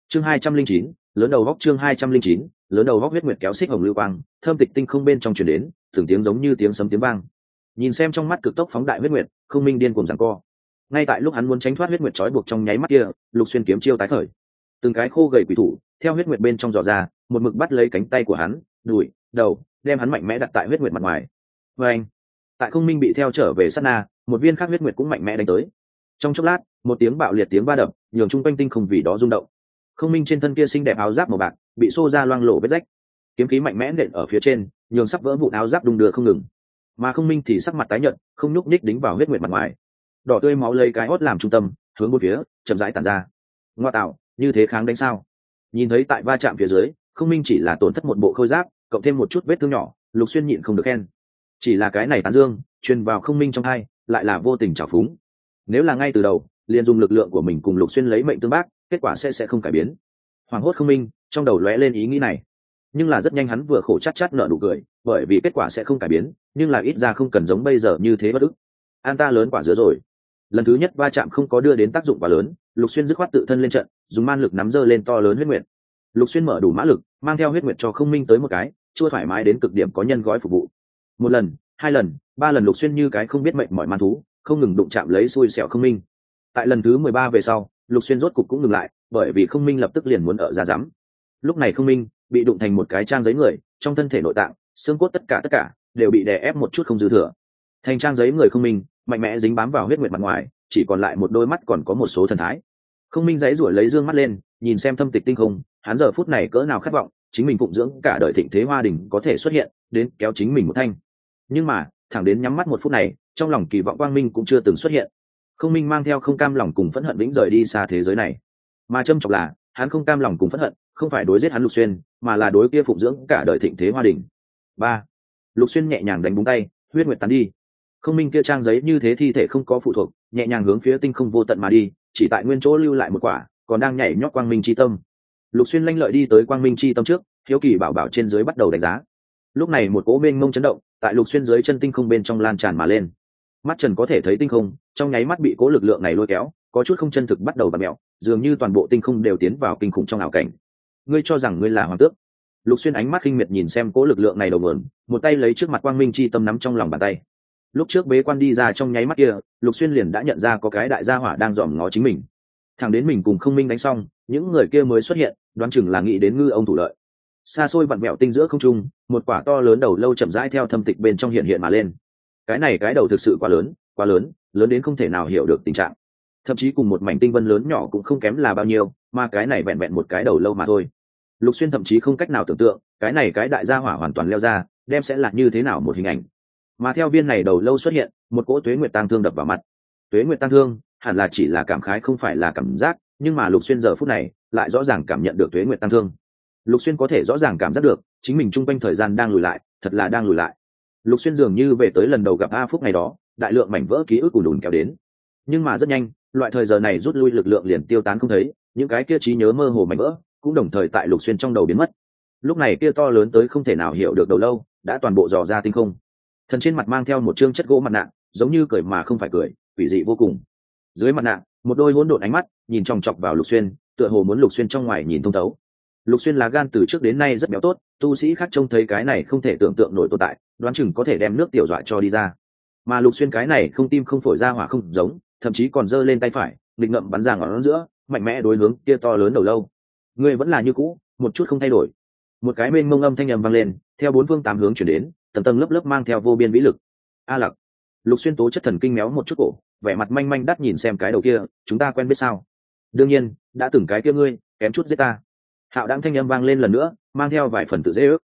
chương 209, lớn đầu góc chương 209, lớn đầu góc huyết nguyệt kéo xích hồng lưu quang, thơm tịch tinh không bên trong truyền đến, từng tiếng giống như tiếng sấm tiếng vang. Nhìn xem trong mắt cực tốc phóng đại huyết nguyệt, Không Minh điên cuồng giằng co. Ngay tại lúc hắn muốn tránh thoát huyết nguyệt trói buộc trong nháy mắt kia, Lục Xuyên kiếm chiêu tái khởi. Từng cái khô gầy quỷ thủ, theo huyết nguyệt bên trong dò ra, một mực bắt lấy cánh tay của hắn, đùi, đầu, đem hắn mạnh mẽ đặt tại huyết nguyệt mặt ngoài. Và anh, tại Không Minh bị theo trở về sát na, một viên khác huyết nguyệt cũng mạnh mẽ đánh tới. Trong chốc lát, một tiếng bạo liệt tiếng va đập, nhường chung quanh tinh không vì đó rung động. Không Minh trên thân kia xinh đẹp áo giáp màu bạc, bị xô ra loang lổ vết rách. Kiếm khí mạnh mẽ nện ở phía trên, nhường sắp vỡ vụn áo giáp đung đưa không ngừng. Mà Không Minh thì sắc mặt tái nhợt, không nhúc nhích đính vào huyết nguyệt mặt ngoài. Đỏ tươi máu lấy cái hốt làm trung tâm, hướng bốn phía chậm rãi tản ra. Ngoa tạo, như thế kháng đánh sao? Nhìn thấy tại va chạm phía dưới, Không Minh chỉ là tổn thất một bộ khôi giáp, cộng thêm một chút vết thương nhỏ, Lục Xuyên nhịn không được khen. Chỉ là cái này tán dương, truyền vào Không Minh trong hai, lại là vô tình trào phúng. Nếu là ngay từ đầu, liền dùng lực lượng của mình cùng Lục Xuyên lấy mệnh tương bác, kết quả sẽ không cải biến. Hoàng hốt Không Minh trong đầu lóe lên ý nghĩ này, nhưng là rất nhanh hắn vừa khổ chát chát nở nụ cười, bởi vì kết quả sẽ không cải biến, nhưng là ít ra không cần giống bây giờ như thế bất ức. An ta lớn quả dứa rồi. Lần thứ nhất va chạm không có đưa đến tác dụng quá lớn, Lục Xuyên dứt khoát tự thân lên trận, dùng man lực nắm giơ lên to lớn huyết nguyệt. Lục Xuyên mở đủ mã lực, mang theo huyết nguyệt cho Không Minh tới một cái, chua thoải mái đến cực điểm có nhân gói phục vụ. Một lần, hai lần, ba lần Lục Xuyên như cái không biết mệnh mỏi man thú, không ngừng đụng chạm lấy xui xẻo Không Minh. Tại lần thứ 13 về sau, Lục Xuyên rốt cục cũng ngừng lại, bởi vì Không Minh lập tức liền muốn ở ra dám. Lúc này Không Minh bị đụng thành một cái trang giấy người, trong thân thể nội tạng, xương cốt tất cả đều bị đè ép một chút không dư thừa. Thành trang giấy người Không Minh mạnh mẽ dính bám vào huyết nguyệt mặt ngoài, chỉ còn lại một đôi mắt còn có một số thần thái. Không Minh giãy giụa lấy dương mắt lên, nhìn xem thâm tịch tinh không, hắn giờ phút này cỡ nào khát vọng, chính mình phụng dưỡng cả đời thịnh thế hoa đình có thể xuất hiện, đến kéo chính mình một thanh. Nhưng mà, thẳng đến nhắm mắt một phút này, trong lòng kỳ vọng quang minh cũng chưa từng xuất hiện. Không Minh mang theo không cam lòng cùng phẫn hận vĩnh rời đi xa thế giới này. Mà châm chọc là, hắn không cam lòng cùng phẫn hận, không phải đối giết hắn Lục Xuyên, mà là đối kia phụng dưỡng cả đời thịnh thế hoa đình. Ba, Lục Xuyên nhẹ nhàng đánh búng tay, huyết nguyệt tán đi. Không Minh kia trang giấy như thế thi thể không có phụ thuộc, nhẹ nhàng hướng phía tinh không vô tận mà đi, chỉ tại nguyên chỗ lưu lại một quả, còn đang nhảy nhót quang minh chi tâm. Lục Xuyên lanh lợi đi tới quang minh chi tâm trước, hiếu kỳ bảo bảo trên dưới bắt đầu đánh giá. Lúc này một cỗ mênh mông chấn động, tại Lục Xuyên dưới chân tinh không bên trong lan tràn mà lên. Mắt Trần có thể thấy tinh không, trong nháy mắt bị cỗ lực lượng này lôi kéo, có chút không chân thực bắt đầu vặn mèo, dường như toàn bộ tinh không đều tiến vào kinh khủng trong ảo cảnh. Ngươi cho rằng ngươi là hoàng tước? Lục Xuyên ánh mắt khinh miệt nhìn xem cỗ lực lượng này đầu nguồn, một tay lấy trước mặt quang minh chi tâm nắm trong lòng bàn tay. Lúc trước bế quan đi ra trong nháy mắt kia, Lục Xuyên liền đã nhận ra có cái đại gia hỏa đang dòm ngó chính mình. Thẳng đến mình cùng Không Minh đánh xong, những người kia mới xuất hiện, đoán chừng là nghĩ đến ngư ông thủ lợi. Xa xôi vặn vẹo tinh giữa không trung, một quả to lớn đầu lâu chậm rãi theo thâm tịch bên trong hiện mà lên. Cái đầu thực sự quá lớn, lớn đến không thể nào hiểu được tình trạng. Thậm chí cùng một mảnh tinh vân lớn nhỏ cũng không kém là bao nhiêu, mà cái này vẹn vẹn một cái đầu lâu mà thôi. Lục Xuyên thậm chí không cách nào tưởng tượng, cái đại gia hỏa hoàn toàn leo ra, đem sẽ là như thế nào một hình ảnh. Mà theo viên này đầu lâu xuất hiện, một cỗ tuế nguyệt tang thương đập vào mặt. Tuế nguyệt tang thương hẳn là chỉ là cảm khái không phải là cảm giác, nhưng mà Lục Xuyên giờ phút này lại rõ ràng cảm nhận được tuế nguyệt tang thương. Lục Xuyên có thể rõ ràng cảm giác được chính mình trung quanh thời gian đang lùi lại, thật là đang lùi lại. Lục Xuyên dường như về tới lần đầu gặp A Phúc ngày đó, đại lượng mảnh vỡ ký ức ùn ùn kéo đến. Nhưng mà rất nhanh, loại thời giờ này rút lui lực lượng liền tiêu tán không thấy, những cái kia trí nhớ mơ hồ mảnh vỡ cũng đồng thời tại Lục Xuyên trong đầu biến mất. Lúc này kia to lớn tới không thể nào hiểu được đầu lâu đã toàn bộ dò ra tinh không. Thần trên mặt mang theo một trương chất gỗ mặt nạ, giống như cười mà không phải cười, quỷ dị vô cùng. Dưới mặt nạ, một đôi hỗn độn ánh mắt nhìn chòng chọc vào Lục Xuyên, tựa hồ muốn Lục Xuyên trong ngoài nhìn thông thấu. Lục Xuyên là gan từ trước đến nay rất béo tốt, tu sĩ khác trông thấy cái này không thể tưởng tượng nổi tồn tại, đoán chừng có thể đem nước tiểu dọa cho đi ra. Mà Lục Xuyên cái này không tim không phổi ra hỏa không giống, thậm chí còn giơ lên tay phải, nghịch ngậm bắn ra ngón giữa, mạnh mẽ đối hướng kia to lớn đầu lâu. Ngươi vẫn là như cũ, một chút không thay đổi. Một cái mênh mông âm thanh ầm vang lên, theo bốn phương tám hướng chuyển đến, tầng tầng lớp lớp mang theo vô biên vĩ lực. A Lặc. Lục Xuyên tố chất thần kinh méo một chút cổ, vẻ mặt manh manh đắt nhìn xem cái đầu kia, chúng ta quen biết sao? Đương nhiên, đã từng cái kia ngươi, kém chút giết ta. Hạo Đãng thanh âm vang lên lần nữa, mang theo vài phần tự dễ ước.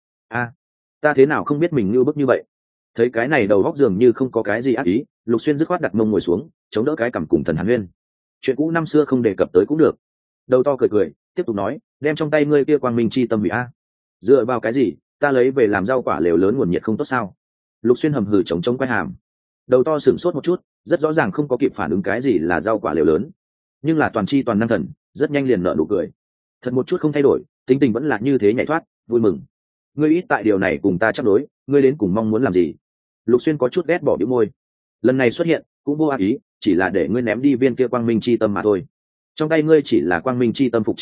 Ta thế nào không biết mình như bức như vậy? Thấy cái này đầu góc dường như không có cái gì ác ý, Lục Xuyên dứt khoát đặt mông ngồi xuống, chống đỡ cái cằm cùng Thần Hàn Huyên. Chuyện cũ năm xưa không đề cập tới cũng được. Đầu to cười, tiếp tục nói, đem trong tay ngươi kia quang minh chi tâm hủy a. Dựa vào cái gì? Ta lấy về làm rau quả lều lớn nguồn nhiệt không tốt sao? Lục Xuyên hầm hừ chống quay hàm. Đầu to sửng sốt một chút, rất rõ ràng không có kịp phản ứng cái gì là rau quả lều lớn, nhưng là toàn chi toàn năng thần, rất nhanh liền nở nụ cười. Thật một chút không thay đổi, tính tình vẫn là như thế nhảy thoát, vui mừng. Ngươi ít tại điều này cùng ta chấp đối, ngươi đến cùng mong muốn làm gì? Lục Xuyên có chút ghét bỏ bĩu môi. Lần này xuất hiện cũng vô ác ý, chỉ là để ngươi ném đi viên kia quang minh chi tâm mà thôi. Trong tay ngươi chỉ là quang minh chi tâm phục chế phẩm,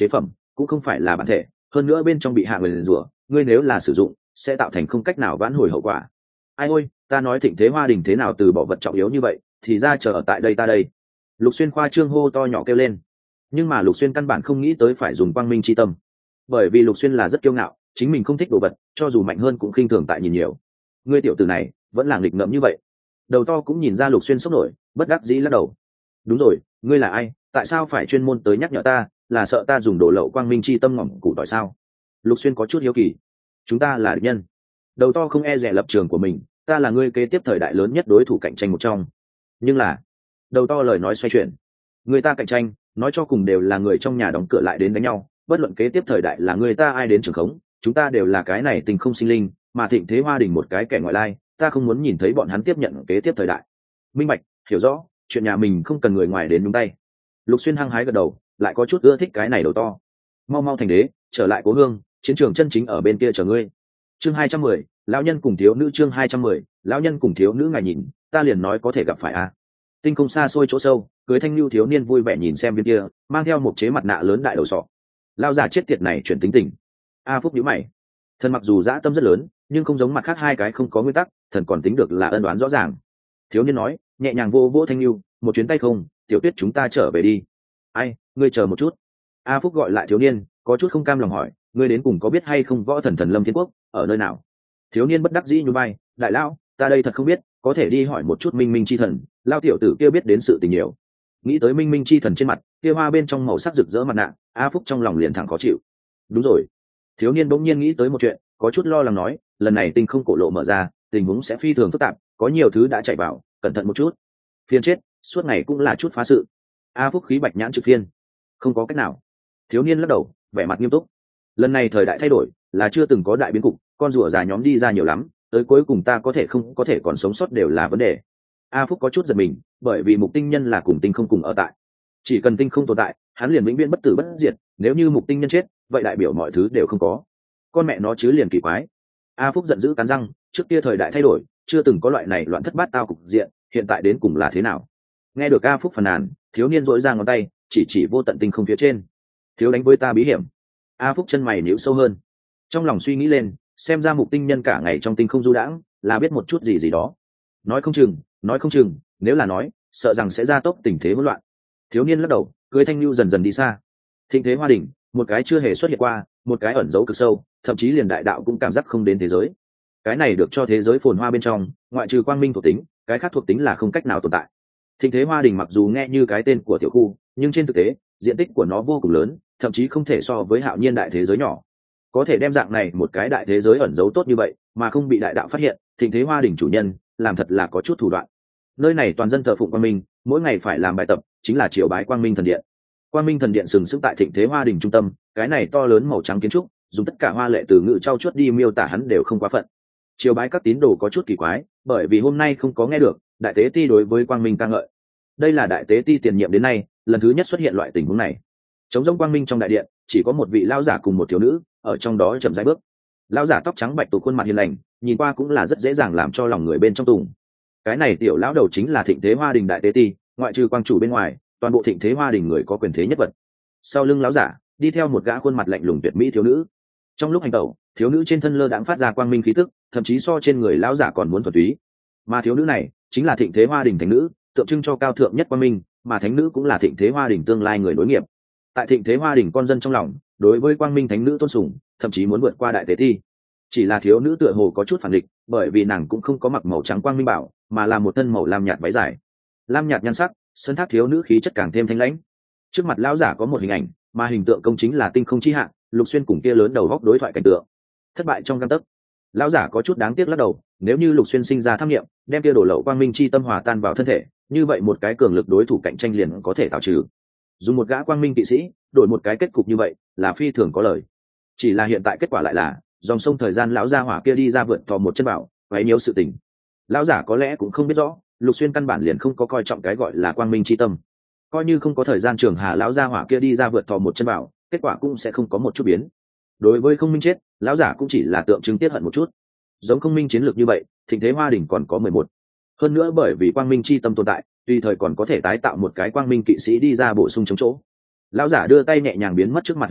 cũng không phải là bản thể, hơn nữa bên trong bị hạ người rủa, ngươi nếu là sử dụng sẽ tạo thành không cách nào vãn hồi hậu quả. Ai ôi, ta nói Thịnh Thế Hoa Đình thế nào từ bỏ vật trọng yếu như vậy, thì ra chờ ở tại đây ta đây. Lục Xuyên khoa trương hô to nhỏ kêu lên. Nhưng mà Lục Xuyên căn bản không nghĩ tới phải dùng quang minh chi tâm, bởi vì Lục Xuyên là rất kiêu ngạo, chính mình không thích đồ vật, cho dù mạnh hơn cũng khinh thường tại nhìn nhiều. Ngươi tiểu tử này vẫn là nghịch ngợm như vậy. Đầu to cũng nhìn ra Lục Xuyên sốc nổi, bất đắc dĩ lắc đầu. Đúng rồi, ngươi là ai, tại sao phải chuyên môn tới nhắc nhở ta, là sợ ta dùng đồ lậu quang minh chi tâm ngỏm củ tỏi sao? Lục Xuyên có chút hiếu kỳ. Chúng ta là địch nhân. Đầu to không e dè lập trường của mình, ta là ngươi kế tiếp thời đại lớn nhất đối thủ cạnh tranh một trong. Nhưng là, đầu to lời nói xoay chuyển, người ta cạnh tranh nói cho cùng đều là người trong nhà đóng cửa lại đến đánh nhau, bất luận kế tiếp thời đại là người ta ai đến trường khống, chúng ta đều là cái này tình không sinh linh, mà Thịnh Thế Hoa Đình một cái kẻ ngoại lai, ta không muốn nhìn thấy bọn hắn tiếp nhận kế tiếp thời đại. Minh bạch, hiểu rõ, chuyện nhà mình không cần người ngoài đến nhúng tay. Lục Xuyên hăng hái gật đầu, lại có chút ưa thích cái này đầu to. Mau mau thành đế, trở lại cố hương, chiến trường chân chính ở bên kia chờ ngươi. Chương 210, lão nhân cùng thiếu nữ. Chương 210, lão nhân cùng thiếu nữ. Ngài nhìn, ta liền nói có thể gặp phải a. Tinh không xa xôi chỗ sâu, cưới thanh lưu thiếu niên vui vẻ nhìn xem bên kia, mang theo một chế mặt nạ lớn đại đầu sọ. Lao già chết tiệt này chuyển tính tình. A Phúc nhíu mày. Thần mặc dù dã tâm rất lớn, nhưng không giống mặt khác hai cái không có nguyên tắc, thần còn tính được là ân đoán rõ ràng. Thiếu niên nói, nhẹ nhàng vô vỗ thanh lưu, một chuyến tay không, tiểu tuyết chúng ta trở về đi. Ai, ngươi chờ một chút. A Phúc gọi lại thiếu niên, có chút không cam lòng hỏi, ngươi đến cùng có biết hay không võ thần thần Lâm Thiên Quốc ở nơi nào? Thiếu niên bất đắc dĩ nhún vai, đại lão, ta đây thật không biết, có thể đi hỏi một chút Minh Minh chi thần. Lao tiểu tử kia biết đến sự tình nhiều. Nghĩ tới Minh Minh chi thần trên mặt kia hoa bên trong màu sắc rực rỡ mặt nạ, A Phúc trong lòng liền thẳng khó chịu. Đúng rồi. Thiếu niên bỗng nhiên nghĩ tới một chuyện, có chút lo lắng nói, lần này tinh không cổ lộ mở ra, tình huống sẽ phi thường phức tạp, có nhiều thứ đã chạy vào, cẩn thận một chút. Phiên chết, suốt ngày cũng là chút phá sự. A Phúc khí bạch nhãn trực phiên. Không có cách nào. Thiếu niên lắc đầu, vẻ mặt nghiêm túc. Lần này thời đại thay đổi, là chưa từng có đại biến cục, con rùa già nhóm đi ra nhiều lắm, tới cuối cùng ta có thể không có thể còn sống sót đều là vấn đề. A Phúc có chút giật mình, bởi vì mục tinh nhân là cùng tinh không cùng ở tại, chỉ cần tinh không tồn tại, hắn liền vĩnh viễn bất tử bất diệt, nếu như mục tinh nhân chết, vậy đại biểu mọi thứ đều không có. Con mẹ nó chứ liền kỳ quái. A Phúc giận dữ cắn răng, trước kia thời đại thay đổi, chưa từng có loại này loạn thất bát tao cục diện, hiện tại đến cùng là thế nào? Nghe được A Phúc phàn nàn, thiếu niên dỗi ra ngón tay, chỉ vô tận tinh không phía trên. Thiếu đánh với ta bí hiểm. A Phúc chân mày nhíu sâu hơn, trong lòng suy nghĩ lên, xem ra mục tinh nhân cả ngày trong tinh không du đãng, là biết một chút gì gì đó. Nói không chừng, nếu là nói, sợ rằng sẽ gia tốc tình thế hỗn loạn. Thiếu niên lắc đầu, cưới thanh lưu dần dần đi xa. Thịnh Thế Hoa Đình, một cái chưa hề xuất hiện qua, một cái ẩn giấu cực sâu, thậm chí liền đại đạo cũng cảm giác không đến thế giới. Cái này được cho thế giới phồn hoa bên trong, ngoại trừ quang minh thuộc tính, cái khác thuộc tính là không cách nào tồn tại. Thịnh Thế Hoa Đình mặc dù nghe như cái tên của tiểu khu, nhưng trên thực tế, diện tích của nó vô cùng lớn, thậm chí không thể so với Hạo Nhiên đại thế giới nhỏ. Có thể đem dạng này một cái đại thế giới ẩn giấu tốt như vậy, mà không bị đại đạo phát hiện, Thịnh Thế Hoa Đình chủ nhân, làm thật là có chút thủ đoạn. Nơi này toàn dân thờ phụng quang minh, mỗi ngày phải làm bài tập, chính là triều bái quang minh thần điện. Quang minh thần điện sừng sững tại Thịnh Thế Hoa Đình trung tâm, cái này to lớn màu trắng kiến trúc, dùng tất cả hoa lệ từ ngữ trau chuốt đi miêu tả hắn đều không quá phận. Triều bái các tín đồ có chút kỳ quái, bởi vì hôm nay không có nghe được đại tế ti đối với quang minh ca ngợi. Đây là đại tế ti tiền nhiệm đến nay lần thứ nhất xuất hiện loại tình huống này. Trống rỗng quang minh trong đại điện, chỉ có một vị lão giả cùng một thiếu nữ ở trong đó chậm rãi bước. Lão giả tóc trắng bạch tù, khuôn mặt hiền lành, nhìn qua cũng là rất dễ dàng làm cho lòng người bên trong tùng. Cái này tiểu lão đầu chính là Thịnh Thế Hoa Đình đại tế ti, ngoại trừ quang chủ bên ngoài, toàn bộ Thịnh Thế Hoa Đình người có quyền thế nhất vật. Sau lưng lão giả đi theo một gã khuôn mặt lạnh lùng tuyệt mỹ thiếu nữ. Trong lúc hành tẩu, thiếu nữ trên thân lơ đãng phát ra quang minh khí tức, thậm chí so trên người lão giả còn muốn thuần túy. Mà thiếu nữ này chính là Thịnh Thế Hoa Đình thánh nữ, tượng trưng cho cao thượng nhất quang minh, mà thánh nữ cũng là Thịnh Thế Hoa Đình tương lai người nối nghiệp. Tại Thịnh Thế Hoa Đình con dân trong lòng, đối với quang minh thánh nữ tôn sùng, thậm chí muốn vượt qua đại tế ti. Chỉ là thiếu nữ tựa hồ có chút phản địch, bởi vì nàng cũng không có mặc màu trắng quang minh bảo, mà là một thân màu lam nhạt váy dài. Lam nhạt nhan sắc, sân thác thiếu nữ khí chất càng thêm thanh lãnh. Trước mặt lão giả có một hình ảnh, mà hình tượng công chính là tinh không chi hạ, Lục Xuyên cùng kia lớn đầu góc đối thoại cảnh tượng. Thất bại trong gang tấc. Lão giả có chút đáng tiếc lắc đầu, nếu như Lục Xuyên sinh ra tham nghiệm, đem kia đổ lậu quang minh chi tâm hòa tan vào thân thể, như vậy một cái cường lực đối thủ cạnh tranh liền có thể tạo trừ. Dùng một gã quang minh kỵ sĩ đổi một cái kết cục như vậy là phi thường có lời. Chỉ là hiện tại kết quả lại là dòng sông thời gian lão gia hỏa kia đi ra vượt thò một chân bảo, quấy nhiễu sự tình. Lão giả có lẽ cũng không biết rõ, Lục Xuyên căn bản liền không có coi trọng cái gọi là quang minh chi tâm. Coi như không có thời gian trường hà lão gia hỏa kia đi ra vượt thò một chân bảo, kết quả cũng sẽ không có một chút biến. Đối với không minh chết, lão giả cũng chỉ là tượng trưng tiết hận một chút. Giống không minh chiến lược như vậy, Thịnh Thế Hoa Đình còn có 11. Hơn nữa bởi vì quang minh chi tâm tồn tại, tùy thời còn có thể tái tạo một cái quang minh kỵ sĩ đi ra bổ sung chống chỗ. Lão giả đưa tay nhẹ nhàng biến mất trước mặt hình tượng,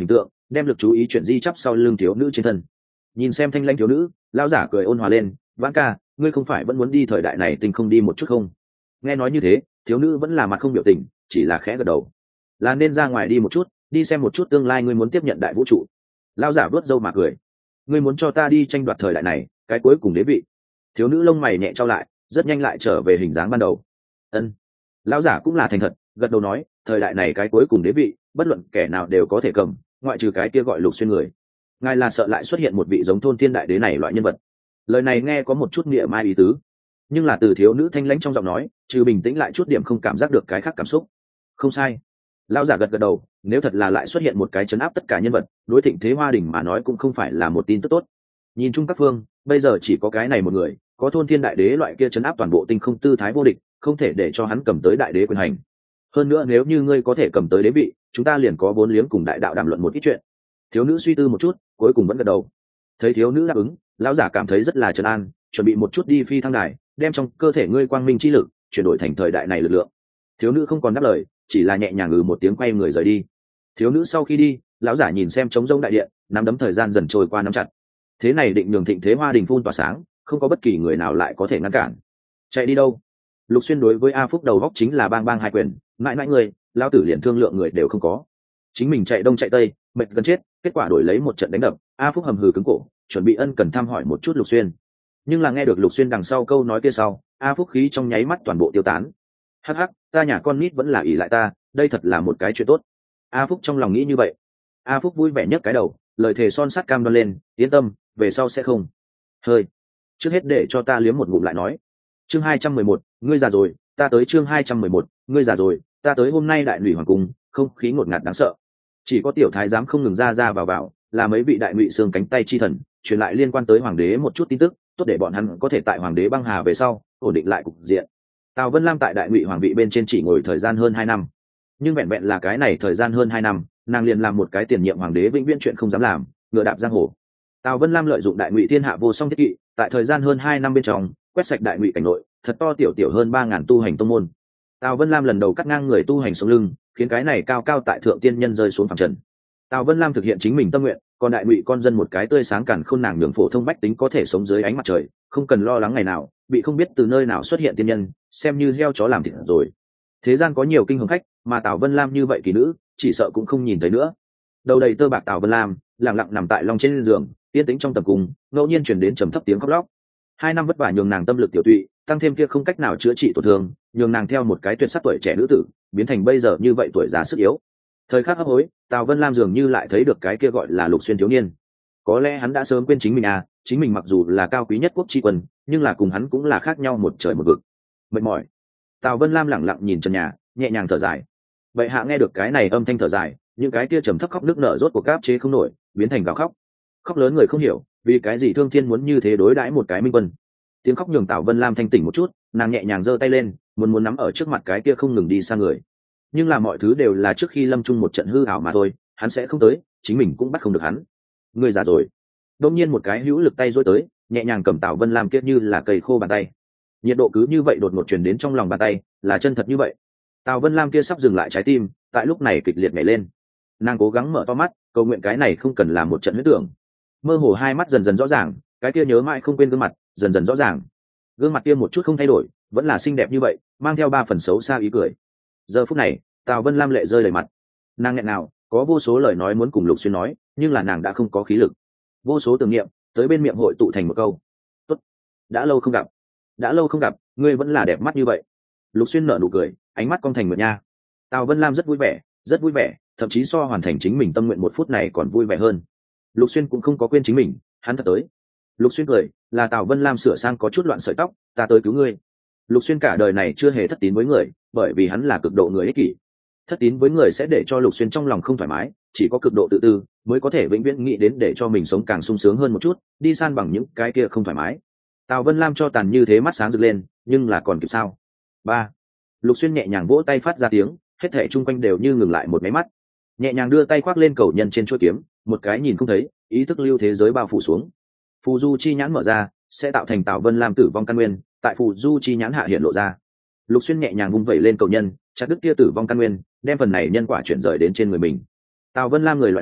đem lực chú ý chuyển di chắp sau lưng thiếu nữ trên thân. Nhìn xem thanh lãnh thiếu nữ, lão giả cười ôn hòa lên, Vãn ca, ngươi không phải vẫn muốn đi thời đại này tình không đi một chút không? Nghe nói như thế, thiếu nữ vẫn là mặt không biểu tình, chỉ là khẽ gật đầu. Là nên ra ngoài đi một chút, đi xem một chút tương lai ngươi muốn tiếp nhận đại vũ trụ. Lão giả vớt râu mà cười, ngươi muốn cho ta đi tranh đoạt thời đại này, cái cuối cùng đế vị. Thiếu nữ lông mày nhẹ trao lại, rất nhanh lại trở về hình dáng ban đầu. Ân. Lão giả cũng là thành thật, gật đầu nói, thời đại này cái cuối cùng đế vị, bất luận kẻ nào đều có thể cầm, ngoại trừ cái kia gọi Lục Xuyên người. Ngài là sợ lại xuất hiện một vị giống thôn thiên đại đế này loại nhân vật. Lời này nghe có một chút nghĩa mai ý tứ, nhưng là từ thiếu nữ thanh lãnh trong giọng nói, trừ bình tĩnh lại chút điểm không cảm giác được cái khác cảm xúc. Không sai. Lão giả gật gật đầu, nếu thật là lại xuất hiện một cái chấn áp tất cả nhân vật, đối Thịnh Thế Hoa Đình mà nói cũng không phải là một tin tức tốt. Nhìn chung các phương, bây giờ chỉ có cái này một người, có thôn thiên đại đế loại kia chấn áp toàn bộ tinh không tư thái vô địch, không thể để cho hắn cầm tới đại đế quyền hành. Hơn nữa nếu như ngươi có thể cầm tới đế vị, chúng ta liền có vốn liếng cùng đại đạo đàm luận một ít chuyện. Thiếu nữ suy tư một chút, cuối cùng vẫn gật đầu. Thấy thiếu nữ đáp ứng, lão giả cảm thấy rất là trấn an, chuẩn bị một chút đi phi thăng đài, đem trong cơ thể ngươi quang minh chi lực chuyển đổi thành thời đại này lực lượng. Thiếu nữ không còn đáp lời, chỉ là nhẹ nhàng một tiếng quay người rời đi. Thiếu nữ sau khi đi, lão giả nhìn xem trống rỗng đại điện, nắm đấm thời gian dần trôi qua nắm chặt. Thế này định nhường Thịnh Thế Hoa Đình phun tỏa sáng, không có bất kỳ người nào lại có thể ngăn cản. Chạy đi đâu? Lục Xuyên đối với A Phúc đầu góc chính là bang bang hai quyền, mãi mãi người, lão tử liền thương lượng người đều không có. Chính mình chạy đông chạy tây, mệt gần chết, kết quả đổi lấy một trận đánh đập. A Phúc hầm hừ cứng cổ, chuẩn bị ân cần thăm hỏi một chút Lục Xuyên, nhưng là nghe được Lục Xuyên đằng sau câu nói kia sau, A Phúc khí trong nháy mắt toàn bộ tiêu tán. Hắc hắc, ta nhà con nít vẫn là ỷ lại ta, đây thật là một cái chuyện tốt. A Phúc trong lòng nghĩ như vậy. A Phúc vui vẻ nhấc cái đầu, lời thề son sắt cam đoan lên, yên tâm, về sau sẽ không. Hơi, trước hết để cho ta liếm một ngụm lại nói. Chương 211, ngươi già rồi, ta tới chương 211, ngươi già rồi, ta tới. Hôm nay đại lụy hoàng cung, không khí ngột ngạt đáng sợ. Chỉ có tiểu thái giám không ngừng ra ra vào, là mấy vị đại ngụy xương cánh tay chi thần, truyền lại liên quan tới hoàng đế một chút tin tức, tốt để bọn hắn có thể tại hoàng đế băng hà về sau ổn định lại cục diện. Tào Vân Lam tại đại ngụy hoàng vị bên trên chỉ ngồi thời gian hơn 2 năm, nhưng vẹn vẹn là cái này thời gian hơn 2 năm, nàng liền làm một cái tiền nhiệm hoàng đế vĩnh viễn chuyện không dám làm, ngựa đạp giang hồ. Tào Vân Lam lợi dụng đại ngụy thiên hạ vô song thiết kỵ, tại thời gian hơn 2 năm bên trong quét sạch đại ngụy cảnh nội, thật to tiểu tiểu hơn 3.000 tu hành tông môn. Tào Vân Lam lần đầu cắt ngang người tu hành sống lưng, khiến cái này cao cao tại thượng tiên nhân rơi xuống phẳng trần. Tào Vân Lam thực hiện chính mình tâm nguyện, còn đại ngụy con dân một cái tươi sáng cản khôn nàng nhường phổ thông bách tính có thể sống dưới ánh mặt trời, không cần lo lắng ngày nào bị không biết từ nơi nào xuất hiện tiên nhân xem như heo chó làm thịt rồi. Thế gian có nhiều kinh hồng khách, mà Tào Vân Lam như vậy kỳ nữ chỉ sợ cũng không nhìn thấy nữa. Đầu đầy tơ bạc Tào Vân Lam lặng lặng nằm tại long trên giường, yên tĩnh trong tầm cung, ngẫu nhiên truyền đến trầm thấp tiếng khóc lóc. 2 năm vất vả nhường nàng tâm lực tiểu tụy, tăng thêm kia không cách nào chữa trị tổn thương, nhường nàng theo một cái tuyệt sắc tuổi trẻ nữ tử biến thành bây giờ như vậy tuổi già sức yếu. Thời khắc hấp hối, Tào Vân Lam dường như lại thấy được cái kia gọi là Lục Xuyên thiếu niên. Có lẽ hắn đã sớm quên chính mình chính mình mặc dù là cao quý nhất quốc tri quân, nhưng là cùng hắn cũng là khác nhau một trời một vực. Mệt mỏi, Tào Vân Lam lẳng lặng nhìn trần nhà, nhẹ nhàng thở dài. Vậy hạ nghe được cái này âm thanh thở dài, những cái kia trầm thấp khóc nước nở rốt cuộc áp chế không nổi, biến thành gào khóc. Khóc lớn người không hiểu, vì cái gì Thương Thiên muốn như thế đối đãi một cái minh quân. Tiếng khóc nhường Tào Vân Lam thanh tỉnh một chút, nàng nhẹ nhàng giơ tay lên, muốn nắm ở trước mặt cái kia không ngừng đi xa người. Nhưng là mọi thứ đều là trước khi lâm chung một trận hư ảo mà thôi, hắn sẽ không tới, chính mình cũng bắt không được hắn. Người già rồi. Đột nhiên một cái hữu lực tay duỗi tới, nhẹ nhàng cầm Tào Vân Lam kia như là cây khô bàn tay. Nhiệt độ cứ như vậy đột ngột truyền đến trong lòng bàn tay, là chân thật như vậy. Tào Vân Lam kia sắp dừng lại trái tim, tại lúc này kịch liệt nhảy lên. Nàng cố gắng mở to mắt, cầu nguyện cái này không cần là một trận huyết tưởng. Mơ hồ hai mắt dần dần rõ ràng, cái kia nhớ mãi không quên gương mặt dần dần rõ ràng. Gương mặt kia một chút không thay đổi, vẫn là xinh đẹp như vậy, mang theo 3 phần xấu xa ý cười. Giờ phút này, Tào Vân Lam lệ rơi đầy mặt. Nàng nghẹn nào, có vô số lời nói muốn cùng Lục Xuyên nói, nhưng là nàng đã không có khí lực. Vô số tưởng niệm tới bên miệng hội tụ thành một câu: "Tốt, đã lâu không gặp, đã lâu không gặp, ngươi vẫn là đẹp mắt như vậy." Lục Xuyên nở nụ cười, ánh mắt cong thành nguyệt nha. Tào Vân Lam rất vui vẻ, thậm chí so hoàn thành chính mình tâm nguyện 1 phút này còn vui vẻ hơn. Lục Xuyên cũng không có quên chính mình, hắn thật tới. Lục Xuyên cười, là Tào Vân Lam sửa sang có chút loạn sợi tóc, "Ta tới cứu ngươi." Lục Xuyên cả đời này chưa hề thất tín với người, bởi vì hắn là cực độ người ích kỷ. Thất tín với người sẽ để cho Lục Xuyên trong lòng không thoải mái, chỉ có cực độ tự tư mới có thể vĩnh viễn nghĩ đến để cho mình sống càng sung sướng hơn một chút, đi san bằng những cái kia không thoải mái. Tào Vân Lam cho tàn như thế mắt sáng rực lên, nhưng là còn kịp sao? 3. Lục Xuyên nhẹ nhàng vỗ tay phát ra tiếng, hết thảy chung quanh đều như ngừng lại một máy mắt. Nhẹ nhàng đưa tay khoác lên cầu nhân trên chuôi kiếm, một cái nhìn không thấy, ý thức lưu thế giới bao phủ xuống. Phù du chi nhãn mở ra, sẽ tạo thành Tào Vân Lam tử vong căn nguyên, tại phù du chi nhãn hạ hiện lộ ra. Lục Xuyên nhẹ nhàng vung vẩy lên cầu nhân, chặt đứt kia tử vong căn nguyên, đem phần này nhân quả chuyển rời đến trên người mình. Tào Vân Lam người loại này,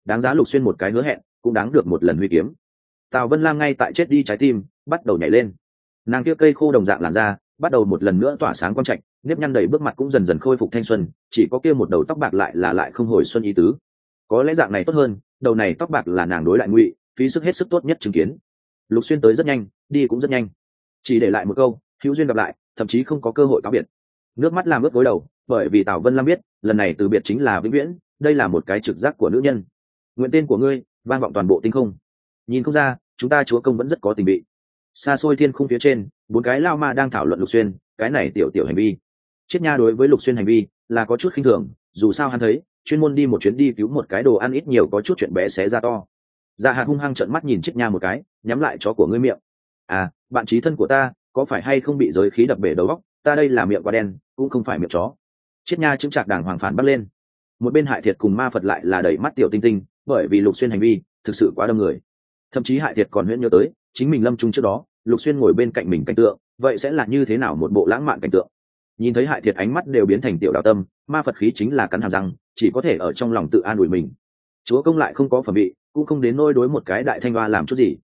đáng giá Lục Xuyên một cái hứa hẹn, cũng đáng được một lần huy kiếm. Tào Vân Lam ngay tại chết đi trái tim bắt đầu nhảy lên, nàng kia cây khô đồng dạng làn da bắt đầu một lần nữa tỏa sáng quang trạch, nếp nhăn đầy bước mặt cũng dần dần khôi phục thanh xuân, chỉ có kia một đầu tóc bạc lại không hồi xuân ý tứ. Có lẽ dạng này tốt hơn, đầu này tóc bạc là nàng đối lại Ngụy, phí sức hết sức tốt nhất chứng kiến. Lục Xuyên tới rất nhanh, đi cũng rất nhanh, chỉ để lại một câu hữu duyên gặp lại, thậm chí không có cơ hội cáo biệt. Nước mắt làm ướt gối đầu, bởi vì Tào Vân Lam biết lần này từ biệt chính là vĩnh viễn, đây là một cái trực giác của nữ nhân. Nguyện tên của ngươi vang vọng toàn bộ tinh không. Nhìn không ra, chúng ta chúa công vẫn rất có tình vị. Xa xôi thiên khung phía trên, bốn cái lao ma đang thảo luận Lục Xuyên cái này tiểu tiểu hành vi. Triết Nha đối với Lục Xuyên hành vi là có chút khinh thường, dù sao hắn thấy chuyên môn đi một chuyến đi cứu một cái đồ ăn ít nhiều có chút chuyện bé xé ra to. Dạ Hạt hung hăng trợn mắt nhìn Triết Nha một cái, nhắm lại chó của ngươi miệng. À, bạn chí thân của ta có phải hay không bị giới khí đập bể đầu óc, ta đây là miệng quá đen, cũng không phải miệng chó. Triết Nha chứng trạc đàng hoàng phản bắt lên. Một bên Hại Thiệt cùng Ma Phật lại là đẩy mắt tiểu tinh tinh, bởi vì Lục Xuyên hành vi thực sự quá đâm người. Thậm chí Hại Thiệt còn huyễn nhớ tới chính mình lâm chung trước đó, Lục Xuyên ngồi bên cạnh mình cảnh tượng, vậy sẽ là như thế nào một bộ lãng mạn cảnh tượng. Nhìn thấy Hại Thiệt ánh mắt đều biến thành tiểu đạo tâm, Ma Phật khí chính là cắn hàm răng, chỉ có thể ở trong lòng tự an ủi mình. Chúa công lại không có phẩm vị, cũng không đến nôi đối một cái đại thanh hoa làm chút gì.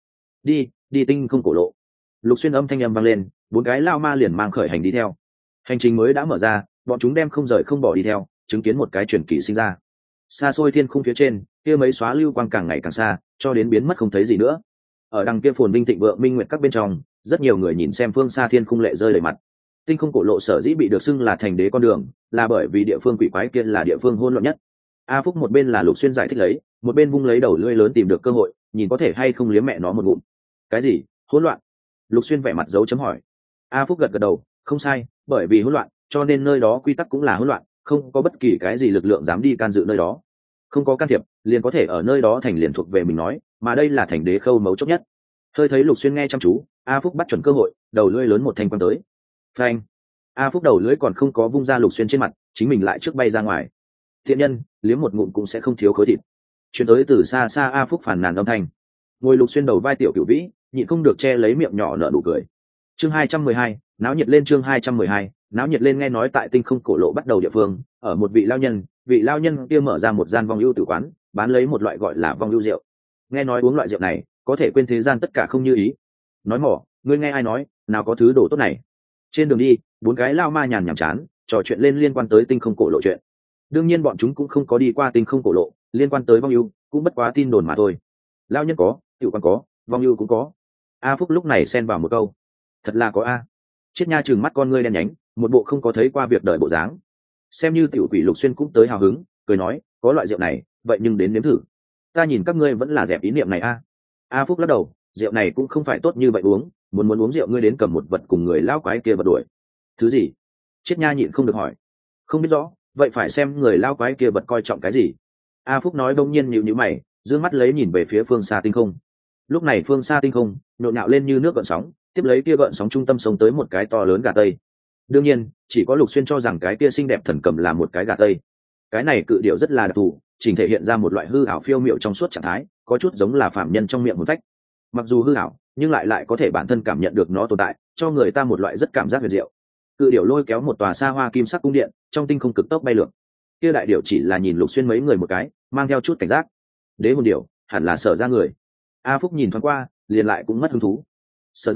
Đi tinh không cổ lộ. Lục Xuyên âm thanh âm vang lên, bốn cái lao ma liền mang khởi hành đi theo. Hành trình mới đã mở ra, bọn chúng đem không rời không bỏ đi theo, chứng kiến một cái truyền kỳ sinh ra. Xa xôi thiên khung phía trên, kia mấy xóa lưu quang càng ngày càng xa, cho đến biến mất không thấy gì nữa. Ở đằng kia phồn vinh thịnh vượng minh nguyệt các bên trong, rất nhiều người nhìn xem phương xa thiên khung lệ rơi đầy mặt. Tinh không cổ lộ sở dĩ bị được xưng là thành đế con đường, là bởi vì địa phương quỷ quái kia là địa phương hỗn loạn nhất. A Phúc một bên là Lục Xuyên giải thích lấy, một bên vung lấy đầu lưỡi lớn tìm được cơ hội, nhìn có thể hay không liếm mẹ nó một ngụm. Cái gì? Hỗn loạn? Lục Xuyên vẻ mặt dấu chấm hỏi. A Phúc gật gật đầu, không sai, bởi vì hỗn loạn, cho nên nơi đó quy tắc cũng là hỗn loạn, không có bất kỳ cái gì lực lượng dám đi can dự nơi đó. Không có can thiệp, liền có thể ở nơi đó thành liền thuộc về mình nói, mà đây là thành đế khâu mấu chốt nhất. Hơi thấy Lục Xuyên nghe chăm chú, A Phúc bắt chuẩn cơ hội, đầu lưỡi lớn một thanh quăng tới. Phanh! A Phúc đầu lưỡi còn không có vung ra Lục Xuyên trên mặt, chính mình lại trước bay ra ngoài. Thiện nhân, liếm một ngụm cũng sẽ không thiếu khối thịt. Chuyển tới từ xa xa A Phúc phàn nàn âm thanh. Ngồi Lục Xuyên đầu vai tiểu Cửu Vĩ, nhịn không được che lấy miệng nhỏ nở nụ cười. Chương 212, náo nhiệt lên. Chương 212, náo nhiệt lên. Nghe nói tại tinh không cổ lộ bắt đầu địa phương, ở một vị lao nhân kia mở ra một gian vong ưu tử quán, bán lấy một loại gọi là vong ưu rượu. Nghe nói uống loại rượu này có thể quên thế gian tất cả không như ý. Nói mỏ, ngươi nghe ai nói, nào có thứ đồ tốt này. Trên đường đi, bốn cái lao ma nhàn nhảm chán trò chuyện lên liên quan tới tinh không cổ lộ chuyện. Đương nhiên bọn chúng cũng không có đi qua tinh không cổ lộ, liên quan tới vong ưu cũng bất quá tin đồn mà thôi. Lao nhân có, tiểu quan có, vong ưu cũng có. A Phúc lúc này xen vào một câu, thật là có a. Triết Nha trừng mắt con ngươi đen nhánh, một bộ không có thấy qua việc đời bộ dáng. Xem như tiểu quỷ Lục Xuyên cũng tới hào hứng, cười nói, có loại rượu này, vậy nhưng đến nếm thử. Ta nhìn các ngươi vẫn là dẹp ý niệm này a. A Phúc lắc đầu, rượu này cũng không phải tốt như vậy uống, muốn uống rượu ngươi đến cầm một vật cùng người lao quái kia vật đuổi. Thứ gì? Triết Nha nhịn không được hỏi. Không biết rõ, vậy phải xem người lao quái kia vật coi trọng cái gì. A Phúc nói bỗng nhiên nhíu nhíu mày, dương mắt lấy nhìn về phía phương xa tinh không. Lúc này phương xa tinh không nhộn nhạo lên như nước gợn sóng, tiếp lấy kia gợn sóng trung tâm sống tới một cái to lớn gà tây. Đương nhiên, chỉ có Lục Xuyên cho rằng cái kia xinh đẹp thần cầm là một cái gà tây. Cái này cự điệu rất là đặc thù, chỉnh thể hiện ra một loại hư ảo phiêu miệu trong suốt trạng thái, có chút giống là phạm nhân trong miệng hồn phách. Mặc dù hư ảo, nhưng lại có thể bản thân cảm nhận được nó tồn tại, cho người ta một loại rất cảm giác huyền diệu. Cự điệu lôi kéo một tòa xa hoa kim sắc cung điện, trong tinh không cực tốc bay lượn. Kia đại điệu chỉ là nhìn Lục Xuyên mấy người một cái, mang theo chút cảnh giác. Đế hồn điệu, hẳn là Sở ra người. A Phúc nhìn thoáng qua, liền lại cũng mất hứng thú. Sở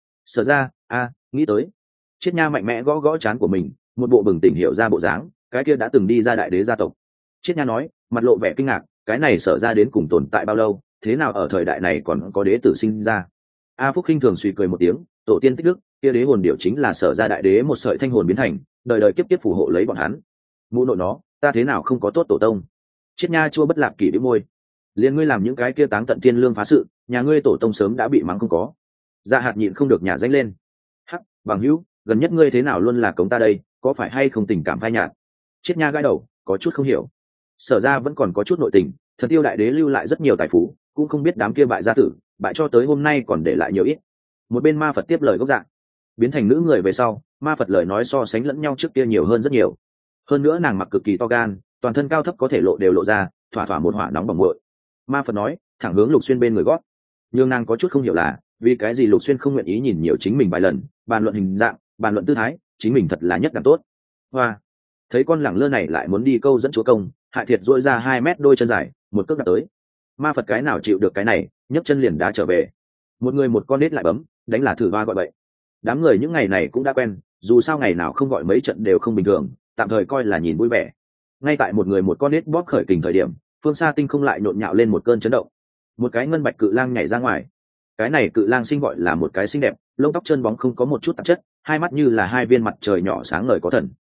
ra, nghĩ tới. Triết Nha mạnh mẽ gõ gõ trán của mình, một bộ bừng tỉnh hiểu ra bộ dáng, cái kia đã từng đi ra đại đế gia tộc. Triết Nha nói, mặt lộ vẻ kinh ngạc, cái này Sở ra đến cùng tồn tại bao lâu, thế nào ở thời đại này còn có đế tử sinh ra. A Phúc khinh thường suy cười một tiếng, tổ tiên tích đức, kia đế hồn điệu chính là Sở ra đại đế một sợi thanh hồn biến thành, đời đời kiếp kiếp phù hộ lấy bọn hắn. Mụ nội nó, ta thế nào không có tốt tổ tông. Triết Nha chua bất lạc kỷ bĩu môi. Liên ngươi làm những cái kia táng tận thiên lương phá sự, nhà ngươi tổ tông sớm đã bị mắng không có. Dạ Hạt nhịn không được nhả danh lên. Hắc, bằng hữu, gần nhất ngươi thế nào luôn là cống ta đây, có phải hay không tình cảm phai nhạt. Triết Nha gãi đầu, có chút không hiểu. Sở ra vẫn còn có chút nội tình, Thần Tiêu đại đế lưu lại rất nhiều tài phú, cũng không biết đám kia bại gia tử, bại cho tới hôm nay còn để lại nhiều ít. Một bên Ma Phật tiếp lời gốc dạng, biến thành nữ người về sau, Ma Phật lời nói so sánh lẫn nhau trước kia nhiều hơn rất nhiều. Hơn nữa nàng mặc cực kỳ to gan, toàn thân cao thấp có thể lộ đều lộ ra, thỏa thỏa một hỏa nóng bỏng nguội. Ma Phật nói, thẳng hướng Lục Xuyên bên người gót. Nhưng nàng có chút không hiểu là, vì cái gì Lục Xuyên không nguyện ý nhìn nhiều chính mình vài lần, bàn luận hình dạng, bàn luận tư thái, chính mình thật là nhất đẳng tốt. Hoa, thấy con lẳng lơ này lại muốn đi câu dẫn chúa công, Hại Thiệt duỗi ra 2 mét đôi chân dài, một cước đặt tới. Ma Phật cái nào chịu được cái này, nhấc chân liền đá trở về. Một người một con nết lại bấm, đánh là thử ba gọi bậy. Đám người những ngày này cũng đã quen, dù sao ngày nào không gọi mấy trận đều không bình thường, tạm thời coi là nhìn vui vẻ. Ngay tại một người một con nết bóp khởi kình thời điểm, phương xa tinh không lại nhộn nhạo lên một cơn chấn động. Một cái ngân bạch cự lang nhảy ra ngoài. Cái này cự lang sinh gọi là một cái xinh đẹp, lông tóc trơn bóng không có một chút tạp chất, hai mắt như là hai viên mặt trời nhỏ sáng ngời có thần.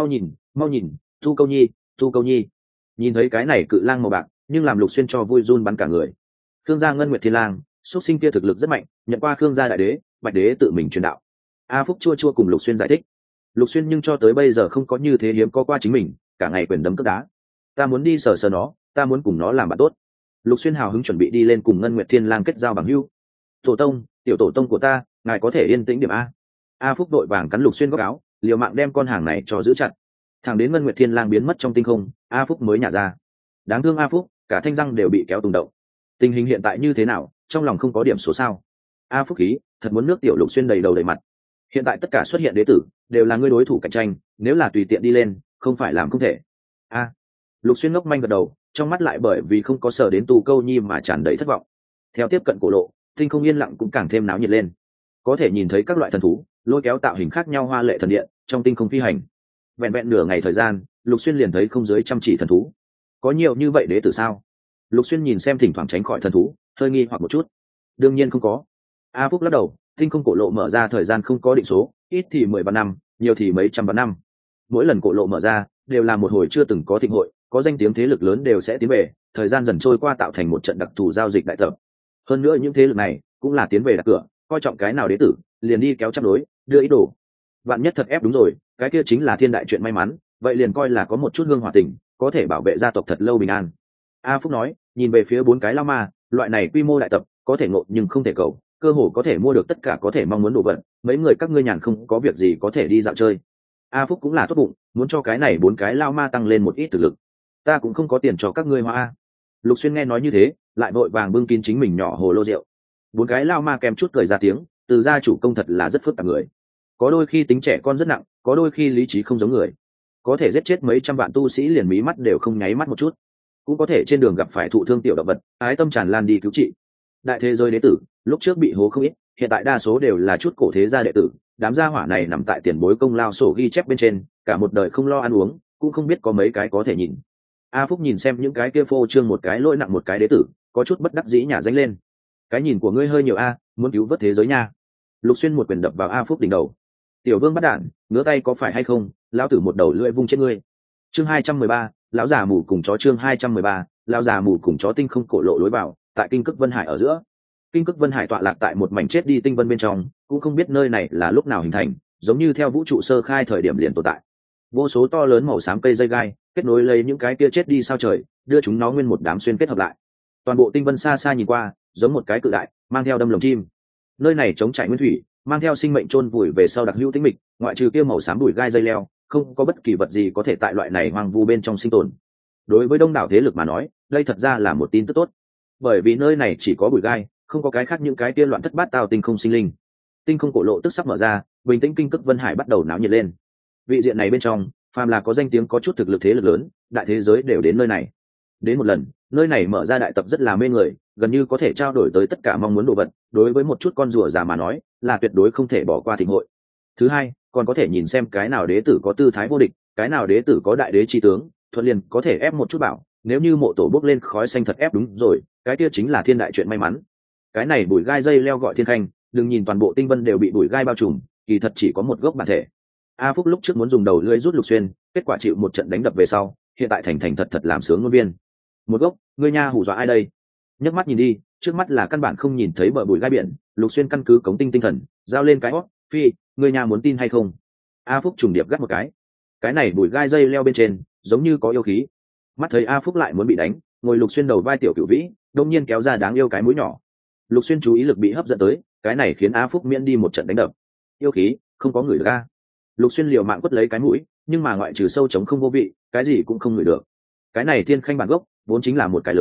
Mau nhìn, Tu Câu Nhi, Tu Câu Nhi. Nhìn thấy cái này cự lang màu bạc, nhưng làm Lục Xuyên cho vui run bắn cả người. Khương gia Ngân Nguyệt Thiên Lang, xuất sinh kia thực lực rất mạnh, nhận qua Khương gia đại đế, Bạch đế tự mình truyền đạo. A Phúc chua cùng Lục Xuyên giải thích. Lục Xuyên nhưng cho tới bây giờ không có như thế hiếm có qua chính mình, cả ngày quyền đấm cước đá. Ta muốn đi sờ sờ nó, ta muốn cùng nó làm bạn tốt. Lục Xuyên hào hứng chuẩn bị đi lên cùng Ngân Nguyệt Thiên Lang kết giao bằng hữu. Tổ tông, tiểu tổ tông của ta, ngài có thể yên tĩnh điểm a. A Phúc đội vàng cắn Lục Xuyên góc áo, liều mạng đem con hàng này cho giữ chặt. Thằng đến Ngân Nguyệt Thiên Lang biến mất trong tinh không, A Phúc mới nhả ra. Đáng thương A Phúc, cả thanh răng đều bị kéo tung động. Tình hình hiện tại như thế nào, trong lòng không có điểm số sao? A Phúc khí, thật muốn nước tiểu Lục Xuyên đầy đầu đầy mặt. Hiện tại tất cả xuất hiện đế tử đều là ngươi đối thủ cạnh tranh, nếu là tùy tiện đi lên, không phải làm không thể. A. Lục Xuyên ngốc manh gật đầu, trong mắt lại bởi vì không có sở đến Tu Câu Nhi mà tràn đầy thất vọng. Theo tiếp cận cổ lộ, tinh không yên lặng cũng càng thêm náo nhiệt lên. Có thể nhìn thấy các loại thần thú lôi kéo tạo hình khác nhau hoa lệ thần điện trong tinh không phi hành. Vẹn nửa ngày thời gian, Lục Xuyên liền thấy không dưới trăm chỉ thần thú. Có nhiều như vậy đế tử sao? Lục Xuyên nhìn xem thỉnh thoảng tránh khỏi thần thú, hơi nghi hoặc một chút. Đương nhiên không có. A Phúc lắc đầu, tinh không cổ lộ mở ra thời gian không có định số, ít thì 10 vạn năm, nhiều thì mấy trăm vạn năm. Mỗi lần cổ lộ mở ra đều là một hồi chưa từng có thịnh hội, có danh tiếng thế lực lớn đều sẽ tiến về, thời gian dần trôi qua tạo thành một trận đặc thù giao dịch đại tập. Hơn nữa những thế lực này cũng là tiến về đặt cửa, coi trọng cái nào đế tử liền đi kéo chấp đối, đưa ý đồ. Vạn nhất thật ép đúng rồi, cái kia chính là thiên đại chuyện may mắn, vậy liền coi là có một chút hương hòa tình, có thể bảo vệ gia tộc thật lâu bình an. A Phúc nói, nhìn về phía 4 cái lao ma, loại này quy mô đại tập, có thể ngộ nhưng không thể cầu, cơ hồ có thể mua được tất cả có thể mong muốn đồ vật, mấy người các ngươi nhàn không có việc gì có thể đi dạo chơi. A Phúc cũng là tốt bụng, muốn cho cái này 4 cái lao ma tăng lên một ít thực lực. Ta cũng không có tiền cho các ngươi hoa. Lục Xuyên nghe nói như thế, lại vội vàng bưng kín chính mình nhỏ hồ lô rượu. 4 cái lao ma kèm chút cười ra tiếng, từ gia chủ công thật là rất phức tạp người. Có đôi khi tính trẻ con rất nặng, có đôi khi lý trí không giống người. Có thể giết chết mấy trăm vạn tu sĩ liền mí mắt đều không nháy mắt một chút. Cũng có thể trên đường gặp phải thụ thương tiểu động vật, ái tâm tràn lan đi cứu trị. Đại thế giới đế tử, lúc trước bị hố không ít, hiện tại đa số đều là chút cổ thế gia đệ tử, đám gia hỏa này nằm tại tiền bối công lao sổ ghi chép bên trên, cả một đời không lo ăn uống, cũng không biết có mấy cái có thể nhìn. A Phúc nhìn xem những cái kia phô trương một cái lỗi nặng một cái đế tử, có chút bất đắc dĩ nhả danh lên. Cái nhìn của ngươi hơi nhiều a, muốn cứu vớt thế giới nha. Lục Xuyên một quyền đập vào A Phúc đỉnh đầu. Tiểu Vương bắt đạn, ngứa tay có phải hay không, lão tử một đầu lưỡi vung chết ngươi. Chương 213, lão già mù cùng chó. Chương 213, lão già mù cùng chó. Tinh không cổ lộ lối vào, tại Kinh Cực Vân Hải ở giữa. Kinh Cực Vân Hải tọa lạc tại một mảnh chết đi tinh vân bên trong, cũng không biết nơi này là lúc nào hình thành, giống như theo vũ trụ sơ khai thời điểm liền tồn tại. Vô số to lớn màu xám cây dây gai, kết nối lấy những cái kia chết đi sao trời, đưa chúng nó nguyên một đám xuyên kết hợp lại. Toàn bộ tinh vân xa xa nhìn qua, giống một cái cự đại, mang theo đâm lồng chim. Nơi này chống trải nguyên thủy, mang theo sinh mệnh chôn vùi về sau đặc hữu tĩnh mịch, ngoại trừ kia màu xám bụi gai dây leo, không có bất kỳ vật gì có thể tại loại này hoang vu bên trong sinh tồn. Đối với đông đảo thế lực mà nói, đây thật ra là một tin tức tốt, bởi vì nơi này chỉ có bụi gai, không có cái khác những cái kia loạn thất bát tao tinh không sinh linh. Tinh không cổ lộ tức sắp mở ra, bình tĩnh Kinh Cực Vân Hải bắt đầu náo nhiệt lên. Vị diện này bên trong, phàm là có danh tiếng có chút thực lực thế lực lớn, đại thế giới đều đến nơi này. Đến một lần, nơi này mở ra đại tập rất là mê người, gần như có thể trao đổi tới tất cả mong muốn đồ vật, đối với một chút con rùa già mà nói, là tuyệt đối không thể bỏ qua thịnh hội. Thứ hai, còn có thể nhìn xem cái nào đế tử có tư thái vô địch, cái nào đế tử có đại đế chi tướng, thuận liền có thể ép một chút bảo, nếu như mộ tổ bốc lên khói xanh thật ép đúng rồi, cái kia chính là thiên đại chuyện may mắn. Cái này bụi gai dây leo gọi thiên khanh, đừng nhìn toàn bộ tinh vân đều bị bụi gai bao trùm, kỳ thật chỉ có một gốc bản thể. A Phúc lúc trước muốn dùng đầu lưỡi rút Lục Xuyên, kết quả chịu một trận đánh đập về sau, hiện tại thành thật làm sướng ngôn viên. Một gốc, ngươi nha hù dọa ai đây? Nhấc mắt nhìn đi, trước mắt là căn bản không nhìn thấy bờ bụi gai biển. Lục Xuyên căn cứ cống tinh thần, giao lên cái hót, phi, ngươi nha muốn tin hay không? A Phúc trùng điệp gắt một cái này bụi gai dây leo bên trên, giống như có yêu khí. Mắt thấy A Phúc lại muốn bị đánh, ngồi Lục Xuyên đầu vai tiểu cửu vĩ, đông nhiên kéo ra đáng yêu cái mũi nhỏ. Lục Xuyên chú ý lực bị hấp dẫn tới, cái này khiến A Phúc miễn đi một trận đánh đập. Yêu khí, không có người ra. Lục Xuyên liều mạng quất lấy cái mũi, nhưng mà ngoại trừ sâu trống không vô vị, cái gì cũng không ngửi được. Cái này thiên khanh bản gốc vốn chính là một cái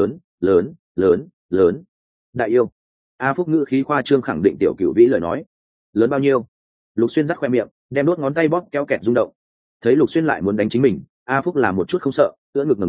lớn đại yêu. A Phúc ngữ khí khoa trương khẳng định tiểu cửu vĩ lời nói. Lớn bao nhiêu? Lục Xuyên rắc khoe miệng, đem đốt ngón tay bóp kéo kẹt rung động. Thấy Lục Xuyên lại muốn đánh chính mình, A Phúc làm một chút không sợ, ưỡn ngực ngẩng đầu,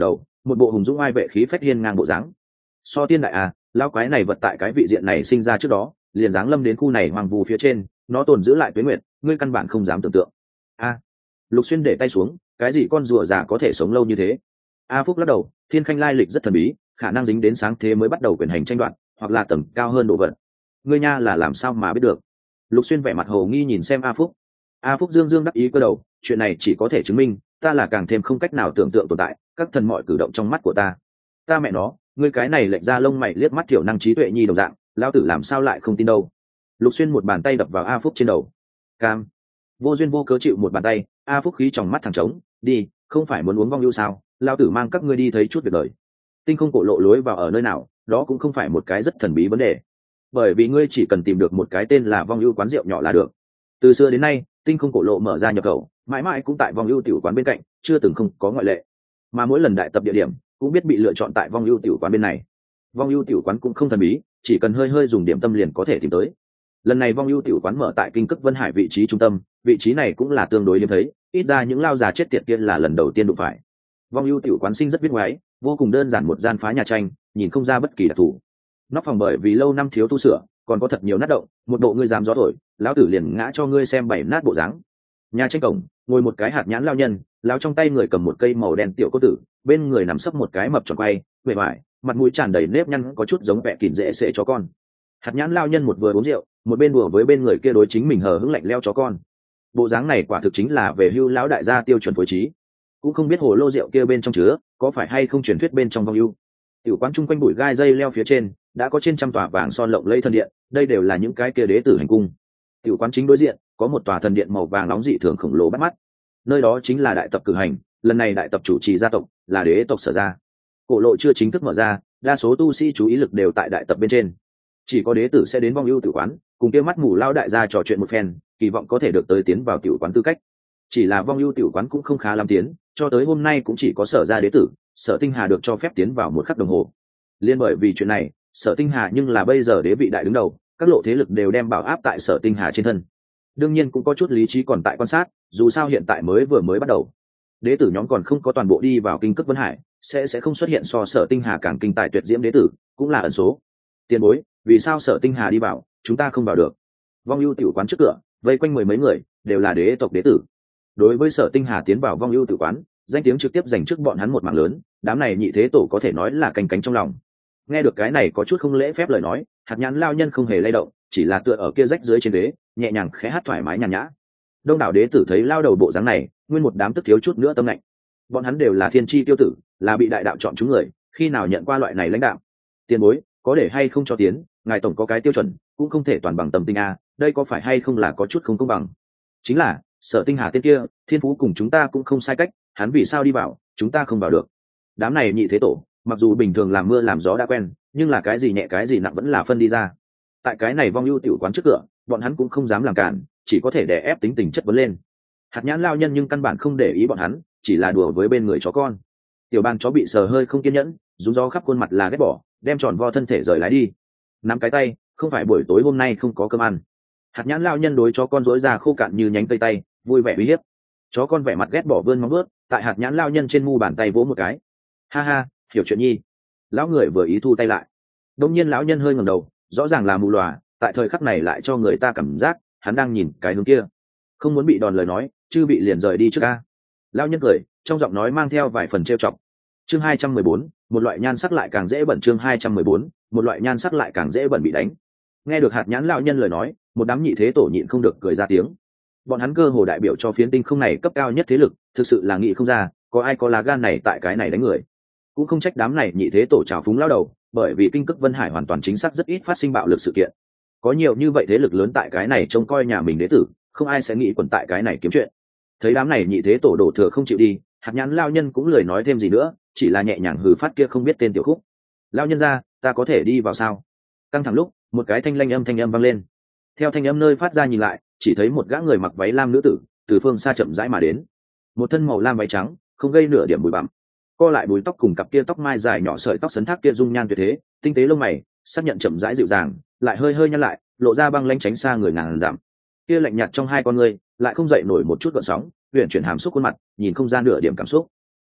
một bộ hùng dũng ai vệ khí phách hiên ngang bộ dáng. So tiên đại à, lão quái này vật tại cái vị diện này sinh ra trước đó liền giáng lâm đến khu này hoàng vù phía trên, nó tồn giữ lại tuế nguyệt, ngươi căn bản không dám tưởng tượng. A. Lục Xuyên để tay xuống, cái gì con rùa già có thể sống lâu như thế? A Phúc lắc đầu, Thiên Khanh lai lịch rất thần bí, khả năng dính đến sáng thế mới bắt đầu quyền hành tranh đoạt, hoặc là tầng cao hơn độ vật. Ngươi nha là làm sao mà biết được? Lục Xuyên vẻ mặt hồ nghi nhìn xem A Phúc. A Phúc dương dương đắc ý cơ đầu, chuyện này chỉ có thể chứng minh ta là càng thêm không cách nào tưởng tượng tồn tại, các thần mọi cử động trong mắt của ta. Ta mẹ nó, ngươi cái này lệnh ra lông mày liếc mắt thiểu năng trí tuệ nhi đồng dạng, lão tử làm sao lại không tin đâu. Lục Xuyên một bàn tay đập vào A Phúc trên đầu. Cam. Vô duyên vô cớ chịu một bàn tay, A Phúc khí trong mắt thẳng trống, đi, không phải muốn uống vong ưu sao, lão tử mang các ngươi đi thấy chút việc đời. Tinh không cổ lộ lối vào ở nơi nào, đó cũng không phải một cái rất thần bí vấn đề, bởi vì ngươi chỉ cần tìm được một cái tên là vong ưu quán rượu nhỏ là được. Từ xưa đến nay, tinh không cổ lộ mở ra nhập khẩu, mãi mãi cũng tại vong ưu tiểu quán bên cạnh, chưa từng không có ngoại lệ. Mà mỗi lần đại tập địa điểm cũng biết bị lựa chọn tại vong ưu tiểu quán bên này. Vong ưu tiểu quán cũng không thần bí, chỉ cần hơi hơi dùng điểm tâm liền có thể tìm tới. Lần này vong ưu tiểu quán mở tại kinh cức Vân Hải vị trí trung tâm, vị trí này cũng là tương đối hiếm thấy, ít ra những lao già chết tiệt kia là lần đầu tiên đụng phải. Vong ưu tiểu quán sinh rất biết ngoái, vô cùng đơn giản, một gian phá nhà tranh, nhìn không ra bất kỳ đặc thù. Nóc phòng bởi vì lâu năm thiếu tu sửa, còn có thật nhiều nát động, một bộ ngươi dám gió thổi, lão tử liền ngã cho ngươi xem bảy nát bộ dáng. Nhà tranh cổng ngồi một cái hạt nhãn lao nhân, lão trong tay người cầm một cây màu đen tiểu cô tử, bên người nằm sấp một cái mập tròn quay, vẻ vải, mặt mũi tràn đầy nếp nhăn, có chút giống vẻ kỉn dễ sệ chó con. Hạt nhãn lao nhân một vừa uống rượu, một bên đùa với bên người kia đối chính mình hờ hững lạnh leo chó con. Bộ dáng này quả thực chính là về hưu lão đại gia tiêu chuẩn phối trí. Cũng không biết hồ lô rượu kia bên trong chứa có phải hay không truyền thuyết bên trong vong ưu. Tiểu quán chung quanh bụi gai dây leo phía trên đã có trên trăm tòa vàng son lộng lẫy thần điện, đây đều là những cái kia đế tử hành cung. Tiểu quán chính đối diện có một tòa thần điện màu vàng nóng dị thường khổng lồ bắt mắt, nơi đó chính là đại tập cử hành, lần này đại tập chủ trì gia tộc là đế tộc Sở gia. Cổ lộ chưa chính thức mở ra, đa số tu sĩ chú ý lực đều tại đại tập bên trên, chỉ có đế tử sẽ đến vong ưu tử quán cùng kia mắt mù lao đại gia trò chuyện một phen, kỳ vọng có thể được tới tiến vào tiểu quán tư cách. Chỉ là vong ưu tiểu quán cũng không khá lắm tiến, cho tới hôm nay cũng chỉ có Sở gia đế tử Sở Tinh Hà được cho phép tiến vào một khắc đồng hồ. Liên bởi vì chuyện này, Sở Tinh Hà nhưng là bây giờ đế vị đại đứng đầu, các lộ thế lực đều đem bảo áp tại Sở Tinh Hà trên thân. Đương nhiên cũng có chút lý trí còn tại quan sát, dù sao hiện tại vừa mới bắt đầu, đế tử nhóm còn không có toàn bộ đi vào kinh cức Vân Hải, sẽ không xuất hiện so Sở Tinh Hà càng kinh tài tuyệt diễm đế tử, cũng là ẩn số. Tiền bối, vì sao Sở Tinh Hà đi vào, chúng ta không vào được? Vong ưu tiểu quán trước cửa vây quanh mười mấy người, đều là đế tộc đế tử. Đối với Sở Tinh Hà tiến vào vong ưu tiểu quán, danh tiếng trực tiếp giành trước bọn hắn một mảng lớn, đám này nhị thế tổ có thể nói là canh cánh trong lòng. Nghe được cái này có chút không lễ phép lời nói, hạt nhãn lao nhân không hề lay động, chỉ là tựa ở kia rách dưới trên ghế, nhẹ nhàng khẽ hát thoải mái nhàn nhã. Đông đảo đế tử thấy lao đầu bộ dáng này, nguyên một đám tức thiếu chút nữa tâm lạnh. Bọn hắn đều là thiên chi tiêu tử, là bị đại đạo chọn chúng người, khi nào nhận qua loại này lãnh đạo? Tiền bối, có để hay không cho tiến, ngài tổng có cái tiêu chuẩn, cũng không thể toàn bằng tâm tinh a, đây có phải hay không là có chút không công bằng? Chính là Sở Tinh Hà tên kia, thiên phú cùng chúng ta cũng không sai cách, hắn vì sao đi vào, chúng ta không vào được? Đám này nhị thế tổ, mặc dù bình thường làm mưa làm gió đã quen, nhưng là cái gì nhẹ cái gì nặng vẫn là phân đi ra. Tại cái này vong ưu tiểu quán trước cửa, bọn hắn cũng không dám làm cản, chỉ có thể đè ép tính tình chất vấn lên. Hạt nhãn lao nhân nhưng căn bản không để ý bọn hắn, chỉ là đùa với bên người chó con. Tiểu bàn chó bị sờ hơi không kiên nhẫn, rúng gió khắp khuôn mặt là ghét bỏ, đem tròn vo thân thể rời lái đi. Nắm cái tay, không phải buổi tối hôm nay không có cơm ăn. Hạt nhãn lao nhân đối chó con rỗi ra khô cạn như nhánh cây tay, vui vẻ uy hiếp. Chó con vẻ mặt ghét bỏ vươn móng vuốt, tại hạt nhãn lao nhân trên mu bàn tay vỗ một cái. Ha ha, hiểu chuyện nhi. Lão người vừa ý thu tay lại. Đông nhiên lão nhân hơi ngẩng đầu, rõ ràng là mù lòa, tại thời khắc này lại cho người ta cảm giác hắn đang nhìn cái hướng kia, không muốn bị đòn lời nói, chứ bị liền rời đi trước ca. Lão nhân cười, trong giọng nói mang theo vài phần trêu chọc. Chương 214, một loại nhan sắc lại càng dễ bẩn. Chương 214, một loại nhan sắc lại càng dễ bẩn bị đánh. Nghe được hạt nhãn lão nhân lời nói, một đám nhị thế tổ nhịn không được cười ra tiếng. Bọn hắn cơ hồ đại biểu cho phiến tinh không này cấp cao nhất thế lực, thực sự là nghĩ không ra có ai có lá gan này tại cái này đánh người. Cũng không trách đám này nhị thế tổ trào phúng lao đầu, bởi vì kinh cức Vân Hải hoàn toàn chính xác rất ít phát sinh bạo lực sự kiện. Có nhiều như vậy thế lực lớn tại cái này trông coi nhà mình đế tử, không ai sẽ nghĩ quẩn tại cái này kiếm chuyện. Thấy đám này nhị thế tổ đổ thừa không chịu đi, hạt nhãn lao nhân cũng lười nói thêm gì nữa, chỉ là nhẹ nhàng hừ phát kia không biết tên tiểu khúc. Lao nhân ra, ta có thể đi vào sao? Căng thẳng lúc, một cái thanh âm vang lên. Theo thanh âm nơi phát ra nhìn lại, chỉ thấy một gã người mặc váy lam nữ tử từ phương xa chậm rãi mà đến. Một thân màu lam váy trắng, không gây nửa điểm bụi bặm, co lại búi tóc cùng cặp kia tóc mai dài nhỏ sợi tóc sấn thác kia dung nhan tuyệt thế, tinh tế lông mày xác nhận chậm rãi dịu dàng, lại hơi hơi nhăn lại, lộ ra băng lãnh tránh xa người ngàn dặm. Kia lạnh nhạt trong hai con người lại không dậy nổi một chút gợn sóng, huyền chuyển hàm xúc khuôn mặt, nhìn không ra nửa điểm cảm xúc.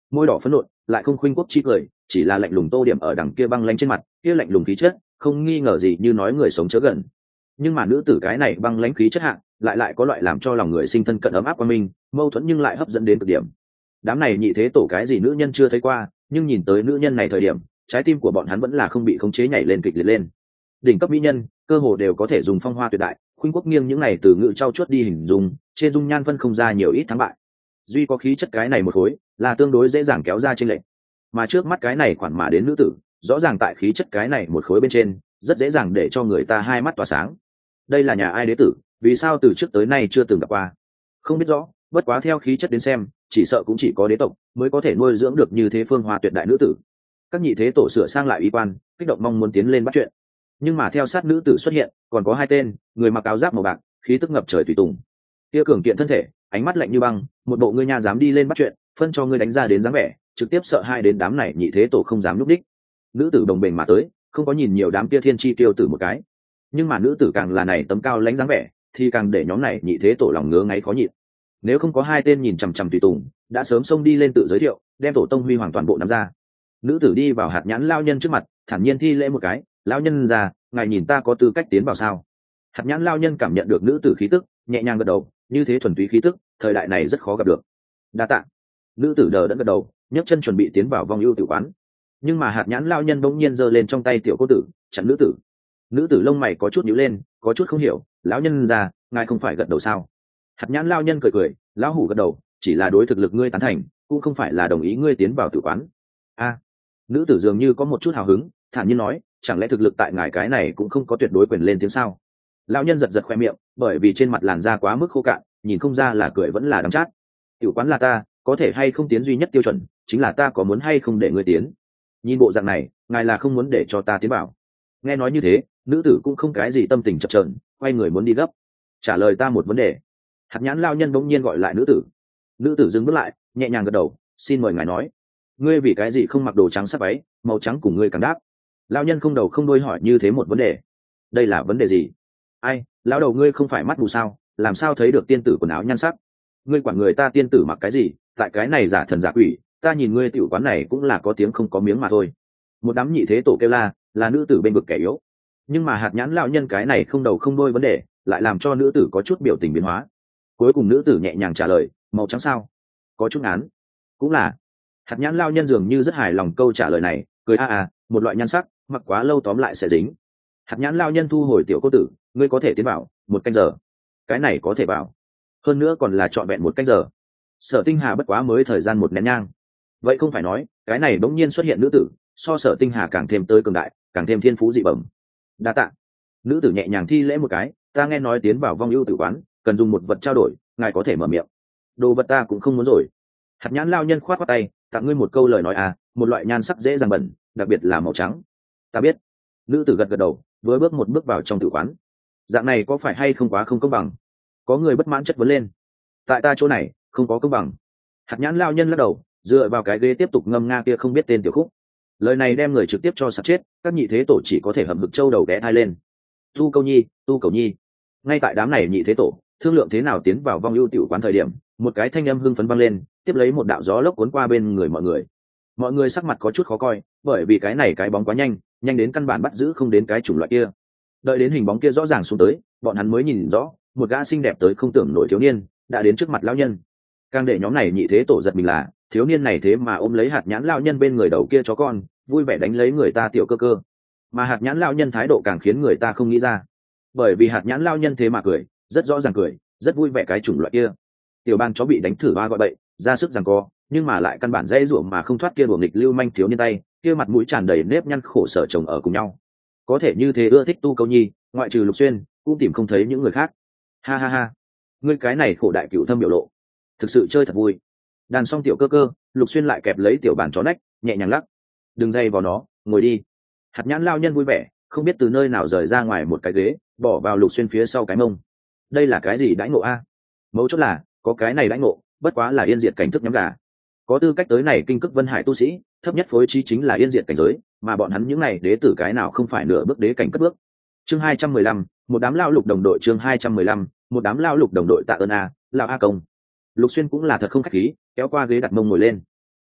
môi đỏ phấn nộn lại không khuynh quốc chi cười, chỉ là lạnh lùng tô điểm ở đằng kia băng lanh trên mặt, kia lạnh lùng khí chất không nghi ngờ gì như nói người sống chớ gần. Nhưng mà nữ tử cái này băng lãnh khí chất hạng lại có loại làm cho lòng người sinh thân cận ấm áp qua mình, mâu thuẫn nhưng lại hấp dẫn đến cực điểm. Đám này nhị thế tổ cái gì nữ nhân chưa thấy qua, nhưng nhìn tới nữ nhân này thời điểm, trái tim của bọn hắn vẫn là không bị khống chế nhảy lên kịch liệt lên. Đỉnh cấp mỹ nhân cơ hồ đều có thể dùng phong hoa tuyệt đại, khuynh quốc nghiêng những này từ ngữ trau chuốt đi hình dung, trên dung nhan phân không ra nhiều ít thắng bại. Duy có khí chất cái này một khối là tương đối dễ dàng kéo ra trên lệnh, mà trước mắt cái này khoản mà đến nữ tử rõ ràng tại khí chất cái này một khối bên trên rất dễ dàng để cho người ta hai mắt tỏa sáng. Đây là nhà ai đế tử, vì sao từ trước tới nay chưa từng gặp qua? Không biết rõ, bất quá theo khí chất đến xem chỉ sợ cũng chỉ có đế tộc mới có thể nuôi dưỡng được như thế phương hoa tuyệt đại nữ tử. Các nhị thế tổ sửa sang lại y quan, kích động mong muốn tiến lên bắt chuyện, nhưng mà theo sát nữ tử xuất hiện còn có hai tên người mặc áo giáp màu bạc, khí tức ngập trời tùy tùng. Kia cường kiện thân thể, ánh mắt lạnh như băng, một bộ ngươi nha dám đi lên bắt chuyện, phân cho ngươi đánh ra đến dáng vẻ, trực tiếp sợ hai đến đám này nhị thế tổ không dám núp đích. Nữ tử đồng bền mà tới, không có nhìn nhiều đám kia thiên chi tiêu tử một cái, nhưng mà nữ tử càng là này tấm cao lãnh dáng vẻ thì càng để nhóm này nhị thế tổ lòng ngứa ngáy khó nhịn. Nếu không có hai tên nhìn chằm chằm tùy tùng đã sớm xông đi lên tự giới thiệu, đem tổ tông huy hoàng toàn bộ nắm ra. Nữ tử đi vào hạt nhãn lao nhân trước mặt, thản nhiên thi lễ một cái, lão nhân già, ngài nhìn ta có tư cách tiến vào sao? Hạt nhãn lao nhân cảm nhận được nữ tử khí tức, nhẹ nhàng gật đầu, như thế thuần túy khí tức thời đại này rất khó gặp được. Đa tạ. Nữ tử đờ đẫn gật đầu, nhấc chân chuẩn bị tiến vào vong ưu tử quán, nhưng mà hạt nhãn lao nhân bỗng nhiên giơ lên trong tay tiểu cô tử chặn nữ tử. Nữ tử lông mày có chút nhíu lên, có chút không hiểu, lão nhân già, ngài không phải gật đầu sao? Hạt nhãn lao nhân cười cười, lão hủ gật đầu, chỉ là đối thực lực ngươi tán thành, cũng không phải là đồng ý ngươi tiến vào tử quán. A. Nữ tử dường như có một chút hào hứng, thản nhiên nói, chẳng lẽ thực lực tại ngài cái này cũng không có tuyệt đối quyền lên tiếng sao? Lão nhân giật giật khoe miệng, bởi vì trên mặt làn da quá mức khô cạn, nhìn không ra là cười vẫn là đắng chát. Tiểu quán là ta, có thể hay không tiến duy nhất tiêu chuẩn chính là ta có muốn hay không để ngươi tiến. Nhìn bộ dạng này, ngài là không muốn để cho ta tiến vào. Nghe nói như thế, nữ tử cũng không cái gì tâm tình chập chờn, quay người muốn đi gấp. Trả lời ta một vấn đề. Hạt nhãn lao nhân bỗng nhiên gọi lại nữ tử. Nữ tử dừng bước lại, nhẹ nhàng gật đầu, xin mời ngài nói, ngươi vì cái gì không mặc đồ trắng sắc váy, màu trắng cùng ngươi càng đáp? Lao nhân không đầu không đuôi hỏi như thế một vấn đề. Đây là vấn đề gì? Ai, lão đầu ngươi không phải mắt mù sao, làm sao thấy được tiên tử quần áo nhan sắc? Ngươi quản người ta tiên tử mặc cái gì, tại cái này giả thần giả quỷ, ta nhìn ngươi tiểu quán này cũng là có tiếng không có miếng mà thôi. Một đám nhị thế tổ kêu là nữ tử bên vực kẻ yếu, nhưng mà hạt nhãn lão nhân cái này không đầu không đuôi vấn đề lại làm cho nữ tử có chút biểu tình biến hóa. Cuối cùng nữ tử nhẹ nhàng trả lời, màu trắng sao? Có chút ngán. Cũng là. Hạt nhãn lão nhân dường như rất hài lòng câu trả lời này, cười một loại nhan sắc, mặc quá lâu tóm lại sẽ dính. Hạt nhãn lão nhân thu hồi tiểu cô tử, ngươi có thể tiến vào 1 canh giờ. Cái này có thể vào, hơn nữa còn là trọn vẹn 1 canh giờ. Sở Tinh Hà bất quá mới thời gian 1 nén nhang, vậy không phải nói cái này bỗng nhiên xuất hiện nữ tử so Sở Tinh Hà càng thêm tới cường đại, càng thêm thiên phú dị bẩm. Đa tạ. Nữ tử nhẹ nhàng thi lễ một cái, ta nghe nói tiến vào vong ưu tử quán cần dùng một vật trao đổi, ngài có thể mở miệng. Đồ vật ta cũng không muốn rồi. Hạt nhãn lao nhân khoát khoát tay, tặng ngươi một câu lời nói một loại nhan sắc dễ dàng bẩn, đặc biệt là màu trắng. Ta biết. Nữ tử gật gật đầu, với bước một bước vào trong tử quán. Dạng này có phải hay không quá không công bằng? Có người bất mãn chất vấn lên. Tại ta chỗ này không có công bằng. Hạt nhãn lao nhân lắc đầu, dựa vào cái ghế tiếp tục ngâm nga kia không biết tên tiểu khúc. Lời này đem người trực tiếp cho sặc chết, các nhị thế tổ chỉ có thể hầm hực châu đầu ghé thai lên. Tu câu nhi, tu cầu nhi. Ngay tại đám này nhị thế tổ thương lượng thế nào tiến vào vong ưu tiểu quán thời điểm, một cái thanh âm hưng phấn vang lên, tiếp lấy một đạo gió lốc cuốn qua bên người mọi người. Mọi người sắc mặt có chút khó coi, bởi vì cái này cái bóng quá nhanh, nhanh đến căn bản bắt giữ không đến cái chủng loại kia. Đợi đến hình bóng kia rõ ràng xuống tới, bọn hắn mới nhìn rõ, một gã xinh đẹp tới không tưởng nổi thiếu niên đã đến trước mặt lão nhân. Càng để nhóm này nhị thế tổ giật mình là, thiếu niên này thế mà ôm lấy hạt nhãn lão nhân bên người đầu kia chó con, vui vẻ đánh lấy người ta tiểu cơ cơ. Mà hạt nhãn lão nhân thái độ càng khiến người ta không nghĩ ra, bởi vì hạt nhãn lão nhân thế mà cười, rất rõ ràng cười, rất vui vẻ cái chủng loại kia. Tiểu ban chó bị đánh thử ba gọi bậy, ra sức giằng co, nhưng mà lại căn bản dễ ruộng mà không thoát kia đùa nghịch lưu manh thiếu niên tay, kia mặt mũi tràn đầy nếp nhăn khổ sở chồng ở cùng nhau. Có thể như thế ưa thích tu câu nhi, ngoại trừ Lục Xuyên, cũng tìm không thấy những người khác. Ha ha ha, ngươi cái này khổ đại cửu thâm biểu lộ, thực sự chơi thật vui. Đàn xong tiểu cơ cơ, Lục Xuyên lại kẹp lấy tiểu bàn chó nách, nhẹ nhàng lắc. Đừng dây vào nó, ngồi đi. Hạt nhãn lao nhân vui vẻ, không biết từ nơi nào rời ra ngoài một cái ghế, bỏ vào Lục Xuyên phía sau cái mông. Đây là cái gì đãi ngộ a? Mấu chốt là có cái này đãi ngộ, bất quá là yên diệt cảnh thức nhắm gà. Có tư cách tới này kinh cức vân hải tu sĩ, thấp nhất phối trí chính là yên diệt cảnh giới, mà bọn hắn những này đế tử cái nào không phải nửa bước đế cảnh cất bước. Chương 215, một đám lao lục đồng đội. Chương 215, một đám lao lục đồng đội tạ ơn lão A công. Lục Xuyên cũng là thật không khách khí, kéo qua ghế đặt mông ngồi lên.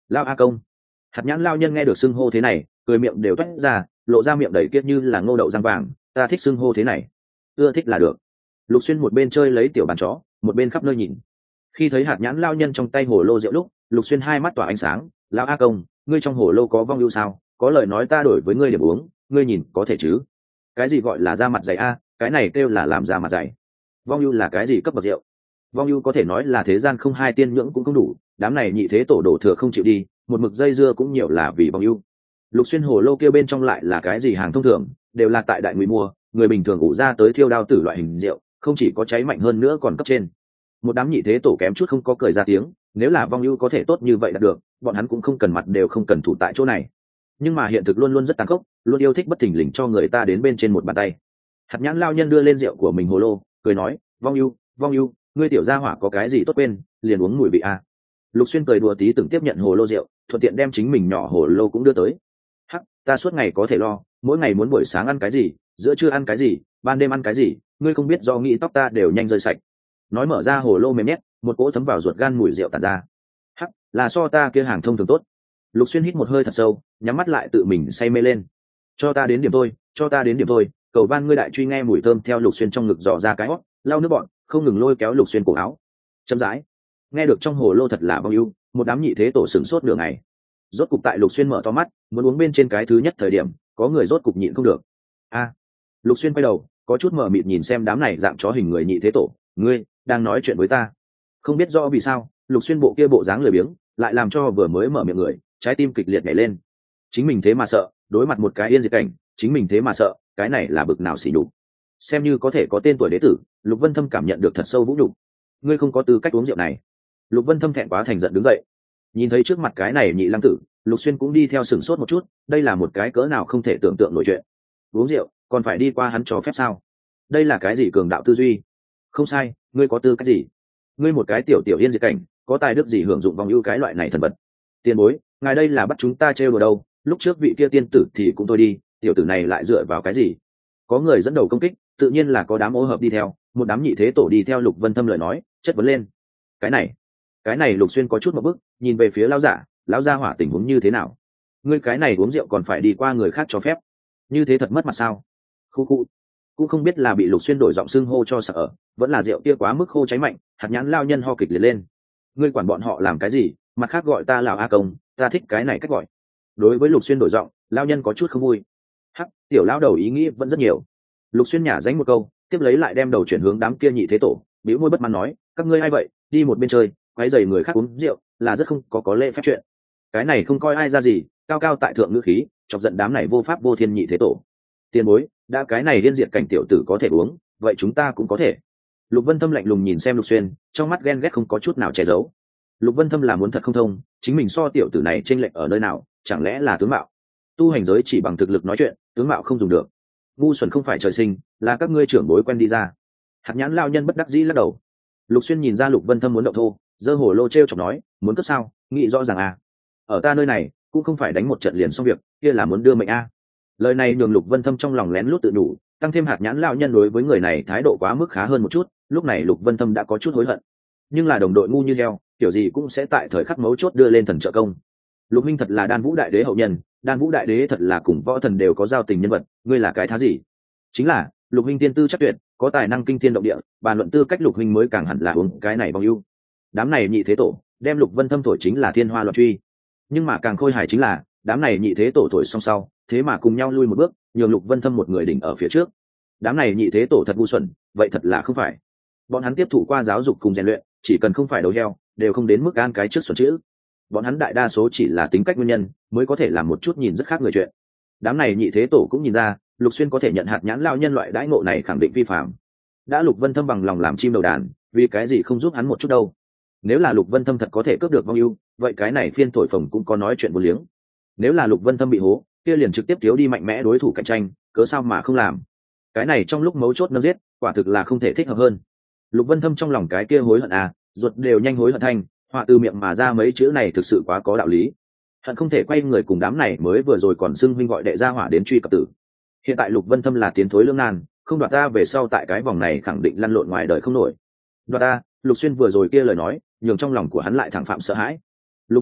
Lao A Công. Hạt nhãn lao nhân nghe được xưng hô thế này, cười miệng đều toét ra, lộ ra miệng đầy kiết như là ngô đậu răng vàng. Ta thích xưng hô thế này, ưa thích là được. Lục Xuyên một bên chơi lấy tiểu bàn chó, một bên khắp nơi nhìn. Khi thấy hạt nhãn lao nhân trong tay hồ lô rượu lúc, Lục Xuyên hai mắt tỏa ánh sáng. Lão A Công, ngươi trong hồ lô có vong ưu sao? Có lời nói ta đổi với ngươi điểm uống, ngươi nhìn có thể chứ? Cái gì gọi là da mặt dày a? Cái này kêu là làm da mặt dày. Vong ưu là cái gì cấp bậc rượu? Vong ưu có thể nói là thế gian không hai tiên nhưỡng cũng không đủ, đám này nhị thế tổ đổ thừa không chịu đi, một mực dây dưa cũng nhiều là vì vong ưu. Lục Xuyên hồ lô kia bên trong lại là cái gì hàng thông thường, đều là tại đại ngụy mua, người bình thường ủ ra tới thiêu đao tử loại hình rượu, không chỉ có cháy mạnh hơn nữa còn cấp trên. Một đám nhị thế tổ kém chút không có cười ra tiếng, nếu là vong ưu có thể tốt như vậy đạt được, bọn hắn cũng không cần mặt đều không cần thủ tại chỗ này. Nhưng mà hiện thực luôn luôn rất tàn khốc, luôn yêu thích bất thình lình cho người ta đến bên trên một bàn tay. Hạt nhãn lao nhân đưa lên rượu của mình hồ lô, cười nói, vong ưu, ngươi tiểu gia hỏa có cái gì tốt quên, liền uống mùi vị a. Lục Xuyên cười đùa tí từng tiếp nhận hồ lô rượu, thuận tiện đem chính mình nhỏ hồ lô cũng đưa tới. Hắc, ta suốt ngày có thể lo, mỗi ngày muốn buổi sáng ăn cái gì, giữa trưa ăn cái gì, ban đêm ăn cái gì, ngươi không biết do nghĩ tóc ta đều nhanh rơi sạch. Nói mở ra hồ lô mềm nhét, một cỗ thấm vào ruột gan mùi rượu tản ra. Hắc, là so ta kia hàng thông thường tốt. Lục Xuyên hít một hơi thật sâu, nhắm mắt lại tự mình say mê lên. Cho ta đến điểm thôi, cầu van ngươi đại truy nghe mùi thơm theo Lục Xuyên trong ngực dò ra cái hót, lau nước bọn, không ngừng lôi kéo Lục Xuyên cổ áo. Chậm rãi, nghe được trong hồ lô thật là vong ưu, một đám nhị thế tổ sửng sốt nửa ngày. Rốt cục tại Lục Xuyên mở to mắt, muốn uống bên trên cái thứ nhất thời điểm, có người rốt cục nhịn không được. A, Lục Xuyên quay đầu, có chút mờ mịt nhìn xem đám này dạng chó hình người nhị thế tổ, ngươi đang nói chuyện với ta? Không biết rõ vì sao, Lục Xuyên bộ kia bộ dáng lười biếng, lại làm cho vừa mới mở miệng người, trái tim kịch liệt nhảy lên. Chính mình thế mà sợ, đối mặt một cái yên diệt cảnh, chính mình thế mà sợ, cái này là bực nào xỉ nhục. Xem như có thể có tên tuổi đế tử, Lục Vân Thâm cảm nhận được thật sâu vũ nhục. Ngươi không có tư cách uống rượu này. Lục Vân Thâm thẹn quá thành giận đứng dậy. Nhìn thấy trước mặt cái này nhị lăng tử, Lục Xuyên cũng đi theo sửng sốt một chút, đây là một cái cỡ nào không thể tưởng tượng nổi chuyện. Uống rượu, còn phải đi qua hắn cho phép sao? Đây là cái gì cường đạo tư duy? Không sai, ngươi có tư cách gì? Ngươi một cái tiểu tiểu yên diệt cảnh, có tài đức gì hưởng dụng vong ưu cái loại này thần vật? Tiền bối, ngài đây là bắt chúng ta trêu đùa đâu? Lúc trước vị kia tiên tử thì cũng thôi đi, tiểu tử này lại dựa vào cái gì? Có người dẫn đầu công kích, tự nhiên là có đám ô hợp đi theo, một đám nhị thế tổ đi theo Lục Vân Thâm lời nói, chất vấn lên. Cái này Lục Xuyên có chút một bức, nhìn về phía lão giả, lão gia hỏa tình huống như thế nào? Ngươi cái này uống rượu còn phải đi qua người khác cho phép, như thế thật mất mặt sao? Khu cũng không biết là bị Lục Xuyên đổi giọng xưng hô cho sợ, vẫn là rượu kia quá mức khô cháy mạnh, hạt nhãn lao nhân ho kịch liệt lên. Ngươi quản bọn họ làm cái gì? Mặt khác gọi ta lão A Công, ta thích cái này cách gọi. Đối với Lục Xuyên đổi giọng, lao nhân có chút không vui. Hắc, tiểu lão đầu ý nghĩ vẫn rất nhiều. Lục Xuyên nhả dánh một câu, tiếp lấy lại đem đầu chuyển hướng đám kia nhị thế tổ, bĩu môi bất mãn nói, các ngươi ai vậy, đi một bên chơi, quấy rầy người khác uống rượu, là rất không có lễ phép chuyện. Cái này không coi ai ra gì, cao cao tại thượng ngữ khí, chọc giận đám này vô pháp vô thiên nhị thế tổ. Tiền bối, đã cái này điên diệt cảnh tiểu tử có thể uống, vậy chúng ta cũng có thể. Lục Vân Thâm lạnh lùng nhìn xem Lục Xuyên, trong mắt ghen ghét không có chút nào che giấu. Lục Vân Thâm là muốn thật không thông, chính mình so tiểu tử này chênh lệch ở nơi nào, chẳng lẽ là tướng mạo? Tu hành giới chỉ bằng thực lực nói chuyện, tướng mạo không dùng được. Ngu xuẩn không phải trời sinh, là các ngươi trưởng bối quen đi ra. Hạt nhãn lao nhân bất đắc dĩ lắc đầu. Lục Xuyên nhìn ra Lục Vân Thâm muốn động thô, giơ hổ lô treo chọc nói, muốn cướp sao? Nghĩ rõ ràng à? Ở ta nơi này, cũng không phải đánh một trận liền xong việc, kia là muốn đưa mệnh a. Lời này nhường Lục Vân Thâm trong lòng lén lút tự đủ, tăng thêm hạt nhãn lao nhân đối với người này thái độ quá mức khá hơn một chút, lúc này Lục Vân Thâm đã có chút hối hận. Nhưng là đồng đội ngu như heo, kiểu gì cũng sẽ tại thời khắc mấu chốt đưa lên thần trợ công. Lục minh thật là Đan Vũ đại đế hậu nhân, Đan Vũ đại đế thật là cùng võ thần đều có giao tình nhân vật, ngươi là cái thá gì? Chính là Lục minh tiên tư chắc tuyệt, có tài năng kinh thiên động địa, bàn luận tư cách Lục minh mới càng hẳn là uống cái này bao ưu. Đám này nhị thế tổ, đem Lục Vân Thâm thổi chính là thiên hoa loạn truy. Nhưng mà càng khôi hài chính là, đám này nhị thế tổ thổi xong sau, thế mà cùng nhau lui một bước, nhường Lục Vân Thâm một người đỉnh ở phía trước. Đám này nhị thế tổ thật ngu xuẩn, vậy thật là không phải. Bọn hắn tiếp thụ qua giáo dục cùng rèn luyện, chỉ cần không phải đầu heo, đều không đến mức gan cái trước xuẩn chữ. Bọn hắn đại đa số chỉ là tính cách nguyên nhân, mới có thể làm một chút nhìn rất khác người chuyện. Đám này nhị thế tổ cũng nhìn ra, Lục Xuyên có thể nhận hạt nhãn lao nhân loại đãi ngộ này khẳng định vi phạm. Đã Lục Vân Thâm bằng lòng làm chim đầu đàn, vì cái gì không giúp hắn một chút đâu? Nếu là Lục Vân Thâm thật có thể cướp được vong ưu, vậy cái này phiên thổi phồng cũng có nói chuyện vô liếng. Nếu là Lục Vân Thâm bị hố, kia liền trực tiếp thiếu đi mạnh mẽ đối thủ cạnh tranh, cớ sao mà không làm? Cái này trong lúc mấu chốt nâng giết, quả thực là không thể thích hợp hơn. Lục Vân Thâm trong lòng cái kia hối hận à, ruột đều nhanh hối hận thanh, họa từ miệng mà ra mấy chữ này thực sự quá có đạo lý. Hận không thể quay người cùng đám này mới vừa rồi còn xưng huynh gọi đệ ra hỏa đến truy cập tử. Hiện tại Lục Vân Thâm là tiến thối lưỡng nan, không đoạt ta về sau tại cái vòng này khẳng định lăn lộn ngoài đời không nổi. Đoạt ta, Lục Xuyên vừa rồi kia lời nói, nhường trong lòng của hắn lại thẳng phạm sợ hãi. Lục minh,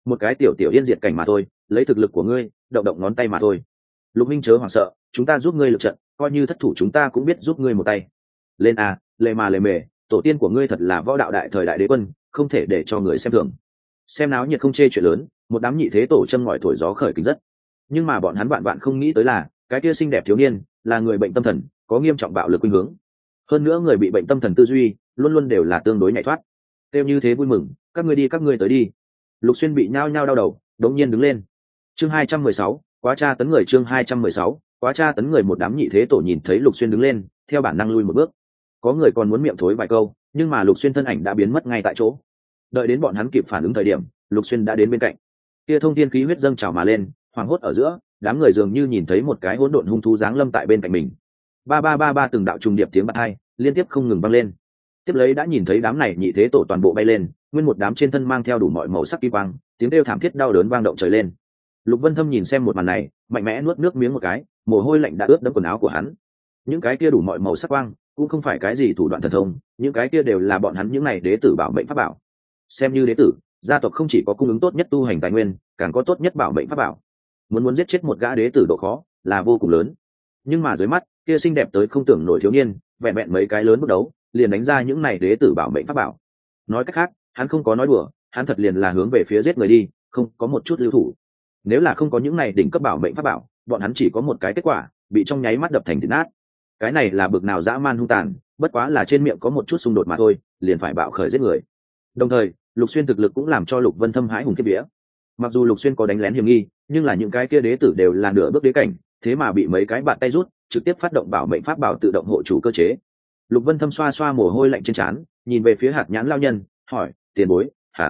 một cái tiểu tiểu yên diệt cảnh mà thôi, lấy thực lực của ngươi động động ngón tay mà thôi. Lục minh chớ hoảng sợ, chúng ta giúp ngươi lực trận, coi như thất thủ chúng ta cũng biết giúp ngươi một tay. Lên a, lề mà lề mề, tổ tiên của ngươi thật là võ đạo đại thời đại đế quân, không thể để cho người xem thường. Xem náo nhiệt không chê chuyện lớn, một đám nhị thế tổ châm ngòi thổi gió khởi kính rất. Nhưng mà bọn hắn vạn vạn không nghĩ tới là cái kia xinh đẹp thiếu niên là người bệnh tâm thần, có nghiêm trọng bạo lực khuynh hướng. Hơn nữa người bị bệnh tâm thần tư duy luôn luôn đều là tương đối nhạy thoát. Tiêu như thế vui mừng, các ngươi đi các ngươi tới đi. Lục Xuyên bị nhao nhao đau đầu, đống nhiên đứng lên. Chương 216, quá tra tấn người. Chương 216, quá tra tấn người. Một đám nhị thế tổ nhìn thấy Lục Xuyên đứng lên, theo bản năng lui một bước. Có người còn muốn miệng thối vài câu, nhưng mà Lục Xuyên thân ảnh đã biến mất ngay tại chỗ. Đợi đến bọn hắn kịp phản ứng thời điểm, Lục Xuyên đã đến bên cạnh. Kia thông thiên khí huyết dâng trào mà lên, hoảng hốt ở giữa, đám người dường như nhìn thấy một cái hỗn độn hung thú giáng lâm tại bên cạnh mình. Ba ba ba ba, từng đạo trùng điệp tiếng bạt hai liên tiếp không ngừng vang lên. Tiếp lấy đã nhìn thấy đám này nhị thế tổ toàn bộ bay lên, nguyên một đám trên thân mang theo đủ mọi màu sắc kim quang, tiếng kêu thảm thiết đau đớn vang động trời lên. Lục Vân Thâm nhìn xem một màn này, mạnh mẽ nuốt nước miếng một cái, mồ hôi lạnh đã ướt đẫm quần áo của hắn. Những cái kia đủ mọi màu sắc quang cũng không phải cái gì thủ đoạn thần thông, những cái kia đều là bọn hắn những này đế tử bảo mệnh pháp bảo. Xem như đế tử, gia tộc không chỉ có cung ứng tốt nhất tu hành tài nguyên, càng có tốt nhất bảo mệnh pháp bảo. Muốn giết chết một gã đế tử độ khó là vô cùng lớn. Nhưng mà dưới mắt kia xinh đẹp tới không tưởng nổi thiếu niên, vẹn vẹn mấy cái lớn bước đấu liền đánh ra những này đế tử bảo mệnh pháp bảo. Nói cách khác, hắn không có nói đùa, hắn thật liền là hướng về phía giết người đi, không có một chút lưu thủ. Nếu là không có những này đỉnh cấp bảo mệnh pháp bảo, bọn hắn chỉ có một cái kết quả, bị trong nháy mắt đập thành thịt nát. Cái này là bực nào dã man hung tàn, bất quá là trên miệng có một chút xung đột mà thôi, liền phải bạo khởi giết người. Đồng thời, Lục Xuyên thực lực cũng làm cho Lục Vân Thâm hãi hùng kiếp vía. Mặc dù Lục Xuyên có đánh lén hiểm nghi, nhưng là những cái kia đế tử đều là nửa bước đế cảnh, thế mà bị mấy cái bạn tay rút, trực tiếp phát động bảo mệnh pháp bảo tự động hộ chủ cơ chế. Lục Vân Thâm xoa xoa mồ hôi lạnh trên trán, nhìn về phía Hạt Nhãn lão nhân, hỏi: "Tiền bối,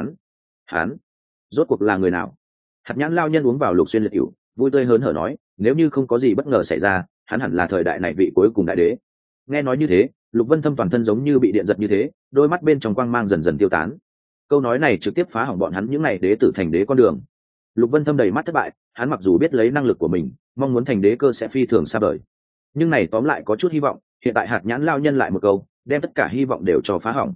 hắn rốt cuộc là người nào?" Hạt Nhãn lão nhân uống vào Lục Xuyên liệt rượu, vui tươi hớn hở nói: "Nếu như không có gì bất ngờ xảy ra, hắn hẳn là thời đại này vị cuối cùng đại đế." Nghe nói như thế, Lục Vân Thâm toàn thân giống như bị điện giật như thế, đôi mắt bên trong quang mang dần dần tiêu tán. Câu nói này trực tiếp phá hỏng bọn hắn những này đế tử thành đế con đường. Lục Vân Thâm đầy mắt thất bại, hắn mặc dù biết lấy năng lực của mình, mong muốn thành đế cơ sẽ phi thường xa vời. Nhưng này tóm lại có chút hy vọng, hiện tại Hạt Nhãn lão nhân lại một câu, đem tất cả hy vọng đều cho phá hỏng.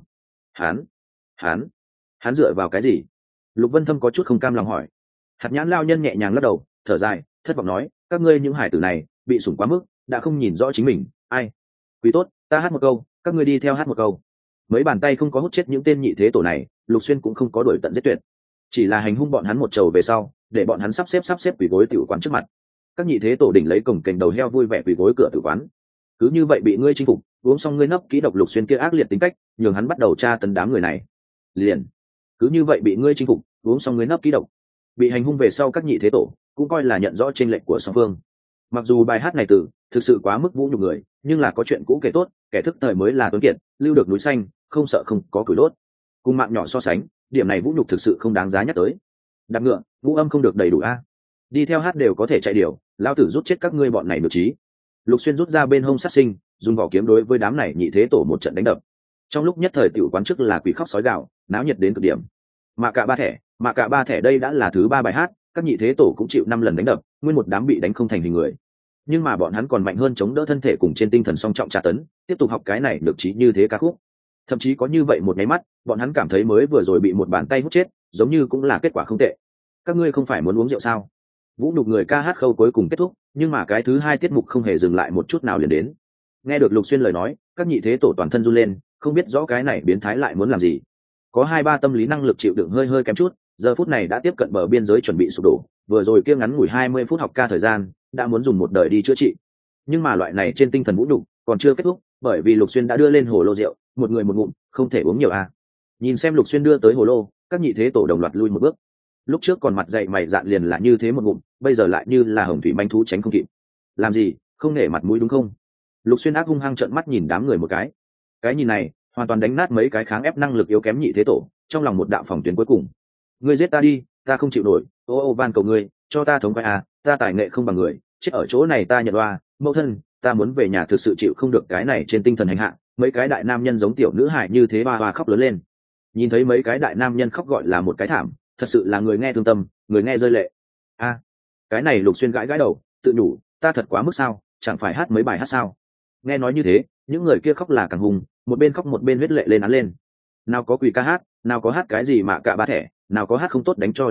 Hắn dựa vào cái gì? Lục Vân Thâm có chút không cam lòng hỏi. Hạt Nhãn lão nhân nhẹ nhàng lắc đầu, thở dài, thất vọng nói: "Các ngươi những hải tử này, bị sủng quá mức, đã không nhìn rõ chính mình, ai. Quý tốt, ta hát một câu, các ngươi đi theo hát một câu." Mấy bàn tay không có hút chết những tên nhị thế tổ này, Lục Xuyên cũng không có đuổi tận giết tuyệt, chỉ là hành hung bọn hắn một trầu về sau, để bọn hắn sắp xếp quỳ gối tiểu quán trước mặt. Các nhị thế tổ đỉnh lấy cổng kềnh đầu heo vui vẻ quỳ gối cửa tử quán. Cứ như vậy bị ngươi chinh phục, uống xong ngươi nấp kỹ độc. Lục Xuyên kia ác liệt tính cách, nhường hắn bắt đầu tra tấn đám người này. Liền, cứ như vậy bị ngươi chinh phục, uống xong ngươi nấp kỹ độc. Bị hành hung về sau, các nhị thế tổ cũng coi là nhận rõ chênh lệch của song phương. Mặc dù bài hát này thực sự quá mức vũ nhục người, nhưng là có chuyện cũ kể tốt, kẻ thức thời mới là tuấn kiệt, lưu được núi xanh, không sợ không có củi đốt. Cùng mạng nhỏ so sánh, điểm này vũ nhục thực sự không đáng giá nhắc tới. Đạp ngựa, ngũ âm không được đầy đủ a. Đi theo hát đều có thể chạy điều, lao tử rút chết các ngươi bọn này được trí. Lục Xuyên rút ra bên hông sát sinh, dùng vỏ kiếm đối với đám này nhị thế tổ một trận đánh đập. Trong lúc nhất thời tiểu quán trước là quỷ khóc sói gào, náo nhiệt đến cực điểm. Mà cả ba thẻ đây đã là thứ 3 bài hát, các nhị thế tổ cũng chịu 5 lần đánh đập, nguyên một đám bị đánh không thành hình người. Nhưng mà bọn hắn còn mạnh hơn chống đỡ thân thể cùng trên tinh thần song trọng tra tấn, tiếp tục học cái này được trí như thế ca khúc. Thậm chí có như vậy một nháy mắt, bọn hắn cảm thấy mới vừa rồi bị một bàn tay hút chết, giống như cũng là kết quả không tệ. Các ngươi không phải muốn uống rượu sao? Vũ nhục người ca hát khâu cuối cùng kết thúc, nhưng mà cái thứ 2 tiết mục không hề dừng lại một chút nào liền đến. Nghe được Lục Xuyên lời nói, các nhị thế tổ toàn thân run lên, không biết rõ cái này biến thái lại muốn làm gì. Có 2-3 tâm lý năng lực chịu đựng hơi kém chút, giờ phút này đã tiếp cận bờ biên giới chuẩn bị sụp đổ, vừa rồi kia ngắn ngủi 20 phút học ca thời gian, đã muốn dùng một đời đi chữa trị. Nhưng mà loại này trên tinh thần vũ nhục còn chưa kết thúc, bởi vì Lục Xuyên đã đưa lên hồ lô rượu, một người một ngụm, không thể uống nhiều à. Nhìn xem Lục Xuyên đưa tới hồ lô, các nhị thế tổ đồng loạt lui một bước. Lúc trước còn mặt dậy mày dạn liền là như thế một ngụm, bây giờ lại như là hồng thủy manh thú tránh không kịp. Làm gì, không nể mặt mũi đúng không? Lục Xuyên ác hung hăng trợn mắt nhìn đám người một cái nhìn này hoàn toàn đánh nát mấy cái kháng ép năng lực yếu kém nhị thế tổ, trong lòng một đạo phòng tuyến cuối cùng. Ngươi giết ta đi, ta không chịu nổi, ô van cầu ngươi, cho ta thống khoái à, ta tài nghệ không bằng người, chết ở chỗ này ta nhận oa, mẫu thân, ta muốn về nhà, thực sự chịu không được cái này trên tinh thần hành hạ. Mấy cái đại nam nhân giống tiểu nữ hải như thế ba khóc lớn lên. Nhìn thấy mấy cái đại nam nhân khóc gọi là một cái thảm, thật sự là người nghe thương tâm, người nghe rơi lệ. A, cái này Lục Xuyên gãi đầu, tự nhủ, ta thật quá mức sao, chẳng phải hát mấy bài hát sao? Nghe nói như thế, những người kia khóc là càng hùng, một bên khóc một bên huyết lệ lên án lên. Nào có quỷ ca hát, nào có hát cái gì mà cả ba thẻ, nào có hát không tốt đánh cho đến chết,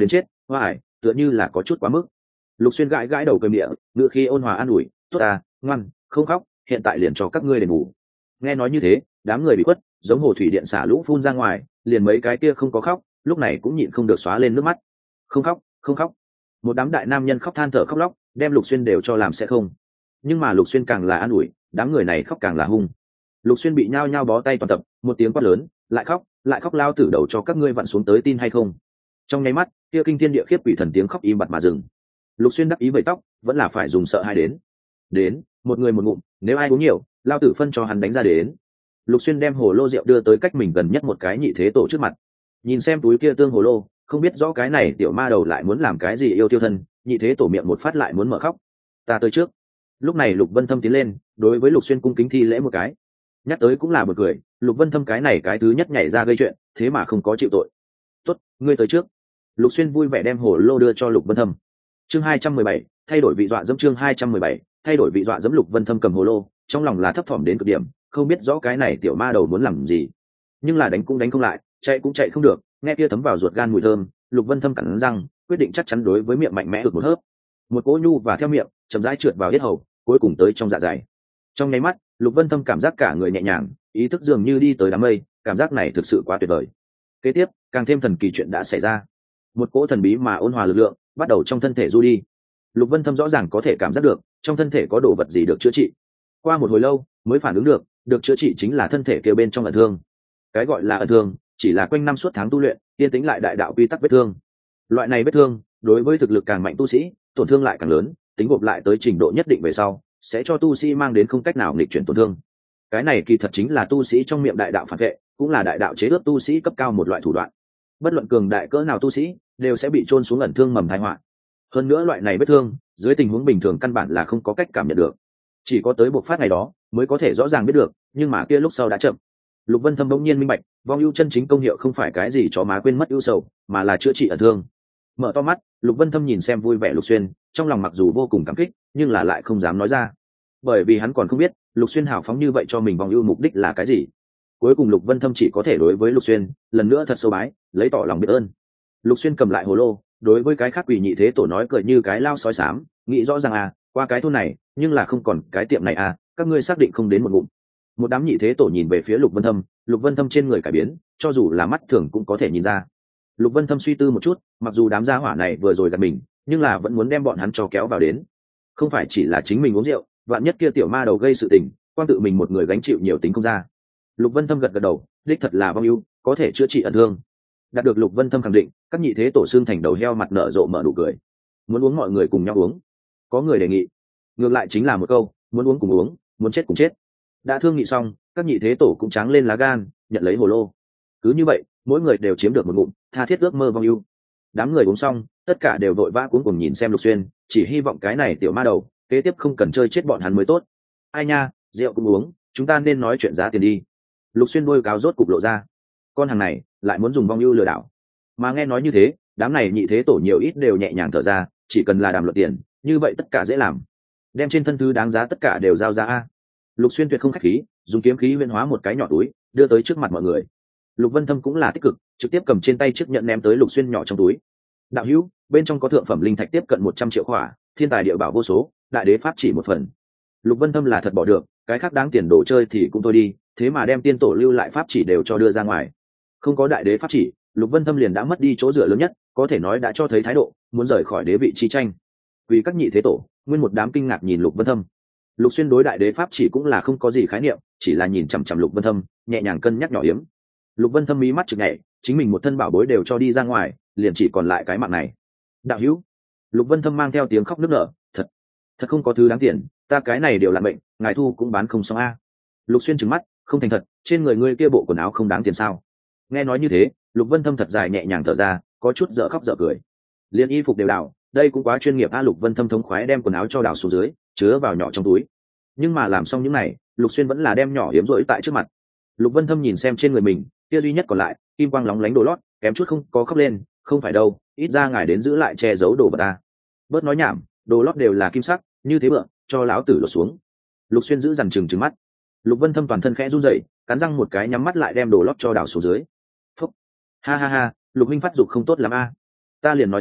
hoa ải tựa như là có chút quá mức. Lục Xuyên gãi gãi đầu cười miệng, ngựa khi ôn hòa an ủi, tốt à, ngoan, không khóc, hiện tại liền cho các ngươi đền bù. Nghe nói như thế, đám người bị quất giống hồ thủy điện xả lũ phun ra ngoài, liền mấy cái kia không có khóc, lúc này cũng nhịn không được xóa lên nước mắt. Không khóc, không khóc. Một đám đại nam nhân khóc than thở khóc lóc, đem Lục Xuyên đều cho làm sẽ không. Nhưng mà Lục Xuyên càng là an ủi, đám người này khóc càng là hung. Lục Xuyên bị nhao nhao bó tay toàn tập, một tiếng quát lớn, lại khóc lao tử đầu cho các ngươi vặn xuống tới tin hay không. Trong nháy mắt, kia kinh thiên địa khiếp quỷ thần tiếng khóc im bặt mà dừng. Lục Xuyên đắc ý vẩy tóc, vẫn là phải dùng sợ hai đến một người một ngụm, nếu ai uống nhiều lao tử phân cho hắn đánh ra đến. Lục Xuyên đem hồ lô rượu đưa tới cách mình gần nhất một cái nhị thế tổ trước mặt, nhìn xem túi kia tương hồ lô, không biết rõ cái này tiểu ma đầu lại muốn làm cái gì yêu tiêu thân. Nhị thế tổ miệng một phát lại muốn mở khóc. Ta tới trước. Lúc này Lục Vân Thâm tiến lên, đối với Lục Xuyên cung kính thi lễ một cái. Nhắc tới cũng là bật cười, Lục Vân Thâm cái này cái thứ nhất nhảy ra gây chuyện, thế mà không có chịu tội. Tốt, ngươi tới trước. Lục Xuyên vui vẻ đem hồ lô đưa cho Lục Vân Thâm. Chương 217, thay đổi vị dọa dẫm. Chương 217, thay đổi vị dọa dẫm. Lục Vân Thâm cầm hồ lô, trong lòng là thấp thỏm đến cực điểm, không biết rõ cái này tiểu ma đầu muốn làm gì, nhưng là đánh cũng đánh không lại, chạy cũng chạy không được. Nghe kia thấm vào ruột gan mùi thơm, Lục Vân Thâm cắn răng, quyết định chắc chắn đối với miệng mạnh mẽ được một hớp. Một cỗ nhu và theo miệng, chậm rãi trượt vào yết hầu, cuối cùng tới trong dạ dày. Trong nháy mắt, Lục Vân Thâm cảm giác cả người nhẹ nhàng, ý thức dường như đi tới đám mây, cảm giác này thực sự quá tuyệt vời. Kế tiếp, càng thêm thần kỳ chuyện đã xảy ra. Một cỗ thần bí mà ôn hòa lực lượng bắt đầu trong thân thể du đi. Lục Vân Thâm rõ ràng có thể cảm giác được trong thân thể có đồ vật gì được chữa trị. Qua một hồi lâu mới phản ứng được chữa trị chính là thân thể kêu bên trong ẩn thương. Cái gọi là ẩn thương chỉ là quanh năm suốt tháng tu luyện yên tĩnh lại đại đạo quy tắc vết thương. Loại này vết thương đối với thực lực càng mạnh tu sĩ, tổn thương lại càng lớn, tính gộp lại tới trình độ nhất định về sau sẽ cho tu sĩ mang đến không cách nào nghịch chuyển tổn thương. Cái này kỳ thật chính là tu sĩ trong miệng đại đạo phản vệ, cũng là đại đạo chế ước tu sĩ cấp cao một loại thủ đoạn. Bất luận cường đại cỡ nào tu sĩ đều sẽ bị chôn xuống ẩn thương mầm tai họa. Hơn nữa loại này vết thương dưới tình huống bình thường căn bản là không có cách cảm nhận được, chỉ có tới bộc phát ngày đó mới có thể rõ ràng biết được, nhưng mà kia lúc sau đã chậm. Lục Vân Thâm bỗng nhiên minh bạch, vong ưu chân chính công hiệu không phải cái gì chó má quên mất ưu sầu, mà là chữa trị ẩn thương. Mở to mắt, Lục Vân Thâm nhìn xem vui vẻ Lục Xuyên, trong lòng mặc dù vô cùng cảm kích, nhưng là lại không dám nói ra, bởi vì hắn còn không biết Lục Xuyên hào phóng như vậy cho mình vong ưu mục đích là cái gì. Cuối cùng Lục Vân Thâm chỉ có thể đối với Lục Xuyên lần nữa thật sâu bái, lấy tỏ lòng biết ơn. Lục Xuyên cầm lại hồ lô, đối với cái khác quỷ nhị thế tổ nói cười như cái lao sói xám, nghĩ rõ ràng à, qua cái thôn này nhưng là không còn cái tiệm này à, các ngươi xác định không đến một ngụm. Một đám nhị thế tổ nhìn về phía Lục Vân Thâm trên người cải biến, cho dù là mắt thường cũng có thể nhìn ra. Lục Vân Thâm suy tư một chút, mặc dù đám gia hỏa này vừa rồi gạt mình, nhưng là vẫn muốn đem bọn hắn cho kéo vào đến. Không phải chỉ là chính mình uống rượu, vạn nhất kia tiểu ma đầu gây sự tình, quan tự mình một người gánh chịu nhiều tính không ra. Lục Vân Thâm gật gật đầu, đích thật là vong ưu, có thể chữa trị ẩn thương. Đạt được Lục Vân Thâm khẳng định, các nhị thế tổ xương thành đầu heo mặt nở rộ mở nụ cười. Muốn uống mọi người cùng nhau uống. Có người đề nghị, ngược lại chính là một câu, muốn uống cùng uống, muốn chết cùng chết. Đã thương nghị xong, các nhị thế tổ cũng tráng lên lá gan, nhận lấy hồ lô. Cứ như vậy, mỗi người đều chiếm được một ngụm, tha thiết ước mơ vong ưu. Đám người uống xong, tất cả đều vội vã cuống cuồng nhìn xem Lục Xuyên, chỉ hy vọng cái này tiểu ma đầu kế tiếp không cần chơi chết bọn hắn mới tốt. Ai nha, rượu cũng uống, chúng ta nên nói chuyện giá tiền đi. Lục Xuyên đôi cáo rốt cục lộ ra, con hàng này lại muốn dùng vong ưu lừa đảo. Mà nghe nói như thế, đám này nhị thế tổ nhiều ít đều nhẹ nhàng thở ra, chỉ cần là đàm luận tiền, như vậy tất cả dễ làm. Đem trên thân thứ đáng giá tất cả đều giao ra a. Lục Xuyên tuyệt không khách khí, dùng kiếm khí huyễn hóa một cái nhỏ túi, đưa tới trước mặt mọi người. Lục Vân Thâm cũng là tích cực, trực tiếp cầm trên tay chiếc nhẫn ném tới Lục Xuyên nhỏ trong túi. Đạo hữu, bên trong có thượng phẩm linh thạch tiếp cận 100 triệu khỏa, thiên tài địa bảo vô số, đại đế pháp chỉ một phần. Lục Vân Thâm là thật bỏ được, cái khác đáng tiền đồ chơi thì cũng thôi đi, thế mà đem tiên tổ lưu lại pháp chỉ đều cho đưa ra ngoài. Không có đại đế pháp chỉ, Lục Vân Thâm liền đã mất đi chỗ dựa lớn nhất, có thể nói đã cho thấy thái độ muốn rời khỏi đế vị chi tranh. Vì các nhị thế tổ, nguyên một đám kinh ngạc nhìn Lục Vân Thâm. Lục Xuyên đối đại đế pháp chỉ cũng là không có gì khái niệm, chỉ là nhìn chằm chằm Lục Vân Thâm, nhẹ nhàng cân nhắc nhỏ yếm. Lục Vân Thâm mí mắt chực nhảy, chính mình một thân bảo bối đều cho đi ra ngoài, liền chỉ còn lại cái mạng này. Đạo hữu, Lục Vân Thâm mang theo tiếng khóc nức nở, thật không có thứ đáng tiền, ta cái này đều là bệnh, ngài thu cũng bán không xong a. Lục Xuyên trừng mắt, không thành thật, trên người ngươi kia bộ quần áo không đáng tiền sao? Nghe nói như thế, Lục Vân Thâm thật dài nhẹ nhàng thở ra, có chút dở khóc dở cười. Liên y phục đều đảo, đây cũng quá chuyên nghiệp a. Lục Vân Thâm thống khoái đem quần áo cho đảo xuống dưới, chứa vào nhỏ trong túi. Nhưng mà làm xong những này, Lục Xuyên vẫn là đem nhỏ hiếm rỗi tại trước mặt. Lục Vân Thâm nhìn xem trên người mình, kia duy nhất còn lại, kim quang lóng lánh đồ lót, kém chút không có khóc lên, không phải đâu, ít ra ngài đến giữ lại che giấu đồ vật ta. Bớt nói nhảm, đồ lót đều là kim sắc, như thế bựa, cho lão tử lột xuống. Lục Xuyên giữ dằn trừng mắt. Lục Vân Thâm toàn thân khẽ run rẩy, cắn răng một cái nhắm mắt lại đem đồ lót cho đảo xuống dưới. Phúc. Ha ha ha, Lục huynh phát dục không tốt lắm a. Ta liền nói sao,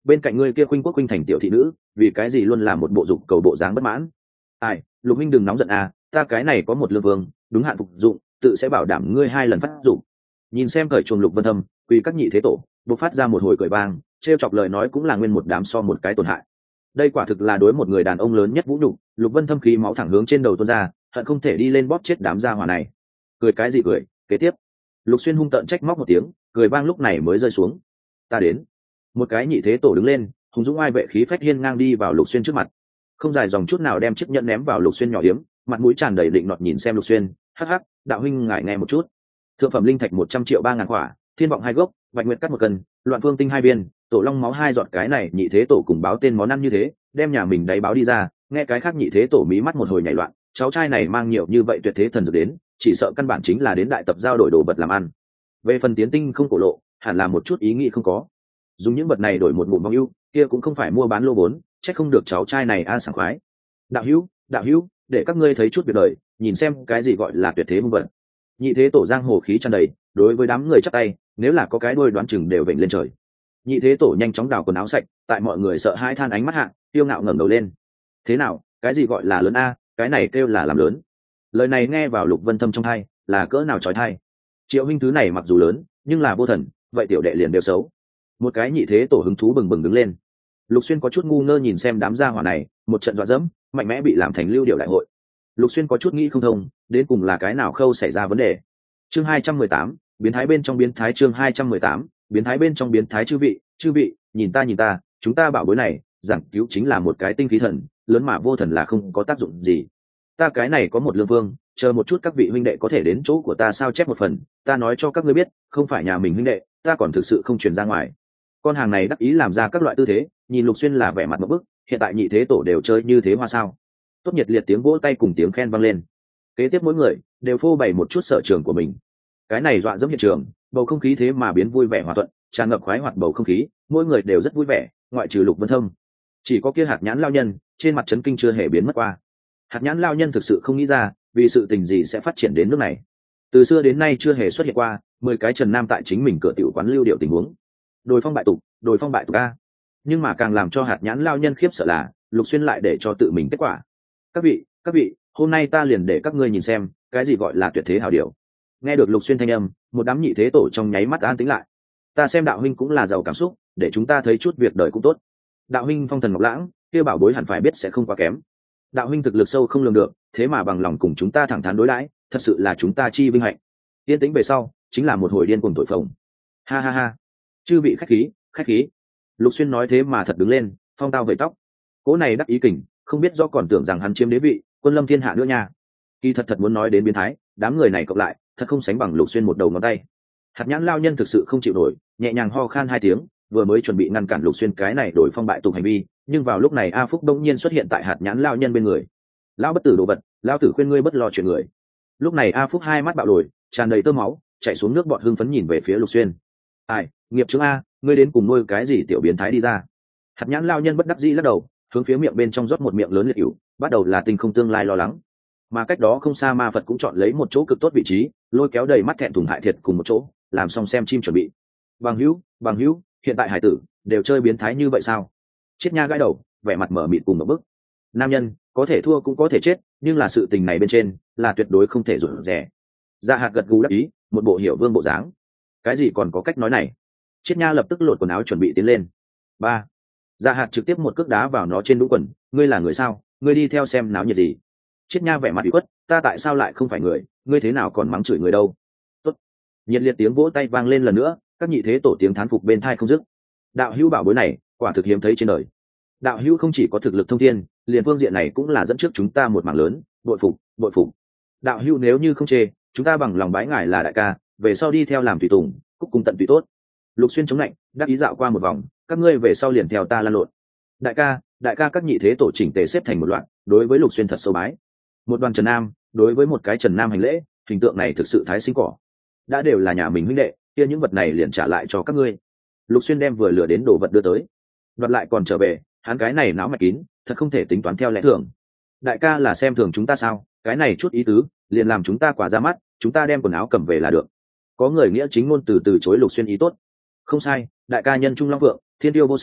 bên cạnh ngươi kia khuynh quốc khuynh thành tiểu thị nữ vì cái gì luôn là một bộ dục cầu bộ dáng bất mãn. Ai, Lục minh đừng nóng giận à, ta cái này có một lương vương đúng hạn phục dụng, tự sẽ bảo đảm ngươi 2 lần phát dụng. Nhìn xem cởi chuồng Lục Vân Thâm, quỳ các nhị thế tổ bộc phát ra một hồi cười vang, trêu chọc lời nói cũng là nguyên một đám so một cái tổn hại. Đây quả thực là đối một người đàn ông lớn nhất vũ nhục. Lục Vân Thâm khí máu thẳng hướng trên đầu tuôn ra, hận không thể đi lên bóp chết đám gia hỏa này. Cười cái gì cười? Kế tiếp, Lục Xuyên hung tợn trách móc một tiếng, cười vang lúc này mới rơi xuống. Ta đến. Một cái nhị thế tổ đứng lên, hùng dũng ai vệ khí phách hiên ngang đi vào Lục Xuyên trước mặt, không dài dòng chút nào đem chiếc nhẫn ném vào Lục Xuyên nhỏ yếm, mặt mũi tràn đầy định nọt nhìn xem Lục Xuyên, hắc hắc, đạo huynh ngại nghe một chút. Thượng phẩm linh thạch 100 triệu 3.000 quả, thiên vọng 2 gốc, bạch nguyệt cắt 1 cân, loạn phương tinh 2 viên, tổ long máu 2 giọt. Cái này nhị thế tổ cùng báo tên món ăn như thế, đem nhà mình đáy báo đi ra, nghe cái khác nhị thế tổ mí mắt một hồi nhảy loạn, cháu trai này mang nhiều như vậy tuyệt thế thần dược đến, chỉ sợ căn bản chính là đến đại tập giao đổi đồ vật làm ăn. Về phần tiến tinh không cổ lộ, hẳn là một chút ý nghĩ không có. Dùng những vật này đổi một ngụm vong ưu, kia cũng không phải mua bán lô vốn, chắc không được cháu trai này sảng khoái. Đạo hữu, để các ngươi thấy chút việc đời, nhìn xem cái gì gọi là tuyệt thế hung vật. Nhị thế tổ giang hồ khí tràn đầy, đối với đám người chắp tay, nếu là có cái đuôi đoán chừng đều vểnh lên trời. Nhị thế tổ nhanh chóng đào quần áo sạch, tại mọi người sợ hãi than ánh mắt hạ, tiêu ngạo ngẩng đầu lên. Thế nào, cái gì gọi là lớn a, cái này kêu là làm lớn. Lời này nghe vào Lục Vân Thâm trong tai, là cỡ nào chói tai. Triệu huynh thứ này mặc dù lớn, nhưng là vô thần, vậy tiểu đệ liền đều xấu. Một cái nhị thế tổ hứng thú bừng bừng đứng lên. Lục Xuyên có chút ngu ngơ nhìn xem đám gia hỏa này, một trận dọa dẫm, mạnh mẽ bị làm thành lưu điệu đại hội. Lục Xuyên có chút nghĩ không thông, đến cùng là cái nào khâu xảy ra vấn đề. Chương 218, biến thái bên trong biến thái. Chương 218, biến thái bên trong biến thái. Chư vị, nhìn ta, chúng ta bảo bối này, giảng cứu chính là một cái tinh khí thần, lớn mà vô thần là không có tác dụng gì. Ta cái này có một lương vương, chờ một chút các vị huynh đệ có thể đến chỗ của ta sao chép một phần, ta nói cho các ngươi biết, không phải nhà mình huynh đệ, ta còn thực sự không truyền ra ngoài. Con hàng này đắc ý làm ra các loại tư thế, nhìn Lục Xuyên là vẻ mặt ngộp bức, hiện tại nhị thế tổ đều chơi như thế hoa sao? Tốt nhiệt liệt tiếng vỗ tay cùng tiếng khen vang lên. Kế tiếp mỗi người đều phô bày một chút sở trường của mình. Cái này dọa dẫm hiện trường, bầu không khí thế mà biến vui vẻ hòa thuận, tràn ngập khoái hoạt bầu không khí, mỗi người đều rất vui vẻ, ngoại trừ Lục Vân Thâm. Chỉ có kia Hạt Nhãn lão nhân, trên mặt chấn kinh chưa hề biến mất qua. Hạt Nhãn lão nhân thực sự không nghĩ ra, vì sự tình gì sẽ phát triển đến nước này. Từ xưa đến nay chưa hề xuất hiện qua 10 cái Trần Nam tại chính mình cửa tiểu quán lưu điệu tình huống. Đồi phong bại tục a. Nhưng mà càng làm cho Hạt Nhãn lão nhân khiếp sợ là, Lục Xuyên lại để cho tự mình kết quả. Các vị, hôm nay ta liền để các ngươi nhìn xem, cái gì gọi là tuyệt thế hào điều. Nghe được Lục Xuyên thanh âm, một đám nhị thế tổ trong nháy mắt an tĩnh lại. Ta xem đạo huynh cũng là giàu cảm xúc, để chúng ta thấy chút việc đời cũng tốt. Đạo huynh phong thần ngọc lãng, kia bảo bối hẳn phải biết sẽ không quá kém. Đạo huynh thực lực sâu không lường được, thế mà bằng lòng cùng chúng ta thẳng thắn đối đãi, thật sự là chúng ta chi vinh hạnh. Yên tĩnh về sau, chính là một hồi điên cuồng thổi phồng. Ha ha ha, chư vị khách khí. Lục Xuyên nói thế mà thật đứng lên, phong tao vẩy tóc. Cố này đắc ý kình, không biết do còn tưởng rằng hắn chiếm đế vị, quân lâm thiên hạ nữa nha. Kỳ thật muốn nói đến biến thái, đám người này cộng lại, thật không sánh bằng Lục Xuyên một đầu ngón tay. Hạt Nhãn lão nhân thực sự không chịu nổi, nhẹ nhàng ho khan 2 tiếng, vừa mới chuẩn bị ngăn cản Lục Xuyên cái này đổi phong bại tục hành vi, nhưng vào lúc này A Phúc đông nhiên xuất hiện tại Hạt Nhãn lão nhân bên người. Lão bất tử đồ vật, lão tử khuyên ngươi bất lo chuyện người. Lúc này A Phúc 2 mắt bạo đồi, tràn đầy tơ máu, chảy xuống nước bọt hưng phấn nhìn về phía Lục Xuyên. Ai, nghiệp chứng a, ngươi đến cùng nuôi cái gì tiểu biến thái đi ra? Hạt Nhãn lão nhân bất đắc dĩ lắc đầu, hướng phía miệng bên trong rót một miệng lớn liệt cửu, bắt đầu là tinh không tương lai lo lắng. Mà cách đó không xa ma Phật cũng chọn lấy một chỗ cực tốt vị trí, lôi kéo đầy mắt thẹn thùng hại thiệt cùng một chỗ, làm xong xem chim chuẩn bị. Bằng hữu, hiện tại hải tử đều chơi biến thái như vậy sao? Triết Nha gãi đầu, vẻ mặt mở mịt cùng một bức. Nam nhân có thể thua cũng có thể chết, nhưng là sự tình này bên trên là tuyệt đối không thể rủi rẻ. Dạ Hạt gật gù đáp ý, một bộ hiểu vương bộ dáng. Cái gì còn có cách nói này? Triết Nha lập tức lột quần áo chuẩn bị tiến lên. Ba. Dạ Hạt trực tiếp một cước đá vào nó trên đũng quần. Ngươi là người sao? Ngươi đi theo xem náo nhiệt gì? Triết Nha vẻ mặt ủy khuất, ta tại sao lại không phải người? Ngươi thế nào còn mắng chửi người đâu? Tốt. Nhiệt liệt tiếng vỗ tay vang lên lần nữa, các nhị thế tổ tiếng thán phục bên tai không dứt. Đạo hữu bảo bối này, quả thực hiếm thấy trên đời. Đạo hữu không chỉ có thực lực thông thiên, liền phương diện này cũng là dẫn trước chúng ta một mảng lớn, bội phục. Đạo hữu nếu như không chê, chúng ta bằng lòng bái ngài là đại ca, về sau đi theo làm tùy tùng, cúc cùng tận tùy tốt. Lục Xuyên chống lạnh, đắc ý dạo qua một vòng, các ngươi về sau liền theo ta lăn lộn. Đại ca các nhị thế tổ chỉnh tề xếp thành một loạt, đối với Lục Xuyên thật sâu bái. Một đoàn Trần Nam, đối với một cái Trần Nam hành lễ, hình tượng này thực sự thái sinh cỏ. Đã đều là nhà mình huynh đệ, kia những vật này liền trả lại cho các ngươi. Lục Xuyên đem vừa lừa đến đồ vật đưa tới, đoạt lại còn trở về, hắn cái này não mạch kín, thật không thể tính toán theo lẽ thường. Đại ca là xem thường chúng ta sao? Cái này chút ý tứ, liền làm chúng ta quả ra mắt, chúng ta đem quần áo cầm về là được. Có người nghĩa chính ngôn từ chối Lục Xuyên ý tốt. Không sai, đại ca nhân trung long vượng, thiên tiêu vô song,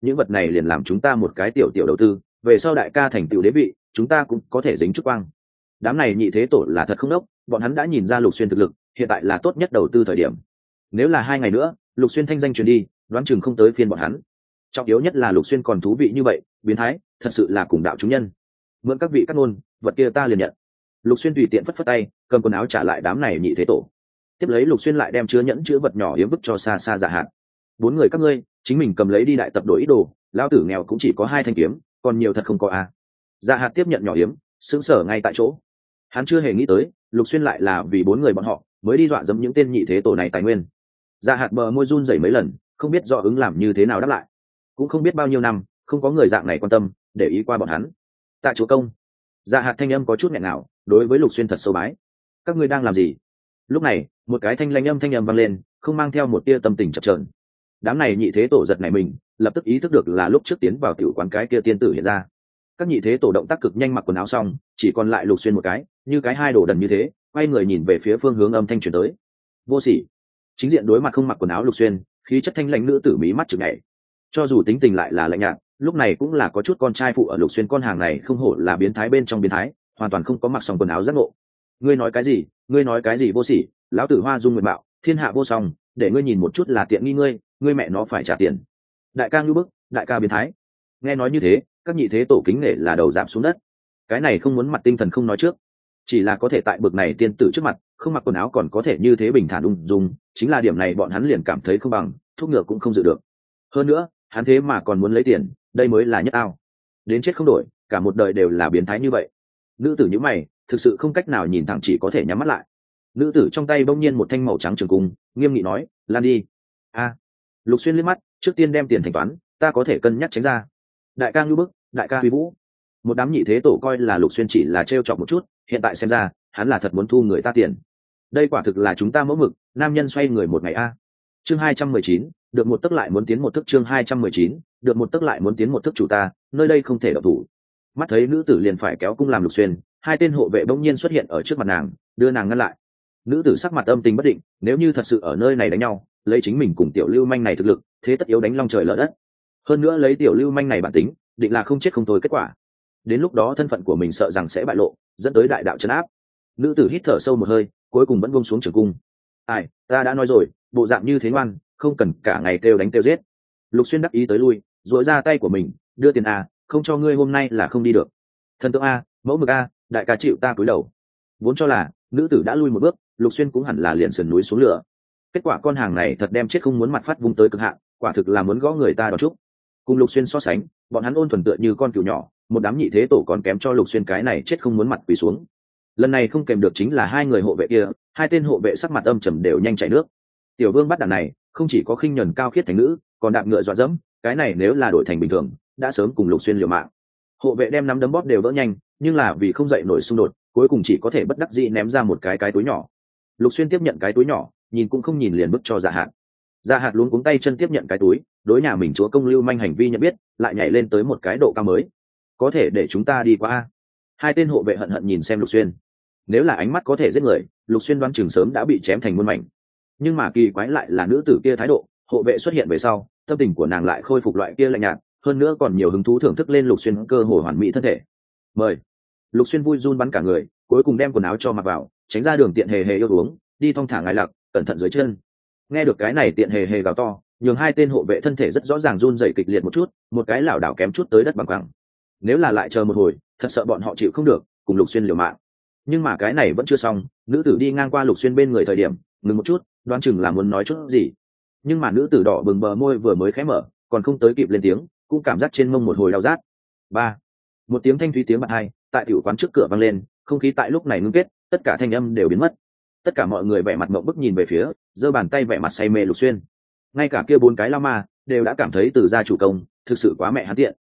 những vật này liền làm chúng ta một cái tiểu tiểu đầu tư, về sau đại ca thành tựu đế vị chúng ta cũng có thể dính chút quang. Đám này nhị thế tổ là thật không đốc, bọn hắn đã nhìn ra Lục Xuyên thực lực hiện tại là tốt nhất đầu tư thời điểm. Nếu là 2 ngày nữa Lục Xuyên thanh danh truyền đi, đoán chừng không tới phiên bọn hắn. Trọng yếu nhất là Lục Xuyên còn thú vị như vậy, biến thái, thật sự là cùng đạo chúng nhân. Mượn các vị cắt ngôn, vật kia ta liền nhận. Lục Xuyên tùy tiện phất phất tay, cầm quần áo trả lại đám này nhị thế tổ. Tiếp lấy Lục Xuyên lại đem chứa nhẫn chứa vật nhỏ yếm vứt cho xa xa Dạ Hạt. 4 người các ngươi chính mình cầm lấy đi đại tập đổi ít đồ, lão tử nghèo cũng chỉ có 2 thanh kiếm, còn nhiều thật không có a. Dạ Hạt tiếp nhận nhỏ yếm, sững sờ ngay tại chỗ. Hắn chưa hề nghĩ tới Lục Xuyên lại là vì 4 người bọn họ mới đi dọa dẫm những tên nhị thế tổ này tài nguyên. Dạ Hạt bờ môi run rẩy mấy lần, không biết do ứng làm như thế nào đáp lại. Cũng không biết bao nhiêu năm không có người dạng này quan tâm để ý qua bọn hắn. Tạ chúa công. Dạ Hạt thanh âm có chút nghẹn ngào, đối với Lục Xuyên thật sâu bái. Các ngươi đang làm gì? Lúc này một cái thanh âm vang lên, không mang theo một tia tâm tình chập chờn. Đám này nhị thế tổ giật nảy mình, lập tức ý thức được là lúc trước tiến vào tiểu quán cái kia tiên tử hiện ra. Các nhị thế tổ động tác cực nhanh, mặc quần áo xong chỉ còn lại Lục Xuyên một cái, như cái hai đồ đần như thế, quay người nhìn về phía phương hướng âm thanh truyền tới. Vô sỉ. Chính diện đối mặt không mặc quần áo Lục Xuyên, khí chất thanh lãnh nữ tử mí mắt chực nhảy. Cho dù tính tình lại là lạnh nhạt, lúc này cũng là có chút con trai phụ ở Lục Xuyên con hàng này không hổ là biến thái bên trong biến thái, hoàn toàn không có mặc xong quần áo giác ngộ. Ngươi nói cái gì? Ngươi nói cái gì vô sỉ? Lão tử Hoa Dung nguyện bạo, thiên hạ vô song, để ngươi nhìn một chút là tiện nghi ngươi mẹ nó phải trả tiền. Đại ca ngưu bức, đại ca biến thái. Nghe nói như thế, các nhị thế tổ kính nể là đầu giảm xuống đất. Cái này không muốn mặt tinh thần không nói trước, chỉ là có thể tại bực này tiên tử trước mặt không mặc quần áo còn có thể như thế bình thản ung dung, chính là điểm này bọn hắn liền cảm thấy không bằng, thuốc ngựa cũng không dự được. Hơn nữa hắn thế mà còn muốn lấy tiền, đây mới là nhất ao. Đến chết không đổi, cả một đời đều là biến thái như vậy. Nữ tử như mày, thực sự không cách nào nhìn thẳng, chỉ có thể nhắm mắt lại. Nữ tử trong tay bỗng nhiên một thanh màu trắng trường cung, nghiêm nghị nói, lan đi. A. Lục Xuyên liếc mắt, trước tiên đem tiền thanh toán, ta có thể cân nhắc tránh ra. Đại ca ngưu bức, đại ca huy vũ. Một đám nhị thế tổ coi là Lục Xuyên chỉ là trêu chọc một chút, hiện tại xem ra hắn là thật muốn thu người ta tiền. Đây quả thực là chúng ta mẫu mực, nam nhân xoay người một ngày a. Chương 219, được một tức lại muốn tiến một thức. Chương 219, được một tức lại muốn tiến một thức. Chủ ta, nơi đây không thể động thủ. Mắt thấy nữ tử liền phải kéo cung làm Lục Xuyên, 2 tên hộ vệ bỗng nhiên xuất hiện ở trước mặt nàng, đưa nàng ngăn lại. Nữ tử sắc mặt âm tình bất định, nếu như thật sự ở nơi này đánh nhau, lấy chính mình cùng tiểu lưu manh này thực lực, thế tất yếu đánh long trời lở đất. Hơn nữa lấy tiểu lưu manh này bản tính, định là không chết không thôi kết quả. Đến lúc đó thân phận của mình sợ rằng sẽ bại lộ, dẫn tới đại đạo trấn áp. Nữ tử hít thở sâu một hơi, cuối cùng vẫn buông xuống trường cung. Ai, ta đã nói rồi, bộ dạng như thế ngoan, không cần cả ngày kêu đánh kêu giết. Lục Xuyên đắc ý tới lui, duỗi ra tay của mình, đưa tiền a, không cho ngươi hôm nay là không đi được. Thần tượng a, mẫu mực a, đại ca chịu ta cúi đầu. Vốn cho là nữ tử đã lui một bước, Lục Xuyên cũng hẳn là liền sườn núi xuống lửa. Kết quả con hàng này thật đem chết không muốn mặt phát vung tới cực hạn, quả thực là muốn gõ người ta đòn chúc. Cùng Lục Xuyên so sánh, bọn hắn ôn thuần tựa như con cừu nhỏ, một đám nhị thế tổ còn kém cho Lục Xuyên cái này chết không muốn mặt quỳ xuống. Lần này không kèm được chính là 2 người hộ vệ kia, 2 tên hộ vệ sắc mặt âm trầm đều nhanh chảy nước. Tiểu vương bắt đàn này không chỉ có khinh nhẫn cao khiết thành nữ, còn đạp ngựa dọa dẫm, cái này nếu là đổi thành bình thường đã sớm cùng Lục Xuyên liều mạng. Hộ vệ đem nắm đấm bóp đều vỡ nhanh, nhưng là vì không dậy nổi xung đột, cuối cùng chỉ có thể bất đắc dĩ ném ra một cái túi nhỏ. Lục Xuyên tiếp nhận cái túi nhỏ, nhìn cũng không nhìn liền bức cho Dạ Hạt. Dạ Hạt luống cuống tay chân tiếp nhận cái túi, đối nhà mình chúa công lưu manh hành vi nhận biết, lại nhảy lên tới một cái độ cao mới. Có thể để chúng ta đi qua a? 2 tên hộ vệ hận hận nhìn xem Lục Xuyên. Nếu là ánh mắt có thể giết người, Lục Xuyên đoán chừng sớm đã bị chém thành muôn mảnh. Nhưng mà kỳ quái lại là nữ tử kia thái độ, hộ vệ xuất hiện về sau, tâm tình của nàng lại khôi phục loại kia lạnh nhạt, hơn nữa còn nhiều hứng thú thưởng thức lên Lục Xuyên cơ hội hoàn mỹ thân thể. Mời. Lục Xuyên vui run bắn cả người, cuối cùng đem quần áo cho mặc vào, tránh ra đường tiện hề hề yêu uống, đi thong thả ngài lạc, cẩn thận dưới chân. Nghe được cái này tiện hề hề gào to, nhường 2 tên hộ vệ thân thể rất rõ ràng run rẩy kịch liệt một chút, một cái lảo đảo kém chút tới đất bằng phẳng. Nếu là lại chờ một hồi, thật sợ bọn họ chịu không được, cùng Lục Xuyên liều mạng. Nhưng mà cái này vẫn chưa xong, nữ tử đi ngang qua Lục Xuyên bên người thời điểm, ngừng một chút, đoán chừng là muốn nói chút gì. Nhưng mà nữ tử đỏ bừng bờ môi vừa mới khẽ mở, còn không tới kịp lên tiếng, cũng cảm giác trên mông một hồi đau rát. 3. Một tiếng thanh thúy tiếng bật hai, tại tiểu quán trước cửa vang lên, không khí tại lúc này ngưng kết, tất cả thanh âm đều biến mất. Tất cả mọi người vẻ mặt ngậm bức nhìn về phía, giơ bàn tay vẻ mặt say mê Lục Xuyên. Ngay cả kia 4 cái lao ma đều đã cảm thấy từ gia chủ công thực sự quá mẹ hắn tiện.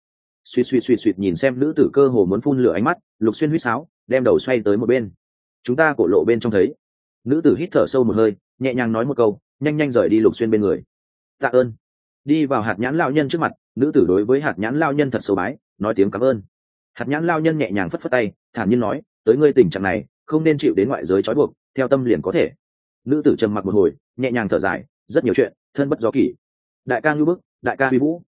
Suýt nhìn xem nữ tử cơ hồ muốn phun lửa ánh mắt, Lục Xuyên huýt sáo, đem đầu xoay tới một bên. Chúng ta cổ lộ bên trong thấy. Nữ tử hít thở sâu một hơi, nhẹ nhàng nói một câu, nhanh nhanh rời đi Lục Xuyên bên người. Tạ ơn. Đi vào hạt nhãn lao nhân trước mặt, nữ tử đối với hạt nhãn lao nhân thật sâu bái, nói tiếng cảm ơn. Hạt nhãn lao nhân nhẹ nhàng phất phất tay, thản nhiên nói, tới ngươi tình trạng này không nên chịu đến ngoại giới trói buộc, theo tâm liền có thể. Nữ tử trầm mặc một hồi, nhẹ nhàng thở dài, rất nhiều chuyện thân bất do kỷ. Đại ca ngưu bức, đại ca huy vũ,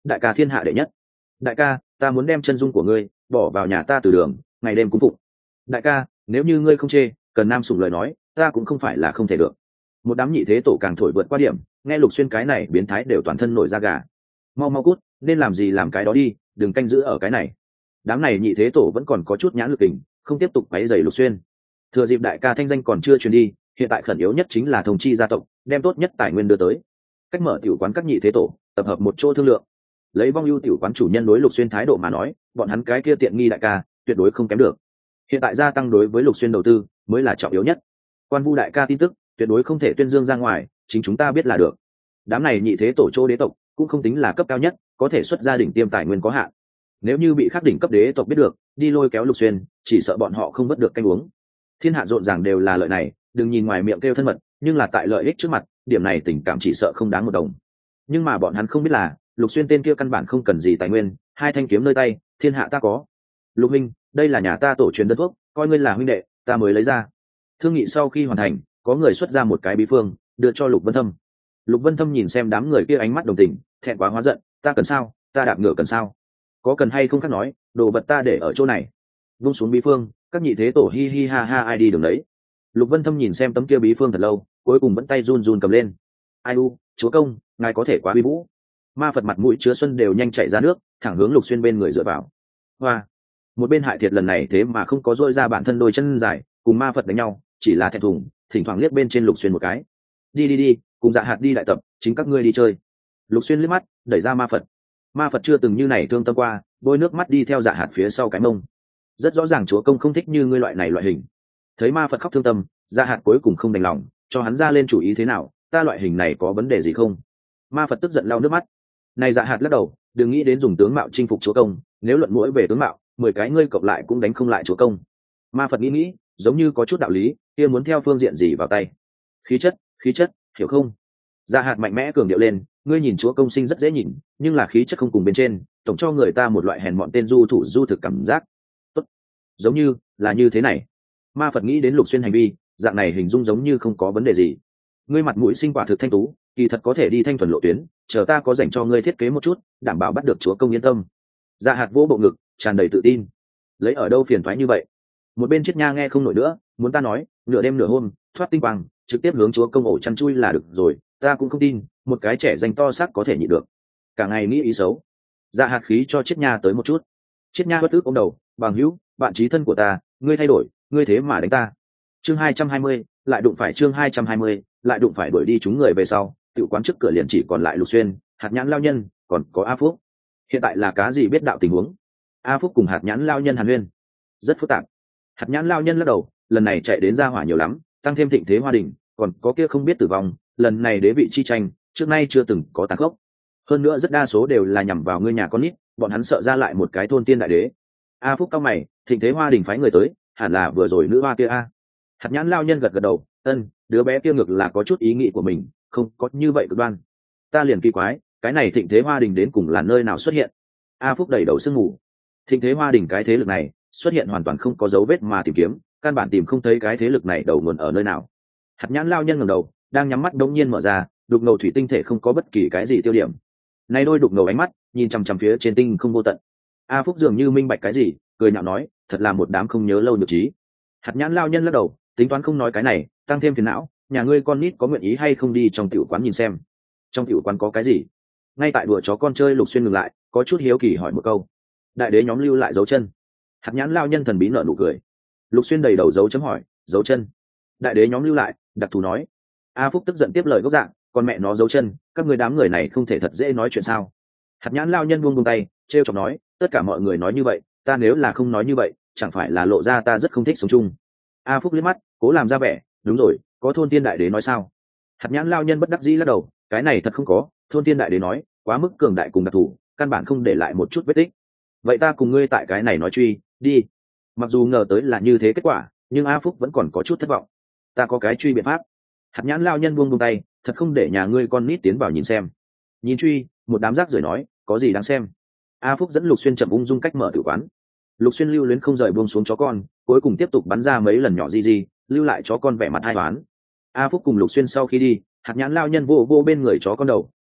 đại ca thiên hạ đệ nhất. Đại ca, ta muốn đem chân dung của ngươi bỏ vào nhà ta từ đường, ngày đêm cúng phụng. Đại ca, nếu như ngươi không chê, cần nam sủng lời nói, ta cũng không phải là không thể được. Một đám nhị thế tổ càng thổi vượt qua điểm, nghe Lục Xuyên cái này biến thái đều toàn thân nổi da gà. Mau mau cút, nên làm gì làm cái đó đi, đừng canh giữ ở cái này. Đám này nhị thế tổ vẫn còn có chút nhãn lực tình, không tiếp tục quấy rầy Lục Xuyên. Thừa dịp đại ca thanh danh còn chưa truyền đi, hiện tại khẩn yếu nhất chính là thông chi gia tộc, đem tốt nhất tài nguyên đưa tới. Cách mở tiểu quán các nhị thế tổ, tập hợp một chỗ thương lượng. Lấy vong ưu tiểu quán chủ nhân đối Lục Xuyên thái độ mà nói, bọn hắn cái kia tiện nghi đại ca tuyệt đối không kém được. Hiện tại gia tăng đối với Lục Xuyên đầu tư mới là trọng yếu nhất. Quan Vu đại ca tin tức tuyệt đối không thể tuyên dương ra ngoài, chính chúng ta biết là được. Đám này nhị thế tổ chỗ đế tộc cũng không tính là cấp cao nhất, có thể xuất ra đỉnh tiêm tài nguyên có hạn. Nếu như bị khắc đỉnh cấp đế tộc biết được, đi lôi kéo Lục Xuyên, chỉ sợ bọn họ không vớt được canh uống. Thiên hạ rộn ràng đều là lợi này, đừng nhìn ngoài miệng kêu thân mật, nhưng là tại lợi ích trước mặt, điểm này tình cảm chỉ sợ không đáng một đồng. Nhưng mà bọn hắn không biết là, Lục Xuyên tên kia căn bản không cần gì tài nguyên, hai thanh kiếm nơi tay, thiên hạ ta có. Lục minh, đây là nhà ta tổ truyền đơn thuốc, coi ngươi là huynh đệ, ta mới lấy ra. Thương nghị sau khi hoàn thành, có người xuất ra một cái bí phương, đưa cho Lục Vân Thâm. Lục Vân Thâm nhìn xem đám người kia ánh mắt đồng tình, thẹn quá hóa giận, ta cần sao, ta đạp ngựa cần sao, có cần hay không khác nói, đồ vật ta để ở chỗ này. Vung xuống bí phương, các nhị thế tổ hi hi ha ha ai đi đường đấy. Lục Vân Thâm nhìn xem tấm kia bí phương thật lâu, cuối cùng vẫn tay run run cầm lên. Ai u, chúa công, ngài có thể quá uy vũ. Ma Phật mặt mũi chứa xuân đều nhanh chảy ra nước, thẳng hướng Lục Xuyên bên người dựa vào. Hoa, một bên Hại Thiệt lần này thế mà không có dội ra bản thân đôi chân dài, cùng Ma Phật đánh nhau, chỉ là thẹn thùng, thỉnh thoảng liếc bên trên Lục Xuyên một cái. Đi đi đi, cùng Dạ Hạt đi đại tập, chính các ngươi đi chơi. Lục Xuyên liếc mắt, đẩy ra Ma Phật. Ma Phật chưa từng như này thương tâm qua, bôi nước mắt đi theo Dạ Hạt phía sau cái mông. Rất rõ ràng chúa công không thích như ngươi loại này loại hình. Thấy Ma Phật khóc thương tâm, Dạ Hạt cuối cùng không đành lòng, cho hắn ra lên chủ ý thế nào, ta loại hình này có vấn đề gì không? Ma Phật tức giận lau nước mắt. Này Dạ Hạt lắc đầu, đừng nghĩ đến dùng tướng mạo chinh phục chúa công, nếu luận mũi về tướng mạo, 10 cái ngươi cộng lại cũng đánh không lại chúa công. Ma Phật nghĩ, giống như có chút đạo lý, kia muốn theo phương diện gì vào tay? Khí chất, hiểu không? Dạ Hạt mạnh mẽ cường điệu lên, ngươi nhìn chúa công sinh rất dễ nhìn, nhưng là khí chất không cùng bên trên, tổng cho người ta một loại hèn mọn tên du thủ du thực cảm giác. Tốt, giống như là như thế này. Ma Phật nghĩ đến Lục Xuyên hành vi, dạng này hình dung giống như không có vấn đề gì. Ngươi mặt mũi sinh quả thực thanh tú, kỳ thật có thể đi thanh thuần lộ tuyến, chờ ta có dành cho ngươi thiết kế một chút, đảm bảo bắt được chúa công yên tâm. Dạ Hạt vỗ bộ ngực, tràn đầy tự tin. Lấy ở đâu phiền toái như vậy? Một bên Triết Nha nghe không nổi nữa, muốn ta nói, nửa đêm nửa hôm, thoát tinh quang, trực tiếp hướng chúa công ổ chăn chui là được rồi, ta cũng không tin, một cái trẻ danh to xác có thể nhịn được. Cả ngày nghĩ ý xấu. Dạ Hạt khí cho Triết Nha tới một chút. Triết Nha bất tức ôm đầu, bằng hữu, bạn chí thân của ta, ngươi thay đổi, ngươi thế mà đánh ta. Chương 220, lại đụng phải chương 220, lại đụng phải đuổi đi chúng người về sau, tự quán trước cửa liền chỉ còn lại Lục Xuyên, Hạt Nhãn lao nhân, còn có A Phúc. Hiện tại là cá gì biết đạo tình huống. A Phúc cùng Hạt Nhãn lao nhân hàn huyên, rất phức tạp. Hạt Nhãn lao nhân lắc đầu, lần này chạy đến gia hỏa nhiều lắm, tăng thêm thịnh thế hoa đình, còn có kia không biết tử vong, lần này đế vị chi tranh, trước nay chưa từng có tàn khốc. Hơn nữa rất đa số đều là nhằm vào ngươi nhà con nít, bọn hắn sợ ra lại một cái thôn tiên đại đế. A Phúc cao mày, thịnh thế hoa đình phái người tới, hẳn là vừa rồi nữ hoa kia a. Hạt Nhãn lao nhân gật gật đầu, đứa bé kia ngược là có chút ý nghĩ của mình, không có như vậy cực đoan. Ta liền kỳ quái, cái này thịnh thế hoa đình đến cùng là nơi nào xuất hiện? A Phúc đầy đầu sương mù. Thịnh thế hoa đình cái thế lực này xuất hiện hoàn toàn không có dấu vết mà tìm kiếm, căn bản tìm không thấy cái thế lực này đầu nguồn ở nơi nào. Hạt Nhãn lao nhân ngẩng đầu, đang nhắm mắt đống nhiên mở ra, đục ngầu thủy tinh thể không có bất kỳ cái gì tiêu điểm. Nay đôi đục ngầu ánh mắt nhìn chằm chằm phía trên tinh không vô tận. A Phúc dường như minh bạch cái gì, cười nhạo nói, thật là một đám không nhớ lâu nhược trí. Hạt Nhãn lao nhân lắc đầu, tính toán không nói cái này, tăng thêm phiền não, nhà ngươi con nít có nguyện ý hay không đi trong tiểu quán nhìn xem? Trong tiểu quán có cái gì? Ngay tại đùa chó con chơi Lục Xuyên ngừng lại, có chút hiếu kỳ hỏi một câu. Đại đế nhóm lưu lại dấu chân. Hạt Nhãn lao nhân thần bí nở nụ cười. Lục Xuyên đầy đầu dấu chấm hỏi, dấu chân? Đại đế nhóm lưu lại, đặc thù nói. A Phúc tức giận tiếp lời gốc dạng, con mẹ nó dấu chân, các người đám người này không thể thật dễ nói chuyện sao? Hạt Nhãn lao nhân buông tay, trêu chọc nói, tất cả mọi người nói như vậy, ta nếu là không nói như vậy, chẳng phải là lộ ra ta rất không thích sống chung. A Phúc liếc mắt, cố làm ra vẻ, đúng rồi, có thôn tiên đại đế nói sao? Hạt Nhãn lao nhân bất đắc dĩ lắc đầu, cái này thật không có, thôn tiên đại đế nói, quá mức cường đại cùng đặc thù, căn bản không để lại một chút vết tích. Vậy ta cùng ngươi tại cái này nói truy, đi. Mặc dù ngờ tới là như thế kết quả, nhưng A Phúc vẫn còn có chút thất vọng. Ta có cái truy biện pháp. Hạt Nhãn lao nhân buông tay, thật không để nhà ngươi con nít tiến vào nhìn xem. Nhìn truy, một đám rác rưởi nói, có gì đáng xem? A Phúc dẫn Lục Xuyên chậm ung dung cách mở tử quán. Lục Xuyên lưu luyến không rời buông xuống chó con, cuối cùng tiếp tục bắn ra mấy lần nhỏ di, lưu lại chó con vẻ mặt hai toán. A Phúc cùng Lục Xuyên sau khi đi, Hạt Nhãn lao nhân vô bên người chó con đầu,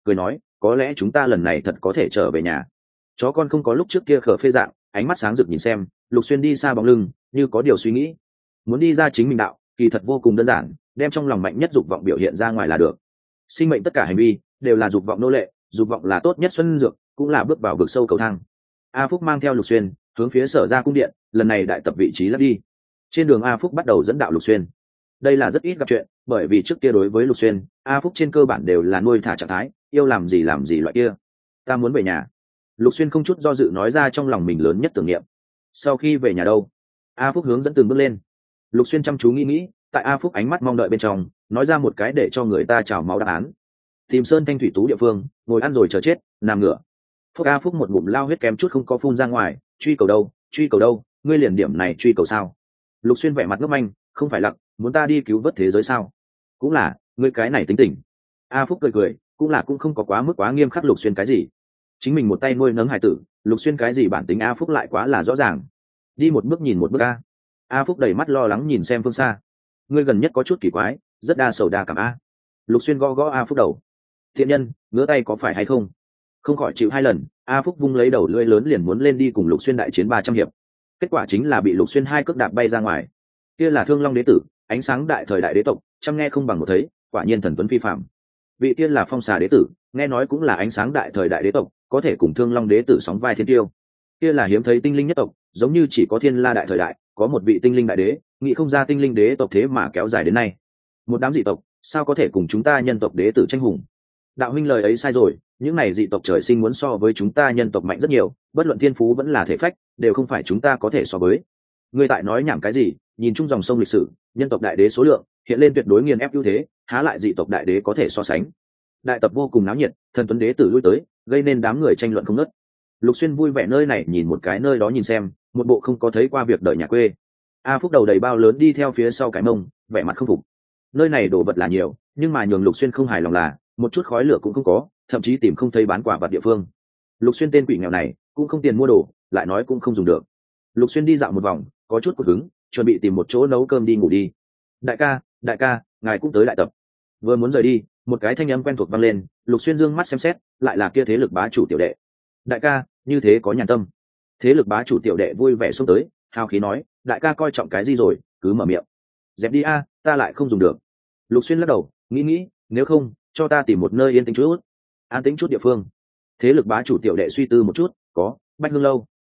cười nói có lẽ chúng ta lần này thật có thể trở về nhà. Chó con không có lúc trước kia khờ phê dạng, ánh mắt sáng rực nhìn xem Lục Xuyên đi xa bóng lưng, như có điều suy nghĩ. Muốn đi ra chính mình đạo kỳ thật vô cùng đơn giản, đem trong lòng mạnh nhất dục vọng biểu hiện ra ngoài là được. Sinh mệnh tất cả hành vi đều là dục vọng nô lệ, dục vọng là tốt nhất xuân dược, cũng là bước vào vực sâu cầu thang. A Phúc mang theo Lục Xuyên hướng phía Sở Ra cung điện, lần này đại tập vị trí lắp đi. Trên đường A Phúc bắt đầu dẫn đạo Lục Xuyên. Đây là rất ít gặp chuyện, bởi vì trước kia đối với Lục Xuyên, A Phúc trên cơ bản đều là nuôi thả trạng thái, yêu làm gì loại kia. Ta muốn về nhà. Lục Xuyên không chút do dự nói ra trong lòng mình lớn nhất tưởng niệm. Sau khi về nhà đâu? A Phúc hướng dẫn từng bước lên. Lục Xuyên chăm chú nghĩ, tại A Phúc ánh mắt mong đợi bên trong, nói ra một cái để cho người ta trào máu đáp án. Tìm sơn thanh thủy tú địa phương, ngồi ăn rồi chờ chết, nằm ngửa. Phúc A Phúc một ngụm lao huyết kém chút không có phun ra ngoài, truy cầu đâu, ngươi liền điểm này truy cầu sao? Lục Xuyên vẻ mặt ngốc manh, không phải lặc, muốn ta đi cứu vớt thế giới sao? Cũng là, ngươi cái này tính tình. A Phúc cười, cũng không có quá mức quá nghiêm khắc Lục Xuyên cái gì. Chính mình một tay nuôi nấng hải tử, Lục Xuyên cái gì bản tính A Phúc lại quá là rõ ràng. Đi một bước nhìn một bước A Phúc đầy mắt lo lắng nhìn xem phương xa. Ngươi gần nhất có chút kỳ quái, rất đa sầu đa cảm A. Lục Xuyên gõ A Phúc đầu. Thiện nhân, ngứa tay có phải hay không? Không khỏi chịu 2 lần, A Phúc vung lấy đầu lưỡi lớn liền muốn lên đi cùng Lục Xuyên đại chiến 300 hiệp. Kết quả chính là bị Lục Xuyên 2 cước đạp bay ra ngoài. Kia là Thương Long đế tử, ánh sáng đại thời đại đế tộc, chăm nghe không bằng một thấy, quả nhiên thần tuấn phi phàm. Vị tiên là Phong Xà đế tử, nghe nói cũng là ánh sáng đại thời đại đế tộc, có thể cùng Thương Long đế tử sóng vai thiên tiêu. Kia là hiếm thấy tinh linh nhất tộc, giống như chỉ có Thiên La đại thời đại có một vị tinh linh đại đế, nghĩ không ra tinh linh đế tộc thế mà kéo dài đến nay. Một đám dị tộc, sao có thể cùng chúng ta nhân tộc đế tử tranh hùng? Đạo huynh lời ấy sai rồi, những này dị tộc trời sinh muốn so với chúng ta nhân tộc mạnh rất nhiều, bất luận thiên phú vẫn là thể phách, đều không phải chúng ta có thể so với. Ngươi tại nói nhảm cái gì? Nhìn chung dòng sông lịch sử, nhân tộc đại đế số lượng hiện lên tuyệt đối nghiền ép ưu thế, há lại dị tộc đại đế có thể so sánh? Đại tập vô cùng náo nhiệt, thần tuấn đế tử lui tới, gây nên đám người tranh luận không ngớt. Lục Xuyên vui vẻ nơi này nhìn một cái nơi đó nhìn xem, một bộ không có thấy qua việc đời nhà quê. A Phúc đầu đầy bao lớn đi theo phía sau cái mông, vẻ mặt không phục. Nơi này đồ vật là nhiều, nhưng mà nhường Lục Xuyên không hài lòng là một chút khói lửa cũng không có, thậm chí tìm không thấy bán quả vật địa phương. Lục Xuyên tên quỷ nghèo này cũng không tiền mua đồ, lại nói cũng không dùng được. Lục Xuyên đi dạo một vòng, có chút cột hứng, chuẩn bị tìm một chỗ nấu cơm đi ngủ đi. Đại ca, ngài cũng tới đại tập. Vừa muốn rời đi, một cái thanh âm quen thuộc vang lên. Lục Xuyên dương mắt xem xét, lại là kia thế lực bá chủ tiểu đệ. Đại ca, như thế có nhàn tâm. Thế lực bá chủ tiểu đệ vui vẻ xông tới, hào khí nói, đại ca coi trọng cái gì rồi, cứ mở miệng. Dẹp đi ta lại không dùng được. Lục Xuyên lắc đầu, nghĩ, nếu không cho ta tìm một nơi yên tĩnh chút, an tĩnh chút địa phương. Thế lực bá chủ tiểu đệ suy tư một chút, có Bách Hương lâu.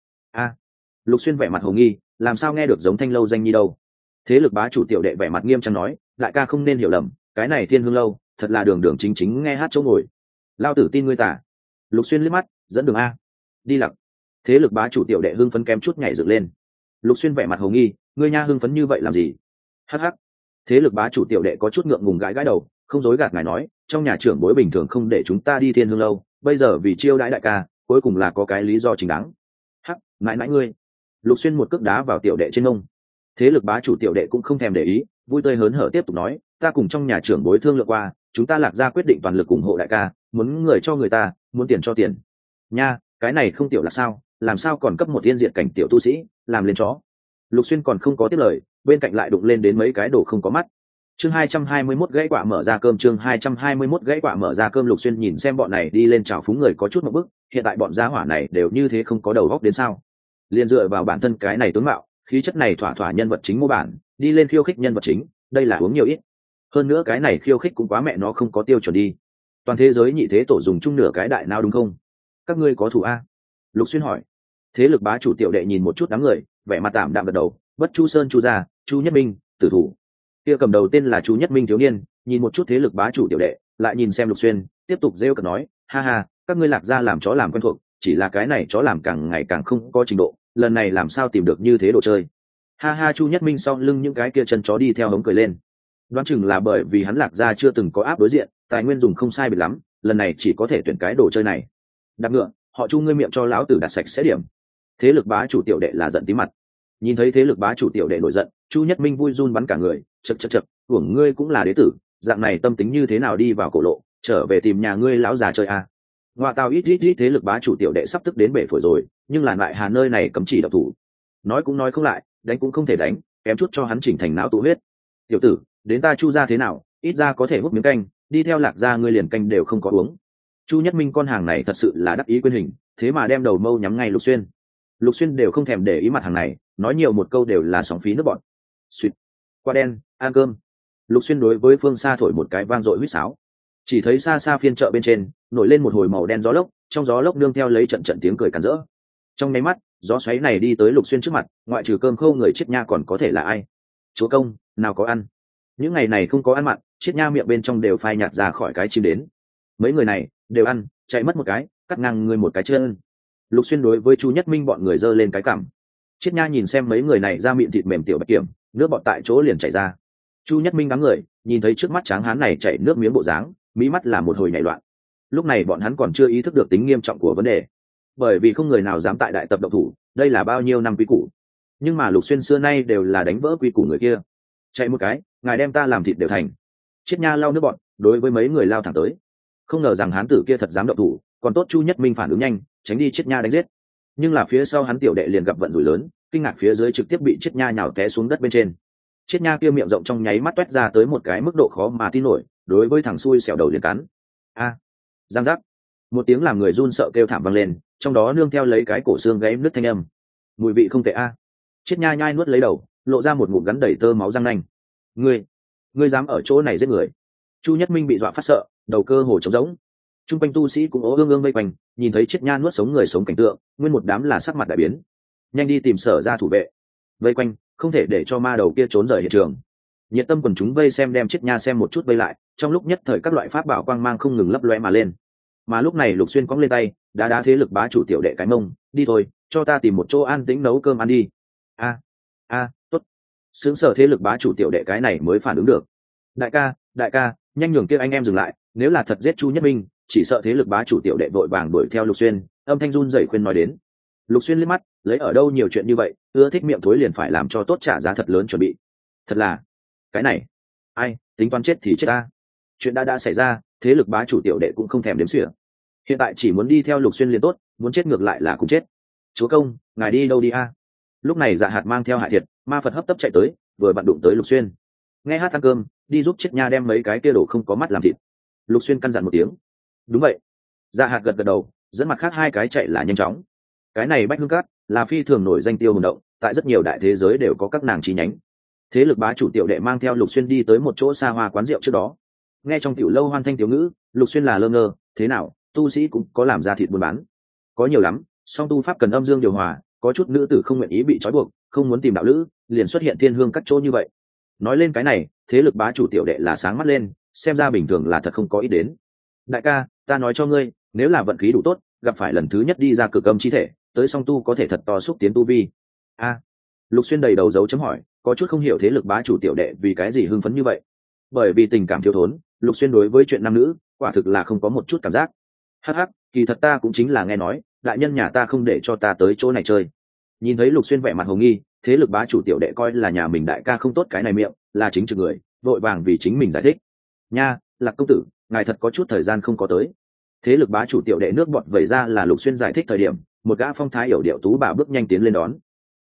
Lục Xuyên vẻ mặt hồ nghi, làm sao nghe được giống Thanh lâu danh nhi đâu. Thế lực bá chủ tiểu đệ vẻ mặt nghiêm trang nói, đại ca không nên hiểu lầm, cái này Thiên Hương lâu thật là đường chính nghe hát chỗ ngồi. Lao tử tin ngươi tả. Lục Xuyên liếc mắt, dẫn đường đi lặc. Thế lực bá chủ tiểu đệ hưng phấn kém chút nhảy dựng lên. Lục Xuyên vẻ mặt hồ nghi, ngươi nha hưng phấn như vậy làm gì? Hắc. Thế lực bá chủ tiểu đệ có chút ngượng ngùng gãi đầu, không dối gạt ngài nói, trong nhà trưởng bối bình thường không để chúng ta đi Thiên Hương lâu, bây giờ vì chiêu đãi đại ca, cuối cùng là có cái lý do chính đáng. Hắc, mãi ngươi. Lục Xuyên một cước đá vào tiểu đệ trên mông. Thế lực bá chủ tiểu đệ cũng không thèm để ý, vui tươi hớn hở tiếp tục nói, ta cùng trong nhà trưởng bối thương lượng qua, chúng ta Lạc Gia quyết định toàn lực ủng hộ đại ca, muốn người cho người ta, muốn tiền cho tiền. Nha, cái này không tiểu là sao, làm sao còn cấp một tiên diện cảnh tiểu tu sĩ, làm lên chó. Lục Xuyên còn không có tiếp lời, bên cạnh lại đụng lên đến mấy cái đồ không có mắt. Chương 221 gãy quả mở ra cơm, chương 221 gãy quả mở ra cơm. Lục Xuyên nhìn xem bọn này đi lên chào phúng người có chút một bức, hiện tại bọn gia hỏa này đều như thế không có đầu óc đến sao? Liên dựa vào bản thân cái này tướng mạo, khí chất này thỏa nhân vật chính mô bản, đi lên khiêu khích nhân vật chính, đây là uống nhiều ít. Hơn nữa cái này khiêu khích cũng quá mẹ nó không có tiêu chuẩn đi. Toàn thế giới nhị thế tổ dùng chung nửa cái đại nào đúng không? Các ngươi có thủ Lục Xuyên hỏi. Thế lực bá chủ tiểu đệ nhìn một chút đám người, vẻ mặt tạm đạm gật đầu, Bất Chu Sơn Chu gia, Chu Nhất Minh, tử thủ. Kia cầm đầu tên là Chu Nhất Minh thiếu niên, nhìn một chút thế lực bá chủ tiểu đệ, lại nhìn xem Lục Xuyên, tiếp tục rêu cợt nói, ha, các ngươi Lạc Gia làm chó làm quen thuộc, chỉ là cái này chó làm càng ngày càng không có trình độ, lần này làm sao tìm được như thế đồ chơi. Ha, Chu Nhất Minh sau lưng những cái kia chân chó đi theo hống cười lên. Đoán chừng là bởi vì hắn Lạc Gia chưa từng có áp đối diện, tài nguyên dùng không sai biệt lắm, lần này chỉ có thể tuyển cái đồ chơi này. Đạp ngựa, họ Chu ngươi miệng cho lão tử đặt sạch sẽ điểm. Thế lực bá chủ tiểu đệ là giận tí mặt. Nhìn thấy thế lực bá chủ tiểu đệ nổi giận, Chu Nhất Minh vui run bắn cả người, chậc, hưởng ngươi cũng là đế tử, dạng này tâm tính như thế nào đi vào cổ lộ, trở về tìm nhà ngươi lão già chơi Ngoại tao ít thế lực bá chủ tiểu đệ sắp tức đến bể phổi rồi, nhưng là lại hà nơi này cấm chỉ độc thủ. Nói cũng nói không lại, đánh cũng không thể đánh, kém chút cho hắn chỉnh thành não tụ huyết. Tiểu tử, đến ta Chu gia thế nào, ít ra có thể hút miếng canh, đi theo Lạc gia ngươi liền canh đều không có uống. Chu Nhất Minh con hàng này thật sự là đắc ý quyên hình, thế mà đem đầu mâu nhắm ngay Lục Xuyên. Lục Xuyên đều không thèm để ý mặt hàng này, nói nhiều một câu đều là sóng phí nước bọn. Xuyệt. Qua đen, ăn cơm. Lục Xuyên đối với phương xa thổi một cái vang dội huýt sáo. Chỉ thấy xa xa phiên chợ bên trên nổi lên một hồi màu đen gió lốc, trong gió lốc nương theo lấy trận trận tiếng cười càn rỡ. Trong nháy mắt, gió xoáy này đi tới Lục Xuyên trước mặt, ngoại trừ cơm khô người chết nha còn có thể là ai? Chúa công, nào có ăn. Những ngày này không có ăn mặn, chết nha miệng bên trong đều phai nhạt ra khỏi cái chim đến. Mấy người này đều ăn, chạy mất một cái, cắt ngang người một cái chân. Lục Xuyên đối với Chu Nhất Minh bọn người giơ lên cái cằm. Chết nha nhìn xem mấy người này ra miệng thịt mềm tiểu bạch kiểm, nước bọt tại chỗ liền chảy ra. Chu Nhất Minh đám người nhìn thấy trước mắt tráng hán này chảy nước miếng bộ dáng, mí mắt là một hồi nhảy loạn. Lúc này bọn hắn còn chưa ý thức được tính nghiêm trọng của vấn đề, bởi vì không người nào dám tại đại tập động thủ, đây là bao nhiêu năm quy củ. Nhưng mà Lục Xuyên xưa nay đều là đánh vỡ quy củ người kia. Chạy một cái, ngài đem ta làm thịt đều thành. Chết nha lau nước bọn, đối với mấy người lao thẳng tới. Không ngờ rằng hán tử kia thật dám động thủ, còn tốt Chu Nhất Minh phản ứng nhanh, tránh đi chết nha đánh giết. Nhưng là phía sau hắn tiểu đệ liền gặp vận rủi lớn, kinh ngạc phía dưới trực tiếp bị chết nha nhào té xuống đất bên trên. Chết nha kia miệng rộng trong nháy mắt toét ra tới một cái mức độ khó mà tin nổi, đối với thằng xui xẻo đầu liền cắn. A, giang giác. Một tiếng làm người run sợ kêu thảm vang lên, trong đó nương theo lấy cái cổ xương gãy nứt thanh âm. Mùi vị không tệ a. Chết nha nhai nuốt lấy đầu, lộ ra một ngụm gắn đầy tơ máu răng nanh. Ngươi dám ở chỗ này giết người? Chu Nhất Minh bị dọa phát sợ, đầu cơ hồ trống rỗng. Trung quanh tu sĩ cũng ố ương ương vây quanh, nhìn thấy chết nha nuốt sống người sống cảnh tượng, nguyên một đám là sắc mặt đại biến. Nhanh đi tìm Sở ra thủ vệ. Vây quanh, không thể để cho ma đầu kia trốn rời hiện trường. Nhiệt tâm quần chúng vây xem đem chết nha xem một chút vây lại, trong lúc nhất thời các loại pháp bảo quang mang không ngừng lấp lóe mà lên. Mà lúc này Lục Xuyên cõng lên tay, đá thế lực bá chủ tiểu đệ cái mông, đi thôi, cho ta tìm một chỗ an tĩnh nấu cơm ăn đi. Tốt. Sướng sở thế lực bá chủ tiểu đệ cái này mới phản ứng được. Đại ca, nhanh nhường kia anh em dừng lại, nếu là thật giết Chu Nhất Minh, chỉ sợ thế lực bá chủ tiểu đệ vội vàng đuổi theo Lục Xuyên, âm thanh run rẩy khuyên nói đến. Lục Xuyên liếc mắt, lấy ở đâu nhiều chuyện như vậy, ưa thích miệng thối liền phải làm cho tốt trả giá thật lớn chuẩn bị. Thật là, cái này, ai, tính toán chết thì chết ta. Chuyện đã xảy ra, thế lực bá chủ tiểu đệ cũng không thèm đếm xỉa. Hiện tại chỉ muốn đi theo Lục Xuyên liền tốt, muốn chết ngược lại là cũng chết. Chúa công, ngài đi đâu đi a? Lúc này Dạ Hạt mang theo Hải Thiệt, ma Phật hấp tấp chạy tới, vừa vặn đụng tới Lục Xuyên. Nghe hát ăn cơm, đi giúp chết nha đem mấy cái kia đổ không có mắt làm thịt. Lục Xuyên căn dặn một tiếng. Đúng vậy. Dạ Hạt gật đầu, dẫn mặt khác hai cái chạy là nhanh chóng. Cái này Bách Hương Cát là phi thường nổi danh tiêu hồn động, tại rất nhiều đại thế giới đều có các nàng chi nhánh. Thế lực bá chủ tiểu đệ mang theo Lục Xuyên đi tới một chỗ xa hoa quán rượu trước đó. Nghe trong tiểu lâu hoan thanh tiểu ngữ, Lục Xuyên là lơ ngơ, thế nào, tu sĩ cũng có làm ra thịt buôn bán. Có nhiều lắm, song tu pháp cần âm dương điều hòa, có chút nữ tử không nguyện ý bị trói buộc, không muốn tìm đạo lữ, liền xuất hiện thiên hương các chỗ như vậy. Nói lên cái này, thế lực bá chủ tiểu đệ là sáng mắt lên, xem ra bình thường là thật không có ý đến. Đại ca, ta nói cho ngươi, nếu là vận khí đủ tốt, gặp phải lần thứ nhất đi ra cực âm chi thể, tới song tu có thể thật to xúc tiến tu vi. Lục Xuyên đầy đầu dấu chấm hỏi, có chút không hiểu thế lực bá chủ tiểu đệ vì cái gì hưng phấn như vậy. Bởi vì tình cảm thiếu thốn, Lục Xuyên đối với chuyện nam nữ quả thực là không có một chút cảm giác. Hắc, kỳ thật ta cũng chính là nghe nói, đại nhân nhà ta không để cho ta tới chỗ này chơi. Nhìn thấy Lục Xuyên vẻ mặt hồ nghi, thế lực bá chủ tiểu đệ coi là nhà mình đại ca không tốt cái này miệng, là chính trực người, vội vàng vì chính mình giải thích. Nha, Lạc công tử, ngài thật có chút thời gian không có tới. Thế lực bá chủ tiểu đệ nước bọt vẩy ra là Lục Xuyên giải thích thời điểm, một gã phong thái yểu điệu tú bà bước nhanh tiến lên đón.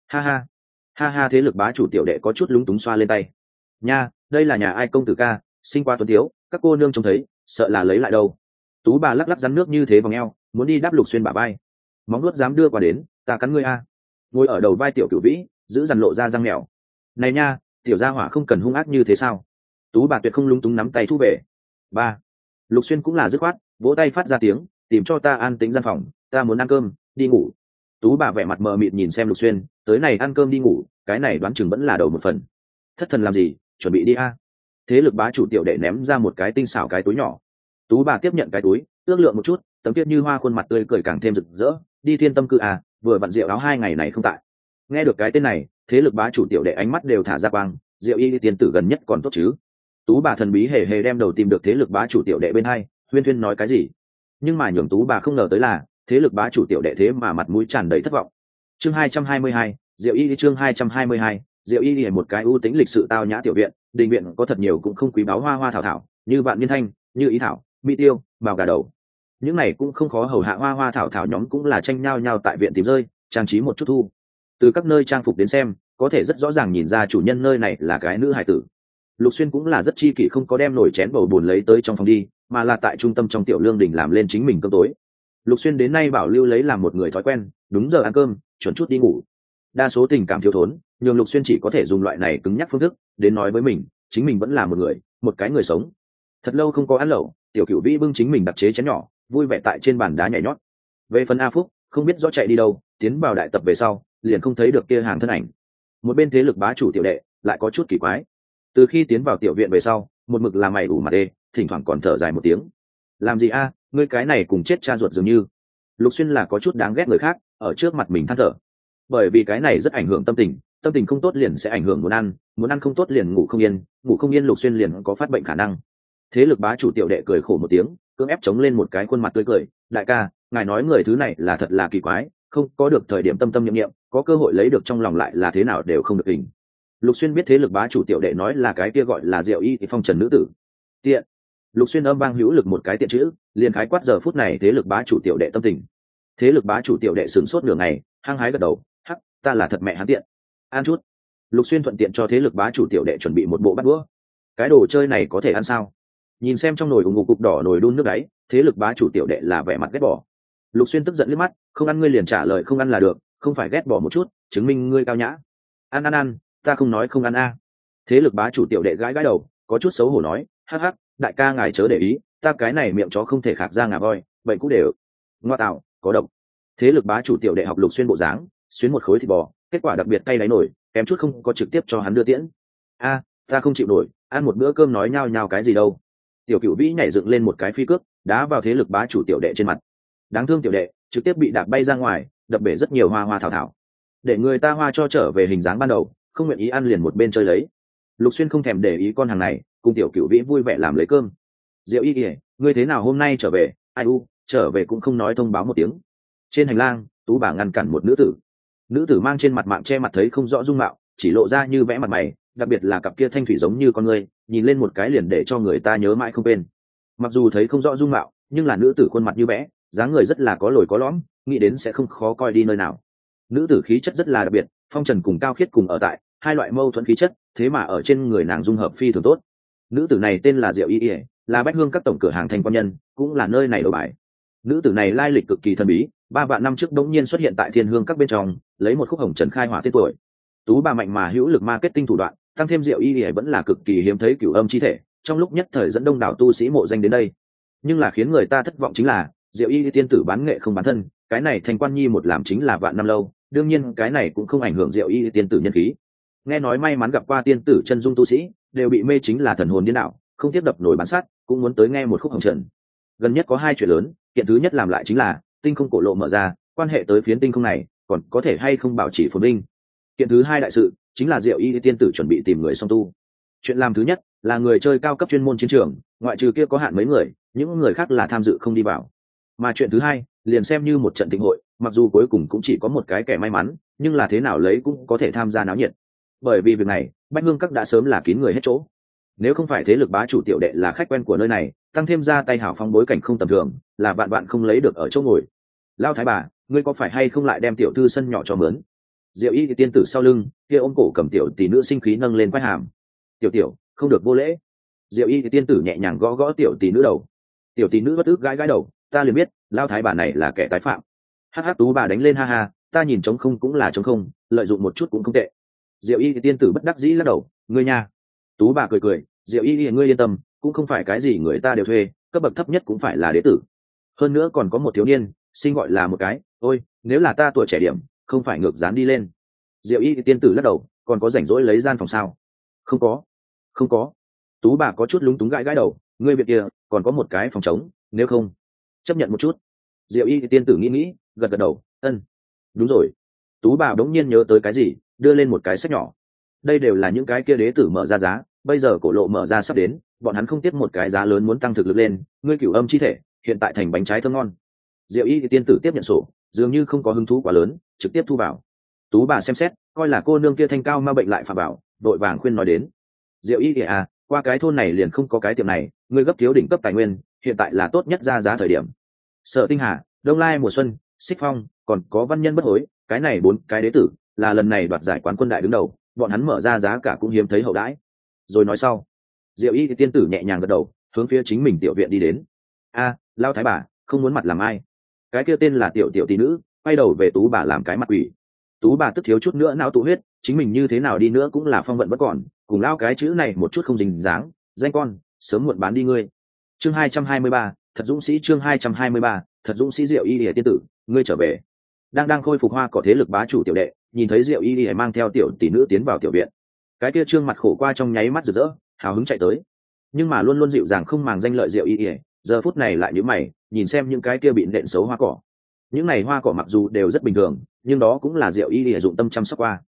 Ha, thế lực bá chủ tiểu đệ có chút lúng túng xoa lên tay. Nha, đây là nhà ai công tử ca, sinh qua tuấn thiếu, các cô nương trông thấy, sợ là lấy lại đâu. Tú bà lắc lắc rắn nước như thế vòng eo, muốn đi đáp Lục Xuyên bả vai. Móng nuốt dám đưa qua đến, ta cắn ngươi a. Ngồi ở đầu vai tiểu cửu vĩ, giữ dằn lộ ra răng mèo. Này nha, tiểu gia hỏa không cần hung ác như thế sao? Tú bà tuyệt không lúng túng nắm tay thu về. Ba. Lục Xuyên cũng là dứt khoát, vỗ tay phát ra tiếng, tìm cho ta an tĩnh gian phòng, ta muốn ăn cơm, đi ngủ. Tú bà vẻ mặt mờ mịt nhìn xem Lục Xuyên, tới này ăn cơm đi ngủ, cái này đoán chừng vẫn là đầu một phần. Thất thần làm gì, chuẩn bị đi a. Thế lực bá chủ tiểu đệ ném ra một cái tinh xảo cái túi nhỏ. Tú bà tiếp nhận cái túi, ước lượng một chút, tấm kiết như hoa khuôn mặt tươi cười càng thêm rực rỡ, đi Thiên Tâm cư à, vừa vặn rượu áo 2 ngày này không tại. Nghe được cái tên này, thế lực bá chủ tiểu đệ ánh mắt đều thả ra quang, rượu y tiên tử gần nhất còn tốt chứ. Tú bà thần bí hề hề đem đầu tìm được thế lực bá chủ tiểu đệ bên hai, huyên thuyên nói cái gì. Nhưng mà nhường tú bà không ngờ tới là, thế lực bá chủ tiểu đệ thế mà mặt mũi tràn đầy thất vọng. Chương 222, rượu y chương 222, rượu y là một cái ưu tính lịch sự tao nhã tiểu viện, đình viện có thật nhiều cũng không quý báu hoa hoa thảo thảo, như vạn niên thanh, như ý thảo, mỹ tiêu, màu gà đầu. Những này cũng không khó hầu hạ hoa hoa thảo thảo nhóm cũng là tranh nhau nhau tại viện tìm rơi, trang trí một chút thu. Từ các nơi trang phục đến xem, có thể rất rõ ràng nhìn ra chủ nhân nơi này là cái nữ hài tử. Lục Xuyên cũng là rất chi kỷ không có đem nổi chén bầu buồn lấy tới trong phòng đi, mà là tại trung tâm trong tiểu lương đình làm lên chính mình cơm tối. Lục Xuyên đến nay bảo lưu lấy làm một người thói quen, đúng giờ ăn cơm, chuẩn chút đi ngủ. Đa số tình cảm thiếu thốn, nhưng Lục Xuyên chỉ có thể dùng loại này cứng nhắc phương thức đến nói với mình, chính mình vẫn là một người, một cái người sống. Thật lâu không có ăn lẩu, tiểu Cửu Vĩ bưng chính mình đặc chế chén nhỏ, vui vẻ tại trên bàn đá nhảy nhót. Về phần A Phúc, không biết rõ chạy đi đâu, tiến vào đại tập về sau, liền không thấy được kia hàng thân ảnh. Một bên thế lực bá chủ tiểu đệ lại có chút kỳ quái. Từ khi tiến vào tiểu viện về sau, một mực là mày ủ mặt đê, thỉnh thoảng còn thở dài một tiếng. Làm gì a, ngươi cái này cùng chết cha ruột dường như. Lục Xuyên là có chút đáng ghét người khác ở trước mặt mình than thở, bởi vì cái này rất ảnh hưởng tâm tình không tốt liền sẽ ảnh hưởng muốn ăn không tốt liền ngủ không yên, ngủ không yên Lục Xuyên liền có phát bệnh khả năng. Thế lực bá chủ tiểu đệ cười khổ một tiếng, cưỡng ép chống lên một cái khuôn mặt tươi cười, đại ca, ngài nói người thứ này là thật là kỳ quái, không có được thời điểm tâm tâm niệm niệm, có cơ hội lấy được trong lòng lại là thế nào đều không được hình. Lục Xuyên biết thế lực bá chủ tiểu đệ nói là cái kia gọi là Diệu Y thì phong trần nữ tử. Tiện. Lục Xuyên âm vang hữu lực một cái tiện chữ, liền khái quát giờ phút này thế lực bá chủ tiểu đệ tâm tình. Thế lực bá chủ tiểu đệ sửng sốt nửa ngày, hăng hái gật đầu, hắc, ta là thật mẹ hắn tiện. Ăn chút. Lục Xuyên thuận tiện cho thế lực bá chủ tiểu đệ chuẩn bị một bộ bát đũa. Cái đồ chơi này có thể ăn sao? Nhìn xem trong nồi ủng cục đỏ nồi đun nước đáy, thế lực bá chủ tiểu đệ là vẻ mặt ghét bỏ. Lục Xuyên tức giận liếc mắt, không ăn ngươi liền trả lời không ăn là được, không phải ghét bỏ một chút, chứng minh ngươi cao nhã. Ăn, ta không nói không ăn a. Thế lực bá chủ tiểu đệ gãi gãi đầu, có chút xấu hổ nói, hắc hắc, đại ca ngài chớ để ý, ta cái này miệng chó không thể khạc ra ngà voi, bệnh cũng đều. Ngoa tạo, có độc. Thế lực bá chủ tiểu đệ học Lục Xuyên bộ dáng, xuyến một khối thịt bò, kết quả đặc biệt cay đáy nổi, kém chút không có trực tiếp cho hắn đưa tiễn. A, ta không chịu nổi, ăn một bữa cơm nói nhao nhao cái gì đâu. Tiểu Cửu Vĩ nhảy dựng lên một cái phi cước, đá vào thế lực bá chủ tiểu đệ trên mặt. Đáng thương tiểu đệ, trực tiếp bị đạp bay ra ngoài, đập bể rất nhiều hoa hoa thảo thảo. Để người ta hoa cho trở về hình dáng ban đầu, không nguyện ý ăn liền một bên chơi lấy. Lục Xuyên không thèm để ý con hàng này, cùng tiểu Cửu Vĩ vui vẻ làm lấy cơm. Diệu Y kìa, ngươi thế nào hôm nay trở về? Ai u, trở về cũng không nói thông báo một tiếng. Trên hành lang, Tú bà ngăn cản một nữ tử. Nữ tử mang trên mặt mạng che mặt thấy không rõ dung mạo, chỉ lộ ra như vẽ mặt mày, đặc biệt là cặp kia thanh thủy giống như con ngươi, nhìn lên một cái liền để cho người ta nhớ mãi không quên. Mặc dù thấy không rõ dung mạo, nhưng là nữ tử khuôn mặt như vẽ, dáng người rất là có lồi có lõm, nghĩ đến sẽ không khó coi đi nơi nào. Nữ tử khí chất rất là đặc biệt, phong trần cùng cao khiết cùng ở tại hai loại mâu thuẫn khí chất, thế mà ở trên người nàng dung hợp phi thường tốt. Nữ tử này tên là Diệu Y, là bách hương các tổng cửa hàng thành quan nhân, cũng là nơi này đầu bài. Nữ tử này lai lịch cực kỳ thần bí, 3 vạn năm trước đống nhiên xuất hiện tại thiên hương các bên trong, lấy một khúc hồng trần khai hỏa tên tuổi. Tú bà mạnh mà hữu lực marketing thủ đoạn, tăng thêm Diệu Y vẫn là cực kỳ hiếm thấy cửu âm chi thể, trong lúc nhất thời dẫn đông đảo tu sĩ mộ danh đến đây. Nhưng là khiến người ta thất vọng chính là Diệu Y tiên tử bán nghệ không bán thân, cái này thành quan nhi một làm chính là vạn năm lâu, đương nhiên cái này cũng không ảnh hưởng Diệu Y tiên tử nhân khí. Nghe nói may mắn gặp qua tiên tử chân dung tu sĩ, đều bị mê chính là thần hồn điên đảo, không tiếp đập nổi bán sát, cũng muốn tới nghe một khúc hồng trần. Gần nhất có 2 chuyện lớn, kiện thứ nhất làm lại chính là tinh không cổ lộ mở ra, quan hệ tới phiến tinh không này, còn có thể hay không bảo trì phồn vinh. Kiện thứ hai đại sự chính là Diệu Y tiên tử chuẩn bị tìm người song tu. Chuyện làm thứ nhất là người chơi cao cấp chuyên môn chiến trường, ngoại trừ kia có hạn mấy người, những người khác là tham dự không đi vào. Mà chuyện thứ hai liền xem như một trận thịnh hội, mặc dù cuối cùng cũng chỉ có một cái kẻ may mắn, nhưng là thế nào lấy cũng có thể tham gia náo nhiệt. Bởi vì việc này, bách hương các đã sớm là kín người hết chỗ. Nếu không phải thế lực bá chủ tiểu đệ là khách quen của nơi này, tăng thêm ra tay hảo phong bối cảnh không tầm thường, là bạn bạn không lấy được ở chỗ ngồi. Lao thái bà, ngươi có phải hay không lại đem tiểu thư sân nhỏ cho mướn? Diệu Y tiên tử sau lưng kia ôm cổ cầm tiểu tỷ nữ sinh khí nâng lên quai hàm. Tiểu không được vô lễ. Diệu Y tiên tử nhẹ nhàng gõ gõ tiểu tỷ nữ đầu. Tiểu tỷ nữ bất ức gãi gãi đầu, ta liền biết lao thái bà này là kẻ tái phạm. Hắc Tú bà đánh lên ha ha, ta nhìn trống không cũng là trống không, lợi dụng một chút cũng không tệ. Diệu Y tiên tử bất đắc dĩ lắc đầu, ngươi nha. Tú bà cười cười, Diệu Y ngươi yên tâm, cũng không phải cái gì người ta đều thuê, cấp bậc thấp nhất cũng phải là đế tử. Hơn nữa còn có một thiếu niên, sinh gọi là một cái, ôi, nếu là ta tuổi trẻ điểm, không phải ngược dán đi lên. Diệu Y tiên tử lắc đầu, còn có rảnh rỗi lấy gian phòng sao? Không có. Tú bà có chút lúng túng gãi gãi đầu, ngươi việc kia còn có một cái phòng trống, nếu không chấp nhận một chút. Diệu Y tiên tử nghĩ gật đầu, ân, đúng rồi. Tú bà đống nhiên nhớ tới cái gì, đưa lên một cái sách nhỏ. Đây đều là những cái kia đế tử mở ra giá, bây giờ cổ lộ mở ra sắp đến, bọn hắn không tiếp một cái giá lớn muốn tăng thực lực lên, ngươi cửu âm chi thể hiện tại thành bánh trái thơm ngon. Diệu Y tiên tử tiếp nhận sổ, dường như không có hứng thú quá lớn, trực tiếp thu vào. Tú bà xem xét, coi là cô nương kia thanh cao ma bệnh lại phạm bảo, đội vàng khuyên nói đến. Diệu Y à, qua cái thôn này liền không có cái tiệm này, ngươi gấp thiếu đỉnh cấp tài nguyên, hiện tại là tốt nhất ra giá thời điểm. Sở Tinh Hà, Đông Lai mùa xuân, Xích Phong, còn có Văn Nhân bất hối, cái này 4 cái đế tử, là lần này đoạt giải quán quân đại đứng đầu, bọn hắn mở ra giá cả cũng hiếm thấy hậu đãi. Rồi nói sau. Diệu Y tiên tử nhẹ nhàng gật đầu, hướng phía chính mình tiểu viện đi đến. A, lao thái bà không muốn mặt làm ai. Cái kia tên là tiểu tiểu tỷ nữ quay đầu về tú bà làm cái mặt quỷ. Tú bà tức thiếu chút nữa não tụ huyết, chính mình như thế nào đi nữa cũng là phong vận bất còn, cùng lao cái chữ này một chút không dính dáng, danh con sớm muộn bán đi ngươi. Chương 223, thật dũng sĩ. Chương 223, thật dũng sĩ. Diệu Y Lìa tiên tử, ngươi trở về. Đang khôi phục hoa cỏ thế lực bá chủ tiểu đệ, nhìn thấy Diệu Y Lìa mang theo tiểu tỷ nữ tiến vào tiểu viện, cái kia trương mặt khổ qua trong nháy mắt rực rỡ, hào hứng chạy tới. Nhưng mà luôn luôn dịu dàng không màng danh lợi Diệu Y Lìa, giờ phút này lại nhíu mày, nhìn xem những cái kia bị nện xấu hoa cỏ. Những này hoa cỏ mặc dù đều rất bình thường, nhưng đó cũng là Diệu Y Lìa dụng tâm chăm sóc qua.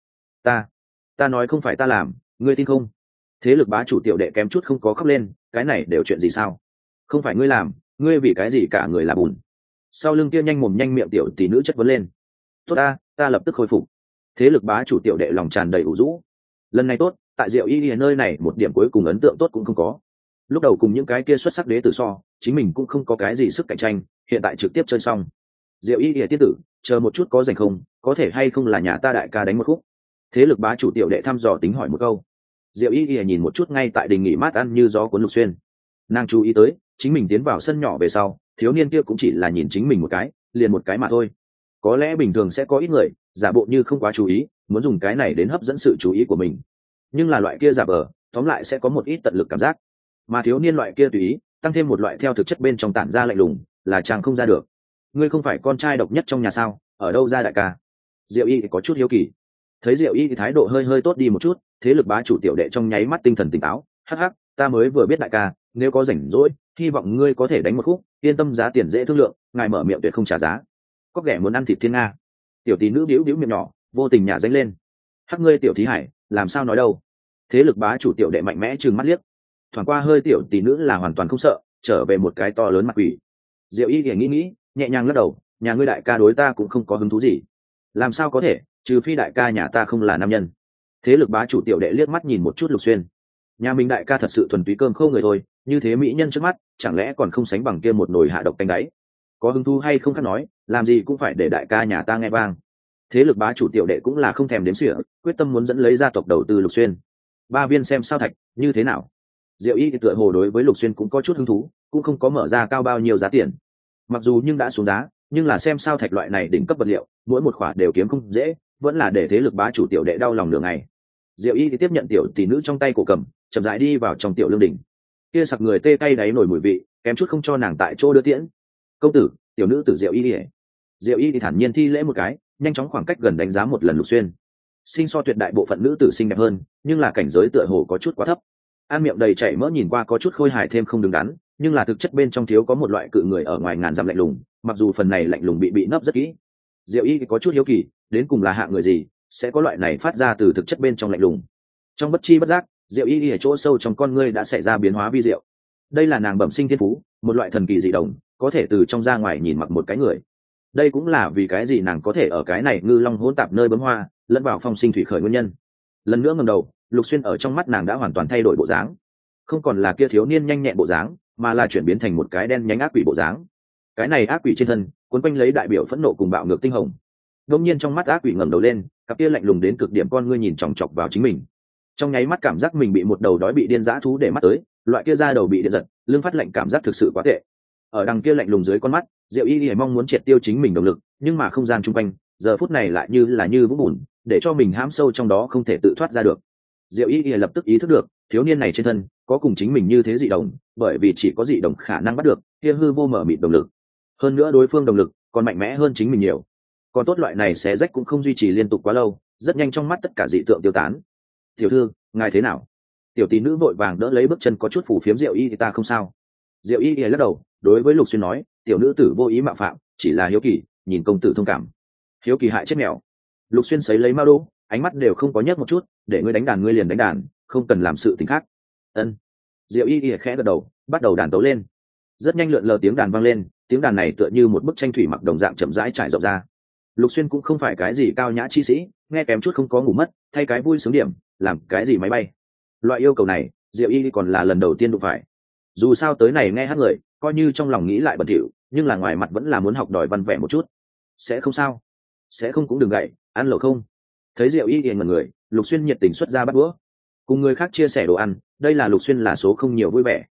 Ta nói không phải ta làm, ngươi tin không? Thế lực bá chủ tiểu đệ kém chút không có khóc lên, cái này đều chuyện gì sao? Không phải ngươi làm, ngươi vì cái gì cả người là bùn? Sau lưng kia nhanh mồm nhanh miệng tiểu tỷ nữ chất vấn lên. Tốt ta lập tức khôi phục. Thế lực bá chủ tiểu đệ lòng tràn đầy ủ rũ. Lần này tốt, tại Diệu Y Lìa nơi này một điểm cuối cùng ấn tượng tốt cũng không có. Lúc đầu cùng những cái kia xuất sắc đế tử so, chính mình cũng không có cái gì sức cạnh tranh, hiện tại trực tiếp chơi xong. Diệu Y Lìa tiên tử, chờ một chút có rảnh không, có thể hay không là nhà ta đại ca đánh một khúc. Thế lực bá chủ tiểu đệ thăm dò tính hỏi một câu. Diệu Y Lìa nhìn một chút ngay tại đình nghỉ mát ăn như gió cuốn Lục Xuyên. Nàng chú ý tới, chính mình tiến vào sân nhỏ về sau, thiếu niên kia cũng chỉ là nhìn chính mình một cái, liền một cái mà thôi. Có lẽ bình thường sẽ có ít người giả bộ như không quá chú ý, muốn dùng cái này đến hấp dẫn sự chú ý của mình. Nhưng là loại kia giả vờ, tóm lại sẽ có một ít tận lực cảm giác. Mà thiếu niên loại kia tùy ý, tăng thêm một loại theo thực chất bên trong tản ra lạnh lùng, là chàng không ra được. Ngươi không phải con trai độc nhất trong nhà sao, ở đâu ra đại ca? Diệu Y có chút hiếu kỳ. Thấy Diệu Y thì thái độ hơi tốt đi một chút, thế lực bá chủ tiểu đệ trong nháy mắt tinh thần tỉnh táo. Hắc hắc, ta mới vừa biết đại ca, nếu có rảnh rỗi, hy vọng ngươi có thể đánh một khúc, yên tâm giá tiền dễ thương lượng, ngài mở miệng tuyệt không trả giá. Có kẻ muốn ăn thịt thiên nga. Tiểu tỷ nữ biếu miệng nhỏ, vô tình nhả danh lên. Hắc ngươi tiểu thí hải, làm sao nói đâu? Thế lực bá chủ tiểu đệ mạnh mẽ trừng mắt liếc. Thoảng qua hơi tiểu tỷ nữ là hoàn toàn không sợ, trở về một cái to lớn mặt quỷ. Diệu Y thì nghĩ, nhẹ nhàng lắc đầu, nhà ngươi đại ca đối ta cũng không có hứng thú gì. Làm sao có thể, trừ phi đại ca nhà ta không là nam nhân. Thế lực bá chủ tiểu đệ liếc mắt nhìn một chút Lục Xuyên. Nhà mình đại ca thật sự thuần túy cơm khô người thôi, như thế mỹ nhân trước mắt, chẳng lẽ còn không sánh bằng kia một nồi hạ độc canh đáy. Có hứng thú hay không khác nói, làm gì cũng phải để đại ca nhà ta nghe vang. Thế lực bá chủ tiểu đệ cũng là không thèm đếm xỉa, quyết tâm muốn dẫn lấy gia tộc đầu tư Lục Xuyên. 3 viên xem sao thạch, như thế nào? Diệu Y thì tựa hồ đối với Lục Xuyên cũng có chút hứng thú, cũng không có mở ra cao bao nhiêu giá tiền. Mặc dù nhưng đã xuống giá, nhưng là xem sao thạch loại này đỉnh cấp vật liệu, mỗi một khoản đều kiếm không dễ, vẫn là để thế lực bá chủ tiểu đệ đau lòng nửa ngày. Diệu Y thì tiếp nhận tiểu tỷ nữ trong tay cổ cầm, chậm rãi đi vào trong tiểu lương đỉnh. Kia sặc người tê cay đáy nổi mùi vị, kém chút không cho nàng tại chỗ đưa tiễn. Công tử, tiểu nữ tử Diệu Y đi. Diệu Y thì thản nhiên thi lễ một cái, nhanh chóng khoảng cách gần đánh giá một lần Lục Xuyên. Sinh so tuyệt đại bộ phận nữ tử xinh đẹp hơn, nhưng là cảnh giới tựa hồ có chút quá thấp. An miệng đầy chảy mỡ nhìn qua có chút khôi hài thêm không đứng đắn, nhưng là thực chất bên trong thiếu có một loại cự người ở ngoài ngàn dặm lạnh lùng, mặc dù phần này lạnh lùng bị nấp rất kỹ. Diệu Y có chút hiếu kỳ, đến cùng là hạng người gì sẽ có loại này phát ra từ thực chất bên trong lạnh lùng. Trong bất chi bất giác, Diệu Y ở chỗ sâu trong con ngươi đã xảy ra biến hóa vi diệu. Đây là nàng bẩm sinh thiên phú, một loại thần kỳ dị đồng, có thể từ trong ra ngoài nhìn mặc một cái người. Đây cũng là vì cái gì nàng có thể ở cái này ngư long hỗn tạp nơi bấm hoa, lẫn vào phong sinh thủy khởi nguyên nhân. Lần nữa ngẩng đầu, Lục Xuyên ở trong mắt nàng đã hoàn toàn thay đổi bộ dáng, không còn là kia thiếu niên nhanh nhẹn bộ dáng, mà là chuyển biến thành một cái đen nhánh ác quỷ bộ dáng. Cái này ác quỷ trên thân cuốn quanh lấy đại biểu phẫn nộ cùng bạo ngược tinh hồng. Đột nhiên trong mắt ác quỷ ngẩng đầu lên, cặp kia lạnh lùng đến cực điểm con ngươi nhìn chòng chọc vào chính mình. Trong nháy mắt cảm giác mình bị một đầu đói bị điên dã thú để mắt tới, loại kia da đầu bị điện giật, lưng phát lạnh cảm giác thực sự quá tệ. Ở đằng kia lạnh lùng dưới con mắt, Diệu Y mong muốn triệt tiêu chính mình động lực, nhưng mà không gian chung quanh giờ phút này lại như vũng bùn, để cho mình hãm sâu trong đó không thể tự thoát ra được. Diệu Y lập tức ý thức được, thiếu niên này trên thân có cùng chính mình như thế dị đồng, bởi vì chỉ có dị đồng khả năng bắt được kia hư vô mở mịt động lực. Hơn nữa đối phương động lực còn mạnh mẽ hơn chính mình nhiều. Còn tốt loại này xé rách cũng không duy trì liên tục quá lâu, rất nhanh trong mắt tất cả dị tượng tiêu tán. Tiểu thư, ngài thế nào? Tiểu tỷ nữ vội vàng đỡ lấy bước chân có chút phủ phiếm Diệu Y, thì ta không sao. Diệu Y lắc đầu, đối với Lục Xuyên nói, tiểu nữ tử vô ý mạo phạm, chỉ là hiếu kỳ, nhìn công tử thông cảm. Hiếu kỳ hại chết mèo. Lục Xuyên sấy lấy mao đô, ánh mắt đều không có nhấc một chút, để ngươi đánh đàn ngươi liền đánh đàn, không cần làm sự tình khác. Ân. Diệu Y khẽ gật đầu, bắt đầu đàn tấu lên. Rất nhanh lượn lờ tiếng đàn vang lên, tiếng đàn này tựa như một bức tranh thủy mặc đồng dạng chậm rãi trải rộng ra. Lục Xuyên cũng không phải cái gì cao nhã chi sĩ, nghe kém chút không có ngủ mất, thay cái vui sướng điểm, làm cái gì máy bay. Loại yêu cầu này, Diệu Y còn là lần đầu tiên đụng phải. Dù sao tới này nghe hát người, coi như trong lòng nghĩ lại bẩn thỉu, nhưng là ngoài mặt vẫn là muốn học đòi văn vẻ một chút. Sẽ không sao, sẽ không cũng đừng gậy, ăn lẩu không? Thấy Diệu Y ngẩn người, Lục Xuyên nhiệt tình xuất ra bắt đũa, cùng người khác chia sẻ đồ ăn, đây là Lục Xuyên là số không nhiều vui vẻ.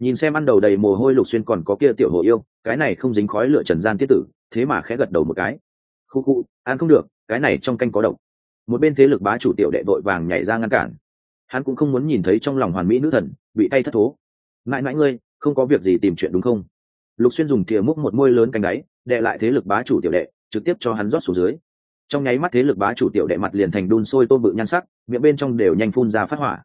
Nhìn xem ăn đầu đầy mồ hôi Lục Xuyên còn có kia tiểu hồ yêu, cái này không dính khói lửa trần gian tiết tử, thế mà khẽ gật đầu một cái. Khu khu, ăn không được, cái này trong canh có độc. Một bên thế lực bá chủ tiểu đệ vội vàng nhảy ra ngăn cản. Hắn cũng không muốn nhìn thấy trong lòng hoàn mỹ nữ thần bị tay thất thố. Mãi mãi ngươi, không có việc gì tìm chuyện đúng không? Lục Xuyên dùng thìa múc một môi lớn canh đáy, đè lại thế lực bá chủ tiểu đệ, trực tiếp cho hắn rót xuống dưới. Trong nháy mắt thế lực bá chủ tiểu đệ mặt liền thành đun sôi tôm bự nhan sắc, miệng bên trong đều nhanh phun ra phát hỏa.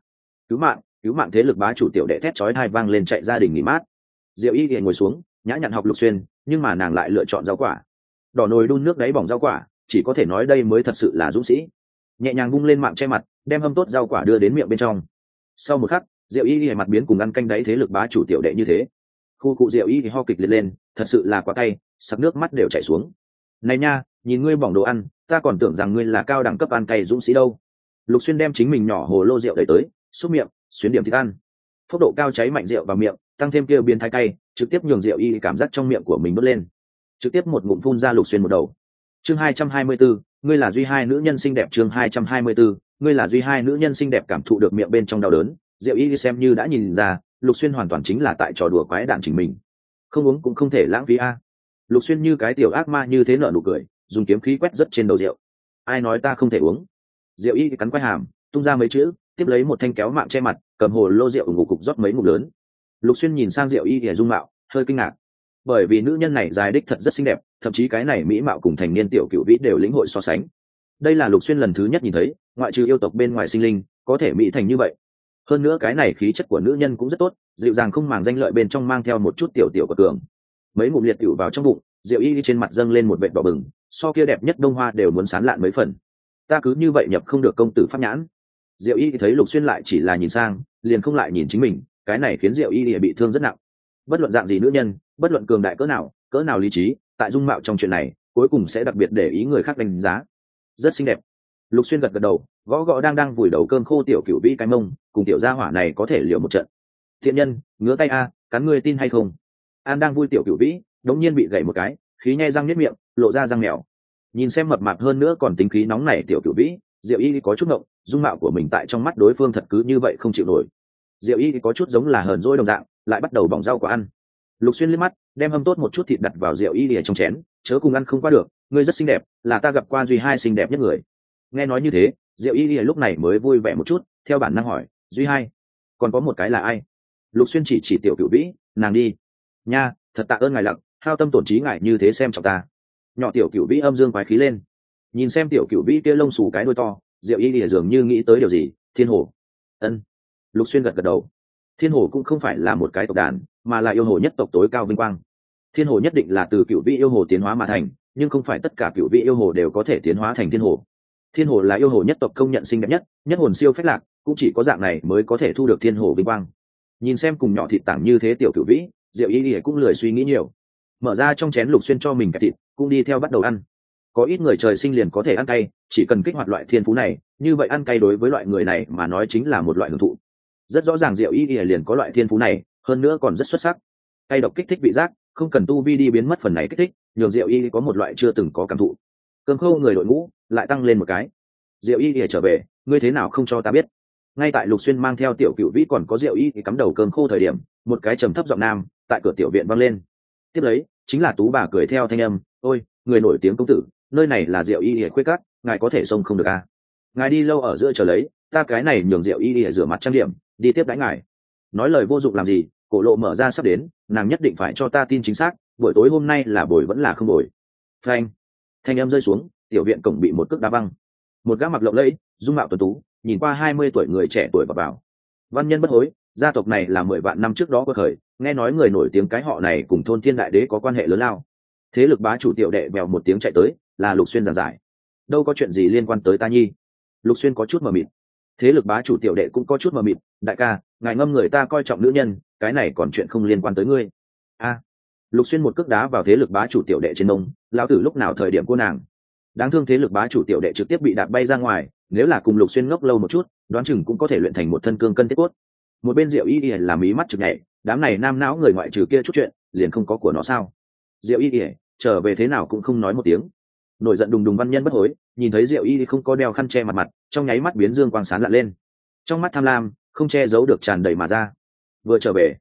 Cứu mạng thế lực bá chủ tiểu đệ thét chói tai vang lên chạy gia đình nghỉ mát. Diệu Y liền ngồi xuống, nhã nhặn học Lục Xuyên, nhưng mà nàng lại lựa chọn rau quả. Đỏ nồi đun nước đáy bỏng rau quả, chỉ có thể nói đây mới thật sự là dũng sĩ. Nhẹ nhàng vung lên mạng che mặt, đem hâm tốt rau quả đưa đến miệng bên trong. Sau một khắc, Diệu Y liền mặt biến cùng ăn canh đáy thế lực bá chủ tiểu đệ như thế. Khu cụ Diệu Y thì ho kịch liệt lên, thật sự là quá cay, sặc nước mắt đều chảy xuống. Này nha, nhìn ngươi bỏng đồ ăn, ta còn tưởng rằng ngươi là cao đẳng cấp ăn cay dũng sĩ đâu. Lục Xuyên đem chính mình nhỏ hồ lô rượu đẩy tới, xúc miệng, xuyến điểm thịt ăn. Phốc độ cao cháy mạnh rượu vào miệng, tăng thêm kia biến thái cay, trực tiếp nhường Diệu Y cảm giác trong miệng của mình bớt lên, trực tiếp một ngụm phun ra Lục Xuyên một đầu. Chương 224, ngươi là duy hai nữ nhân xinh đẹp. Chương 224, ngươi là duy hai nữ nhân xinh đẹp. Cảm thụ được miệng bên trong đau đớn, Diệu Y xem như đã nhìn ra, Lục Xuyên hoàn toàn chính là tại trò đùa quái đản chính mình. Không uống cũng không thể lãng phí a. Lục Xuyên như cái tiểu ác ma như thế nở nụ cười, dùng kiếm khí quét rất trên đầu rượu. Ai nói ta không thể uống? Diệu Y cắn quai hàm, tung ra mấy chữ, tiếp lấy một thanh kéo mạng che mặt, cầm hồ lô rượu ngủ cục rót mấy ngụm lớn. Lục Xuyên nhìn sang Diệu Y thì dung mạo hơi kinh ngạc, bởi vì nữ nhân này dài đích thật rất xinh đẹp, thậm chí cái này mỹ mạo cùng thành niên tiểu cựu vĩ đều lĩnh hội so sánh. Đây là Lục Xuyên lần thứ nhất nhìn thấy, ngoại trừ yêu tộc bên ngoài sinh linh có thể mỹ thành như vậy. Hơn nữa cái này khí chất của nữ nhân cũng rất tốt, dịu dàng không màng danh lợi bên trong mang theo một chút tiểu tiểu của cường. Mấy ngụm liệt tiểu vào trong bụng, Diệu Y trên mặt dâng lên một vệt đỏ bừng, so kia đẹp nhất đông hoa đều muốn sán lạn mấy phần. Ta cứ như vậy nhập không được công tử pháp nhãn. Diệu Y thấy Lục Xuyên lại chỉ là nhìn sang, liền không lại nhìn chính mình, cái này khiến Diệu Y bị thương rất nặng. Bất luận dạng gì nữ nhân, bất luận cường đại cỡ nào lý trí, tại dung mạo trong chuyện này, cuối cùng sẽ đặc biệt để ý người khác đánh giá. Rất xinh đẹp. Lục Xuyên gật gật đầu, gõ gõ đang vùi đầu cơm khô tiểu cửu vĩ cái mông, cùng tiểu gia hỏa này có thể liều một trận. Thiện nhân, ngứa tay a, cắn ngươi tin hay không? An đang vui tiểu cửu vĩ, đống nhiên bị gãy một cái, khí nhe răng niết miệng, lộ ra răng mèo. Nhìn xem mập mạp hơn nữa còn tính khí nóng này tiểu cửu vĩ, Diệu Y có chút ngộng, dung mạo của mình tại trong mắt đối phương thật cứ như vậy không chịu nổi. Diệu Y có chút giống là hờn dỗi đồng dạng, lại bắt đầu bỏng rau quả ăn. Lục Xuyên liếc mắt, đem hâm tốt một chút thịt đặt vào Diệu Y trong chén, chớ cùng ăn không qua được, ngươi rất xinh đẹp, là ta gặp qua duy hai xinh đẹp nhất người. Nghe nói như thế, Diệu Y lúc này mới vui vẻ một chút, theo bản năng hỏi, duy hai, còn có một cái là ai? Lục Xuyên chỉ tiểu cửu vĩ, nàng đi. Nha, thật tạ ơn ngài lặc, hao tâm tổn trí ngài như thế xem trọng ta. Nhỏ tiểu cửu vĩ âm dương quái khí lên, nhìn xem tiểu cửu vĩ kia lông xù cái đuôi to, Diệu Y dường như nghĩ tới điều gì. Thiên hồ. Ân. Lục Xuyên gật gật đầu. Thiên hồ cũng không phải là một cái tộc đàn, mà là yêu hồ nhất tộc tối cao vinh quang. Thiên hồ nhất định là từ cửu vị yêu hồ tiến hóa mà thành, nhưng không phải tất cả cửu vị yêu hồ đều có thể tiến hóa thành thiên hồ. Thiên hồ là yêu hồ nhất tộc công nhận xinh đẹp nhất, nhất hồn siêu phách lạc, cũng chỉ có dạng này mới có thể thu được thiên hồ vinh quang. Nhìn xem cùng nhỏ thịt tảng như thế tiểu cửu vĩ, Diệu Y cũng lười suy nghĩ nhiều, mở ra trong chén Lục Xuyên cho mình cái thịt, cũng đi theo bắt đầu ăn. Có ít người trời sinh liền có thể ăn cay, chỉ cần kích hoạt loại thiên phú này, như vậy ăn cay đối với loại người này mà nói chính là một loại hưởng thụ. Rất rõ ràng Diệu Y liền có loại thiên phú này, hơn nữa còn rất xuất sắc. Cay độc kích thích vị giác, không cần tu vi đi biến mất phần này kích thích, nhường Diệu Y có một loại chưa từng có cảm thụ. Cơm khô người đội ngũ lại tăng lên một cái. Diệu Y trở về, ngươi thế nào không cho ta biết? Ngay tại Lục Xuyên mang theo tiểu cửu vĩ còn có Diệu Y cắm đầu cơm khô thời điểm, một cái trầm thấp giọng nam tại cửa tiểu viện vang lên. Tiếp lấy chính là tú bà cười theo thanh âm, ôi, người nổi tiếng công tử, nơi này là Diệu Y khuê các, ngài có thể xông không được à? Ngài đi lâu ở giữa chờ lấy, ta cái này nhường Diệu Y rửa mặt trang điểm, đi tiếp đãi ngài. Nói lời vô dụng làm gì, cổ lộ mở ra sắp đến, nàng nhất định phải cho ta tin chính xác, buổi tối hôm nay là bồi vẫn là không bồi. Phanh. Thanh âm rơi xuống, tiểu viện cổng bị một cước đá văng. Một gã mặc lộng lẫy, dung mạo tuấn tú, nhìn qua 20 tuổi người trẻ tuổi vào. Văn nhân bất hối, gia tộc này là 10 vạn năm trước đó quật khởi, nghe nói người nổi tiếng cái họ này cùng thôn thiên đại đế có quan hệ lớn lao. Thế lực bá chủ tiểu đệ bèo một tiếng chạy tới, là Lục Xuyên giảng giải. Đâu có chuyện gì liên quan tới ta nhi. Lục Xuyên có chút mờ mịt. Thế lực bá chủ tiểu đệ cũng có chút mờ mịt, đại ca, ngài ngâm người ta coi trọng nữ nhân, cái này còn chuyện không liên quan tới ngươi. A. Lục Xuyên một cước đá vào thế lực bá chủ tiểu đệ trên mông, lão tử lúc nào thời điểm cô nàng. Đáng thương thế lực bá chủ tiểu đệ trực tiếp bị đạp bay ra ngoài, nếu là cùng Lục Xuyên ngốc lâu một chút, đoán chừng cũng có thể luyện thành một thân cương cân thiết cốt. Một bên Diệu Y làm mí mắt chực nhảy, đám này nam não người ngoại trừ kia chút chuyện, liền không có của nó sao? Diệu Y trở về thế nào cũng không nói một tiếng. Nổi giận đùng đùng văn nhân bất hối, nhìn thấy Diệu Y không có đeo khăn che mặt, trong nháy mắt biến dương quang sáng lạ lên. Trong mắt tham lam, không che giấu được tràn đầy mà ra. Vừa trở về,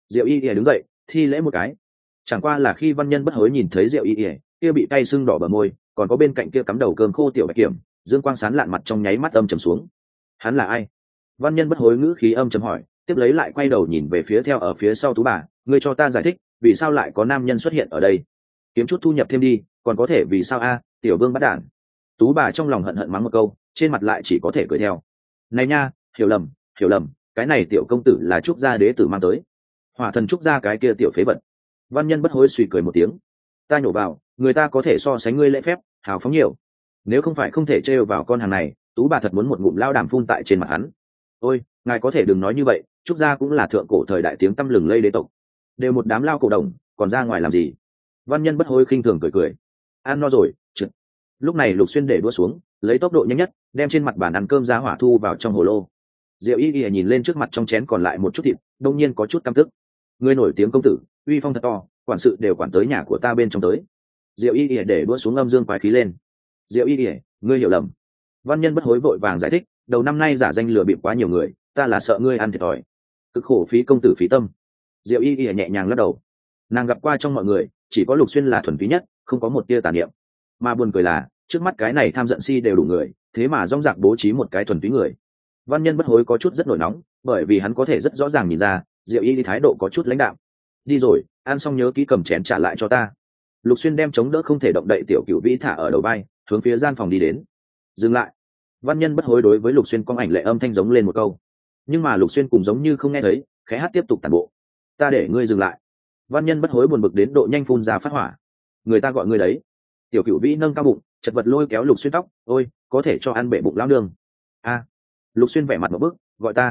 Diệu y ỉa đứng dậy thi lễ một cái. Chẳng qua là khi văn nhân bất hối nhìn thấy Diệu y ỉa kia bị cay sưng đỏ bờ môi, còn có bên cạnh kia cắm đầu cơm khô tiểu bạch kiểm, dương quang sán lạn mặt trong nháy mắt âm trầm xuống. Hắn là ai? Văn nhân bất hối ngữ khí âm trầm hỏi, tiếp lấy lại quay đầu nhìn về phía theo ở phía sau Tú bà, ngươi cho ta giải thích vì sao lại có nam nhân xuất hiện ở đây, kiếm chút thu nhập thêm đi, còn có thể vì sao a? Tiểu vương bắt đản. Tú bà trong lòng hận hận mắng một câu, trên mặt lại chỉ có thể cười theo. Này nha, hiểu lầm, cái này tiểu công tử là trúc gia đế tử mang tới, hỏa thần trúc gia cái kia tiểu phế vật. Văn nhân bất hối suy cười một tiếng, ta nhổ vào, người ta có thể so sánh ngươi lễ phép hào phóng nhiều, nếu không phải không thể trêu vào con hàng này, Tú bà thật muốn một ngụm lao đàm phun tại trên mặt hắn. Ôi, ngài có thể đừng nói như vậy, trúc gia cũng là thượng cổ thời đại tiếng tăm lừng lây đế tộc, đều một đám lao cổ đồng, còn ra ngoài làm gì? Văn nhân bất hối khinh thường cười, ăn no rồi, trượt. Lúc này Lục Xuyên để đũa xuống, lấy tốc độ nhanh nhất đem trên mặt bàn ăn cơm ra hỏa thu vào trong hồ lô. Diệu y ỉa nhìn lên trước mặt trong chén còn lại một chút thịt, đông nhiên có chút căm tức. Ngươi nổi tiếng công tử, uy phong thật to, quản sự đều quản tới nhà của ta bên trong tới. Diệu y ỉa để đũa xuống, âm dương quái khí lên. Diệu y ỉa, ngươi hiểu lầm. Văn nhân bất hối vội vàng giải thích, đầu năm nay giả danh lừa bịp quá nhiều người, ta là sợ ngươi ăn thiệt thòi, cực khổ phí công tử phí tâm. Diệu y ỉa nhẹ nhàng lắc đầu, nàng gặp qua trong mọi người chỉ có Lục Xuyên là thuần túy nhất, không có một tia tà niệm. Mà buồn cười là trước mắt cái này tham giận si đều đủ người, thế mà rong rạc bố trí một cái thuần túy người. Văn nhân bất hối có chút rất nổi nóng, bởi vì hắn có thể rất rõ ràng nhìn ra Diệu y thái độ có chút lãnh đạm. Đi rồi, ăn xong nhớ kỹ cầm chén trả lại cho ta. Lục Xuyên đem chống đỡ không thể động đậy tiểu cửu vĩ thả ở đầu vai, hướng phía gian phòng đi đến. Dừng lại. Văn nhân bất hối đối với Lục Xuyên cong ảnh lệ âm thanh giống lên một câu, nhưng mà Lục Xuyên cùng giống như không nghe thấy, khẽ hát tiếp tục tản bộ. Ta để ngươi dừng lại. Văn nhân bất hối buồn bực đến độ nhanh phun ra phát hỏa. Người ta gọi ngươi đấy. Tiểu cửu vĩ nâng cao bụng, chật vật lôi kéo Lục Xuyên tóc, ôi, có thể cho ăn bể bụng lão nương. A. Lục Xuyên vẻ mặt một bức,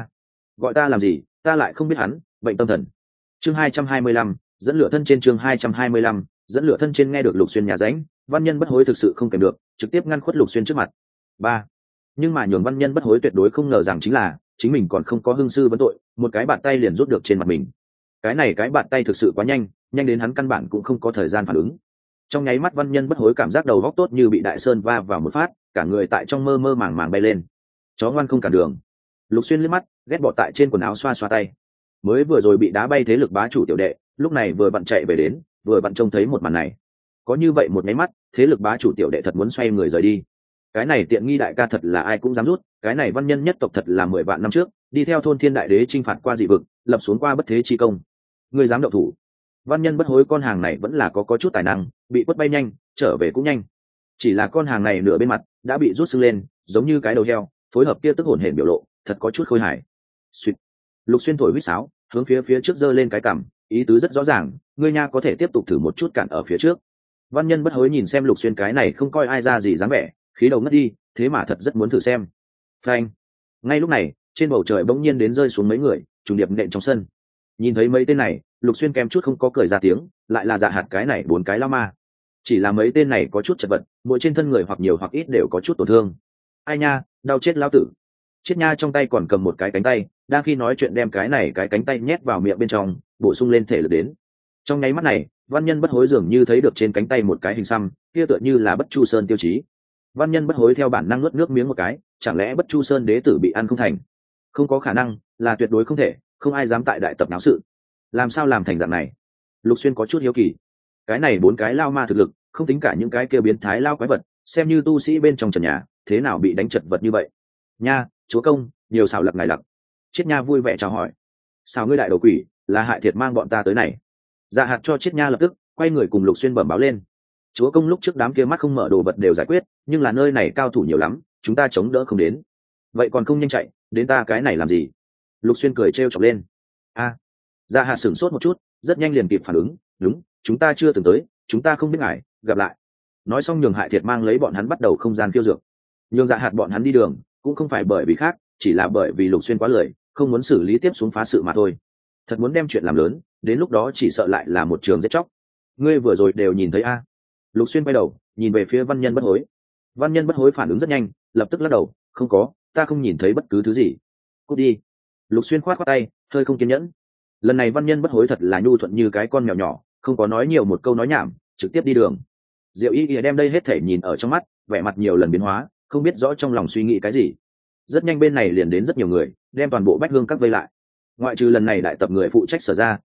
gọi ta làm gì, ta lại không biết hắn, bệnh tâm thần. Chương 225, dẫn lửa thân trên. Chương 225, dẫn lửa thân trên. Nghe được Lục Xuyên nhà ránh, văn nhân bất hối thực sự không kèm được, trực tiếp ngăn khuất Lục Xuyên trước mặt. Ba. Nhưng mà nhường văn nhân bất hối tuyệt đối không ngờ rằng chính là chính mình còn không có hương sư vấn tội, một cái bàn tay liền rút được trên mặt mình. Cái bàn tay thực sự quá nhanh đến hắn căn bản cũng không có thời gian phản ứng. Trong nháy mắt văn nhân bất hối cảm giác đầu góc tốt như bị đại sơn va vào một phát, cả người tại trong mơ mơ màng màng bay lên. Chó ngoan không cản đường. Lục Xuyên liếc mắt, ghét bỏ tại trên quần áo xoa xoa tay. Mới vừa rồi bị đá bay thế lực bá chủ tiểu đệ, lúc này vừa vặn chạy về đến, vừa vặn trông thấy một màn này. Có như vậy một nháy mắt, thế lực bá chủ tiểu đệ thật muốn xoay người rời đi. Cái này tiện nghi đại ca thật là ai cũng dám rút, cái này văn nhân nhất tộc thật là 10 vạn năm trước, đi theo thôn thiên đại đế chinh phạt qua dị vực, lập xuống qua bất thế chi công. Ngươi dám động thủ? Văn nhân bất hối con hàng này vẫn là có chút tài năng, bị quất bay nhanh, trở về cũng nhanh. Chỉ là con hàng này nửa bên mặt đã bị rút sưng lên, giống như cái đầu heo, phối hợp kia tức hồn hển biểu lộ, thật có chút khôi hài. Suýt. Lục Xuyên thổi huýt sáo, hướng phía trước giơ lên cái cằm, ý tứ rất rõ ràng, ngươi nha có thể tiếp tục thử một chút cản ở phía trước. Văn nhân bất hối nhìn xem Lục Xuyên cái này không coi ai ra gì dáng vẻ, khí đầu ngất đi, thế mà thật rất muốn thử xem. Phanh. Ngay lúc này, trên bầu trời bỗng nhiên đến rơi xuống mấy người, trùng điệp nện trong sân. Nhìn thấy mấy tên này, Lục Xuyên kém chút không có cười ra tiếng, lại là Dạ Hạt cái này 4 cái lao ma. Chỉ là mấy tên này có chút chật vật, mỗi trên thân người hoặc nhiều hoặc ít đều có chút tổn thương. Ai nha, đau chết lao tử. Chiết nha trong tay còn cầm một cái cánh tay, đang khi nói chuyện đem cái cánh tay nhét vào miệng bên trong, bổ sung lên thể lực đến. Trong nháy mắt này, văn nhân bất hối dường như thấy được trên cánh tay một cái hình xăm, kia tựa như là Bất Chu Sơn tiêu chí. Văn nhân bất hối theo bản năng nuốt nước miếng một cái, chẳng lẽ Bất Chu Sơn đế tử bị ăn không thành? Không có khả năng, là tuyệt đối không thể, không ai dám tại đại tập náo sự. Làm sao làm thành dạng này? Lục Xuyên có chút hiếu kỳ. Cái này 4 cái lao ma thực lực, không tính cả những cái kia biến thái lao quái vật, xem như tu sĩ bên trong trần nhà, thế nào bị đánh chật vật như vậy? Nha, chúa công, nhiều xảo lặc ngài lặc. Chiết nha vui vẻ chào hỏi. Sao ngươi đại đầu quỷ, là hại thiệt mang bọn ta tới này? Dạ Hạt cho Chiết nha lập tức quay người cùng Lục Xuyên bẩm báo lên. Chúa công lúc trước đám kia mắt không mở đồ vật đều giải quyết, nhưng là nơi này cao thủ nhiều lắm, chúng ta chống đỡ không đến. Vậy còn không nhanh chạy, đến ta cái này làm gì? Lục Xuyên cười trêu chọc lên. A. Dạ Hạt sửng sốt một chút, rất nhanh liền kịp phản ứng, đúng, chúng ta chưa từng tới, chúng ta không biết ngài, gặp lại. Nói xong nhường hại thiệt mang lấy bọn hắn bắt đầu không gian kiêu dược. Nhường Dạ Hạt bọn hắn đi đường, cũng không phải bởi vì khác, chỉ là bởi vì Lục Xuyên quá lười, không muốn xử lý tiếp xuống phá sự mà thôi. Thật muốn đem chuyện làm lớn, đến lúc đó chỉ sợ lại là một trường giết chóc. Ngươi vừa rồi đều nhìn thấy a? Lục Xuyên quay đầu, nhìn về phía văn nhân bất hối. Văn nhân bất hối phản ứng rất nhanh, lập tức lắc đầu, không có, ta không nhìn thấy bất cứ thứ gì. Cút đi. Lục Xuyên khoát tay, hơi không kiên nhẫn. Lần này văn nhân bất hối thật là nhu thuận như cái con mèo nhỏ, không có nói nhiều một câu nói nhảm, trực tiếp đi đường. Diệu y đem đây hết thể nhìn ở trong mắt, vẻ mặt nhiều lần biến hóa, không biết rõ trong lòng suy nghĩ cái gì. Rất nhanh bên này liền đến rất nhiều người, đem toàn bộ bách hương các vây lại. Ngoại trừ lần này đại tập người phụ trách sở ra,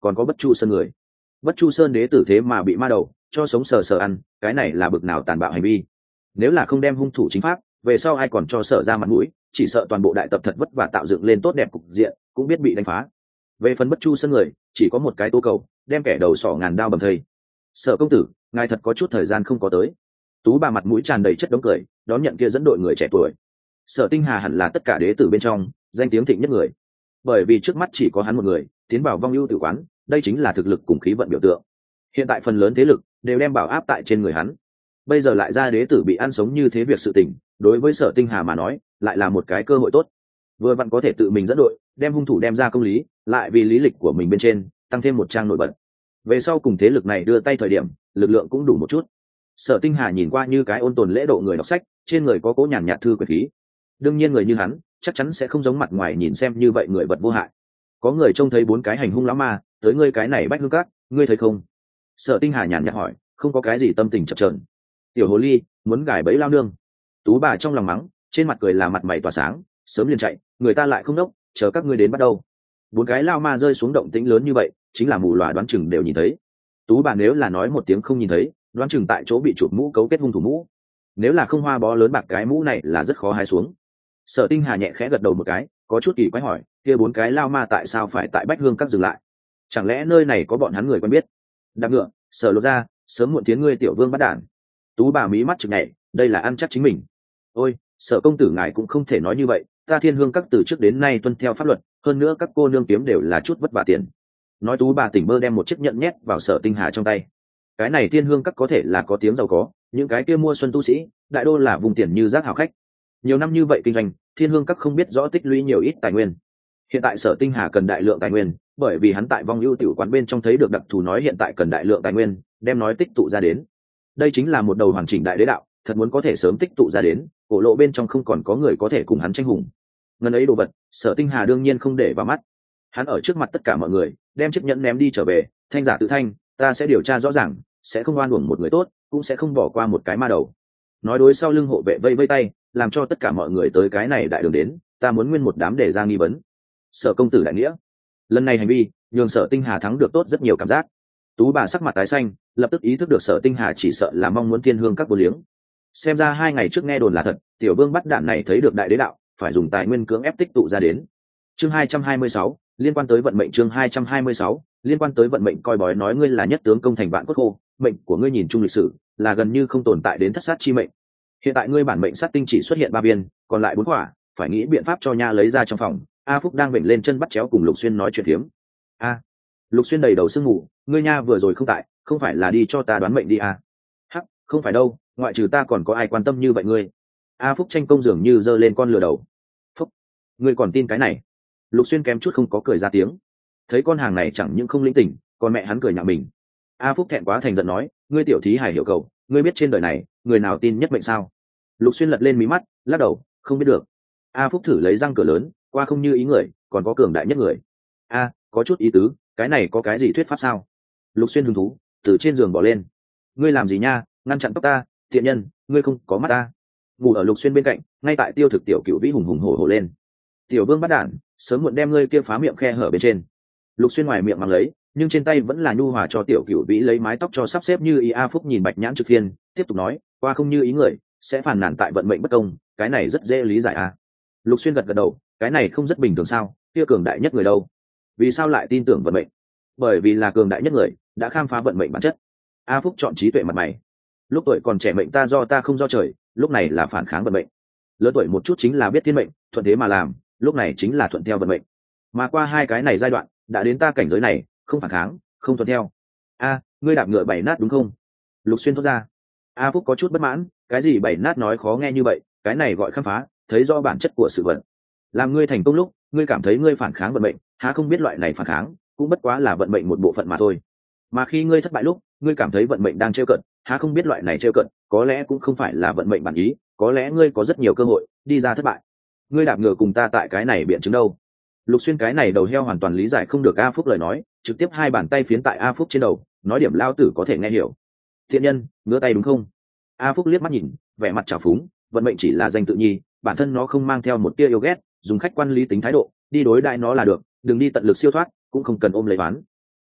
còn có Bất Chu Sơn người. Bất Chu Sơn đế tử thế mà bị ma đầu cho sống sờ sờ ăn, cái này là bực nào tàn bạo hành vi. Nếu là không đem hung thủ chính pháp, về sau ai còn cho Sở ra mặt mũi, chỉ sợ toàn bộ đại tập thật vất vả tạo dựng lên tốt đẹp cục diện cũng biết bị đánh phá. Về phần Bất Chu Sơn người, chỉ có một cái tố cầu, đem kẻ đầu sỏ ngàn đao bầm thây. Sở công tử, ngài thật có chút thời gian không có tới. Tú bà mặt mũi tràn đầy chất đống cười, đón nhận kia dẫn đội người trẻ tuổi. Sở Tinh Hà hẳn là tất cả đế tử bên trong danh tiếng thịnh nhất người, bởi vì trước mắt chỉ có hắn một người tiến vào Vong Ưu tử quán, đây chính là thực lực cùng khí vận biểu tượng. Hiện tại phần lớn thế lực đều đem bảo áp tại trên người hắn, bây giờ lại ra đế tử bị ăn sống như thế, việc sự tình đối với Sở Tinh Hà mà nói lại là một cái cơ hội tốt, vừa vặn có thể tự mình dẫn đội đem hung thủ đem ra công lý, lại vì lý lịch của mình bên trên tăng thêm một trang nổi bật. Về sau cùng thế lực này đưa tay thời điểm lực lượng cũng đủ một chút. Sở Tinh Hà nhìn qua như cái ôn tồn lễ độ người đọc sách, trên người có cố nhàn nhạt thư quyền khí. Đương nhiên người như hắn chắc chắn sẽ không giống mặt ngoài nhìn xem như vậy người vật vô hại. Có người trông thấy 4 cái hành hung lão ma tới ngươi cái này Bách Hương Các, ngươi thấy không? Sở Tinh Hà nhàn nhạt hỏi, không có cái gì tâm tình chập chờn. Tiểu hồ ly muốn gài bẫy lao nương. Tú bà trong lòng mắng, trên mặt cười là mặt mày tỏa sáng, sớm liền chạy, người ta lại không đốc, chờ các ngươi đến bắt đầu. 4 cái lao ma rơi xuống động tĩnh lớn như vậy, chính là mù lòa đoán chừng đều nhìn thấy. Tú bà nếu là nói một tiếng không nhìn thấy, đoán chừng tại chỗ bị chụp mũ cấu kết hung thủ mũ. Nếu là không hoa bó lớn bạc, cái mũ này là rất khó hái xuống. Sở Tinh Hà nhẹ khẽ gật đầu một cái, có chút kỳ quái hỏi, kia 4 cái lao ma tại sao phải tại Bách Hương Các dừng lại? Chẳng lẽ nơi này có bọn hắn người quen biết? Đạp ngựa, Sở Lột ra, sớm muộn tiếng ngươi tiểu vương bắt đản. Tú bà mí mắt chực nhảy, đây là ăn chắc chính mình. Ôi, Sở công tử ngài cũng không thể nói như vậy, ta Thiên Hương Các từ trước đến nay tuân theo pháp luật, hơn nữa các cô nương kiếm đều là chút vất vả tiền. Nói Tú bà tỉnh bơ đem một chiếc nhẫn nhét vào Sở Tinh Hà trong tay. Cái này Thiên Hương Các có thể là có tiếng giàu có, những cái kia mua xuân tu sĩ đại đô là vùng tiền như rác hảo khách. Nhiều năm như vậy kinh doanh, Thiên Hương Các không biết rõ tích lũy nhiều ít tài nguyên. Hiện tại Sở Tinh Hà cần đại lượng tài nguyên, bởi vì hắn tại Vong Ưu tiểu quán bên trong thấy được đặc thù nói hiện tại cần đại lượng tài nguyên, đem nói tích tụ ra đến. Đây chính là một đầu hoàn chỉnh đại đế đạo, thật muốn có thể sớm tích tụ ra đến, cổ lộ bên trong không còn có người có thể cùng hắn tranh hùng. Ngân ấy đồ vật, Sở Tinh Hà đương nhiên không để vào mắt. Hắn ở trước mặt tất cả mọi người, đem chiếc nhẫn ném đi trở về, thanh giả tự thanh, ta sẽ điều tra rõ ràng, sẽ không oan uổng một người tốt, cũng sẽ không bỏ qua một cái ma đầu. Nói đối sau lưng hộ vệ vây vây tay, làm cho tất cả mọi người tới cái này đại đường đến, ta muốn nguyên một đám để ra nghi vấn. Sở công tử đại nghĩa, lần này hành vi nhường Sở Tinh Hà thắng được tốt rất nhiều cảm giác. Tú bà sắc mặt tái xanh, lập tức ý thức được Sở Tinh Hà chỉ sợ là mong muốn Thiên Hương Các vô liếng. Xem ra 2 ngày trước nghe đồn là thật, tiểu vương bắt đạn này thấy được đại đế đạo, phải dùng tài nguyên cưỡng ép tích tụ ra đến. Chương 226, liên quan tới vận mệnh. Chương 226, liên quan tới vận mệnh. Coi bói nói ngươi là nhất tướng công thành vạn quốc khô, mệnh của ngươi nhìn chung lịch sử là gần như không tồn tại đến thất sát chi mệnh. Hiện tại ngươi bản mệnh sát tinh chỉ xuất hiện 3 viên, còn lại 4 quả, phải nghĩ biện pháp cho nha lấy ra trong phòng. A Phúc đang bệnh lên chân bắt chéo cùng Lục Xuyên nói chuyện phiếm. A, Lục Xuyên đầy đầu sương mù, ngươi nha vừa rồi không tại, không phải là đi cho ta đoán mệnh đi à? Hắc, không phải đâu, ngoại trừ ta còn có ai quan tâm như vậy ngươi? A Phúc tranh công dường như giơ lên con lừa đầu. Phúc, ngươi còn tin cái này? Lục Xuyên kém chút không có cười ra tiếng. Thấy con hàng này chẳng những không lĩnh tỉnh, còn mẹ hắn cười nhạo mình. A Phúc thẹn quá thành giận nói, ngươi tiểu thí hài hiểu cầu, ngươi biết trên đời này người nào tin nhất mệnh sao? Lục Xuyên lật lên mí mắt, lắc đầu, không biết được. A Phúc thử lấy răng cửa lớn, qua không như ý người, còn có cường đại nhất người. A, có chút ý tứ, cái này có cái gì thuyết pháp sao? Lục Xuyên hứng thú, từ trên giường bỏ lên. Ngươi làm gì nha, ngăn chặn tóc ta, thiện nhân, ngươi không có mắt ta. Ngủ ở Lục Xuyên bên cạnh, ngay tại Tiêu Thực tiểu cửu vĩ hùng hùng hổ hổ lên. Tiểu vương bắt đản, sớm muộn đem ngươi kia phá miệng khe hở bên trên. Lục Xuyên ngoài miệng mang lấy, nhưng trên tay vẫn là nhu hòa cho tiểu cửu vĩ lấy mái tóc cho sắp xếp như ý. A Phúc nhìn Bạch Nhãn Trực Phiên, tiếp tục nói, qua không như ý người sẽ phản nàn tại vận mệnh bất công, cái này rất dễ lý giải a. Lục Xuyên gật gật đầu, cái này không rất bình thường sao? Kia cường đại nhất người đâu, vì sao lại tin tưởng vận mệnh? Bởi vì là cường đại nhất người đã khám phá vận mệnh bản chất. A Phúc chọn trí tuệ mặt mày. Lúc tuổi còn trẻ mệnh ta do ta không do trời, lúc này là phản kháng vận mệnh. Lớn tuổi một chút chính là biết thiên mệnh, thuận thế mà làm, lúc này chính là thuận theo vận mệnh. Mà qua 2 cái này giai đoạn, đã đến ta cảnh giới này, không phản kháng, không thuận theo. A, ngươi đạp ngựa 7 nát đúng không? Lục Xuyên thốt ra. A Phúc có chút bất mãn, cái gì 7 nát nói khó nghe như vậy, cái này gọi khám phá, thấy rõ bản chất của sự vật. Làm ngươi thành công lúc, ngươi cảm thấy ngươi phản kháng vận mệnh, há không biết loại này phản kháng cũng bất quá là vận mệnh một bộ phận mà thôi. Mà khi ngươi thất bại lúc, ngươi cảm thấy vận mệnh đang trêu cận, há không biết loại này trêu cận có lẽ cũng không phải là vận mệnh bản ý, có lẽ ngươi có rất nhiều cơ hội đi ra thất bại. Ngươi đạp ngựa cùng ta tại cái này biện chứng đâu? Lục Xuyên cái này đầu heo hoàn toàn lý giải không được A Phúc lời nói, trực tiếp 2 bàn tay phiến tại A Phúc trên đầu, nói điểm lao tử có thể nghe hiểu. Thiện nhân, ngửa tay đúng không? A Phúc liếc mắt nhìn, vẻ mặt trào phúng, vận mệnh chỉ là danh tự nhi, bản thân nó không mang theo một tia yêu ghét, dùng khách quan lý tính thái độ đi đối đại nó là được, đừng đi tận lực siêu thoát, cũng không cần ôm lấy bán.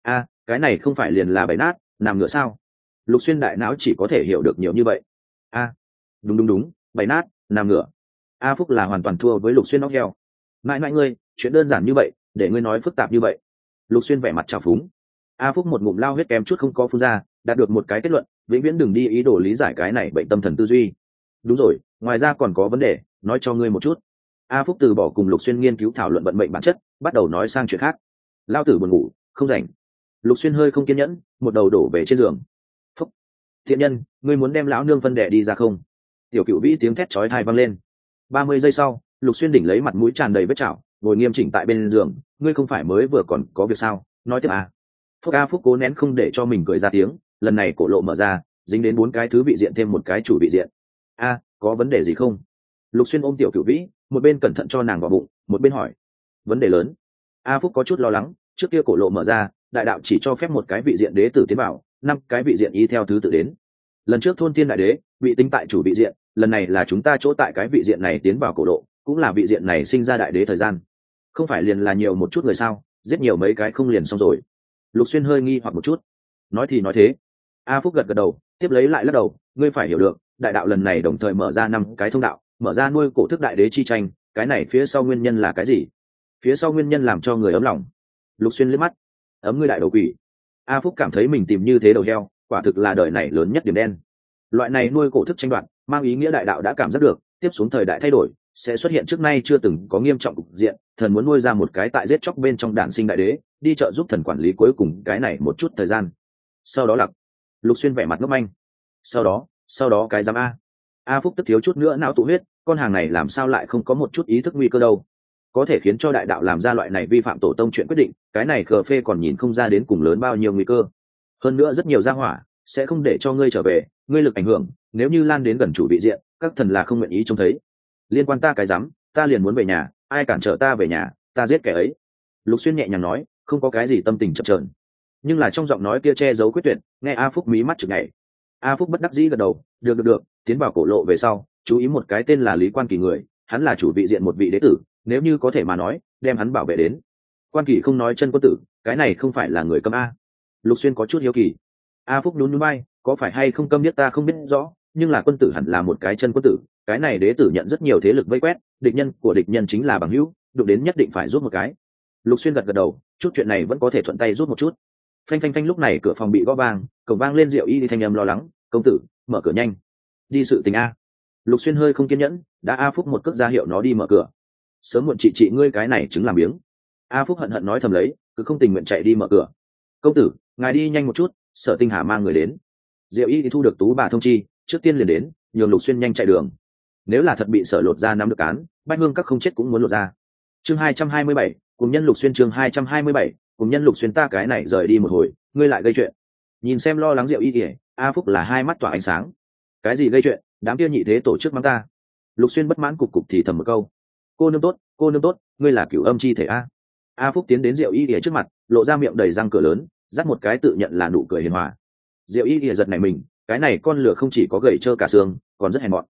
Cái này không phải liền là bày nát nằm ngửa sao? Lục Xuyên đại não chỉ có thể hiểu được nhiều như vậy. Đúng, bày nát nằm ngửa. A Phúc là hoàn toàn thua với Lục Xuyên óc heo. Mãi mãi ngươi, chuyện đơn giản như vậy để ngươi nói phức tạp như vậy. Lục Xuyên vẻ mặt trào phúng. A Phúc một ngụm lao huyết kém chút không có phun ra, đạt được một cái kết luận, vĩnh viễn đừng đi ý đồ lý giải cái này bệnh tâm thần tư duy. Đúng rồi, ngoài ra còn có vấn đề, nói cho ngươi một chút. A Phúc từ bỏ cùng Lục Xuyên nghiên cứu thảo luận vận mệnh bản chất, bắt đầu nói sang chuyện khác. Lao tử buồn ngủ, không rảnh. Lục Xuyên hơi không kiên nhẫn, một đầu đổ về trên giường. Phúc, thiện nhân, ngươi muốn đem lão nương phân đẻ đi ra không? Tiểu Cửu Vĩ tiếng thét chói tai vang lên. 30 giây sau, Lục Xuyên đỉnh lấy mặt mũi tràn đầy vết chảo, ngồi nghiêm chỉnh tại bên giường. Ngươi không phải mới vừa còn có việc sao? Nói tiếp à? Phúc A Phúc cố nén không để cho mình cười ra tiếng, lần này cổ lộ mở ra, dính đến 4 cái thứ vị diện thêm một cái chủ vị diện. Có vấn đề gì không? Lục Xuyên ôm Tiểu Cửu Vĩ, một bên cẩn thận cho nàng vào bụng, một bên hỏi. Vấn đề lớn. A Phúc có chút lo lắng, trước kia cổ lộ mở ra, đại đạo chỉ cho phép một cái vị diện đế tử tiến vào, 5 cái vị diện y theo thứ tự đến. Lần trước thôn thiên đại đế bị tính tại chủ vị diện, lần này là chúng ta chỗ tại cái vị diện này tiến vào cổ lộ, cũng là vị diện này sinh ra đại đế thời gian. Không phải liền là nhiều một chút người sao? Giết nhiều mấy cái không liền xong rồi. Lục Xuyên hơi nghi hoặc một chút. Nói thì nói thế. A Phúc gật gật đầu, tiếp lấy lại lắc đầu, ngươi phải hiểu được, đại đạo lần này đồng thời mở ra 5 cái thông đạo, mở ra nuôi cổ thức đại đế chi tranh, cái này phía sau nguyên nhân là cái gì? Phía sau nguyên nhân làm cho người ấm lòng. Lục Xuyên liếc mắt. Ấm ngươi đại đầu quỷ. A Phúc cảm thấy mình tìm như thế đầu heo, quả thực là đời này lớn nhất điểm đen. Loại này nuôi cổ thức tranh đoạt, mang ý nghĩa đại đạo đã cảm giác được, tiếp xuống thời đại thay đổi, sẽ xuất hiện trước nay chưa từng có nghiêm trọng cục diện, thần muốn nuôi ra một cái tại giết chóc bên trong đản sinh đại đế, đi trợ giúp thần quản lý cuối cùng cái này một chút thời gian. Sau đó là Lục Xuyên vẻ mặt ngốc manh. Sau đó cái giám A Phúc tức thiếu chút nữa não tụ huyết, con hàng này làm sao lại không có một chút ý thức nguy cơ đâu? Có thể khiến cho đại đạo làm ra loại này vi phạm tổ tông chuyện quyết định, cái này khờ phê còn nhìn không ra đến cùng lớn bao nhiêu nguy cơ. Hơn nữa rất nhiều gia hỏa sẽ không để cho ngươi trở về, ngươi lực ảnh hưởng nếu như lan đến gần chủ vị diện, các thần là không nguyện ý trông thấy. Liên quan ta cái rắm, ta liền muốn về nhà, ai cản trở ta về nhà, ta giết kẻ ấy. Lục Xuyên nhẹ nhàng nói, không có cái gì tâm tình chập chờn, nhưng là trong giọng nói kia che giấu quyết tuyệt, nghe A Phúc mí mắt chực nhảy. A Phúc bất đắc dĩ gật đầu, được, tiến vào cổ lộ về sau, chú ý một cái tên là Lý Quan Kỳ người, hắn là chủ vị diện một vị đế tử, nếu như có thể mà nói, đem hắn bảo vệ đến. Quan Kỳ không nói chân quân tử, cái này không phải là người câm a. Lục Xuyên có chút hiếu kỳ. A Phúc nhún nhún vai, có phải hay không câm biết ta không biết rõ, nhưng là quân tử hẳn là một cái chân quân tử, cái này đế tử nhận rất nhiều thế lực vây quét, địch nhân của địch nhân chính là bằng hữu, đụng đến nhất định phải giúp một cái. Lục Xuyên gật gật đầu, chút chuyện này vẫn có thể thuận tay giúp một chút. Phanh lúc này cửa phòng bị gõ vang, cổng vang lên Diệu Y đi thanh âm lo lắng, công tử, mở cửa nhanh. Đi sự tình a. Lục Xuyên hơi không kiên nhẫn, đã A Phúc một cước ra hiệu nó đi mở cửa. Sớm muộn chị ngươi cái này chứng làm biếng. A Phúc hận nói thầm lấy, cứ không tình nguyện chạy đi mở cửa. Công tử, ngài đi nhanh một chút, Sở Tinh Hà mang người đến. Diệu Y thì thu được tú bà thông chi, trước tiên liền đến, nhường Lục Xuyên nhanh chạy đường. Nếu là thật bị Sở lột ra nắm được án, Bách Hương các không chết cũng muốn lột ra. Chương 227, cùng nhân Lục Xuyên chương 227, cùng nhân Lục Xuyên ta cái này rời đi một hồi, ngươi lại gây chuyện. Nhìn xem lo lắng Diệu Y kìa, A Phúc là hai mắt tỏa ánh sáng. Cái gì gây chuyện, đám kia nhị thế tổ chức mắng ta. Lục Xuyên bất mãn cục thì thầm một câu. Cô nương tốt, ngươi là cửu âm chi thể a. A Phúc tiến đến Diệu Y kìa trước mặt, lộ ra miệng đầy răng cửa lớn, dắt một cái tự nhận là nụ cười hiền hòa. Diệu Y kìa giật nảy mình, cái này con lửa không chỉ có gầy trơ cả xương, còn rất hèn mọn.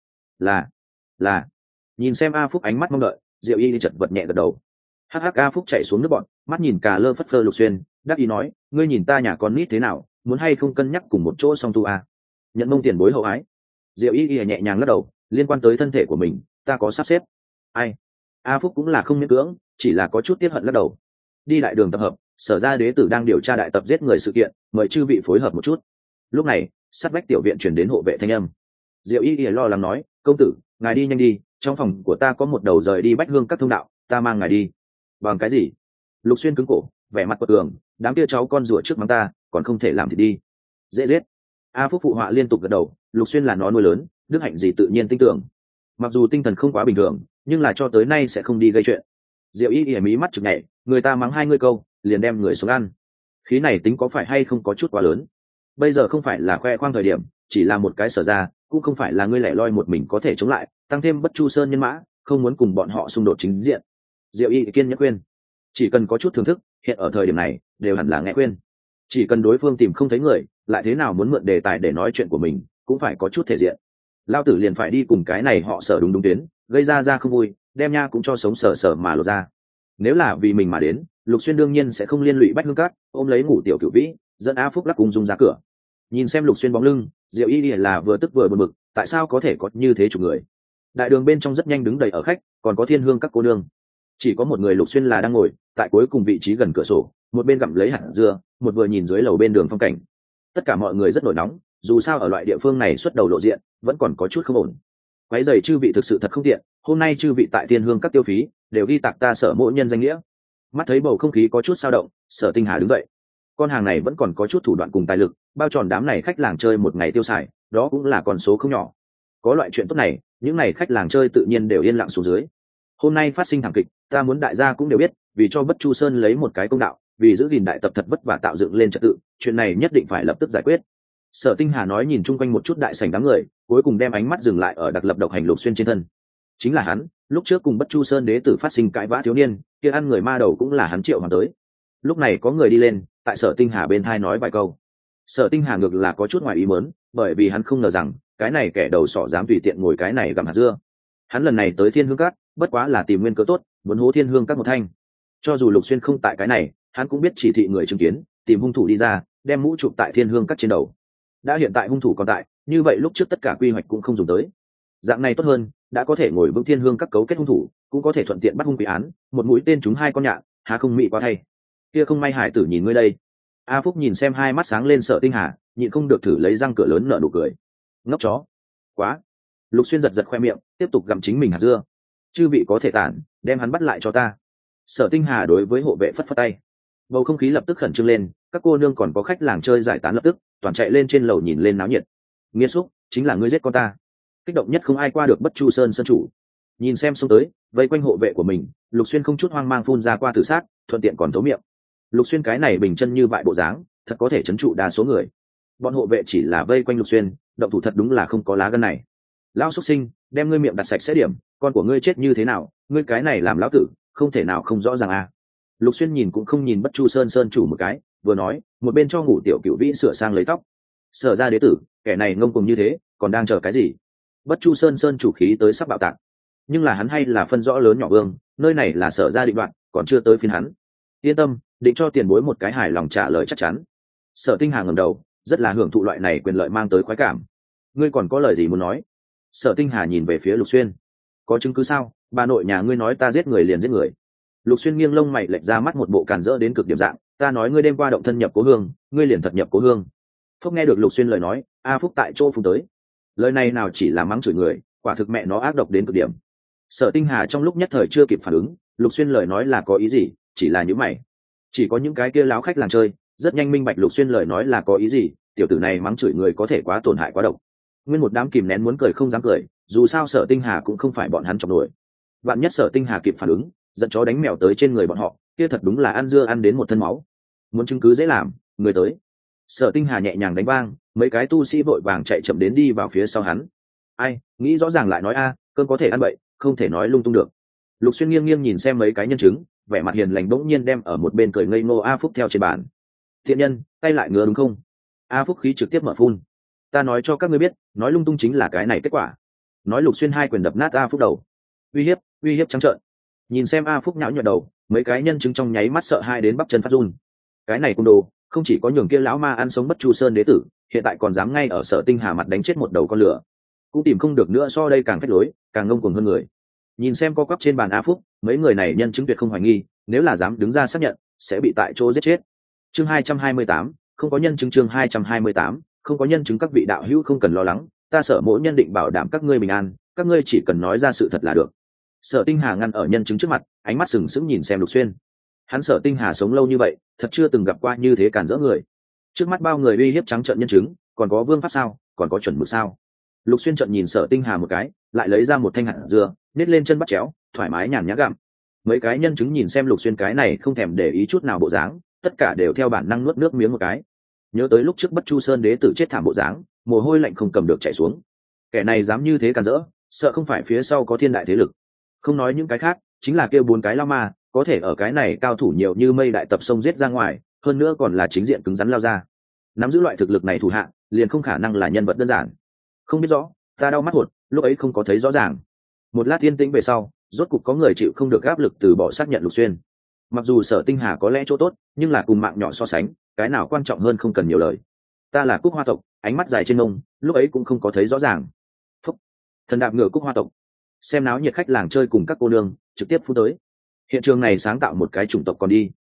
Là. Nhìn xem A Phúc ánh mắt mong đợi, Diệu Y chật vật nhẹ gật đầu. Hắc A Phúc chạy xuống nước bọn, mắt nhìn cả lơ phất phơ Lục Xuyên, đáp ý nói, ngươi nhìn ta nhà con nít thế nào, muốn hay không cân nhắc cùng một chỗ song tu a. Nhận mông tiền bối hậu ái. Diệu Y nhẹ nhàng lắc đầu, liên quan tới thân thể của mình, ta có sắp xếp. Ai? A Phúc cũng là không miễn cưỡng, chỉ là có chút tiếc hận lắc đầu. Đi đại đường tập hợp, Sở ra đế tử đang điều tra đại tập giết người sự kiện, mời chư vị phối hợp một chút. Lúc này, sát vách tiểu viện chuyển đến hộ vệ thanh âm. Diệu Y lo lắng nói, công tử, ngài đi nhanh đi, trong phòng của ta có một đầu rời đi Bách Hương các thông đạo, ta mang ngài đi. Bằng cái gì? Lục Xuyên cứng cổ, vẻ mặt quật cường, đám kia cháu con rùa trước mắng ta, còn không thể làm thì đi. Dễ giết. A Phúc phụ họa liên tục gật đầu, Lục Xuyên là nó nuôi lớn, đức hạnh gì tự nhiên tin tưởng. Mặc dù tinh thần không quá bình thường, nhưng là cho tới nay sẽ không đi gây chuyện. Diệu Y mí mắt chực nhảy, người ta mắng 2 người câu, liền đem người xuống ăn. Khí này tính có phải hay không có chút quá lớn. Bây giờ không phải là khoe khoang thời điểm, chỉ là một cái Sở ra, cũng không phải là ngươi lẻ loi một mình có thể chống lại, tăng thêm Bất Chu Sơn nhân mã, không muốn cùng bọn họ xung đột chính diện. Diệu Y kiên nhẫn khuyên, chỉ cần có chút thưởng thức, hiện ở thời điểm này đều hẳn là nghe khuyên. Chỉ cần đối phương tìm không thấy người, lại thế nào muốn mượn đề tài để nói chuyện của mình, cũng phải có chút thể diện. Lao tử liền phải đi cùng cái này họ Sở đúng tuyến, gây ra không vui, đem nha cũng cho sống sờ sờ mà lột ra. Nếu là vì mình mà đến, Lục Xuyên đương nhiên sẽ không liên lụy Bách Hương Các, ôm lấy ngủ tiểu cửu vĩ, dẫn A Phúc lắc cùng dùng ra cửa. Nhìn xem Lục Xuyên bóng lưng, Diệu Y là vừa tức vừa buồn bực, tại sao có thể có như thế chục người? Đại đường bên trong rất nhanh đứng đầy ở khách, còn có Thiên Hương Các cô nương. Chỉ có một người Lục Xuyên là đang ngồi tại cuối cùng vị trí gần cửa sổ, một bên gặm lấy hạt dưa, một vừa nhìn dưới lầu bên đường phong cảnh. Tất cả mọi người rất nổi nóng, dù sao ở loại địa phương này xuất đầu lộ diện, vẫn còn có chút không ổn. Quấy giày chư vị thực sự thật không tiện, hôm nay chư vị tại Thiên Hương Các tiêu phí, đều ghi tạc ta Sở Mỗ nhân danh nghĩa. Mắt thấy bầu không khí có chút dao động, Sở Tinh Hà đứng dậy. Con hàng này vẫn còn có chút thủ đoạn cùng tài lực, bao tròn đám này khách làng chơi một ngày tiêu xài, đó cũng là con số không nhỏ. Có loại chuyện tốt này, những này khách làng chơi tự nhiên đều yên lặng xuống dưới. Hôm nay phát sinh thảm kịch, ta muốn đại gia cũng đều biết, vì cho Bất Chu Sơn lấy một cái công đạo, vì giữ gìn đại tập thật vất vả tạo dựng lên trật tự, chuyện này nhất định phải lập tức giải quyết. Sở Tinh Hà nói, nhìn chung quanh một chút đại sảnh đám người, cuối cùng đem ánh mắt dừng lại ở Đặc Lập Độc Hành Lục Xuyên trên thân. Chính là hắn, lúc trước cùng Bất Chu Sơn đế tử phát sinh cãi vã thiếu niên, kia ăn người ma đầu cũng là hắn triệu hoàng tới. Lúc này có người đi lên, tại Sở Tinh Hà bên thai nói vài câu. Sở Tinh Hà ngược là có chút ngoài ý muốn, bởi vì hắn không ngờ rằng cái này kẻ đầu sỏ dám tùy tiện ngồi cái này gặm hạt dưa. Hắn lần này tới Thiên Hương Các, bất quá là tìm nguyên cớ tốt, muốn hố Thiên Hương Các một thanh. Cho dù Lục Xuyên không tại cái này, hắn cũng biết chỉ thị người chứng kiến, tìm hung thủ đi ra, đem mũ chụp tại Thiên Hương Các trên đầu. Đã hiện tại hung thủ còn tại, như vậy lúc trước tất cả quy hoạch cũng không dùng tới. Dạng này tốt hơn, đã có thể ngồi vững Thiên Hương Các cấu kết hung thủ, cũng có thể thuận tiện bắt hung quy án, một mũi tên trúng hai con nhạn, há không mỹ quá thay. Kia không may hải tử nhìn ngươi đây. A Phúc nhìn xem hai mắt sáng lên Sở Tinh Hà, nhịn không được thử lấy răng cửa lớn nở nụ cười. Ngốc chó. Quá. Lục Xuyên giật giật khoe miệng, tiếp tục gặm chính mình hạt dưa. Chư vị có thể tản, đem hắn bắt lại cho ta. Sở Tinh Hà đối với hộ vệ phất phất tay. Bầu không khí lập tức khẩn trương lên, các cô nương còn có khách làng chơi giải tán lập tức toàn chạy lên trên lầu nhìn lên náo nhiệt. Nghĩa xúc, chính là ngươi giết con ta. Kích động nhất không ai qua được Bất Chu Sơn sơn chủ. Nhìn xem xông tới, vây quanh hộ vệ của mình, Lục Xuyên không chút hoang mang phun ra qua tử sát, thuận tiện còn tấu miệng. Lục Xuyên cái này bình chân như vại bộ dáng, thật có thể trấn trụ đa số người. Bọn hộ vệ chỉ là vây quanh Lục Xuyên, động thủ thật đúng là không có lá gân này. Lão xuất sinh, đem ngươi miệng đặt sạch sẽ điểm, con của ngươi chết như thế nào, ngươi cái này làm lão tử, không thể nào không rõ ràng à. Lục Xuyên nhìn cũng không nhìn Bất Chu Sơn sơn chủ một cái, vừa nói, một bên cho ngủ tiểu cửu vĩ sửa sang lấy tóc. Sở ra đế tử, kẻ này ngông cuồng như thế, còn đang chờ cái gì? Bất Chu Sơn sơn chủ khí tới sắp bạo tạc, nhưng là hắn hay là phân rõ lớn nhỏ vương, nơi này là Sở ra định đoạn, còn chưa tới phiên hắn. Yên tâm, định cho tiền bối một cái hài lòng trả lời chắc chắn. Sở Tinh Hà ngẩng đầu, rất là hưởng thụ loại này quyền lợi mang tới khoái cảm. Ngươi còn có lời gì muốn nói? Sở Tinh Hà nhìn về phía Lục Xuyên. Có chứng cứ sao? Bà nội nhà ngươi nói ta giết người liền giết người. Lục Xuyên nghiêng lông mày lệch ra mắt một bộ càn rỡ đến cực điểm dạng, ta nói ngươi đêm qua động thân nhập cố hương, ngươi liền thật nhập cố hương. Phúc nghe được Lục Xuyên lời nói, A Phúc tại chỗ phun tới. Lời này nào chỉ là mắng chửi người, quả thực mẹ nó ác độc đến cực điểm. Sở Tinh Hà trong lúc nhất thời chưa kịp phản ứng, Lục Xuyên lời nói là có ý gì, chỉ là những mày. Chỉ có những cái kia láo khách làng chơi, rất nhanh minh bạch Lục Xuyên lời nói là có ý gì, tiểu tử này mắng chửi người có thể quá tổn hại quá độc. Nguyên một đám kìm nén muốn cười không dám cười, dù sao Sở Tinh Hà cũng không phải bọn hắn chọc nổi. Vạn nhất Sở Tinh Hà kịp phản ứng, dẫn chó đánh mèo tới trên người bọn họ, kia thật đúng là ăn dưa ăn đến một thân máu. Muốn chứng cứ dễ làm, người tới. Sở Tinh Hà nhẹ nhàng đánh vang, mấy cái tu sĩ vội vàng chạy chậm đến đi vào phía sau hắn. Ai, nghĩ rõ ràng lại nói a, cơm có thể ăn bậy, không thể nói lung tung được. Lục Xuyên nghiêng nghiêng nhìn xem mấy cái nhân chứng, vẻ mặt hiền lành bỗng nhiên đem ở một bên cười ngây ngô A Phúc theo trên bàn. Thiện nhân, tay lại ngứa đúng không? A Phúc khí trực tiếp mở phun. Ta nói cho các ngươi biết, nói lung tung chính là cái này kết quả. Nói Lục Xuyên hai quyền đập nát A Phúc đầu. Uy hiếp trắng trợn. Nhìn xem A Phúc nhão nhợt đầu, mấy cái nhân chứng trong nháy mắt sợ hai đến bắp chân phát run. Cái này côn đồ, không chỉ có nhường kia lão ma ăn sống Bất Chu Sơn đế tử, hiện tại còn dám ngay ở Sở Tinh Hà mặt đánh chết một đầu con lửa. Cũng tìm không được nữa, so đây càng phách lối, càng ngông cuồng hơn người. Nhìn xem co quắp trên bàn A Phúc, mấy người này nhân chứng tuyệt không hoài nghi, nếu là dám đứng ra xác nhận, sẽ bị tại chỗ giết chết. Chương 228, không có nhân chứng. Chương 228, không có nhân chứng. Các vị đạo hữu không cần lo lắng, ta Sở Mỗ nhân định bảo đảm các ngươi bình an, các ngươi chỉ cần nói ra sự thật là được. Sở Tinh Hà ngăn ở nhân chứng trước mặt, ánh mắt sừng sững nhìn xem Lục Xuyên. Hắn Sở Tinh Hà sống lâu như vậy, thật chưa từng gặp qua như thế cản rỡ người. Trước mắt bao người uy hiếp trắng trợn nhân chứng, còn có vương pháp sao, còn có chuẩn mực sao? Lục Xuyên trợn nhìn Sở Tinh Hà một cái, lại lấy ra một thanh hạt dưa, nết lên chân bắt chéo, thoải mái nhàn nhã gặm. Mấy cái nhân chứng nhìn xem Lục Xuyên cái này không thèm để ý chút nào bộ dáng, tất cả đều theo bản năng nuốt nước miếng một cái. Nhớ tới lúc trước Bất Chu Sơn đế tử chết thảm bộ dáng, mồ hôi lạnh không cầm được chảy xuống. Kẻ này dám như thế cản rỡ, sợ không phải phía sau có thiên đại thế lực. Không nói những cái khác, chính là kêu bốn cái lao ma, có thể ở cái này cao thủ nhiều như mây đại tập sông giết ra ngoài, hơn nữa còn là chính diện cứng rắn lao ra. Nắm giữ loại thực lực này thủ hạ, liền không khả năng là nhân vật đơn giản. Không biết rõ, ta đau mắt hột, lúc ấy không có thấy rõ ràng. Một lát yên tĩnh về sau, rốt cục có người chịu không được áp lực từ bỏ xác nhận Lục Xuyên. mặc dù Sở Tinh Hà có lẽ chỗ tốt, nhưng là cùng mạng nhỏ so sánh, cái nào quan trọng hơn không cần nhiều lời. Ta là Cúc Hoa tộc, ánh mắt dài trên mông, lúc ấy cũng không có thấy rõ ràng. Phúc. Thần đạp ngựa Cúc Hoa tộc, xem náo nhiệt khách làng chơi cùng các cô nương trực tiếp phút tới. Hiện trường này sáng tạo một cái chủng tộc còn đi.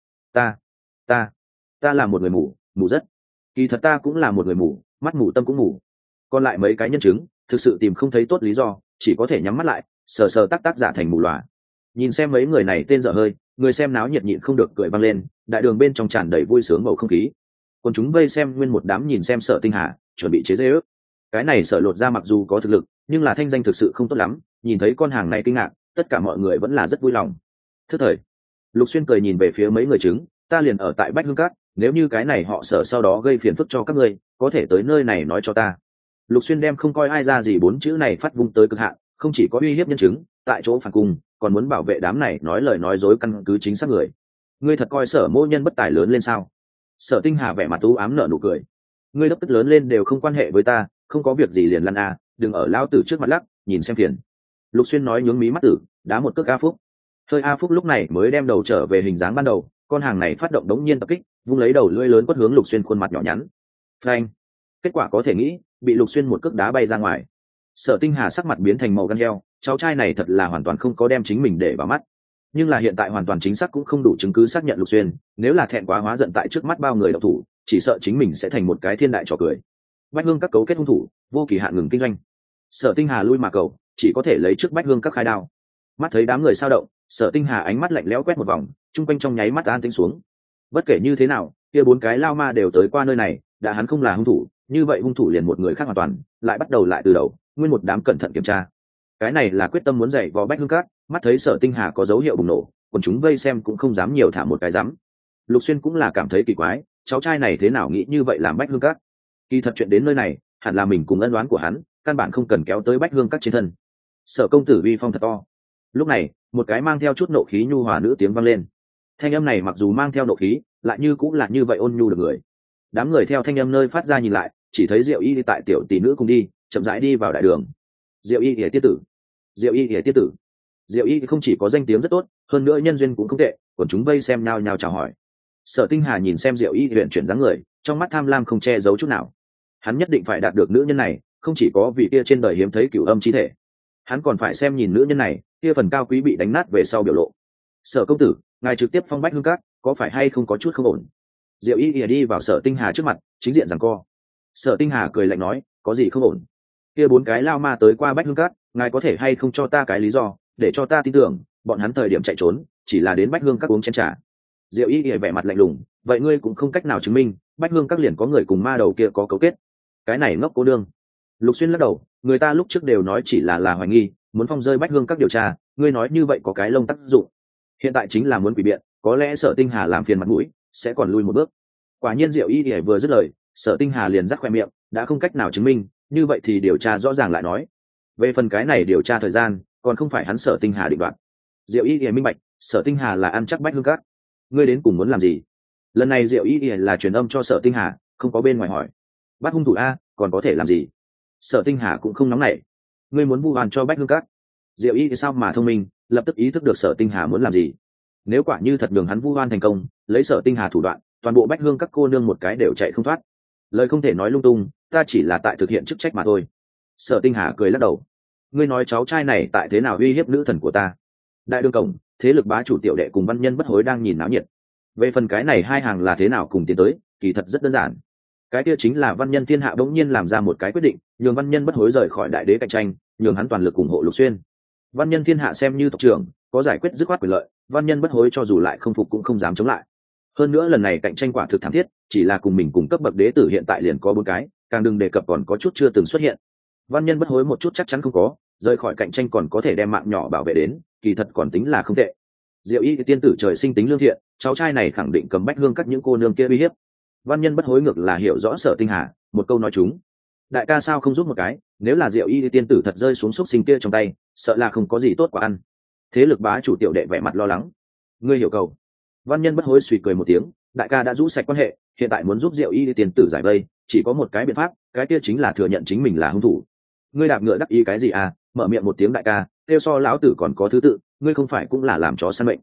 Ta là một người mù, mù rất. Kỳ thật ta cũng là một người mù, mắt mù tâm cũng mù. Còn lại mấy cái nhân chứng, thực sự tìm không thấy tốt lý do, chỉ có thể nhắm mắt lại, sờ sờ tắc giả thành mù lòa. Nhìn xem mấy người này tên dở hơi, người xem náo nhiệt nhịn không được cười vang lên, đại đường bên trong tràn đầy vui sướng bầu không khí. Còn chúng vây xem nguyên một đám nhìn xem Sở Tinh Hà, chuẩn bị chế giễu. Cái này Sở Lột ra mặc dù có thực lực, nhưng là thanh danh thực sự không tốt lắm, nhìn thấy con hàng này kinh ngạc, tất cả mọi người vẫn là rất vui lòng. Thứ thời, Lục Xuyên cười nhìn về phía mấy người chứng, ta liền ở tại Bách Hương Cát, nếu như cái này họ Sở sau đó gây phiền phức cho các ngươi, có thể tới nơi này nói cho ta. Lục Xuyên đem không coi ai ra gì bốn chữ này phát vung tới cực hạn, không chỉ có uy hiếp nhân chứng, tại chỗ phản cung, còn muốn bảo vệ đám này nói lời nói dối căn cứ chính xác người. Ngươi thật coi Sở mô nhân bất tài lớn lên sao? Sở Tinh Hà vẻ mặt u ám nở nụ cười. Ngươi đốc tức lớn lên đều không quan hệ với ta, không có việc gì liền lăn a, đừng ở lao tử trước mặt lắc, nhìn xem phiền. Lục Xuyên nói nhướng mí mắt tử, đá một cước A Phúc. Hơi A Phúc lúc này mới đem đầu trở về hình dáng ban đầu, con hàng này phát động đống nhiên tập kích, vung lấy đầu lưỡi lớn quất hướng Lục Xuyên khuôn mặt nhỏ nhắn. Phanh! Kết quả có thể nghĩ, bị Lục Xuyên một cước đá bay ra ngoài. Sở Tinh Hà sắc mặt biến thành màu gan heo, cháu trai này thật là hoàn toàn không có đem chính mình để vào mắt. Nhưng là hiện tại hoàn toàn chính xác cũng không đủ chứng cứ xác nhận Lục Xuyên, nếu là thẹn quá hóa giận tại trước mắt bao người đạo thủ, chỉ sợ chính mình sẽ thành một cái thiên đại trò cười. Bách Hương các cấu kết hung thủ, vô kỳ hạn ngừng kinh doanh. Sở Tinh Hà lui mà cầu, chỉ có thể lấy trước Bách Hương các khai đao. Mắt thấy đám người sao động, Sở Tinh Hà ánh mắt lạnh lẽo quét một vòng, trung quanh trong nháy mắt an tĩnh xuống. Bất kể như thế nào, kia bốn cái lao ma đều tới qua nơi này, đã hắn không là hung thủ, như vậy hung thủ liền một người khác hoàn toàn, lại bắt đầu lại từ đầu, nguyên một đám cẩn thận kiểm tra. Cái này là quyết tâm muốn dạy vò Bách Hương các, mắt thấy Sở Tinh Hà có dấu hiệu bùng nổ, còn chúng vây xem cũng không dám nhiều thả một cái dám. Lục Xuyên cũng là cảm thấy kỳ quái, cháu trai này thế nào nghĩ như vậy làm Bách Hương các? Kỳ thật chuyện đến nơi này, hẳn là mình cùng ân oán của hắn, căn bản không cần kéo tới Bách Hương các trên thân. Sở công tử uy phong thật to. Lúc này, một cái mang theo chút nộ khí nhu hòa nữ tiếng vang lên. Thanh âm này mặc dù mang theo nộ khí, lại như cũng là như vậy ôn nhu được người. Đám người theo thanh âm nơi phát ra nhìn lại, chỉ thấy Diệu Y tại tiểu tỷ nữ cùng đi, chậm rãi đi vào đại đường. Diệu Y tiết tử, Diệu Y tiết tử. Diệu Y không chỉ có danh tiếng rất tốt, hơn nữa nhân duyên cũng không tệ, còn chúng vây xem nhao nhao chào hỏi. Sở Tinh Hà nhìn xem Diệu Y luyện chuyển dáng người, trong mắt tham lam không che giấu chút nào. Hắn nhất định phải đạt được nữ nhân này, không chỉ có vì kia trên đời hiếm thấy cửu âm chi thể, hắn còn phải xem nhìn nữ nhân này, kia phần cao quý bị đánh nát về sau biểu lộ. Sở công tử, ngài trực tiếp phong Bách Hương các, có phải hay không có chút không ổn? Diệu Y ỉa đi vào Sở Tinh Hà trước mặt, chính diện giằng co. Sở Tinh Hà cười lạnh nói, có gì không ổn? Kia bốn cái lao ma tới qua Bách Hương các, ngài có thể hay không cho ta cái lý do, để cho ta tin tưởng, bọn hắn thời điểm chạy trốn, chỉ là đến Bách Hương các uống chén trà. Diệu Y ỉa vẻ mặt lạnh lùng, vậy ngươi cũng không cách nào chứng minh, Bách Hương các liền có người cùng ma đầu kia có cấu kết. Cái này ngốc cô đương. Lục Xuyên lắc đầu, người ta lúc trước đều nói chỉ là hoài nghi, muốn phong rơi Bách Hương các điều tra, ngươi nói như vậy có cái lông tác dụng. Hiện tại chính là muốn quỷ biện, có lẽ Sở Tinh Hà làm phiền mặt mũi, sẽ còn lui một bước. Quả nhiên Diệu Y vừa dứt lời, Sở Tinh Hà liền rắc khoe miệng, đã không cách nào chứng minh, như vậy thì điều tra rõ ràng lại nói. Về phần cái này điều tra thời gian, còn không phải hắn Sở Tinh Hà định đoạt. Diệu Y minh bạch, Sở Tinh Hà là ăn chắc Bách Hương các. Ngươi đến cùng muốn làm gì? Lần này Diệu Y là truyền âm cho Sở Tinh Hà, không có bên ngoài hỏi. Bắt hung thủ a, còn có thể làm gì? Sở Tinh Hà cũng không nóng nảy. Ngươi muốn vu oan cho Bách Hương các? Diệu Y thì sao mà thông minh, lập tức ý thức được Sở Tinh Hà muốn làm gì. Nếu quả như thật đường hắn vu oan thành công, lấy Sở Tinh Hà thủ đoạn, toàn bộ Bách Hương các cô nương một cái đều chạy không thoát. Lời không thể nói lung tung, ta chỉ là tại thực hiện chức trách mà thôi. Sở Tinh Hà cười lắc đầu. Ngươi nói cháu trai này tại thế nào uy hiếp nữ thần của ta? Đại đường cổng, thế lực bá chủ tiểu đệ cùng văn nhân bất hối đang nhìn náo nhiệt. Về phần cái này hai hàng là thế nào cùng tiến tới, kỳ thật rất đơn giản. Cái kia chính là văn nhân thiên hạ bỗng nhiên làm ra một cái quyết định, nhường văn nhân bất hối rời khỏi đại đế cạnh tranh, nhường hắn toàn lực ủng hộ Lục Xuyên. Văn nhân thiên hạ xem như tộc trưởng, có giải quyết dứt khoát quyền lợi, văn nhân bất hối cho dù lại không phục cũng không dám chống lại. Hơn nữa lần này cạnh tranh quả thực thảm thiết, chỉ là cùng mình cùng cấp bậc đế tử hiện tại liền có 4 cái, càng đừng đề cập còn có chút chưa từng xuất hiện. Văn nhân bất hối một chút chắc chắn không có, rời khỏi cạnh tranh còn có thể đem mạng nhỏ bảo vệ đến, kỳ thật còn tính là không tệ. Diệu Y tiên tử trời sinh tính lương thiện, cháu trai này khẳng định cầm Bách Hương các những cô nương kia uy hiếp. Văn nhân bất hối ngược là hiểu rõ Sở Tinh Hà, một câu nói chúng. Đại ca sao không giúp một cái, nếu là Diệu Y tiên tử thật rơi xuống xúc sinh kia trong tay, sợ là không có gì tốt quả ăn. Thế lực bá chủ tiểu đệ vẻ mặt lo lắng. Ngươi hiểu cầu. Văn nhân bất hối suy cười một tiếng, đại ca đã rũ sạch quan hệ, hiện tại muốn giúp Diệu Y tiên tử giải vây, chỉ có một cái biện pháp, cái kia chính là thừa nhận chính mình là hung thủ. Ngươi đạp ngựa đắc ý cái gì à, mở miệng một tiếng đại ca, kêu so lão tử còn có thứ tự, ngươi không phải cũng là làm chó săn mệnh.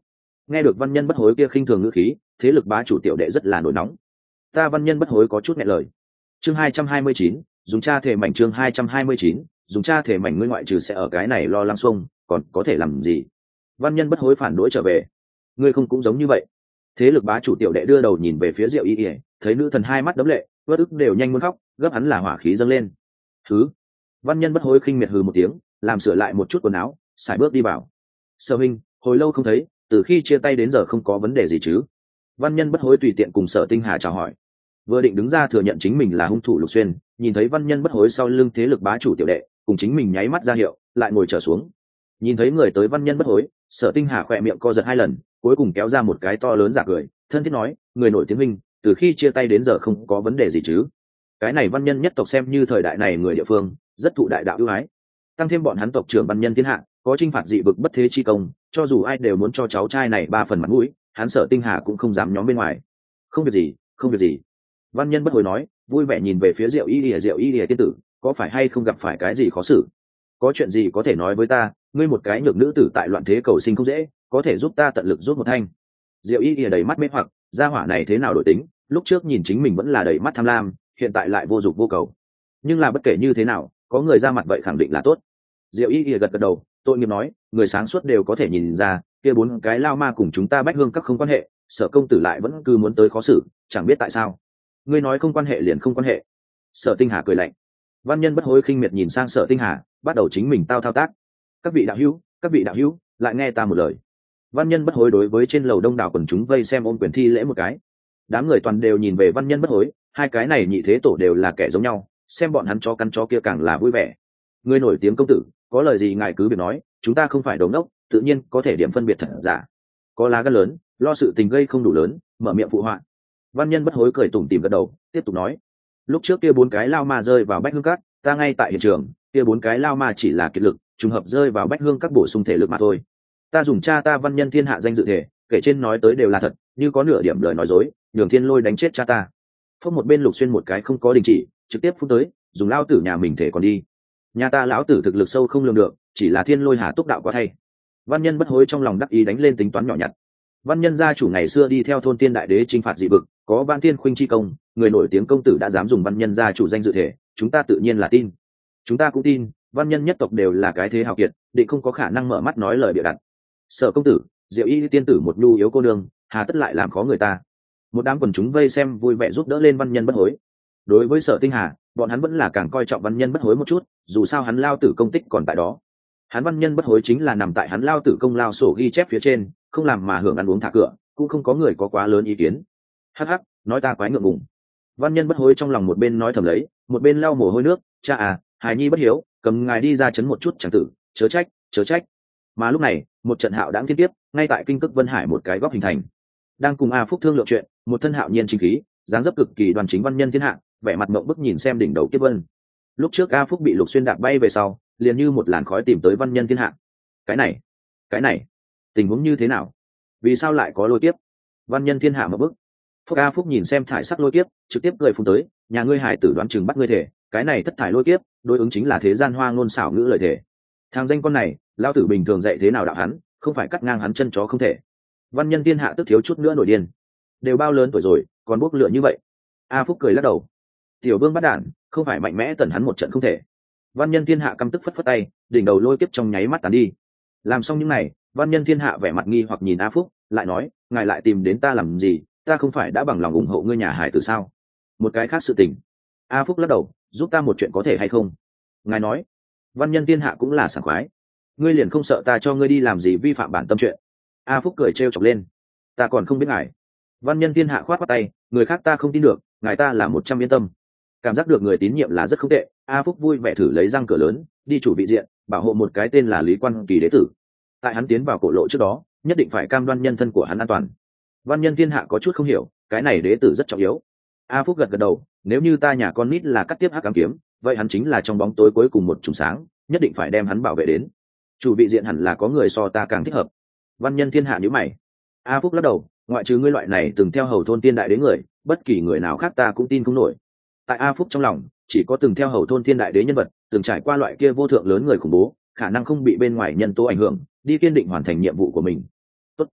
Nghe được văn nhân bất hối kia khinh thường ngữ khí, thế lực bá chủ tiểu đệ rất là nổi nóng. Ta văn nhân bất hối có chút nghẹn lời. Chương 229, dùng cha thể mảnh. Chương 229, dùng cha thể mảnh. Ngươi ngoại trừ sẽ ở cái này lo lăng xuông, còn có thể làm gì? Văn nhân bất hối phản đối trở về. Ngươi không cũng giống như vậy? Thế lực bá chủ tiểu đệ đưa đầu nhìn về phía Diệu Y Y, thấy nữ thần hai mắt đấm lệ, vớt ức đều nhanh muốn khóc, gấp hắn là hỏa khí dâng lên. Thứ. Văn nhân bất hối khinh miệt hừ một tiếng, làm sửa lại một chút quần áo, xài bước đi vào. Sở Minh, hồi lâu không thấy, từ khi chia tay đến giờ không có vấn đề gì chứ? Văn nhân bất hối tùy tiện cùng Sở Tinh Hà chào hỏi, vừa định đứng ra thừa nhận chính mình là hung thủ Lục Xuyên, nhìn thấy văn nhân bất hối sau lưng thế lực bá chủ tiểu đệ cùng chính mình nháy mắt ra hiệu, lại ngồi trở xuống. Nhìn thấy người tới văn nhân bất hối, Sở Tinh Hà khỏe miệng co giật hai lần, cuối cùng kéo ra một cái to lớn giả cười, thân thiết nói, người nổi tiếng minh, từ khi chia tay đến giờ không có vấn đề gì chứ? Cái này văn nhân nhất tộc xem như thời đại này người địa phương rất thụ đại đạo ưu ái, tăng thêm bọn hắn tộc trưởng văn nhân thiên hạ có chinh phạt dị vực bất thế chi công, cho dù ai đều muốn cho cháu trai này 3 phần mặt mũi, hắn Sở Tinh Hà cũng không dám nhóm bên ngoài. Không việc gì, không việc gì. Văn nhân bất hối nói, vui vẻ nhìn về phía Diệu Y Lìa. Diệu Y Lìa tiên tử, có phải hay không gặp phải cái gì khó xử? Có chuyện gì có thể nói với ta, ngươi một cái nhược nữ tử tại loạn thế cầu sinh không dễ, có thể giúp ta tận lực giúp một thanh. Diệu Y Lìa đầy mắt mê hoặc, gia hỏa này thế nào đổi tính, lúc trước nhìn chính mình vẫn là đầy mắt tham lam, hiện tại lại vô dục vô cầu. Nhưng là bất kể như thế nào, có người ra mặt vậy khẳng định là tốt. Diệu Y gật gật đầu, tội nghiệp nói, người sáng suốt đều có thể nhìn ra, kia 4 cái lao ma cùng chúng ta Bách Hương các không quan hệ, Sở công tử lại vẫn cứ muốn tới khó xử, chẳng biết tại sao. Ngươi nói không quan hệ liền không quan hệ. Sở Tinh Hà cười lạnh. Văn nhân bất hối khinh miệt nhìn sang Sở Tinh Hà, bắt đầu chính mình thao tác. Các vị đạo hữu, lại nghe ta một lời. Văn nhân bất hối đối với trên lầu đông đảo quần chúng vây xem ôm quyền thi lễ một cái. Đám người toàn đều nhìn về văn nhân bất hối, hai cái này nhị thế tổ đều là kẻ giống nhau, xem bọn hắn cho căn chó kia càng là vui vẻ. Ngươi nổi tiếng công tử, có lời gì ngài cứ việc nói, chúng ta không phải đồ ngốc, tự nhiên có thể điểm phân biệt thật giả. Có lá gan lớn, lo sự tình gây không đủ lớn, mở miệng phụ họa. Văn nhân bất hối cười tủm tỉm gật đầu, tiếp tục nói, lúc trước kia 4 cái lao ma rơi vào Bách Hương các, ta ngay tại hiện trường, kia 4 cái lao ma chỉ là kiệt lực, trùng hợp rơi vào Bách Hương các bổ sung thể lực mà thôi. Ta dùng cha ta văn nhân thiên hạ danh dự thể, kể trên nói tới đều là thật, như có nửa điểm lời nói dối, nhường thiên lôi đánh chết cha ta. Phốc một bên Lục Xuyên một cái không có đình chỉ, trực tiếp phun tới, dùng lao tử nhà mình thể còn đi. Nhà ta lão tử thực lực sâu không lường được, chỉ là thiên lôi hà túc đạo quá thay. Văn nhân bất hối trong lòng đắc ý đánh lên tính toán nhỏ nhặt. Văn nhân gia chủ ngày xưa đi theo thôn tiên đại đế chinh phạt dị vực, có Ban Tiên Khuynh chi công, người nổi tiếng công tử đã dám dùng văn nhân gia chủ danh dự thể, chúng ta tự nhiên là tin. Chúng ta cũng tin, văn nhân nhất tộc đều là cái thế hào kiệt, định không có khả năng mở mắt nói lời bịa đặt. Sở công tử, Diệu Y tiên tử một nhu yếu cô nương, hà tất lại làm khó người ta. Một đám quần chúng vây xem vui vẻ giúp đỡ lên văn nhân bất hối. Đối với Sở Tinh Hà, bọn hắn vẫn là càng coi trọng văn nhân bất hối một chút, dù sao hắn lao tử công tích còn tại đó. Hắn văn nhân bất hối chính là nằm tại hắn lao tử công lao sổ ghi chép phía trên, không làm mà hưởng ăn uống thả cửa, cũng không có người có quá lớn ý kiến. Hắc hắc, nói ta quái ngượng ngùng. Văn nhân bất hối trong lòng một bên nói thầm lấy, một bên lau mồ hôi nước, cha à, hài nhi bất hiếu, cầm ngài đi ra chấn một chút chẳng tử, chớ trách. Mà lúc này, một trận hạo đãng thiên tiếp, ngay tại kinh cực Vân Hải một cái góc hình thành, đang cùng A Phúc thương lượng chuyện, một thân hạo nhiên chính khí, dáng dấp cực kỳ đoan chính văn nhân thiên hạ, vẻ mặt mộng bức nhìn xem đỉnh đầu kiếp vân. Lúc trước A Phúc bị Lục Xuyên đạp bay về sau, liền như một làn khói tìm tới văn nhân thiên hạ. Cái này, tình huống như thế nào? Vì sao lại có lôi kiếp? Văn nhân thiên hạ một bức. Phúc A Phúc nhìn xem thải sắc lôi kiếp, trực tiếp cười phun tới, nhà ngươi hải tử đoán chừng bắt ngươi thể, cái này thất thải lôi kiếp, đối ứng chính là thế gian hoa ngôn xảo ngữ lời thể. Thằng danh con này, lao tử bình thường dạy thế nào đạo hắn, không phải cắt ngang hắn chân chó không thể. Văn nhân thiên hạ tức thiếu chút nữa nổi điên. Đều bao lớn tuổi rồi, còn bốc lửa như vậy. A Phúc cười lắc đầu. Tiểu vương bắt đản, không phải mạnh mẽ tẩn hắn một trận không thể. Văn nhân thiên hạ căm tức phất phất tay, đỉnh đầu lôi kiếp trong nháy mắt tàn đi. Làm xong những này, văn nhân thiên hạ vẻ mặt nghi hoặc nhìn A Phúc, lại nói, ngài lại tìm đến ta làm gì, ta không phải đã bằng lòng ủng hộ ngươi nhà hải tử sao? Một cái khác sự tình. A Phúc lắc đầu, giúp ta một chuyện có thể hay không? Ngài nói. Văn nhân thiên hạ cũng là sảng khoái. Ngươi liền không sợ ta cho ngươi đi làm gì vi phạm bản tâm chuyện? A Phúc cười trêu chọc lên. Ta còn không biết ngài. Văn nhân thiên hạ khoát khoát tay, người khác ta không tin được, ngài ta là 100 yên tâm. Cảm giác được người tín nhiệm là rất không tệ. A Phúc vui vẻ thử lấy răng cửa lớn, đi chủ vị diện, bảo hộ một cái tên là Lý Quan Kỳ đế tử. Tại hắn tiến vào cổ lộ trước đó, nhất định phải cam đoan nhân thân của hắn an toàn. Văn nhân thiên hạ có chút không hiểu, cái này đế tử rất trọng yếu. A Phúc gật gật đầu, nếu như ta nhà con nít là cắt tiếp hắc ám kiếm, vậy hắn chính là trong bóng tối cuối cùng một chùm sáng, nhất định phải đem hắn bảo vệ đến. Chủ vị diện hẳn là có người so ta càng thích hợp. Văn nhân thiên hạ nhíu mày. A Phúc lắc đầu, ngoại trừ ngươi loại này từng theo hầu thôn tiên đại đế người, bất kỳ người nào khác ta cũng tin không nổi. Tại A Phúc trong lòng, chỉ có từng theo hầu thôn tiên đại đế nhân vật, từng trải qua loại kia vô thượng lớn người khủng bố, khả năng không bị bên ngoài nhân tố ảnh hưởng, đi kiên định hoàn thành nhiệm vụ của mình. Tốt.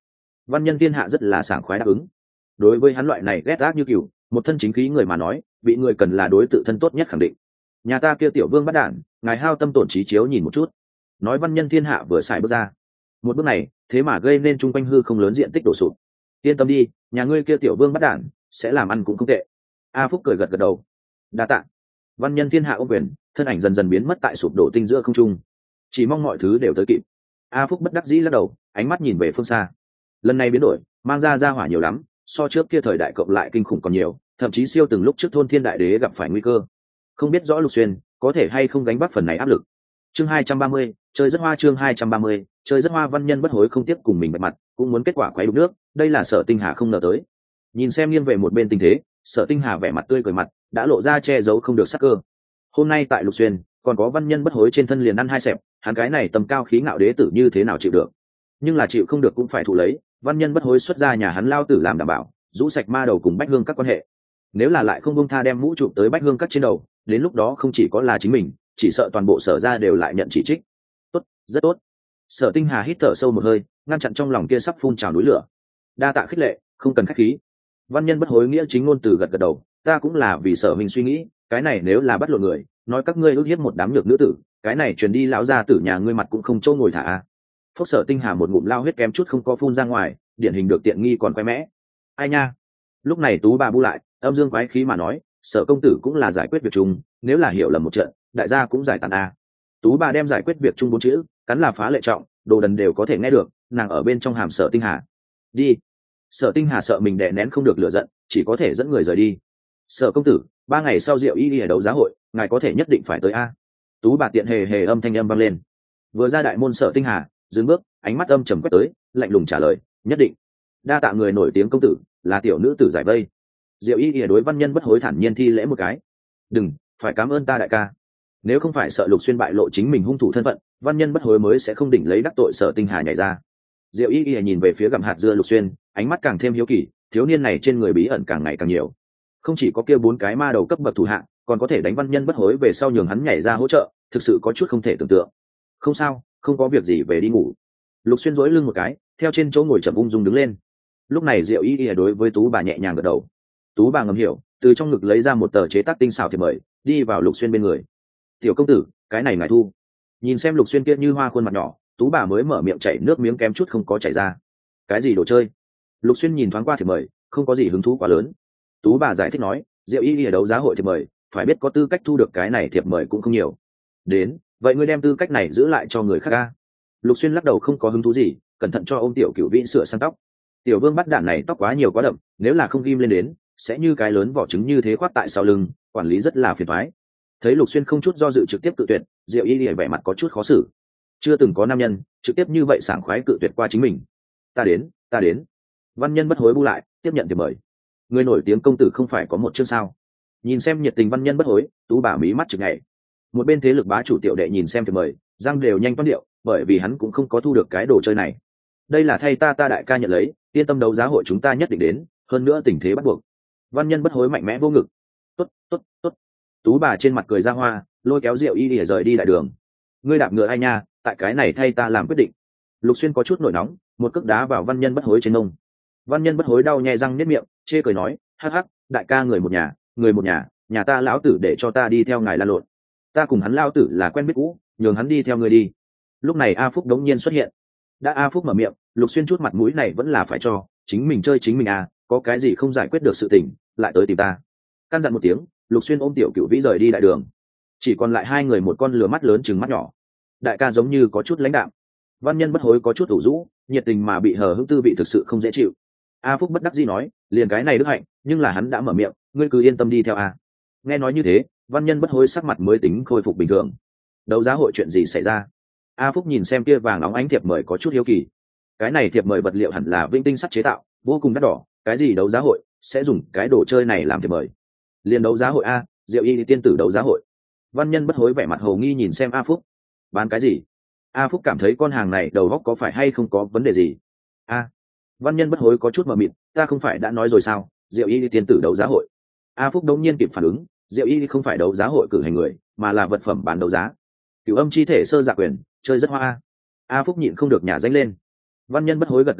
Văn Nhân Thiên Hạ rất là sảng khoái đáp ứng. Đối với hắn loại này ghét ác như cừu, một thân chính khí người mà nói, bị người cần là đối tự thân tốt nhất khẳng định. Nhà ta kia tiểu vương bắt đản, ngài hao tâm tổn trí chiếu nhìn một chút. Nói Văn Nhân Thiên Hạ vừa xài bước ra. Một bước này, thế mà gây nên trung quanh hư không lớn diện tích đổ sụp. Yên tâm đi, nhà ngươi kia tiểu vương bắt đản, sẽ làm ăn cũng không tệ. A Phúc cười gật gật đầu. Đa tạ. Văn Nhân Thiên Hạ ôm quyền, thân ảnh dần dần biến mất tại sụp đổ tinh giữa không trung. Chỉ mong mọi thứ đều tới kịp. A Phúc bất đắc dĩ lắc đầu, ánh mắt nhìn về phương xa. Lần này biến đổi, mang ra hỏa nhiều lắm, so trước kia thời đại cộng lại kinh khủng còn nhiều, thậm chí siêu từng lúc trước thôn Thiên Đại Đế gặp phải nguy cơ. Không biết rõ Lục Xuyên có thể hay không gánh vác phần này áp lực. Chương 230, chơi rất hoa. Chương 230, chơi rất hoa. Văn Nhân bất hối không tiếp cùng mình bạch mặt, cũng muốn kết quả quấy đục nước, đây là Sở Tinh Hà không ngờ tới. Nhìn xem nghiêng về một bên tình thế, Sở Tinh Hà vẻ mặt tươi cười mặt, đã lộ ra che giấu không được sắc cơ. Hôm nay tại Lục Xuyên, còn có Văn Nhân bất hối trên thân liền ăn hai xẹp, hắn cái này tầm cao khí ngạo đế tử như thế nào chịu được. Nhưng là chịu không được cũng phải thụ lấy, Văn Nhân bất hối xuất ra nhà hắn lao tử làm đảm bảo, rũ sạch ma đầu cùng Bách Hương các quan hệ. Nếu là lại không buông tha đem mũ chụp tới Bách Hương các trên đầu, đến lúc đó không chỉ có là chính mình, chỉ sợ toàn bộ Sở gia đều lại nhận chỉ trích. Tốt, rất tốt. Sở Tinh Hà hít thở sâu một hơi, ngăn chặn trong lòng kia sắp phun trào núi lửa. Đa tạ khích lệ, không cần khách khí. Văn Nhân bất hối nghĩa chính ngôn từ gật gật đầu, ta cũng là vì Sở mình suy nghĩ, cái này nếu là bắt lộn người, nói các ngươi ước hiếp một đám nhược nữ tử, cái này truyền đi lão gia tử nhà ngươi mặt cũng không chỗ ngồi thả a. Phúc Sở Tinh Hà một ngụm lao huyết kém chút không có phun ra ngoài, điển hình được tiện nghi còn khoe mẽ. Ai nha. Lúc này Tú bà bu lại, âm dương quái khí mà nói, Sở công tử cũng là giải quyết việc chung, nếu là hiểu lầm một trận, đại gia cũng giải tán a. Tú bà đem giải quyết việc chung bốn chữ, cắn là phá lệ trọng, đồ đần đều có thể nghe được, nàng ở bên trong hàm Sở Tinh Hà. Đi. Sở Tinh Hà sợ mình đè nén không được lửa giận, chỉ có thể dẫn người rời đi. Sở công tử, 3 ngày sau Diệu Y ở đấu giá hội, ngài có thể nhất định phải tới a. Tú bà tiện hề hề âm thanh âm vang lên. Vừa ra đại môn Sở Tinh Hà, dừng bước, ánh mắt âm trầm quét tới, lạnh lùng trả lời, nhất định. Đa tạ người nổi tiếng công tử, là tiểu nữ tử giải vây. Diệu Y đối Văn Nhân bất hối thản nhiên thi lễ một cái. Đừng, phải cảm ơn ta đại ca. Nếu không phải sợ Lục Xuyên bại lộ chính mình hung thủ thân phận, Văn Nhân bất hối mới sẽ không đỉnh lấy đắc tội Sở Tinh Hà nhảy ra. Diệu Y nhìn về phía gặm hạt dưa Lục Xuyên, ánh mắt càng thêm hiếu kỳ, thiếu niên này trên người bí ẩn càng ngày càng nhiều. Không chỉ có kia 4 cái ma đầu cấp bậc thủ hạng, còn có thể đánh Văn Nhân bất hối về sau nhường hắn nhảy ra hỗ trợ, thực sự có chút không thể tưởng tượng. Không sao, không có việc gì, về đi ngủ. Lục Xuyên duỗi lưng một cái, theo trên chỗ ngồi chậm ung dung đứng lên. Lúc này Diệu Y đối với Tú bà nhẹ nhàng gật đầu. Tú bà ngầm hiểu, từ trong ngực lấy ra một tờ chế tác tinh xảo thiệp mời, đi vào Lục Xuyên bên người. Tiểu công tử, cái này ngài thu. Nhìn xem Lục Xuyên kia như hoa khuôn mặt nhỏ, Tú bà mới mở miệng chảy nước miếng kém chút không có chảy ra. Cái gì đồ chơi? Lục Xuyên nhìn thoáng qua thiệp mời, không có gì hứng thú quá lớn. Tú bà giải thích nói, Diệu Y ở đấu giá hội thiệp mời, phải biết có tư cách thu được cái này thiệp mời cũng không nhiều. Đến, vậy ngươi đem tư cách này giữ lại cho người khác a. Lục Xuyên lắc đầu không có hứng thú gì, cẩn thận cho ôm Tiểu Cửu Vĩ sửa sang tóc. Tiểu Vương bắt đạn này tóc quá nhiều quá đậm, nếu là không ghim lên đến, sẽ như cái lớn vỏ trứng như thế khoát tại sau lưng, quản lý rất là phiền toái. Thấy Lục Xuyên không chút do dự trực tiếp cự tuyệt, Diệu Y lìa vẻ mặt có chút khó xử. Chưa từng có nam nhân trực tiếp như vậy sảng khoái cự tuyệt qua chính mình. Ta đến. Văn Nhân bất hối bu lại, tiếp nhận thiệp mời. Người nổi tiếng công tử không phải có một chương sao? Nhìn xem nhiệt tình Văn Nhân bất hối, Tú bà mí mắt chực nhảy. Một bên thế lực bá chủ Tiểu đệ nhìn xem thiệp mời, răng đều nhanh toán điệu, bởi vì hắn cũng không có thu được cái đồ chơi này. Đây là thay ta đại ca nhận lấy, yên tâm đấu giá hội chúng ta nhất định đến, hơn nữa tình thế bắt buộc. Văn Nhân bất hối mạnh mẽ vô ngực. Tốt. Tú bà trên mặt cười ra hoa, lôi kéo Diệu Y để rời đi đại đường. Ngươi đạp ngựa ai nha, tại cái này thay ta làm quyết định. Lục Xuyên có chút nổi nóng, một cước đá vào Văn Nhân bất hối trên nông. Văn Nhân bất hối đau nhè răng niết miệng, chê cười nói, hắc hắc, đại ca người một nhà, nhà ta lão tử để cho ta đi theo ngài lan lộn. Ta cùng hắn lão tử là quen biết cũ, nhường hắn đi theo người đi. Lúc này A Phúc đống nhiên xuất hiện. Đã A Phúc mở miệng, Lục Xuyên chút mặt mũi này vẫn là phải cho, chính mình chơi chính mình à, có cái gì không giải quyết được sự tình, lại tới tìm ta. Căn dặn một tiếng, Lục Xuyên ôm Tiểu Cửu Vĩ rời đi đại đường. Chỉ còn lại hai người, một con lừa mắt lớn chừng mắt nhỏ. Đại ca giống như có chút lãnh đạm. Văn Nhân bất hối có chút ủ rũ, nhiệt tình mà bị hờ hững tư vị thực sự không dễ chịu. A Phúc bất đắc dĩ nói, liền cái này đức hạnh, nhưng là hắn đã mở miệng, ngươi cứ yên tâm đi theo a. Nghe nói như thế, Văn Nhân bất hối sắc mặt mới tính khôi phục bình thường. Đấu giá hội chuyện gì xảy ra? A Phúc nhìn xem kia vàng óng ánh thiệp mời có chút hiếu kỳ. Cái này thiệp mời vật liệu hẳn là vĩnh tinh sắt chế tạo, vô cùng đắt đỏ, cái gì đấu giá hội sẽ dùng cái đồ chơi này làm thiệp mời? Liên đấu giá hội a, Diệu Y tiên tử đấu giá hội. Văn Nhân bất hối vẻ mặt hồ nghi nhìn xem A Phúc. Bán cái gì? A Phúc cảm thấy con hàng này đầu óc có phải hay không có vấn đề gì? A. Văn Nhân bất hối có chút mờ mịt, ta không phải đã nói rồi sao, Diệu Y tiên tử đấu giá hội. A Phúc đống nhiên kịp phản ứng, Diệu Y không phải đấu giá hội cử hành người, mà là vật phẩm bán đấu giá. Cửu Âm chi thể sơ dạ quyền, chơi rất hoa. A Phúc nhịn không được nhả danh lên. Văn Nhân bất hối gật gật đầu,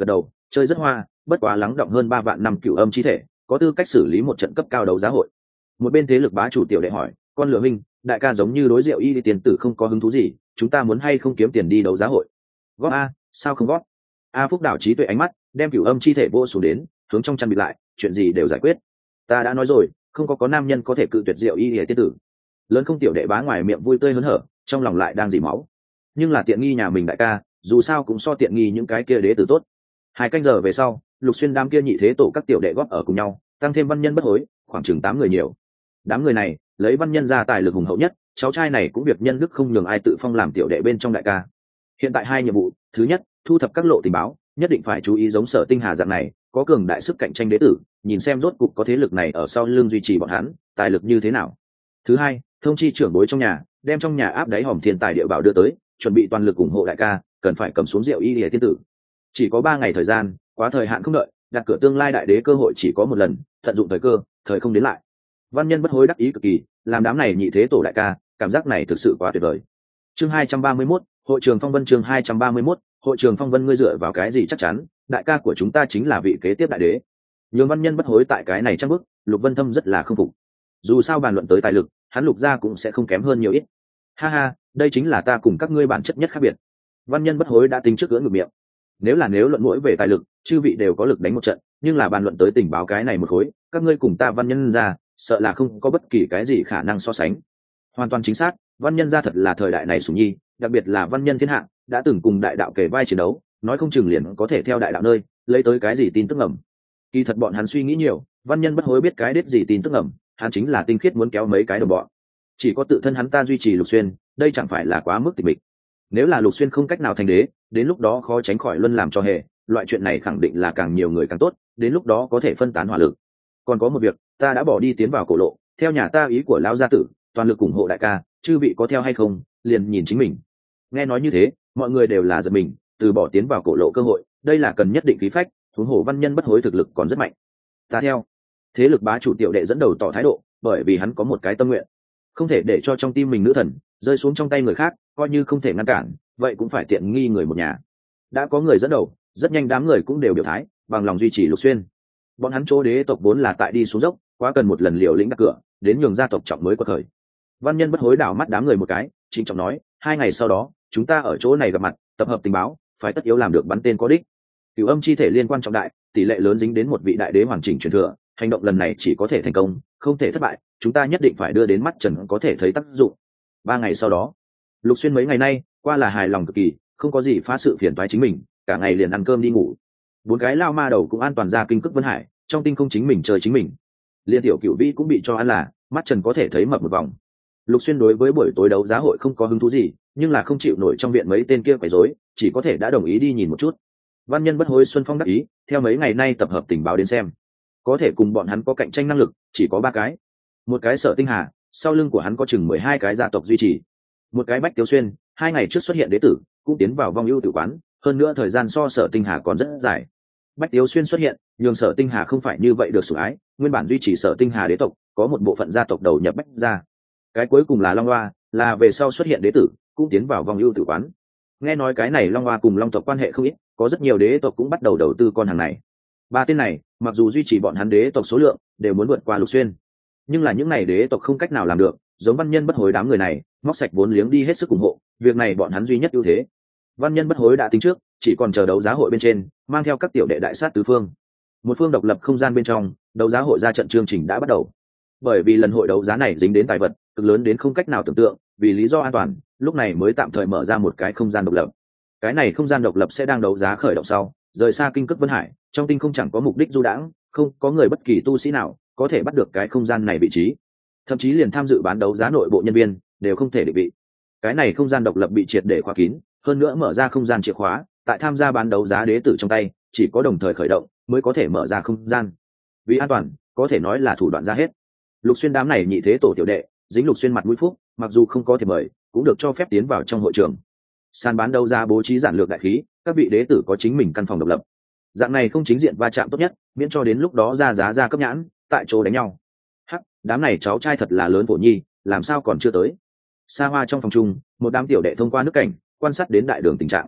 chơi rất hoa, bất quá lắng động hơn 3 vạn năm cửu âm chi thể, có tư cách xử lý một trận cấp cao đấu giá hội. Một bên thế lực bá chủ tiểu đệ hỏi, con lừa huynh, đại ca giống như đối rượu y tiền tử không có hứng thú gì, chúng ta muốn hay không kiếm tiền đi đấu giá hội? Góp a, sao không góp? A Phúc đảo trí tuệ ánh mắt, đem cửu âm chi thể vô xuống đến, hướng trong chăn bịt lại, chuyện gì đều giải quyết. Ta đã nói rồi, không có nam nhân có thể cự tuyệt rượu y tiền tử. Lớn không tiểu đệ bá ngoài miệng vui tươi hớn hở, trong lòng lại đang dỉ máu. Nhưng là tiện nghi nhà mình đại ca, dù sao cũng so tiện nghi những cái kia đế tử tốt. 2 canh giờ về sau, Lục Xuyên đám kia nhị thế tổ các tiểu đệ góp ở cùng nhau, tăng thêm văn nhân bất hối, khoảng chừng 8 người nhiều. Đám người này lấy văn nhân ra tài lực hùng hậu nhất, cháu trai này cũng việc nhân đức không nhường ai tự phong làm tiểu đệ bên trong đại ca. Hiện tại 2 nhiệm vụ, thứ nhất, thu thập các lộ tình báo, nhất định phải chú ý giống Sở Tinh Hà dạng này, có cường đại sức cạnh tranh đế tử, nhìn xem rốt cục có thế lực này ở sau lưng duy trì bọn hắn, tài lực như thế nào. Thứ hai, thông chi trưởng bối trong nhà, đem trong nhà áp đáy hòm thiên tài địa bảo đưa tới, chuẩn bị toàn lực ủng hộ đại ca, cần phải cầm xuống rượu y lìa tiên tử. Chỉ có 3 ngày thời gian, quá thời hạn không đợi, đặt cửa tương lai đại đế cơ hội chỉ có một lần, tận dụng thời cơ, thời không đến lại. Văn nhân bất hối đắc ý cực kỳ, làm đám này nhị thế tổ đại ca, cảm giác này thực sự quá tuyệt vời. Chương 231, hội trường phong vân. Chương 231, hội trường phong vân. Ngươi dựa vào cái gì chắc chắn đại ca của chúng ta chính là vị kế tiếp đại đế? Nhường văn nhân bất hối tại cái này chắc bước, Lục Vân Thâm rất là không phục. Dù sao bàn luận tới tài lực, hắn Lục gia cũng sẽ không kém hơn nhiều ít. Ha ha, đây chính là ta cùng các ngươi bản chất nhất khác biệt. Văn nhân bất hối đã tính trước gỡ ngược miệng. Nếu luận mỗi về tài lực, chư vị đều có lực đánh một trận, nhưng là bàn luận tới tình báo cái này một khối, các ngươi cùng ta văn nhân gia, sợ là không có bất kỳ cái gì khả năng so sánh. Hoàn toàn chính xác, văn nhân gia thật là thời đại này sủng nhi, đặc biệt là văn nhân thiên hạ, đã từng cùng đại đạo kề vai chiến đấu, nói không chừng liền có thể theo đại đạo nơi lấy tới cái gì tin tức ngầm. Kỳ thật bọn hắn suy nghĩ nhiều, văn nhân bất hối biết cái đết gì tin tức ngầm, hắn chính là tinh khiết muốn kéo mấy cái đồng bọn. Chỉ có tự thân hắn ta duy trì Lục Xuyên, đây chẳng phải là quá mức tịch mịch. Nếu là Lục Xuyên không cách nào thành đế, đến lúc đó khó tránh khỏi luân làm cho hề, loại chuyện này khẳng định là càng nhiều người càng tốt, đến lúc đó có thể phân tán hỏa lực. Còn có một việc, ta đã bỏ đi tiến vào cổ lộ, theo nhà ta ý của lão gia tử, toàn lực ủng hộ đại ca, chư vị có theo hay không, liền nhìn chính mình. Nghe nói như thế, mọi người đều là giật mình, từ bỏ tiến vào cổ lộ cơ hội, đây là cần nhất định khí phách, huống hồ văn nhân bất hối thực lực còn rất mạnh. Ta theo. Thế lực bá chủ tiểu đệ dẫn đầu tỏ thái độ, bởi vì hắn có một cái tâm nguyện, không thể để cho trong tim mình nữ thần rơi xuống trong tay người khác, coi như không thể ngăn cản, vậy cũng phải tiện nghi người một nhà. Đã có người dẫn đầu, rất nhanh đám người cũng đều biểu thái, bằng lòng duy trì Lục Xuyên. Bọn hắn chỗ đế tộc vốn là tại đi xuống dốc, quá cần một lần liều lĩnh đặt cửa, đến nhường gia tộc trọng mới có thời. Văn nhân bất hối đảo mắt đám người một cái, trịnh trọng nói, 2 ngày sau đó, chúng ta ở chỗ này gặp mặt, tập hợp tình báo, phải tất yếu làm được bắn tên có đích. Cửu âm chi thể liên quan trọng đại, tỷ lệ lớn dính đến một vị đại đế hoàn chỉnh truyền thừa, hành động lần này chỉ có thể thành công, không thể thất bại, chúng ta nhất định phải đưa đến mắt trần có thể thấy tác dụng. 3 ngày sau đó, Lục Xuyên mấy ngày nay qua là hài lòng cực kỳ, không có gì phá sự phiền toái chính mình, cả ngày liền ăn cơm đi ngủ. 4 cái lao ma đầu cũng an toàn ra kinh cức Vân Hải, trong tinh không chính mình chơi chính mình. Liên tiểu cửu vĩ cũng bị cho ăn là mắt trần có thể thấy mập một vòng. Lục Xuyên đối với buổi tối đấu giá hội không có hứng thú gì, nhưng là không chịu nổi trong viện mấy tên kia quấy rối, chỉ có thể đã đồng ý đi nhìn một chút. Văn nhân bất hối Xuân Phong đắc ý, theo mấy ngày nay tập hợp tình báo đến xem, có thể cùng bọn hắn có cạnh tranh năng lực, chỉ có 3 cái. Một cái Sở Tinh Hà, sau lưng của hắn có chừng 12 cái gia tộc duy trì. Một cái Bách Tiếu Xuyên, 2 ngày trước xuất hiện đế tử, cũng tiến vào vong ưu tử quán, hơn nữa thời gian so Sở Tinh Hà còn rất dài. Bách Tiếu Xuyên xuất hiện, nhường Sở Tinh Hà không phải như vậy được sủng ái, nguyên bản duy trì Sở Tinh Hà đế tộc, có một bộ phận gia tộc đầu nhập Bách gia. Cái cuối cùng là Long Hoa, là về sau xuất hiện đế tử, cũng tiến vào vong ưu tử quán. Nghe nói cái này Long Hoa cùng Long tộc quan hệ không ít, có rất nhiều đế tộc cũng bắt đầu đầu tư con hàng này. 3 tên này, mặc dù duy trì bọn hắn đế tộc số lượng đều muốn vượt qua Lục Xuyên, nhưng là những này đế tộc không cách nào làm được, giống văn nhân bất hối đám người này, móc sạch vốn liếng đi hết sức ủng hộ, việc này bọn hắn duy nhất ưu thế. Văn nhân bất hối đã tính trước, chỉ còn chờ đấu giá hội bên trên, mang theo các tiểu đệ đại sát tứ phương. Một phương độc lập không gian bên trong, đấu giá hội ra trận chương trình đã bắt đầu. Bởi vì lần hội đấu giá này dính đến tài vật cực lớn đến không cách nào tưởng tượng, vì lý do an toàn, lúc này mới tạm thời mở ra một cái không gian độc lập. Cái này không gian độc lập sẽ đang đấu giá khởi động sau, rời xa kinh cức Vân Hải, trong tinh không chẳng có mục đích du đãng, không có người bất kỳ tu sĩ nào có thể bắt được cái không gian này vị trí, thậm chí liền tham dự bán đấu giá nội bộ nhân viên đều không thể định vị. Cái này không gian độc lập bị triệt để khóa kín, hơn nữa mở ra không gian chìa khóa tại tham gia bán đấu giá đế tử trong tay, chỉ có đồng thời khởi động mới có thể mở ra không gian. Vì an toàn, có thể nói là thủ đoạn ra hết. Lục Xuyên đám này nhị thế tổ tiểu đệ, dính Lục Xuyên mặt mũi phúc, mặc dù không có thể mời, cũng được cho phép tiến vào trong hội trường. Sàn bán đấu giá bố trí giản lược đại khí, các vị đế tử có chính mình căn phòng độc lập. Dạng này không chính diện va chạm tốt nhất, miễn cho đến lúc đó ra giá ra cấp nhãn, tại chỗ đánh nhau. Hắc, đám này cháu trai thật là lớn phổ nhi, làm sao còn chưa tới? Xa hoa trong phòng chung, một đám tiểu đệ thông qua nước cảnh, quan sát đến đại đường tình trạng.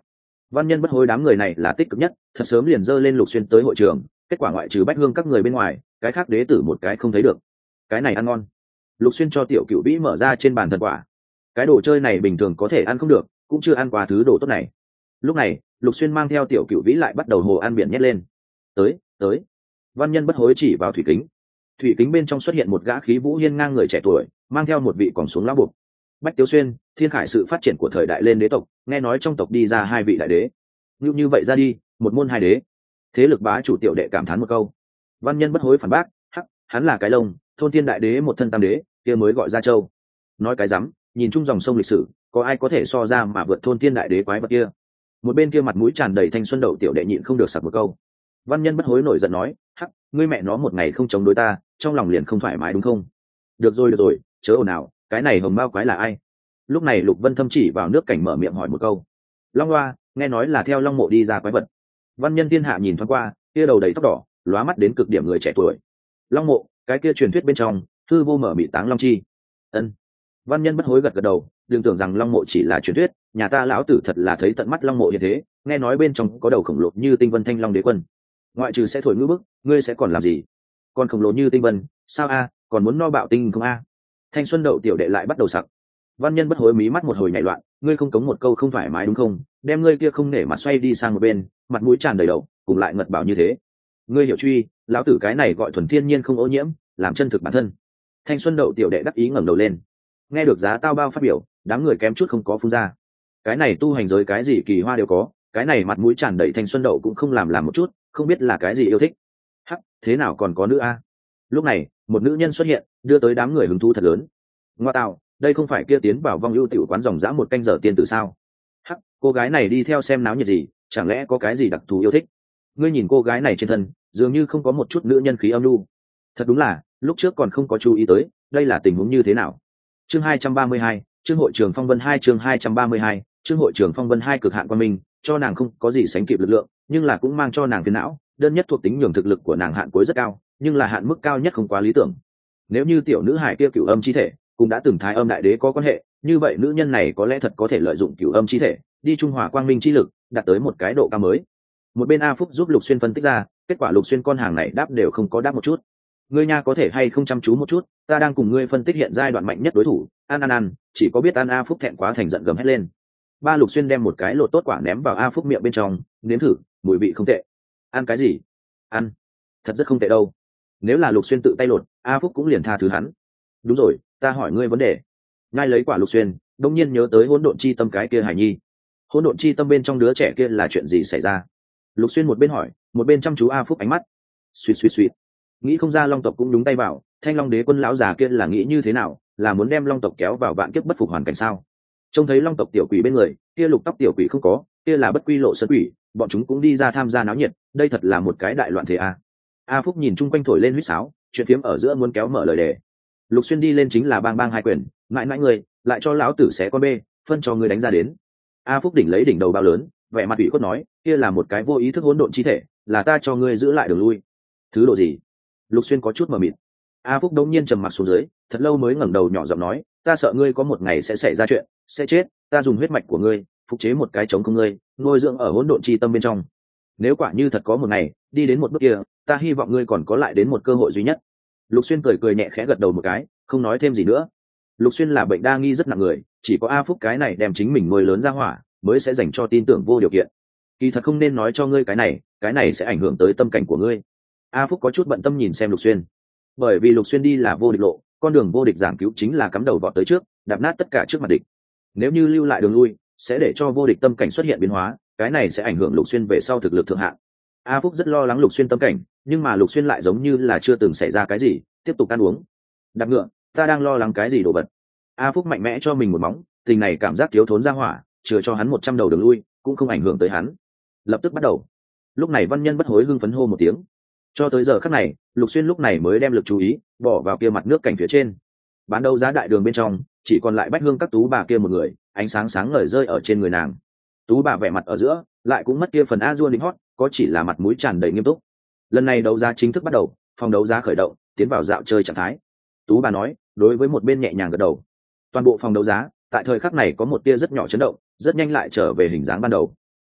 Văn Nhân Bất Hối đám người này là tích cực nhất, thật sớm liền dơ lên Lục Xuyên tới hội trường, kết quả ngoại trừ Bách Hương các người bên ngoài, cái khác đế tử một cái không thấy được. Cái này ăn ngon. Lục Xuyên cho Tiểu Cửu Vĩ mở ra trên bàn thần quả. Cái đồ chơi này bình thường có thể ăn không được, cũng chưa ăn qua thứ đồ tốt này. Lúc này, Lục Xuyên mang theo Tiểu Cửu Vĩ lại bắt đầu hồ ăn biển nhét lên. Tới. Văn Nhân Bất Hối chỉ vào thủy kính. Thủy kính bên trong xuất hiện một gã khí vũ hiên ngang người trẻ tuổi, mang theo một vị còn xuống lão buộc. Bách Tiếu Xuyên, thiên khải sự phát triển của thời đại lên đế tộc, nghe nói trong tộc đi ra hai vị đại đế. Như vậy ra đi, một môn hai đế. Thế lực bá chủ Tiểu đệ cảm thán một câu. Văn Nhân Bất Hối phản bác, hắc, hắn là cái lông, thôn thiên đại đế một thân tam đế, kia mới gọi ra châu. Nói cái rắm, nhìn chung dòng sông lịch sử, có ai có thể so ra mà vượt thôn thiên đại đế quái vật kia. Một bên kia mặt mũi tràn đầy thanh xuân đậu Tiểu đệ nhịn không được sặc một câu. Văn Nhân Bất Hối nổi giận nói, hắc, ngươi mẹ nó một ngày không chống đối ta, trong lòng liền không thoải mái đúng không? Được rồi, chớ ồn ào, cái này hồng mao quái là ai? Lúc này Lục Vân Thâm chỉ vào nước cảnh mở miệng hỏi một câu. Long Hoa, nghe nói là theo Long Mộ đi ra quái vật. Văn Nhân Thiên Hạ nhìn thoáng qua, kia đầu đầy tóc đỏ, lóa mắt đến cực điểm người trẻ tuổi. Long Mộ, cái kia truyền thuyết bên trong, hư vô mở mị táng long chi. Ân. Văn Nhân Bất Hối gật đầu, đừng tưởng rằng Long Mộ chỉ là truyền thuyết, nhà ta lão tử thật là thấy tận mắt Long Mộ như thế, nghe nói bên trong có đầu khổng lồ như tinh vân thanh long đế quân. Ngoại trừ sẽ thổi ngữ bức, ngươi sẽ còn làm gì? Còn khổng lồ như tinh vân, sao a, còn muốn no bạo tinh không a? Thanh xuân đậu Tiểu đệ lại bắt đầu sặc. Văn Nhân Bất Hối mí mắt một hồi nhảy loạn, ngươi không cống một câu không thoải mái đúng không? Đem ngươi kia không nể mặt xoay đi sang một bên, mặt mũi tràn đầy đậu, cùng lại ngật bảo như thế. Ngươi hiểu truy, lão tử cái này gọi thuần thiên nhiên không ô nhiễm, làm chân thực bản thân. Thanh xuân đậu Tiểu đệ đắc ý ngẩng đầu lên. Nghe được giá tao bao phát biểu, đám người kém chút không có phun ra. Cái này tu hành giới cái gì kỳ hoa đều có, cái này mặt mũi tràn đầy thanh xuân đậu cũng không làm một chút, không biết là cái gì yêu thích. Hắc, thế nào còn có nữ a? Lúc này, một nữ nhân xuất hiện, đưa tới đám người hứng thú thật lớn. Ngoa tạo, đây không phải kia tiến vào vong ưu tiểu quán dòng dã một canh giờ tiên tử sao? Hắc, cô gái này đi theo xem náo nhiệt gì, chẳng lẽ có cái gì đặc thù yêu thích? Ngươi nhìn cô gái này trên thân, dường như không có một chút nữ nhân khí âm nhu. Thật đúng là, lúc trước còn không có chú ý tới, đây là tình huống như thế nào? Chương 232, chương hội trường phong vân 2 chương 232, chương hội trường phong vân 2 cực hạn quan minh, cho nàng không có gì sánh kịp lực lượng, nhưng là cũng mang cho nàng phiền não, đơn nhất thuộc tính nhường thực lực của nàng hạn cuối rất cao, nhưng là hạn mức cao nhất không quá lý tưởng. Nếu như tiểu nữ hải kia cửu âm chi thể cũng đã từng thái âm đại đế có quan hệ, như vậy nữ nhân này có lẽ thật có thể lợi dụng cửu âm chi thể đi trung hòa quang minh chi lực, đạt tới một cái độ cao mới. Một bên A Phúc giúp Lục Xuyên phân tích ra, kết quả Lục Xuyên con hàng này đáp đều không có đáp một chút. Ngươi nha có thể hay không chăm chú một chút, ta đang cùng ngươi phân tích hiện giai đoạn mạnh nhất đối thủ, ăn, chỉ có biết ăn. A Phúc thẹn quá thành giận gầm hét lên. Ba Lục Xuyên đem một cái lột tốt quả ném vào A Phúc miệng bên trong, nếm thử, mùi vị không tệ. Ăn cái gì? Ăn, thật rất không tệ đâu. Nếu là Lục Xuyên tự tay lột, A Phúc cũng liền tha thứ hắn. Đúng rồi, ta hỏi ngươi vấn đề. Ngay lấy quả Lục Xuyên, đông nhiên nhớ tới hỗn độn chi tâm cái kia Hải Nhi. Hỗn độn chi tâm bên trong đứa trẻ kia là chuyện gì xảy ra? Lục Xuyên một bên hỏi, một bên chăm chú A Phúc ánh mắt. Suýt. Nghĩ không ra Long tộc cũng đúng tay vào, Thanh Long đế quân lão già kia là nghĩ như thế nào, là muốn đem Long tộc kéo vào vạn kiếp bất phục hoàn cảnh sao? Trông thấy Long tộc tiểu quỷ bên người, kia lục tóc tiểu quỷ không có, kia là bất quy lộ sơn quỷ, bọn chúng cũng đi ra tham gia náo nhiệt, đây thật là một cái đại loạn thế a. A Phúc nhìn chung quanh thổi lên huýt sáo, chuyện phiếm ở giữa muốn kéo mở lời đề. Lục Xuyên đi lên chính là bang hai quyền, mãi người, lại cho lão tử xé con bê, phân cho người đánh ra đến. A Phúc đỉnh lấy đỉnh đầu bao lớn, vẻ mặt ủy khuất nói, kia là một cái vô ý thức hỗn độn chi thể, là ta cho ngươi giữ lại đường lui. Thứ độ gì? Lục Xuyên có chút mờ mịt. A Phúc đống nhiên trầm mặc xuống dưới, thật lâu mới ngẩng đầu nhỏ giọng nói, ta sợ ngươi có một ngày sẽ xảy ra chuyện, sẽ chết, ta dùng huyết mạch của ngươi phục chế một cái chống không ngươi, nuôi dưỡng ở hỗn độn chi tâm bên trong. Nếu quả như thật có một ngày đi đến một bước kia, ta hy vọng ngươi còn có lại đến một cơ hội duy nhất. Lục Xuyên cười nhẹ khẽ gật đầu một cái, không nói thêm gì nữa. Lục Xuyên là bệnh đa nghi rất nặng người, chỉ có A Phúc cái này đem chính mình nuôi lớn ra hỏa, mới sẽ dành cho tin tưởng vô điều kiện. Kỳ thật không nên nói cho ngươi cái này sẽ ảnh hưởng tới tâm cảnh của ngươi. A Phúc có chút bận tâm nhìn xem Lục Xuyên, bởi vì Lục Xuyên đi là vô địch lộ, con đường vô địch giảng cứu chính là cắm đầu vọt tới trước, đạp nát tất cả trước mặt địch. Nếu như lưu lại đường lui, sẽ để cho vô địch tâm cảnh xuất hiện biến hóa, cái này sẽ ảnh hưởng Lục Xuyên về sau thực lực thượng hạng. A Phúc rất lo lắng Lục Xuyên tâm cảnh, nhưng mà Lục Xuyên lại giống như là chưa từng xảy ra cái gì, tiếp tục ăn uống. Đạp ngựa, ta đang lo lắng cái gì đồ vật. A Phúc mạnh mẽ cho mình một móng, tình này cảm giác thiếu thốn ra hỏa, chừa cho hắn 100 đầu đường lui, cũng không ảnh hưởng tới hắn. Lập tức bắt đầu. Lúc này Văn Nhân Bất Hối hưng phấn hô một tiếng. Cho tới giờ khắc này, Lục Xuyên lúc này mới đem lực chú ý bỏ vào kia mặt nước cảnh phía trên. Bán đấu giá đại đường bên trong, chỉ còn lại Bách Hương các tú bà kia một người, ánh sáng sáng ngời rơi ở trên người nàng. Tú bà vẻ mặt ở giữa, lại cũng mất kia phần a dua lính hót, có chỉ là mặt mũi tràn đầy nghiêm túc. Lần này đấu giá chính thức bắt đầu, phòng đấu giá khởi động, tiến vào dạo chơi trạng thái. Tú bà nói, đối với một bên nhẹ nhàng gật đầu. Toàn bộ phòng đấu giá, tại thời khắc này có một tia rất nhỏ chấn động, rất nhanh lại trở về hình dáng ban đầu.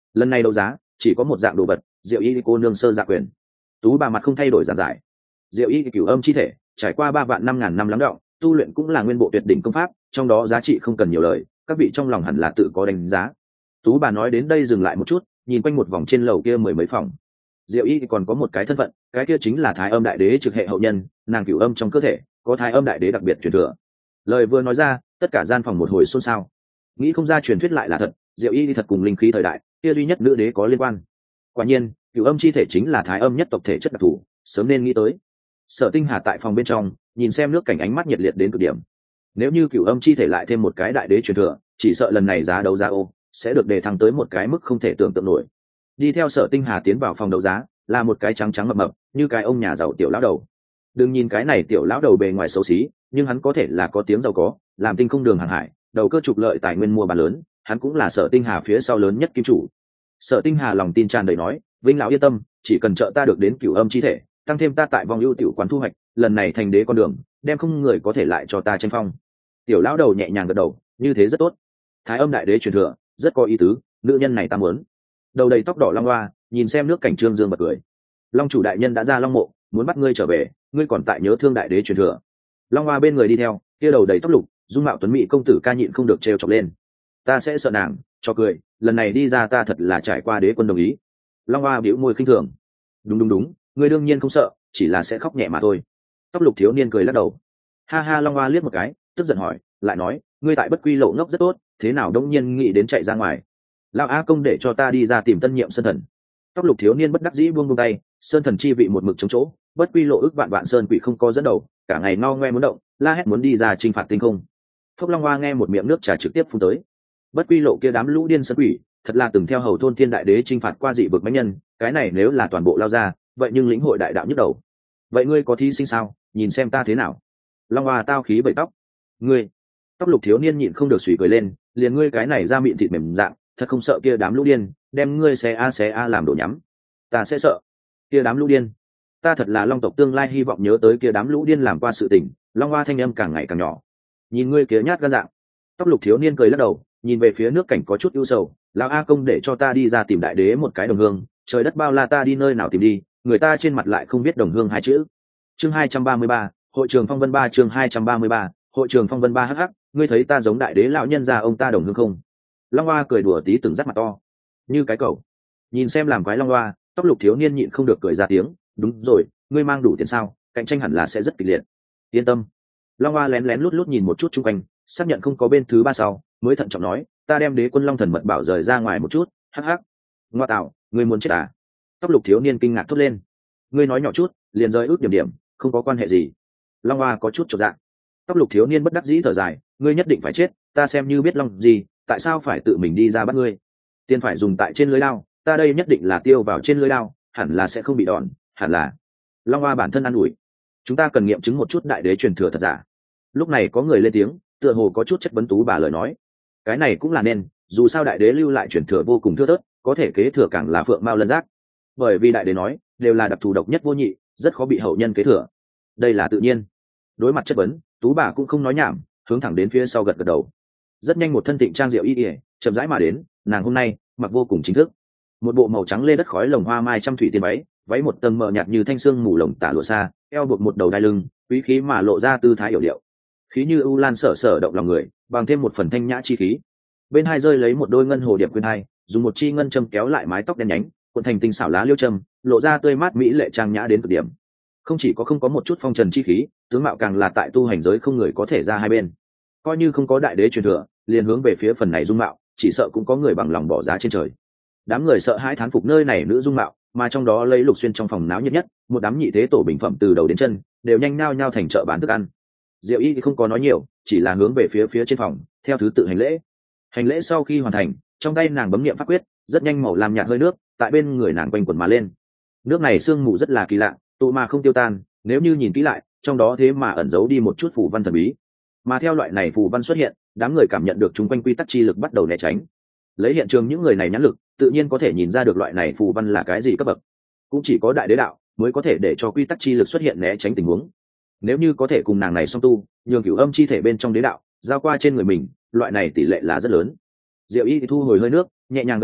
lần này đấu giá chỉ có một dạng đồ vật, Diệu Y cô nương sơ dạ quyền. Tú bà mặt không thay đổi giản giải. Diệu Y cửu âm chi thể trải qua 3 vạn 5 ngàn năm lắng đọng, tu luyện cũng là nguyên bộ tuyệt đỉnh công pháp, trong đó giá trị không cần nhiều lời, các vị trong lòng hẳn là tự có đánh giá. Tú bà nói đến đây dừng lại một chút, nhìn quanh một vòng trên lầu kia 10 mấy phòng. Diệu Y còn có một cái thân phận, cái kia chính là Thái Âm Đại Đế trực hệ hậu nhân, nàng cửu âm trong cơ thể có Thái Âm Đại Đế đặc biệt truyền thừa. Lời vừa nói ra, tất cả gian phòng một hồi xôn xao. Nghĩ không ra truyền thuyết lại là thật, Diệu Y thật cùng linh khí thời đại, kia duy nhất nữ đế có liên quan. Quả nhiên, cửu âm chi thể chính là Thái Âm nhất tộc thể chất đặc thù, sớm nên nghĩ tới. Sở Tinh Hà tại phòng bên trong, nhìn xem nước cảnh ánh mắt nhiệt liệt đến cực điểm. Nếu như cửu âm chi thể lại thêm một cái đại đế truyền thừa, chỉ sợ lần này giá đấu giá ô sẽ được đề thăng tới một cái mức không thể tưởng tượng nổi. Đi theo Sở Tinh Hà tiến vào phòng đấu giá, là một cái trắng trắng mập mập, như cái ông nhà giàu tiểu lão đầu. Đừng nhìn cái này tiểu lão đầu bề ngoài xấu xí, nhưng hắn có thể là có tiếng giàu có, làm tinh không đường hàng hải, đầu cơ trục lợi tài nguyên mua bán lớn, hắn cũng là Sở Tinh Hà phía sau lớn nhất kim chủ. Sở Tinh Hà lòng tin tràn đầy nói, Vinh lão yên tâm, chỉ cần trợ ta được đến cửu âm chi thể, tăng thêm ta tại vòng ưu tiểu quán thu hoạch, lần này thành đế con đường, đem không người có thể lại cho ta tranh phong. Tiểu lão đầu nhẹ nhàng gật đầu, như thế rất tốt. Thái Âm Đại Đế truyền thừa, rất có ý tứ, nữ nhân này ta muốn. Đầu đầy tóc đỏ long hoa, nhìn xem nước cảnh trương dương bật cười. Long chủ đại nhân đã ra long mộ, muốn bắt ngươi trở về, ngươi còn tại nhớ thương đại đế truyền thừa. Long hoa bên người đi theo, kia đầu đầy tóc lục, dung mạo tuấn mỹ công tử ca nhịn không được trêu chọc lên. Ta sẽ sợ nàng, cho cười, lần này đi ra ta thật là trải qua đế quân đồng ý. Long hoa bĩu môi khinh thường. Đúng, ngươi đương nhiên không sợ, chỉ là sẽ khóc nhẹ mà thôi. Tóc lục thiếu niên cười lắc đầu. Ha ha, Long hoa liếc một cái, tức giận hỏi, lại nói, ngươi tại Bất Quy Lộ ngốc rất tốt, thế nào đông nhiên nghĩ đến chạy ra ngoài? Lão A công để cho ta đi ra tìm tân nhiệm sơn thần. Tóc lục thiếu niên bất đắc dĩ buông tay, sơn thần chi vị một mực chống chỗ, Bất Quy Lộ ước vạn vạn sơn quỷ không có dẫn đầu, cả ngày ngao ngoe muốn động, la hét muốn đi ra chinh phạt tinh không. Phúc Long hoa nghe một miệng nước trà trực tiếp phun tới. Bất Quy Lộ kia đám lũ điên sơn quỷ, thật là từng theo hầu thôn thiên đại đế chinh phạt qua dị vực mãnh nhân, cái này nếu là toàn bộ lao ra, vậy nhưng lĩnh hội đại đạo nhức đầu. Vậy ngươi có thí sinh sao? Nhìn xem ta thế nào. Long hoa tao khí bậy tóc. Ngươi. Tóc lục thiếu niên nhịn không được sủi cười lên, liền ngươi cái này ra miệng thịt mềm dạng, thật không sợ kia đám lũ điên, đem ngươi xé a làm đổ nhắm. Ta sẽ sợ. Kia đám lũ điên. Ta thật là long tộc tương lai hy vọng nhớ tới kia đám lũ điên làm qua sự tình. Long hoa thanh âm càng ngày càng nhỏ. Nhìn ngươi kia nhát gan dạng. Tóc lục thiếu niên cười lắc đầu, nhìn về phía nước cảnh có chút ưu sầu. Lão A công để cho ta đi ra tìm đại đế một cái đồng hương, trời đất bao la ta đi nơi nào tìm đi, người ta trên mặt lại không biết đồng hương hai chữ. Chương 233, hội trường phong vân 3 chương 233, hội trường phong vân 3 hắc, ngươi thấy ta giống đại đế lão nhân gia ông ta đồng hương không? Long hoa cười đùa tí từng rắt mặt to, như cái cẩu. Nhìn xem làm quái Long hoa, tóc lục thiếu niên nhịn không được cười ra tiếng, đúng rồi, ngươi mang đủ tiền sao? Cạnh tranh hẳn là sẽ rất kịch liệt. Yên tâm. Long hoa lén lén lút lút nhìn một chút chung quanh, xác nhận không có bên thứ ba sau, mới thận trọng nói, ta đem đế quân long thần mật bảo rời ra ngoài một chút, hắc. Ngoa tạo, ngươi muốn chết à? Tóc lục thiếu niên kinh ngạc thốt lên. Ngươi nói nhỏ chút, liền rơi ước điểm, không có quan hệ gì. Long hoa có chút chột dạ. Tóc lục thiếu niên bất đắc dĩ thở dài, ngươi nhất định phải chết, ta xem như biết long gì, tại sao phải tự mình đi ra bắt ngươi? Tiền phải dùng tại trên lưới lao, ta đây nhất định là tiêu vào trên lưới lao, hẳn là sẽ không bị đòn, hẳn là. Long hoa bản thân an ủi, chúng ta cần nghiệm chứng một chút đại đế truyền thừa thật giả. Lúc này có người lên tiếng, tựa hồ có chút chất vấn tú bà lời nói. Cái này cũng là nên, dù sao đại đế lưu lại truyền thừa vô cùng thưa thớt, có thể kế thừa càng là phượng mao lân giác. Bởi vì đại đế nói, đều là đặc thù độc nhất vô nhị, rất khó bị hậu nhân kế thừa. Đây là tự nhiên. Đối mặt chất vấn, tú bà cũng không nói nhảm, hướng thẳng đến phía sau gật gật đầu. Rất nhanh một thân thịnh trang diệu y ỉa chậm rãi mà đến, nàng hôm nay mặc vô cùng chính thức, một bộ màu trắng lê đất khói lồng hoa mai trăm thủy tiên váy một tầng mờ nhạt như thanh sương mù lồng tả lụa xa, eo buộc một đầu đai lưng, quý khí mà lộ ra tư thái yểu điệu, khí như ưu lan sở động lòng người, bằng thêm một phần thanh nhã chi khí. Bên hai rơi lấy một đôi ngân hồ điệp quyên hai, dùng một chi ngân châm kéo lại mái tóc đen nhánh, cuộn thành tinh xảo lá liêu châm, lộ ra tươi mát mỹ lệ trang nhã đến cực điểm. Không chỉ có không có một chút phong trần chi khí, tướng mạo càng là tại tu hành giới không người có thể ra hai bên. Coi như không có đại đế truyền thừa, liền hướng về phía phần này dung mạo, chỉ sợ cũng có người bằng lòng bỏ giá trên trời. Đám người sợ hãi thán phục nơi này nữ dung mạo, mà trong đó lấy Lục Xuyên trong phòng náo nhiệt nhất, một đám nhị thế tổ bình phẩm từ đầu đến chân, đều nhanh nhao nhao thành chợ bán thức ăn. Diệu Y thì không có nói nhiều, chỉ là hướng về phía trên phòng, theo thứ tự hành lễ. Hành lễ sau khi hoàn thành, trong tay nàng bấm niệm pháp quyết, rất nhanh màu làm nhạt hơi nước tại bên người nàng quanh quẩn mà lên. Nước này sương mù rất là kỳ lạ, tụ mà không tiêu tan, nếu như nhìn kỹ lại, trong đó thế mà ẩn giấu đi một chút phù văn thần bí. Mà theo loại này phù văn xuất hiện, đám người cảm nhận được chúng quanh quy tắc chi lực bắt đầu né tránh. Lấy hiện trường những người này nhãn lực, tự nhiên có thể nhìn ra được loại này phù văn là cái gì cấp bậc. Cũng chỉ có đại đế đạo mới có thể để cho quy tắc chi lực xuất hiện né tránh tình huống. Nếu như có thể cùng nàng này song tu, nhường cửu âm chi thể bên trong đế đạo giao qua trên người mình, loại này tỷ lệ là rất lớn. Diệu Y thì thu hồi hơi nước, nhẹ nhàng gật đầu,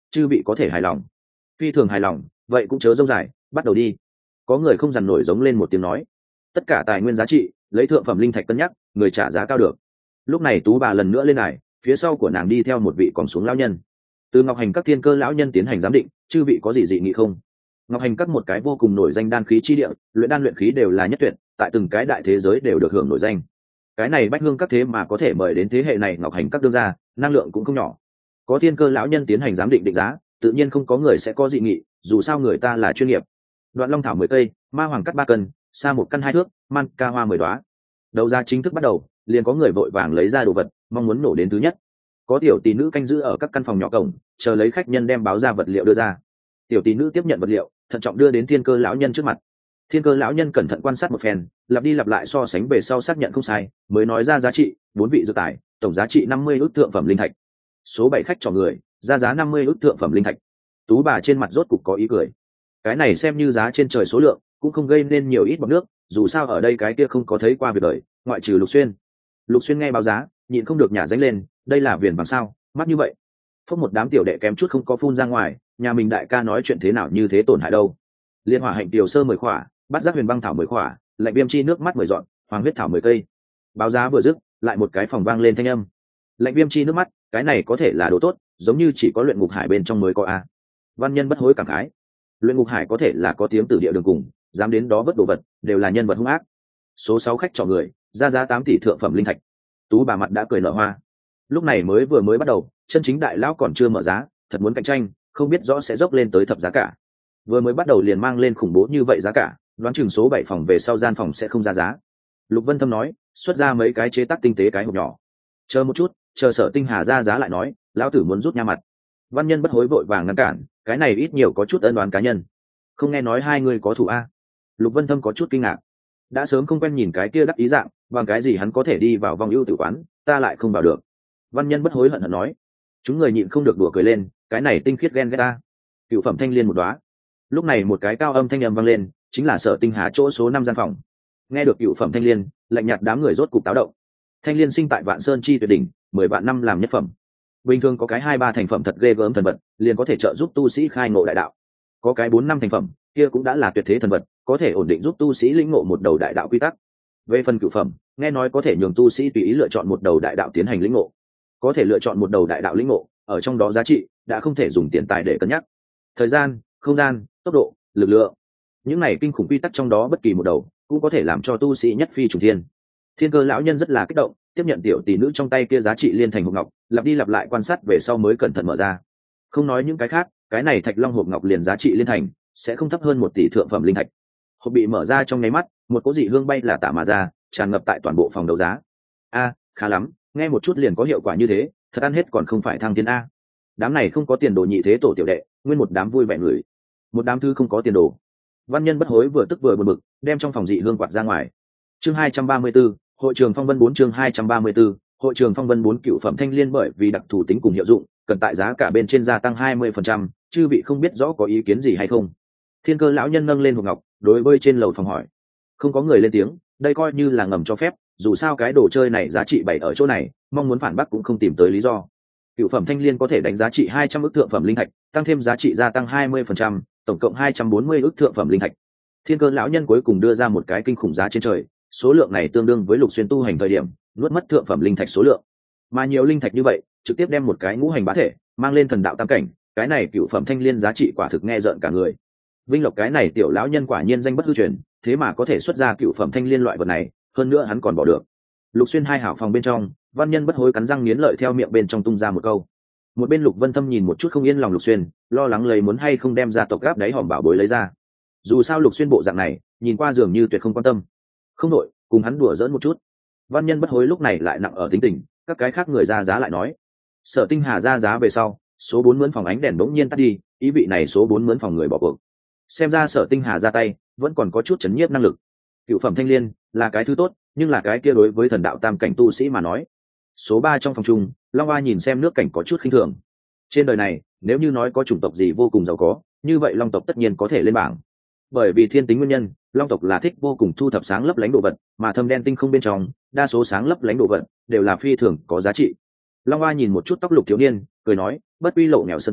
chư vị có thể hài lòng. Phi thường hài lòng, vậy cũng chớ dông dài, bắt đầu đi. Có người không dằn nổi giống lên một tiếng nói. Tất cả tài nguyên giá trị lấy thượng phẩm linh thạch cân nhắc, người trả giá cao được. Lúc này Tú bà lần nữa lên đài, phía sau của nàng đi theo một vị còn xuống lão nhân. Từ Ngọc Hành các thiên cơ lão nhân tiến hành giám định, chư vị có gì dị nghị không? Ngọc Hành các một cái vô cùng nổi danh đan khí chi địa, luyện đan luyện khí đều là nhất tuyệt, tại từng cái đại thế giới đều được hưởng nổi danh. Cái này Bách Hương các thế mà có thể mời đến thế hệ này Ngọc Hành các đương ra, năng lượng cũng không nhỏ. Có thiên cơ lão nhân tiến hành giám định định giá, tự nhiên không có người sẽ có dị nghị, dù sao người ta là chuyên nghiệp. Đoạn Long thảo 10 cây, ma hoàng cắt 3 cân, sa một căn 2 thước, man ca hoa 10 đóa. Đấu giá chính thức bắt đầu, liền có người vội vàng lấy ra đồ vật, mong muốn nổ đến thứ nhất. Có tiểu tỷ nữ canh giữ ở các căn phòng nhỏ cổng, chờ lấy khách nhân đem báo ra vật liệu đưa ra. Tiểu tỷ nữ tiếp nhận vật liệu, thận trọng đưa đến thiên cơ lão nhân trước mặt. Thiên cơ lão nhân cẩn thận quan sát một phen, lặp đi lặp lại so sánh về sau xác nhận không sai, mới nói ra giá trị 4 vị dược tài, tổng giá trị 50 ức thượng phẩm linh thạch. Số 7 khách trò người, ra giá 50 ức thượng phẩm linh thạch. Tú bà trên mặt rốt cục có ý cười. Cái này xem như giá trên trời số lượng, cũng không gây nên nhiều ít bọt nước, dù sao ở đây cái kia không có thấy qua việc đời, ngoại trừ Lục Xuyên. Lục Xuyên nghe báo giá, nhịn không được nhả dánh lên, đây là viền vàng sao, mắt như vậy. Phốc một đám tiểu đệ kém chút không có phun ra ngoài, nhà mình đại ca nói chuyện thế nào như thế tổn hại đâu. Liên hỏa hạnh tiểu sơ 10 khỏa, bát giác huyền băng thảo 10 khỏa, lạnh viêm chi nước mắt 10 dọn, hoàng huyết thảo 10 cây. Báo giá vừa dứt, lại một cái phòng vang lên thanh âm. Lạnh viêm chi nước mắt, cái này có thể là đồ tốt, giống như chỉ có luyện ngục hải bên trong mới có a. Văn nhân bất hối cảm khái. Luyện ngục hải có thể là có tiếng từ địa đường cùng, dám đến đó vất đồ vật, đều là nhân vật hung ác. Số 6 khách chọn người, ra giá 8 tỷ thượng phẩm linh thạch. Tú bà mặt đã cười nở hoa. Lúc này mới bắt đầu, chân chính đại lão còn chưa mở giá, thật muốn cạnh tranh, không biết rõ sẽ dốc lên tới thập giá cả. Vừa mới bắt đầu liền mang lên khủng bố như vậy giá cả, đoán chừng số 7 phòng về sau gian phòng sẽ không ra giá. Lục Vân Thâm nói, xuất ra mấy cái chế tác tinh tế cái hộp nhỏ. Chờ một chút, chờ Sở Tinh Hà ra giá lại nói, lão tử muốn rút nha mặt. Văn nhân bất hối vội vàng ngăn cản, cái này ít nhiều có chút ân đoán cá nhân. Không nghe nói hai người có thủ a? Lục Vân Thâm có chút kinh ngạc. Đã sớm không quen nhìn cái kia đắc ý dạng, bằng cái gì hắn có thể đi vào vòng ưu tử quán, ta lại không vào được. Văn nhân bất hối hận hận nói. Chúng người nhịn không được đùa cười lên, cái này tinh khiết ghen ghét ta. Cựu phẩm thanh liên một đóa. Lúc này một cái cao âm thanh âm vang lên, chính là Sở Tinh Hà chỗ số 5 gian phòng. Nghe được cựu phẩm thanh liên, lạnh nhạt đám người rốt cục táo động. Thanh liên sinh tại Vạn Sơn chi tuyệt đỉnh, 10 vạn năm làm nhất phẩm. Bình thường có cái 2-3 thành phẩm thật ghê gớm thần vật, liền có thể trợ giúp tu sĩ khai ngộ đại đạo. Có cái 4-5 thành phẩm, kia cũng đã là tuyệt thế thần vật, có thể ổn định giúp tu sĩ lĩnh ngộ một đầu đại đạo quy tắc. Về phần cửu phẩm, nghe nói có thể nhường tu sĩ tùy ý lựa chọn một đầu đại đạo tiến hành lĩnh ngộ. Có thể lựa chọn một đầu đại đạo lĩnh ngộ, ở trong đó giá trị đã không thể dùng tiền tài để cân nhắc. Thời gian, không gian, tốc độ, lực lượng, những này kinh khủng quy tắc trong đó bất kỳ một đầu cũng có thể làm cho tu sĩ nhất phi trùng thiên. Thiên cơ lão nhân rất là kích động, tiếp nhận tiểu tỷ nữ trong tay kia giá trị liên thành hộp ngọc, lặp đi lặp lại quan sát về sau mới cẩn thận mở ra. Không nói những cái khác, cái này thạch long hộp ngọc liền giá trị liên thành sẽ không thấp hơn 1 tỷ thượng phẩm linh thạch. Hộp bị mở ra trong nháy mắt, một cỗ dị hương bay là tả mà ra, tràn ngập tại toàn bộ phòng đấu giá. A, khá lắm, nghe một chút liền có hiệu quả như thế, thật ăn hết còn không phải thăng tiến a. Đám này không có tiền đồ nhị thế tổ tiểu đệ, nguyên một đám vui vẻ người. Một đám thư không có tiền đồ. Văn nhân bất hối vừa tức vừa buồn bực, đem trong phòng dị hương quạt ra ngoài. Chương 234, hội trường phong vân 4 chương 234, hội trường phong vân 4 cựu phẩm thanh liên bởi vì đặc thù tính cùng hiệu dụng, cần tại giá cả bên trên gia tăng 20%, chư vị không biết rõ có ý kiến gì hay không. Thiên cơ lão nhân nâng lên hộp ngọc, đối với trên lầu phòng hỏi. Không có người lên tiếng, đây coi như là ngầm cho phép, dù sao cái đồ chơi này giá trị bày ở chỗ này, mong muốn phản bác cũng không tìm tới lý do. Cựu phẩm thanh liên có thể đánh giá trị 200 ức thượng phẩm linh thạch, tăng thêm giá trị gia tăng 20%, tổng cộng 240 ức thượng phẩm linh thạch. Thiên cơ lão nhân cuối cùng đưa ra một cái kinh khủng giá trên trời, số lượng này tương đương với Lục Xuyên tu hành thời điểm nuốt mất thượng phẩm linh thạch số lượng. Mà nhiều linh thạch như vậy, trực tiếp đem một cái ngũ hành bá thể mang lên thần đạo tam cảnh, cái này cựu phẩm thanh liên giá trị quả thực nghe rợn cả người. Vinh Lộc cái này tiểu lão nhân quả nhiên danh bất hư truyền, thế mà có thể xuất ra cựu phẩm thanh liên loại vật này, hơn nữa hắn còn bỏ được. Lục Xuyên hai hảo phòng bên trong, văn nhân bất hối cắn răng nghiến lợi theo miệng bên trong tung ra một câu. Một bên Lục Vân Thâm nhìn một chút không yên lòng Lục Xuyên, lo lắng lấy muốn hay không đem gia tộc gáp đáy hòm bảo bối lấy ra. Dù sao Lục Xuyên bộ dạng này, nhìn qua dường như tuyệt không quan tâm. Không đội, cùng hắn đùa giỡn một chút. Văn nhân bất hối lúc này lại nặng ở tính tình, các cái khác người ra giá lại nói. Sở Tinh Hà ra giá về sau, số 4 mướn phòng ánh đèn bỗng nhiên tắt đi, ý vị này số 4 mướn phòng người bỏ cuộc. Xem ra Sở Tinh Hà ra tay, vẫn còn có chút chấn nhiếp năng lực. Cựu phẩm thanh liên là cái thứ tốt, nhưng là cái kia đối với thần đạo tam cảnh tu sĩ mà nói. Số 3 trong phòng chung, Long Hoa nhìn xem nước cảnh có chút khinh thường. Trên đời này, nếu như nói có chủng tộc gì vô cùng giàu có, như vậy Long tộc tất nhiên có thể lên bảng. Bởi vì thiên tính nguyên nhân, Long tộc là thích vô cùng thu thập sáng lấp lánh đồ vật, mà thâm đen tinh không bên trong, đa số sáng lấp lánh đồ vật đều là phi thường có giá trị. Long Hoa nhìn một chút tóc lục thiếu niên, cười nói, bất quy lộ nghèo sơn quỷ,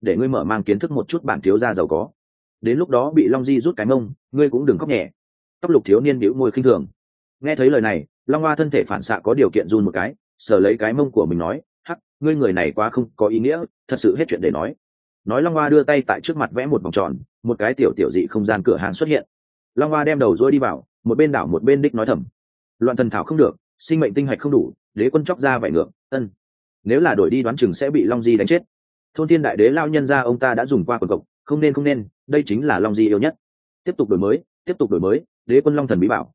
để ngươi mở mang kiến thức một chút bản thiếu gia giàu có. Đến lúc đó bị Long Di rút cái mông, ngươi cũng đừng khóc nhẹ. Tóc lục thiếu niên bĩu môi khinh thường. Nghe thấy lời này, Long Hoa thân thể phản xạ có điều kiện run một cái, sờ lấy cái mông của mình nói, hắc, ngươi người này quá không có ý nghĩa, thật sự hết chuyện để nói. Nói Long Hoa đưa tay tại trước mặt vẽ một vòng tròn, một cái tiểu tiểu dị không gian cửa hàng xuất hiện. Long Hoa đem đầu dôi đi vào, một bên đảo một bên đích nói thầm, loạn thần thảo không được, sinh mệnh tinh hạch không đủ, đế quân chóc ra vải ngược, nếu là đổi đi đoán chừng sẽ bị Long Di đánh chết. Thôn Thiên Đại Đế lao nhân ra ông ta đã dùng qua quần cộc, không nên, đây chính là Long Di yêu nhất. Tiếp tục đổi mới, đế quân Long thần bí bảo,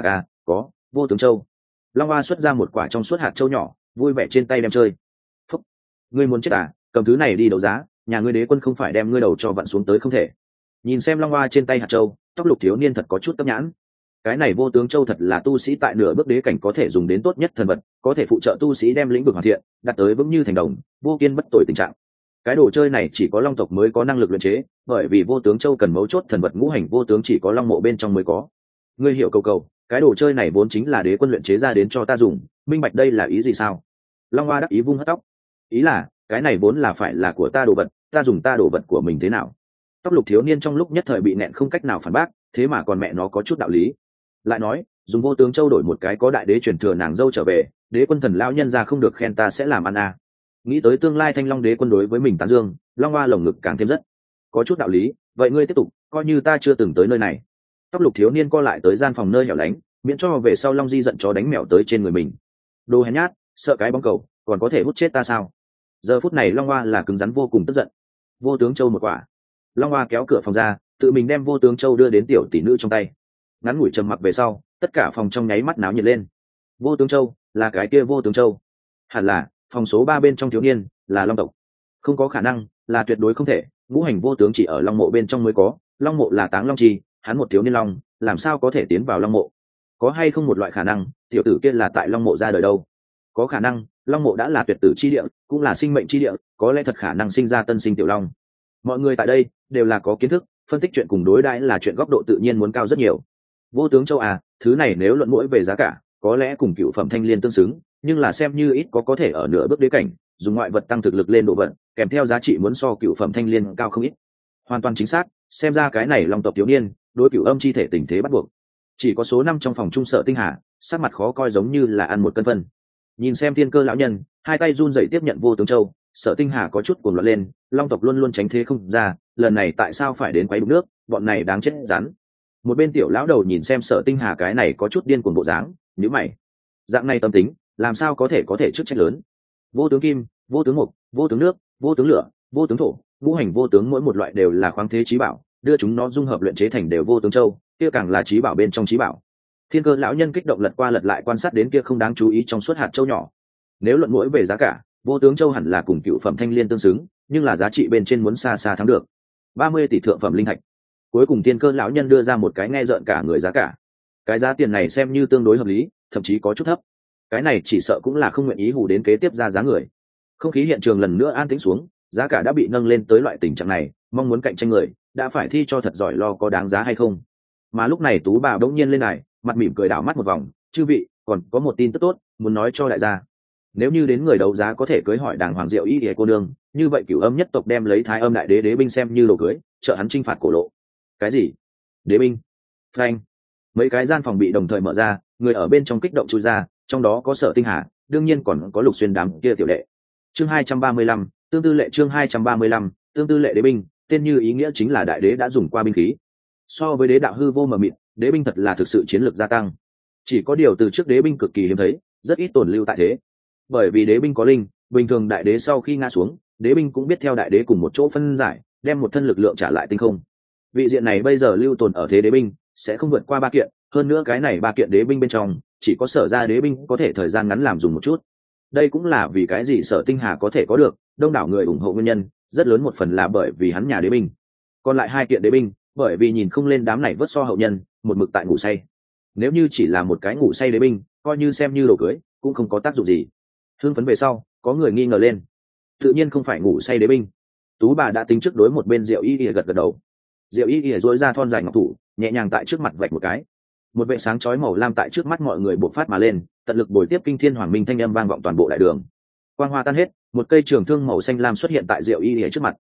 có vô tướng châu. Long Hoa xuất ra một quả trong suốt hạt châu nhỏ, vui vẻ trên tay đem chơi. Phúc, ngươi muốn chết à? Cầm thứ này đi đấu giá, nhà ngươi đế quân không phải đem ngươi đầu cho vặn xuống tới không thể. Nhìn xem Long Hoa trên tay hạt châu, tóc lục thiếu niên thật có chút tâm nhãn. Cái này vô tướng châu thật là tu sĩ tại nửa bước đế cảnh có thể dùng đến tốt nhất thần vật, có thể phụ trợ tu sĩ đem lĩnh vực hoàn thiện, đạt tới vững như thành đồng, vô kiên bất tội tình trạng. Cái đồ chơi này chỉ có Long tộc mới có năng lực luyện chế, bởi vì vô tướng châu cần mấu chốt thần vật ngũ hành vô tướng chỉ có Long mộ bên trong mới có. Ngươi hiểu cầu, cái đồ chơi này vốn chính là đế quân luyện chế ra đến cho ta dùng, minh bạch đây là ý gì sao? Long Hoa đắc ý vung hất tóc. Ý là, cái này vốn là phải là của ta đồ vật, ta dùng ta đồ vật của mình thế nào? Tóc lục thiếu niên trong lúc nhất thời bị nẹn không cách nào phản bác, thế mà còn mẹ nó có chút đạo lý. Lại nói, dùng vô tướng châu đổi một cái có đại đế truyền thừa nàng dâu trở về, đế quân thần lão nhân ra không được khen ta sẽ làm ăn à. Nghĩ tới tương lai thanh long đế quân đối với mình tán dương, Long Hoa lồng ngực càng thêm rất có chút đạo lý. Vậy ngươi tiếp tục, coi như ta chưa từng tới nơi này. Tóc lục thiếu niên co lại tới gian phòng nơi hẻo lánh, miễn cho về sau Long Di giận chó đánh mèo tới trên người mình. Đồ hèn nhát, sợ cái bóng cầu còn có thể hút chết ta sao? Giờ phút này Long Hoa là cứng rắn vô cùng tức giận. Vô tướng châu một quả. Long Hoa kéo cửa phòng ra, tự mình đem vô tướng châu đưa đến tiểu tỷ nữ trong tay. Ngắn ngủi trầm mặc về sau, tất cả phòng trong nháy mắt náo nhiệt lên. Vô tướng châu là cái kia vô tướng châu? Hẳn là phòng số 3 bên trong thiếu niên là Long tộc. Không có khả năng, là tuyệt đối không thể, ngũ hành vô tướng chỉ ở Long mộ bên trong mới có, Long mộ là táng long chi, hắn một thiếu niên long, làm sao có thể tiến vào Long mộ? Có hay không một loại khả năng, tiểu tử kia là tại Long mộ ra đời đâu? Có khả năng, Long mộ đã là tuyệt tử chi địa, cũng là sinh mệnh chi địa, có lẽ thật khả năng sinh ra tân sinh tiểu long. Mọi người tại đây đều là có kiến thức, phân tích chuyện cùng đối đãi là chuyện góc độ tự nhiên muốn cao rất nhiều. Vô tướng châu à, thứ này nếu luận mỗi về giá cả, có lẽ cùng cựu phẩm thanh liên tương xứng, nhưng là xem như ít có thể ở nửa bước đế cảnh, dùng ngoại vật tăng thực lực lên độ vận, kèm theo giá trị muốn so cựu phẩm thanh liên cao không ít. Hoàn toàn chính xác, xem ra cái này Long tộc thiếu niên, đối cửu âm chi thể tình thế bắt buộc. Chỉ có số 5 trong phòng trung Sở Tinh Hà, sắc mặt khó coi giống như là ăn một cân phân. Nhìn xem Thiên Cơ lão nhân, hai tay run rẩy tiếp nhận vô tướng châu, Sở Tinh Hà có chút cuồng loạn lên, Long tộc luôn luôn tránh thế không ra, lần này tại sao phải đến quấy đục nước, bọn này đáng chết rắn. Một bên tiểu lão đầu nhìn xem Sở Tinh Hà cái này có chút điên cuồng bộ dáng, nhíu mày. Dạng này tâm tính, làm sao có thể chức trách lớn. Vô tướng kim, vô tướng mộc, vô tướng nước, vô tướng lửa, vô tướng thổ, ngũ hành vô tướng mỗi một loại đều là khoáng thế chí bảo, đưa chúng nó dung hợp luyện chế thành đều vô tướng châu, kia càng là chí bảo bên trong chí bảo. Thiên Cơ lão nhân kích động lật qua lật lại quan sát đến kia không đáng chú ý trong suốt hạt châu nhỏ. Nếu luận mỗi về giá cả, vô tướng châu hẳn là cùng cựu phẩm thanh liên tương xứng, nhưng là giá trị bên trên muốn xa xa thắng được. 30 tỷ thượng phẩm linh thạch. Cuối cùng Thiên Cơ lão nhân đưa ra một cái nghe rợn cả người giá cả. Cái giá tiền này xem như tương đối hợp lý, thậm chí có chút thấp. Cái này chỉ sợ cũng là không nguyện ý hù đến kế tiếp ra giá người. Không khí hiện trường lần nữa an tĩnh xuống, giá cả đã bị nâng lên tới loại tình trạng này, mong muốn cạnh tranh người đã phải thi cho thật giỏi lo có đáng giá hay không. Mà lúc này Tú bà bỗng nhiên lên này, mặt mỉm cười đảo mắt một vòng, chư vị, còn có một tin tức tốt muốn nói cho đại gia. Nếu như đến người đấu giá có thể cưới hỏi đàng hoàng diệu ý ỉa cô nương, như vậy Cửu Âm nhất tộc đem lấy Thái Âm đại đế đế binh xem như đồ cưới, trợ hắn chinh phạt cổ lộ. Cái gì? Đế binh? Phanh! Mấy cái gian phòng bị đồng thời mở ra, người ở bên trong kích động chui ra, trong đó có Sở Tinh Hà, đương nhiên còn có Lục Xuyên đám kia tiểu đệ. Chương 235, tương tư lệ chương 235, tương tư lệ đế binh, tên như ý nghĩa chính là đại đế đã dùng qua binh khí. So với đế đạo hư vô mờ mịt, đế binh thật là thực sự chiến lược gia tăng. Chỉ có điều từ trước đế binh cực kỳ hiếm thấy, rất ít tồn lưu tại thế. Bởi vì đế binh có linh, bình thường đại đế sau khi ngã xuống, đế binh cũng biết theo đại đế cùng một chỗ phân giải, đem một thân lực lượng trả lại tinh không. Vị diện này bây giờ lưu tồn ở thế đế binh sẽ không vượt qua 3 kiện, hơn nữa cái này 3 kiện đế binh bên trong chỉ có Sở ra đế binh có thể thời gian ngắn làm dùng một chút. Đây cũng là vì cái gì Sở Tinh Hà có thể có được đông đảo người ủng hộ nguyên nhân, rất lớn một phần là bởi vì hắn nhà đế binh. Còn lại 2 kiện đế binh, bởi vì nhìn không lên đám này vớt so hậu nhân, một mực tại ngủ say. Nếu như chỉ là một cái ngủ say đế binh, coi như xem như đồ cưới, cũng không có tác dụng gì. Hưng phấn về sau, có người nghi ngờ lên. Tự nhiên không phải ngủ say đế binh. Tú bà đã tính trước đối một bên Diệu Y Y gật gật đầu. Diệu Y Y duỗi ra thon dài ngọc thủ, nhẹ nhàng tại trước mặt vạch một cái. Một vệ sáng chói màu lam tại trước mắt mọi người bộc phát mà lên, tận lực bồi tiếp kinh thiên hoàng minh thanh âm vang vọng toàn bộ đại đường. Quang hoa tan hết, một cây trường thương màu xanh lam xuất hiện tại Diệu Y Y trước mặt.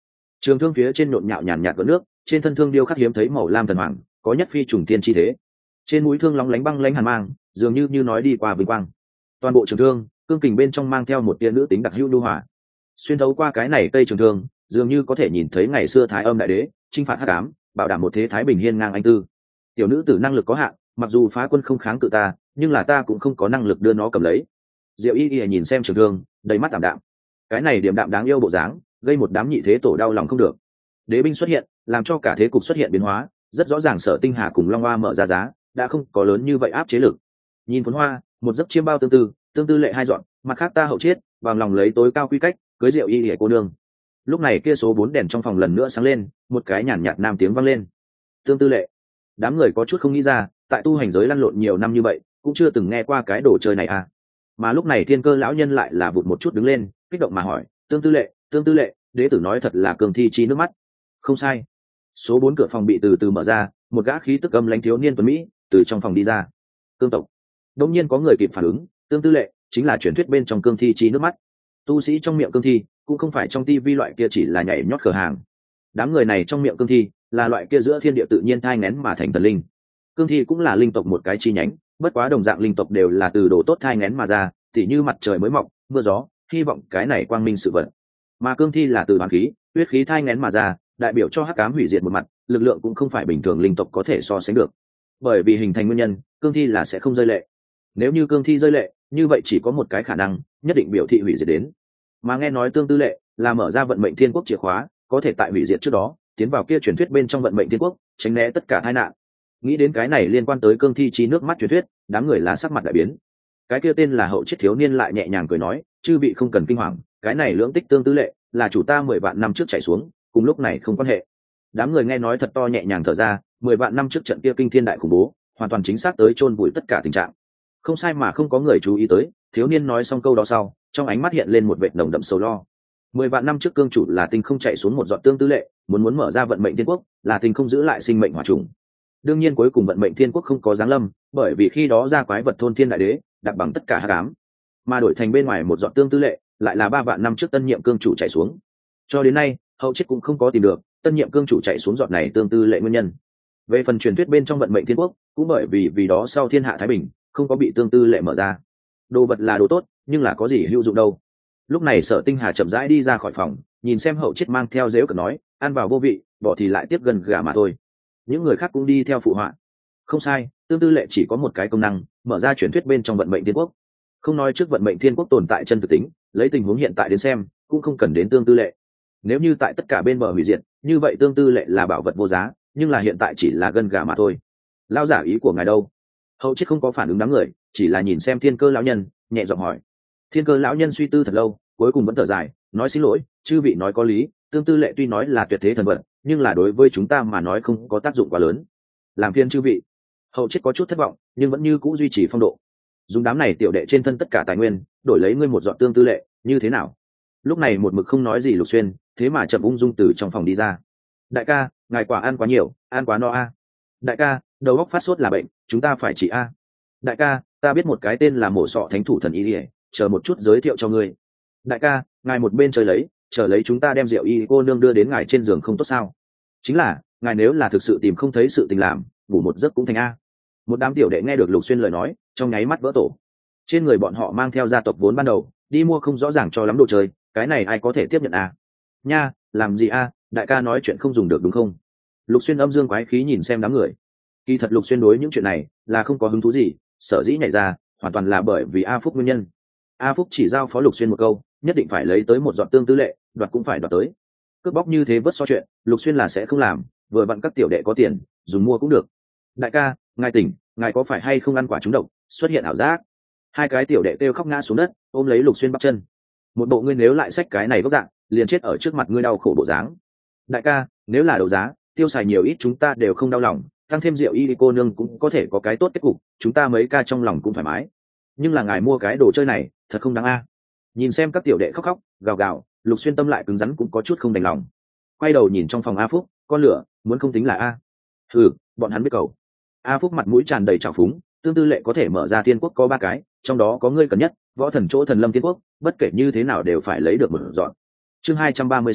Trường thương phía trên nhộn nhạo nhàn nhạt vỡ nước, trên thân thương điêu khắc hiếm thấy màu lam thần hoàng, có nhất phi trùng tiên chi thế. Trên mũi thương lóng lánh băng lãnh hàn mang, dường như nói đi qua vinh quang. Toàn bộ trường thương, cương kình bên trong mang theo một tia nữ tính đặc hữu nhu hòa. Xuyên thấu qua cái này cây trường thương, dường như có thể nhìn thấy ngày xưa Thái Âm đại đế chinh phạt hắc ám, bảo đảm một thế thái bình hiên ngang anh tư. Tiểu nữ tử năng lực có hạn, mặc dù phá quân không kháng cự ta, nhưng là ta cũng không có năng lực đưa nó cầm lấy. Diệu Y Y nhìn xem trường thương, đầy mắt tạm đạm. Cái này điểm đạm đáng yêu bộ dáng, gây một đám nhị thế tổ đau lòng không được. Đế binh xuất hiện, làm cho cả thế cục xuất hiện biến hóa, rất rõ ràng Sở Tinh Hà cùng Long Hoa mở ra giá, đã không có lớn như vậy áp chế lực. Nhìn phấn hoa, một giấc chiêm bao tương tư lệ hai dọn, mặt khác ta hậu chiết, bằng lòng lấy tối cao quy cách, cưới Diệu Y Y cô nương. Lúc này kia số 4 đèn trong phòng lần nữa sáng lên, một cái nhàn nhạt nam tiếng vang lên. Tương tư lệ. Đám người có chút không nghĩ ra, tại tu hành giới lăn lộn nhiều năm như vậy, cũng chưa từng nghe qua cái đồ chơi này à. Mà lúc này Thiên Cơ lão nhân lại là vụt một chút đứng lên, kích động mà hỏi, tương tư lệ, đế tử nói thật là cường thi chi nước mắt. Không sai. Số 4 cửa phòng bị từ từ mở ra, một gã khí tức âm lãnh thiếu niên tuấn mỹ từ trong phòng đi ra. Cương tộc. Đột nhiên có người kịp phản ứng, tương tư lệ chính là truyền thuyết bên trong cương thi chi nước mắt. Tu sĩ trong miệng cương thi, cũng không phải trong tivi loại kia chỉ là nhảy nhót cửa hàng. Đám người này trong miệng cương thi, là loại kia giữa thiên địa tự nhiên thai nghén mà thành thần linh. Cương thi cũng là linh tộc một cái chi nhánh, bất quá đồng dạng linh tộc đều là từ đồ tốt thai nghén mà ra, tỉ như mặt trời mới mọc, mưa gió, hy vọng cái này quang minh sự vật. Mà cương thi là từ hoàn khí, huyết khí thai nghén mà ra, đại biểu cho hắc ám hủy diệt một mặt, lực lượng cũng không phải bình thường linh tộc có thể so sánh được. Bởi vì hình thành nguyên nhân, cương thi là sẽ không rơi lệ. Nếu như cương thi rơi lệ, như vậy chỉ có một cái khả năng, nhất định biểu thị hủy diệt đến. Mà nghe nói tương tư lệ là mở ra vận mệnh thiên quốc chìa khóa, có thể tại hủy diệt trước đó tiến vào kia truyền thuyết bên trong vận mệnh thiên quốc, tránh né tất cả tai nạn. Nghĩ đến cái này liên quan tới cương thi chi nước mắt truyền thuyết, đám người lá sắc mặt đại biến. Cái kia tên là hậu chiết thiếu niên lại nhẹ nhàng cười nói, chư vị không cần kinh hoàng, cái này lưỡng tích tương tư lệ là chủ ta 10 vạn năm trước chạy xuống, cùng lúc này không quan hệ. Đám người nghe nói thật to nhẹ nhàng thở ra, 10 vạn năm trước trận kia kinh thiên đại khủng bố, hoàn toàn chính xác tới chôn vùi tất cả tình trạng. Không sai mà không có người chú ý tới, thiếu niên nói xong câu đó sau, trong ánh mắt hiện lên một vệt nồng đậm sầu lo. 10 vạn năm trước cương chủ là tinh không chạy xuống một giọt tương tư lệ, muốn mở ra vận mệnh thiên quốc, là tinh không giữ lại sinh mệnh hỏa trùng. Đương nhiên cuối cùng vận mệnh thiên quốc không có giáng lâm, bởi vì khi đó ra quái vật thôn thiên đại đế, đặt bằng tất cả hắc ám, mà đổi thành bên ngoài một giọt tương tư lệ, lại là 3 vạn năm trước tân nhiệm cương chủ chạy xuống. Cho đến nay, hậu chiết cũng không có tìm được tân nhiệm cương chủ chạy xuống giọt này tương tư lệ nguyên nhân. Về phần truyền thuyết bên trong vận mệnh thiên quốc, cũng bởi vì đó sau thiên hạ thái bình, không có bị tương tư lệ mở ra. Đồ vật là đồ tốt, nhưng là có gì hữu dụng đâu. Lúc này Sở Tinh Hà chậm rãi đi ra khỏi phòng, nhìn xem hậu chiết mang theo dếu cợt nói, ăn vào vô vị, bỏ thì lại tiếp gần gà mà thôi. Những người khác cũng đi theo phụ họa. Không sai, tương tư lệ chỉ có một cái công năng, mở ra truyền thuyết bên trong vận mệnh thiên quốc. Không nói trước vận mệnh thiên quốc tồn tại chân thực tính, lấy tình huống hiện tại đến xem, cũng không cần đến tương tư lệ. Nếu như tại tất cả bên bờ hủy diệt, như vậy tương tư lệ là bảo vật vô giá, nhưng là hiện tại chỉ là gân gà mà thôi. Lao giả ý của ngài đâu? Hậu chiết không có phản ứng đám người, chỉ là nhìn xem Thiên Cơ lão nhân, nhẹ giọng hỏi. Thiên Cơ lão nhân suy tư thật lâu, cuối cùng vẫn thở dài, nói xin lỗi, chư vị nói có lý, tương tư lệ tuy nói là tuyệt thế thần vật, nhưng là đối với chúng ta mà nói không có tác dụng quá lớn. Làm phiền chư vị. Hậu chiết có chút thất vọng, nhưng vẫn như cũ duy trì phong độ. Dùng đám này tiểu đệ trên thân tất cả tài nguyên, đổi lấy ngươi một giọt tương tư lệ, như thế nào? Lúc này một mực không nói gì Lục Xuyên, thế mà chậm ung dung từ trong phòng đi ra. Đại ca, ngài quả ăn quá nhiều, ăn quá no a. Đại ca, đầu óc phát sốt là bệnh, chúng ta phải trị a. Đại ca, ta biết một cái tên là Mộ Sọ Thánh Thủ Thần Y, chờ một chút giới thiệu cho ngươi. Đại ca, ngài một bên chơi lấy, chờ lấy chúng ta đem rượu y cô nương đưa đến ngài trên giường không tốt sao? Chính là, ngài nếu là thực sự tìm không thấy sự tình làm, ngủ một giấc cũng thành a. Một đám tiểu đệ nghe được Lục Xuyên lời nói, trong nháy mắt vỡ tổ. Trên người bọn họ mang theo gia tộc vốn ban đầu, đi mua không rõ ràng cho lắm đồ chơi, cái này ai có thể tiếp nhận a? Nha, làm gì a? Đại ca nói chuyện không dùng được đúng không? Lục Xuyên âm dương quái khí nhìn xem đám người. Kỳ thật Lục Xuyên đối những chuyện này là không có hứng thú gì, sở dĩ nhảy ra hoàn toàn là bởi vì A Phúc nguyên nhân. A Phúc chỉ giao phó Lục Xuyên một câu, nhất định phải lấy tới một giọt tương tư lệ, đoạt cũng phải đoạt tới. Cướp bóc như thế vớt so chuyện, Lục Xuyên là sẽ không làm, vừa vặn các tiểu đệ có tiền, dùng mua cũng được. Đại ca, ngài tỉnh, ngài có phải hay không ăn quả trúng độc, xuất hiện ảo giác? Hai cái tiểu đệ kêu khóc ngã xuống đất, ôm lấy Lục Xuyên bắp chân. Một bộ ngươi nếu lại xách cái này gốc dạng, liền chết ở trước mặt ngươi đau khổ bộ dáng. Đại ca, nếu là đấu giá, tiêu xài nhiều ít chúng ta đều không đau lòng, tăng thêm rượu y cô nương cũng có thể có cái tốt kết cục, chúng ta mấy ca trong lòng cũng thoải mái. Nhưng là ngài mua cái đồ chơi này, thật không đáng a. Nhìn xem các tiểu đệ khóc khóc, gào gào, Lục Xuyên tâm lại cứng rắn cũng có chút không đành lòng. Quay đầu nhìn trong phòng A Phúc, con lửa, muốn không tính là a. Bọn hắn biết cầu. A Phúc mặt mũi tràn đầy trào phúng, tương tư lệ có thể mở ra thiên quốc có 3 cái, trong đó có ngươi cần nhất, võ thần chỗ thần lâm thiên quốc, bất kể như thế nào đều phải lấy được một dọn. Chương 236,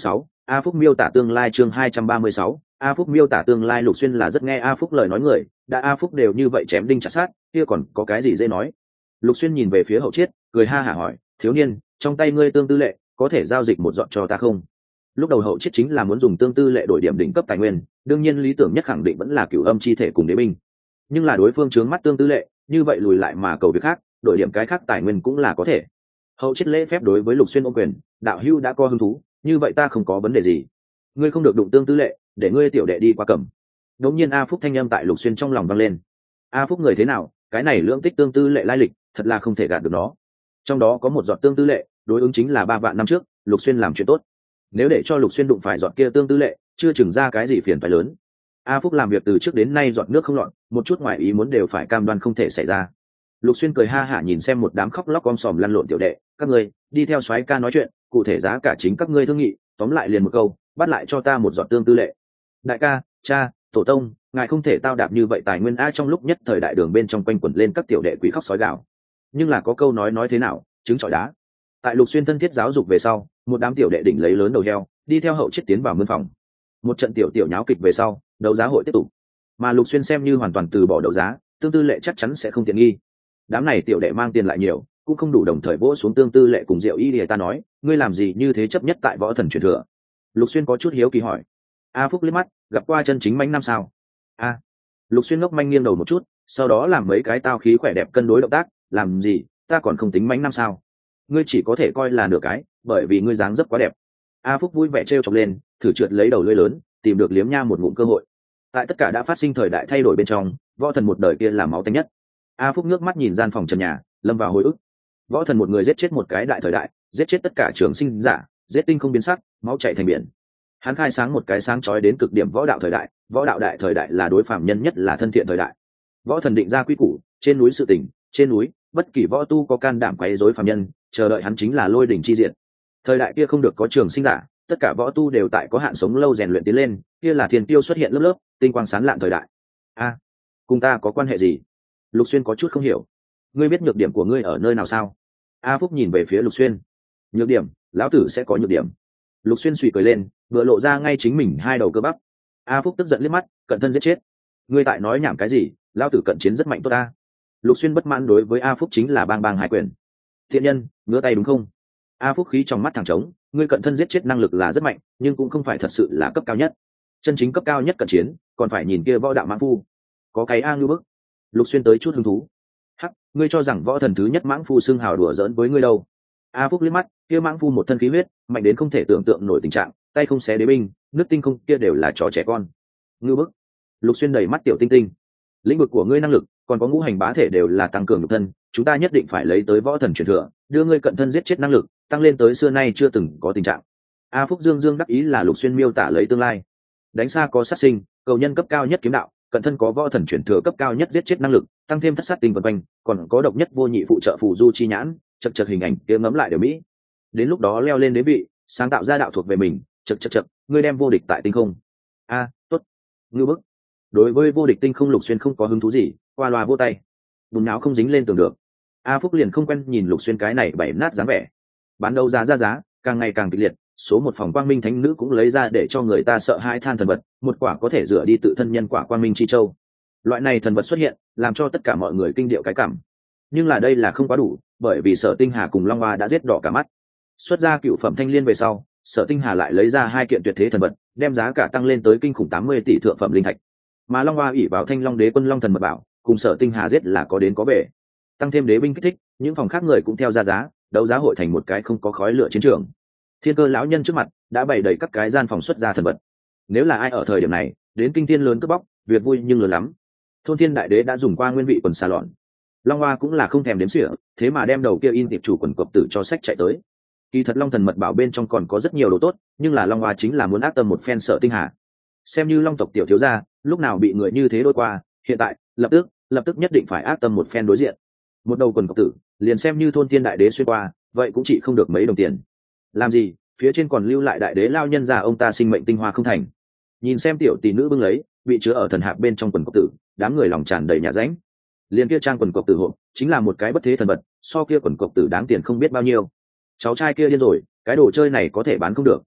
A Phúc miêu tả tương lai chương 236, A Phúc miêu tả tương lai. Lục Xuyên là rất nghe A Phúc lời nói người, đã A Phúc đều như vậy chém đinh chặt sát, kia còn có cái gì dễ nói. Lục Xuyên nhìn về phía Hậu Chiết, cười ha hả hỏi, thiếu niên, trong tay ngươi tương tư lệ, có thể giao dịch một dọn cho ta không? Lúc đầu Hậu Chiết chính là muốn dùng tương tư lệ đổi điểm đỉnh cấp tài nguyên, đương nhiên lý tưởng nhất khẳng định vẫn là Cửu Âm chi thể cùng đế binh. Nhưng là đối phương trướng mắt tương tư lệ, như vậy lùi lại mà cầu việc khác, đổi điểm cái khác tài nguyên cũng là có thể. Hậu Chiết lễ phép đối với Lục Xuyên ôm quyền, đạo hữu đã có hứng thú, như vậy ta không có vấn đề gì. Ngươi không được đụng tương tư lệ, để ngươi tiểu đệ đi qua cầm. Đống nhiên A Phúc thanh âm tại Lục Xuyên trong lòng vang lên. A Phúc người thế nào, cái này lưỡng tích tương tư lệ lai lịch, thật là không thể gạt được nó. Trong đó có một giọt tương tư lệ, đối ứng chính là 3 vạn năm trước, Lục Xuyên làm chuyện tốt. Nếu để cho Lục Xuyên đụng phải giọt kia tương tư lệ, chưa chừng ra cái gì phiền phải lớn. A Phúc làm việc từ trước đến nay giọt nước không lọt, một chút ngoài ý muốn đều phải cam đoan không thể xảy ra. Lục Xuyên cười ha hả nhìn xem một đám khóc lóc om sòm lăn lộn tiểu đệ, các ngươi đi theo soái ca nói chuyện, cụ thể giá cả chính các ngươi thương nghị, tóm lại liền một câu, bắt lại cho ta một giọt tương tư lệ. Đại ca, cha, tổ tông, ngài không thể tao đạp như vậy tài nguyên a. Trong lúc nhất thời đại đường bên trong quanh quẩn lên các tiểu đệ quỷ khóc sói gào. Nhưng là có câu nói thế nào, trứng trọi đá. Tại Lục Xuyên thân thiết giáo dục về sau, một đám tiểu đệ đỉnh lấy lớn đầu heo, đi theo Hậu Chiết tiến vào mân phòng. Một trận tiểu nháo kịch về sau, đấu giá hội tiếp tục. Mà Lục Xuyên xem như hoàn toàn từ bỏ đấu giá, tương tư lệ chắc chắn sẽ không tiện nghi. Đám này tiểu đệ mang tiền lại nhiều, cũng không đủ đồng thời vỗ xuống tương tư lệ cùng Diệu Y. Để ta nói, ngươi làm gì như thế chấp nhất tại võ thần truyền thừa? Lục Xuyên có chút hiếu kỳ hỏi. A Phúc liếc mắt, gặp qua chân chính mãnh năm sao? A. Lục Xuyên ngốc manh nghiêng đầu một chút, sau đó làm mấy cái tao khí khỏe đẹp cân đối động tác, làm gì, ta còn không tính mãnh năm sao? Ngươi chỉ có thể coi là nửa cái, bởi vì ngươi dáng dấp quá đẹp. A Phúc vui vẻ trêu chọc lên, thử trượt lấy đầu lưỡi lớn, tìm được liếm nha một ngụm cơ hội. Tại tất cả đã phát sinh thời đại thay đổi bên trong, võ thần một đời kia là máu tanh nhất. A Phúc nước mắt nhìn gian phòng trần nhà, lâm vào hồi ức. Võ thần một người giết chết một cái đại thời đại, giết chết tất cả trường sinh giả, giết tinh không biến sắc, máu chảy thành biển. Hắn khai sáng một cái sáng chói đến cực điểm võ đạo thời đại, võ đạo đại thời đại là đối phạm nhân nhất là thân thiện thời đại. Võ thần định ra quy củ, trên núi sự tình, trên núi, bất kỳ võ tu có can đảm quấy rối phạm nhân, chờ đợi hắn chính là lôi đỉnh chi diện. Thời đại kia không được có trường sinh giả, tất cả võ tu đều tại có hạn sống lâu rèn luyện tiến lên, kia là thiên tiêu xuất hiện lớp lớp, tinh quang sáng lạn thời đại. A, cùng ta có quan hệ gì? Lục Xuyên có chút không hiểu. Ngươi biết nhược điểm của ngươi ở nơi nào sao? A Phúc nhìn về phía Lục Xuyên. Nhược điểm, lão tử sẽ có nhược điểm. Lục Xuyên suy cười lên, vừa lộ ra ngay chính mình hai đầu cơ bắp. A Phúc tức giận liếc mắt, cận thân giết chết. Ngươi tại nói nhảm cái gì? Lão tử cận chiến rất mạnh tốt ta. Lục Xuyên bất mãn đối với A Phúc chính là bang bang hai quyền. Thiện nhân, ngứa tay đúng không? A Phúc khí trong mắt thẳng trống, ngươi cận thân giết chết năng lực là rất mạnh, nhưng cũng không phải thật sự là cấp cao nhất. Chân chính cấp cao nhất cận chiến, còn phải nhìn kia võ đạo mãng phu. Có cái A ngư bức. Lục Xuyên tới chút hứng thú. Hắc, ngươi cho rằng võ thần thứ nhất mãng phu xưng hào đùa giỡn với ngươi đâu? A Phúc liếc mắt, kia mãng phu một thân khí huyết, mạnh đến không thể tưởng tượng nổi tình trạng, tay không xé đế binh, nước tinh không kia đều là trò trẻ con. Ngư bức. Lục Xuyên đầy mắt tiểu tinh tinh. Lĩnh vực của ngươi năng lực, còn có ngũ hành bá thể đều là tăng cường nhục thân, chúng ta nhất định phải lấy tới võ thần truyền thừa, đưa ngươi cận thân giết chết năng lực, tăng lên tới xưa nay chưa từng có tình trạng. A Phúc dương đắc ý là Lục Xuyên miêu tả lấy tương lai. Đánh xa có sát sinh, cầu nhân cấp cao nhất kiếm đạo, cận thân có võ thần truyền thừa cấp cao nhất giết chết năng lực, tăng thêm thất sát tinh vân quanh, còn có độc nhất vô nhị phụ trợ phù du chi nhãn, chật hình ảnh kia ngấm lại đều mỹ. Đến lúc đó leo lên đế vị, sáng tạo ra đạo thuộc về mình, chật, ngươi đem vô địch tại tinh không. A, tốt. Ngư bức. Đối với vô địch tinh không Lục Xuyên không có hứng thú gì, qua loa vô tay. Bùn não không dính lên tường được. A Phúc liền không quen nhìn Lục Xuyên cái này bảy nát dáng vẻ. Bán đấu giá càng ngày càng kịch liệt, số một phòng quang minh thánh nữ cũng lấy ra để cho người ta sợ hãi than thần vật, một quả có thể rửa đi tự thân nhân quả quang minh chi châu. Loại này thần vật xuất hiện, làm cho tất cả mọi người kinh điệu cái cảm. Nhưng là đây là không quá đủ, bởi vì Sở Tinh Hà cùng Long Hoa đã giết đỏ cả mắt. Xuất ra cựu phẩm thanh liên về sau, Sở Tinh Hà lại lấy ra 2 kiện tuyệt thế thần vật, đem giá cả tăng lên tới kinh khủng 80 tỷ thượng phẩm linh thạch. Mà Long Hoa ỷ vào Thanh Long Đế Quân Long Thần mật bảo, cùng Sở Tinh Hà giết là có đến có về. Tăng thêm đế binh kích thích, những phòng khác người cũng theo ra giá, đấu giá hội thành một cái không có khói lửa chiến trường. Thiên Cơ lão nhân trước mặt đã bày đầy các cái gian phòng xuất ra thần vật. Nếu là ai ở thời điểm này đến kinh thiên lớn cướp bóc, việc vui nhưng lớn lắm. Thôn Thiên Đại Đế đã dùng qua nguyên vị quần xà lọn. Long Hoa cũng là không thèm đếm xỉa, thế mà đem đầu kia in tiệp chủ quần cọp tử cho sách chạy tới. Kỳ thật Long Thần mật bảo bên trong còn có rất nhiều đồ tốt, nhưng là Long Hoa chính là muốn ác tâm một phen Sở Tinh Hà. Xem như Long tộc tiểu thiếu gia, lúc nào bị người như thế đôi qua, hiện tại lập tức nhất định phải ác tâm một phen đối diện. Một đầu quần cọp tử, liền xem như Thôn Thiên Đại Đế xuyên qua, vậy cũng chỉ không được mấy đồng tiền. Làm gì, phía trên còn lưu lại đại đế lao nhân già ông ta sinh mệnh tinh hoa không thành. Nhìn xem tiểu tỷ nữ bưng lấy bị chứa ở thần hạp bên trong quần cọp tử, đám người lòng tràn đầy nhà ránh. Liền kia trang quần cọp tử hộp chính là một cái bất thế thần vật, so kia quần cọp tử đáng tiền không biết bao nhiêu. Cháu trai kia điên rồi, cái đồ chơi này có thể bán không được.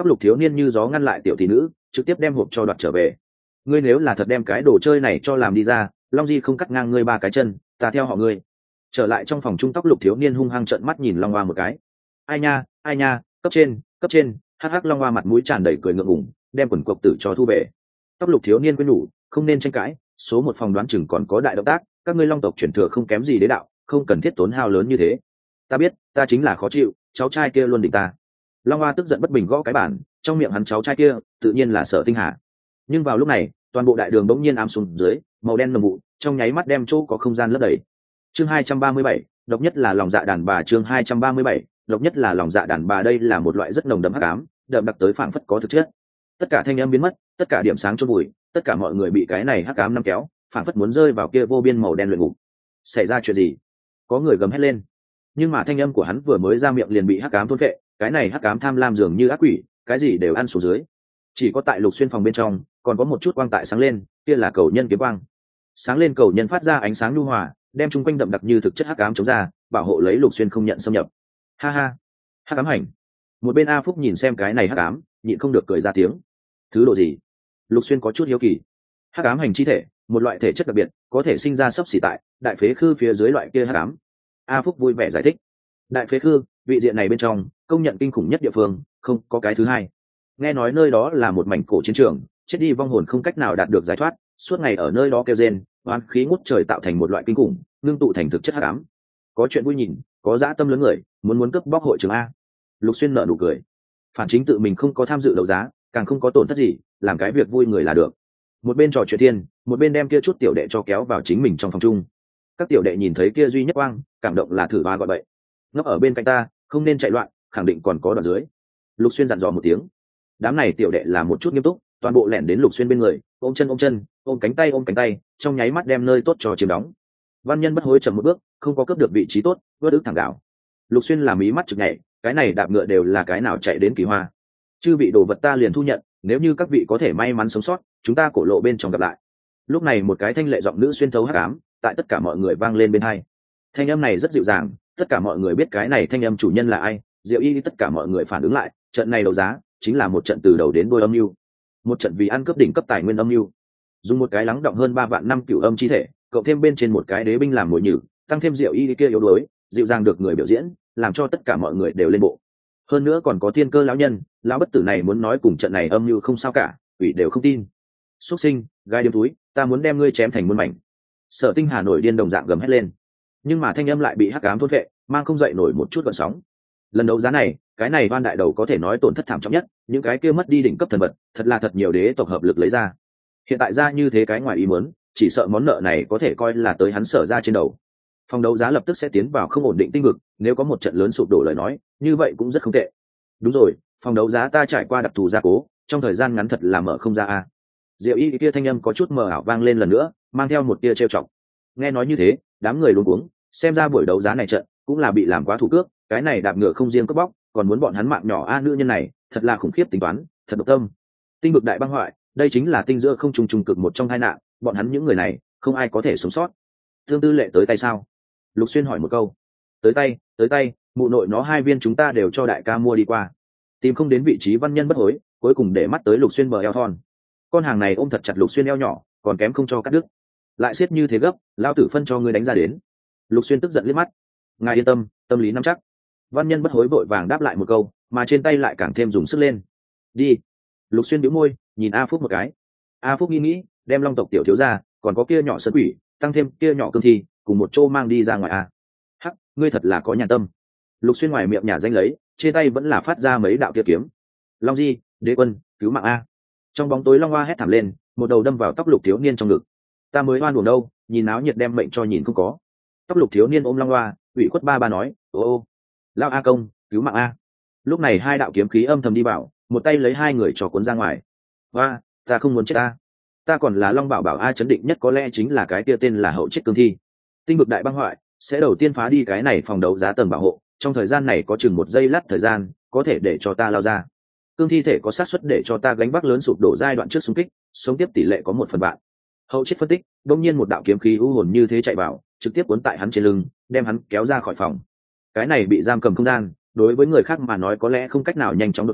Tóc lục thiếu niên như gió ngăn lại tiểu thị nữ, trực tiếp đem hộp cho đoạt trở về. Ngươi nếu là thật đem cái đồ chơi này cho làm đi ra, Long Di không cắt ngang ngươi 3 cái chân, ta theo họ ngươi. Trở lại trong phòng trung, tóc lục thiếu niên hung hăng trợn mắt nhìn Long Hoa một cái. Ai nha, cấp trên, hắc hắc. Long Hoa mặt mũi tràn đầy cười ngượng ngùng, đem quần cộc tử cho thu về. Tóc lục thiếu niên quên nhủ, không nên tranh cãi, số 1 phòng đoán chừng còn có đại động tác, các ngươi Long tộc chuyển thừa không kém gì đế đạo, không cần thiết tốn hao lớn như thế. Ta biết, ta chính là khó chịu, cháu trai kia luôn định ta. Long Hoa tức giận bất bình gõ cái bàn, trong miệng hắn cháu trai kia tự nhiên là Sở Tinh Hà. Nhưng vào lúc này, toàn bộ đại đường bỗng nhiên ám xuống dưới, màu đen nồng vụ trong nháy mắt đem chỗ có không gian lấp đầy. Chương 237, độc nhất là lòng dạ đàn bà. Chương 237, độc nhất là lòng dạ đàn bà. Đây là một loại rất nồng đậm hắc ám, đậm đặc tới phảng phất có thực chất. Tất cả thanh âm biến mất, tất cả điểm sáng chôn vùi, tất cả mọi người bị cái này hắc ám nắm kéo, phảng phất muốn rơi vào kia vô biên màu đen luyện ngục. Xảy ra chuyện gì? Có người gầm hét lên. Nhưng mà thanh âm của hắn vừa mới ra miệng liền bị hắc ám thôn phệ, cái này hắc ám tham lam dường như ác quỷ, cái gì đều ăn xuống dưới. Chỉ có tại Lục Xuyên phòng bên trong còn có một chút quang tại sáng lên, kia là cầu nhân kiếm quang. Sáng lên cầu nhân phát ra ánh sáng nhu hòa, đem chung quanh đậm đặc như thực chất hắc ám chống ra, bảo hộ lấy Lục Xuyên không nhận xâm nhập. Ha ha, hắc ám hành. Một bên A Phúc nhìn xem cái này hắc ám, nhịn không được cười ra tiếng. Thứ độ gì? Lục Xuyên có chút hiếu kỳ. Hắc ám hành chi thể, một loại thể chất đặc biệt, có thể sinh ra sấp xỉ tại đại phế khư phía dưới loại kia hắc ám. A Phúc vui vẻ giải thích. Đại phế khư, vị diện này bên trong công nhận kinh khủng nhất địa phương, không có cái thứ hai. Nghe nói nơi đó là một mảnh cổ chiến trường, chết đi vong hồn không cách nào đạt được giải thoát, suốt ngày ở nơi đó kêu rên, oán khí ngút trời tạo thành một loại kinh khủng, ngưng tụ thành thực chất hắc ám. Có chuyện vui nhìn, có dã tâm lớn người, muốn cướp bóc hội trường a. Lục Xuyên nở nụ cười. Phản chính tự mình không có tham dự đấu giá, càng không có tổn thất gì, làm cái việc vui người là được. Một bên trò chuyện thiên, một bên đem kia chút tiểu đệ cho kéo vào chính mình trong phòng chung. Các tiểu đệ nhìn thấy kia duy nhất quang, cảm động là thử ba gọi bậy. Ngốc ở bên cạnh ta, không nên chạy loạn, khẳng định còn có đoạn dưới. Lục Xuyên dặn dò một tiếng. Đám này tiểu đệ là một chút nghiêm túc, toàn bộ lẻn đến Lục Xuyên bên người, ôm chân, ôm cánh tay, trong nháy mắt đem nơi tốt cho chiếm đóng. Văn Nhân Bất Hối chậm một bước, không có cướp được vị trí tốt, vớt ức thẳng đảo. Lục Xuyên làm ý mắt trực nhảy, cái này đạp ngựa đều là cái nào chạy đến Kỳ Hoa. Chư vị đồ vật ta liền thu nhận, nếu như các vị có thể may mắn sống sót, chúng ta cổ lộ bên trong gặp lại. Lúc này một cái thanh lệ giọng nữ xuyên thấu hắc ám, tại tất cả mọi người vang lên bên hai. Thanh âm này rất dịu dàng, tất cả mọi người biết cái này thanh âm chủ nhân là ai. Diệu Y tất cả mọi người phản ứng lại, trận này đấu giá chính là một trận từ đầu đến đuôi âm mưu, một trận vì ăn cướp đỉnh cấp tài nguyên âm mưu. Dùng một cái lắng động hơn 3 vạn năm cửu âm chi thể, cộng thêm bên trên một cái đế binh làm mồi nhử, tăng thêm Diệu Y kia yếu đuối, dịu dàng được người biểu diễn, làm cho tất cả mọi người đều lên bộ. Hơn nữa còn có Thiên Cơ lão nhân, lão bất tử này muốn nói cùng trận này âm mưu không sao cả, ủy đều không tin. Xuất sinh, gai điếm túi, ta muốn đem ngươi chém thành muôn mảnh. Sở Tinh Hà nổi điên đồng dạng gầm hét lên, nhưng mà thanh âm lại bị hắc ám thôn phệ, mang không dậy nổi một chút gợn sóng. Lần đấu giá này, cái này Đoan đại đầu có thể nói tổn thất thảm trọng nhất, những cái kia mất đi đỉnh cấp thần vật, thật là thật nhiều đế tộc hợp lực lấy ra. Hiện tại ra như thế cái ngoài ý muốn, chỉ sợ món nợ này có thể coi là tới hắn Sở ra trên đầu. Phòng đấu giá lập tức sẽ tiến vào không ổn định tinh vực, nếu có một trận lớn sụp đổ lời nói, như vậy cũng rất không tệ. Đúng rồi, phòng đấu giá ta trải qua đặc thù gia cố, trong thời gian ngắn thật là mở không ra a. Diệu Y kia thanh âm có chút mờ ảo vang lên lần nữa, mang theo một tia trêu chọc. Nghe nói như thế, đám người luống cuống, xem ra buổi đấu giá này trận cũng là bị làm quá thủ cước, cái này đạp ngựa không riêng cướp bóc, còn muốn bọn hắn mạng nhỏ a. Nữ nhân này thật là khủng khiếp tính toán, thật độc tâm. Tinh vực đại băng hoại, đây chính là tinh giữa không trùng trùng cực một trong hai nạn, bọn hắn những người này không ai có thể sống sót. Tương Tư Lệ tới tay sao? Lục Xuyên hỏi một câu. Tới tay, mụ nội nó 2 viên chúng ta đều cho đại ca mua đi qua. Tìm không đến vị trí Văn Nhân Bất Hối, cuối cùng để mắt tới Lục Xuyên bờ eo thon. Con hàng này ôm thật chặt Lục Xuyên eo nhỏ, còn kém không cho cắt đứt. Lại siết như thế gấp, lao tử phân cho ngươi đánh ra đến. Lục Xuyên tức giận liếc mắt. Ngài yên tâm, tâm lý nắm chắc. Văn Nhân Bất Hối vội vàng đáp lại một câu, mà trên tay lại càng thêm dùng sức lên. Đi. Lục Xuyên bĩu môi, nhìn A Phúc một cái. A Phúc nghĩ, đem Long tộc tiểu thiếu gia, còn có kia nhỏ sơn quỷ, tăng thêm kia nhỏ cương thi, cùng một chỗ mang đi ra ngoài a. Hắc, ngươi thật là có nhàn tâm. Lục Xuyên ngoài miệng nhả danh lấy, trên tay vẫn là phát ra mấy đạo kia kiếm. Long Di, Đế Quân, cứu mạng a. Trong bóng tối Long Hoa hét thảm lên, một đầu đâm vào tóc Lục thiếu niên trong ngực. Ta mới oan uổng đâu, nhìn náo nhiệt đem mệnh cho nhìn không có. Tóc Lục thiếu niên ôm Long Hoa, ủy khuất ba nói, ô lao a công, cứu mạng a. Lúc này 2 đạo kiếm khí âm thầm đi vào, một tay lấy 2 người cho cuốn ra ngoài. Hoa, ta không muốn chết ta còn là Long Bảo Bảo a. Chấn định nhất có lẽ chính là cái kia tên là hậu chết cương thi. Tinh vực đại băng hoại sẽ đầu tiên phá đi cái này phòng đấu giá tầng bảo hộ, trong thời gian này có chừng 1 giây lát thời gian có thể để cho ta lao ra. Cương thi thể có xác suất để cho ta gánh vác lớn sụp đổ giai đoạn trước xung kích, sống tiếp tỷ lệ có 1/1000. Hậu chết phân tích, đông nhiên một đạo kiếm khí u hồn như thế chạy vào, trực tiếp cuốn tại hắn trên lưng, đem hắn kéo ra khỏi phòng. Cái này bị giam cầm không gian, đối với người khác mà nói có lẽ không cách nào nhanh chóng đột phá,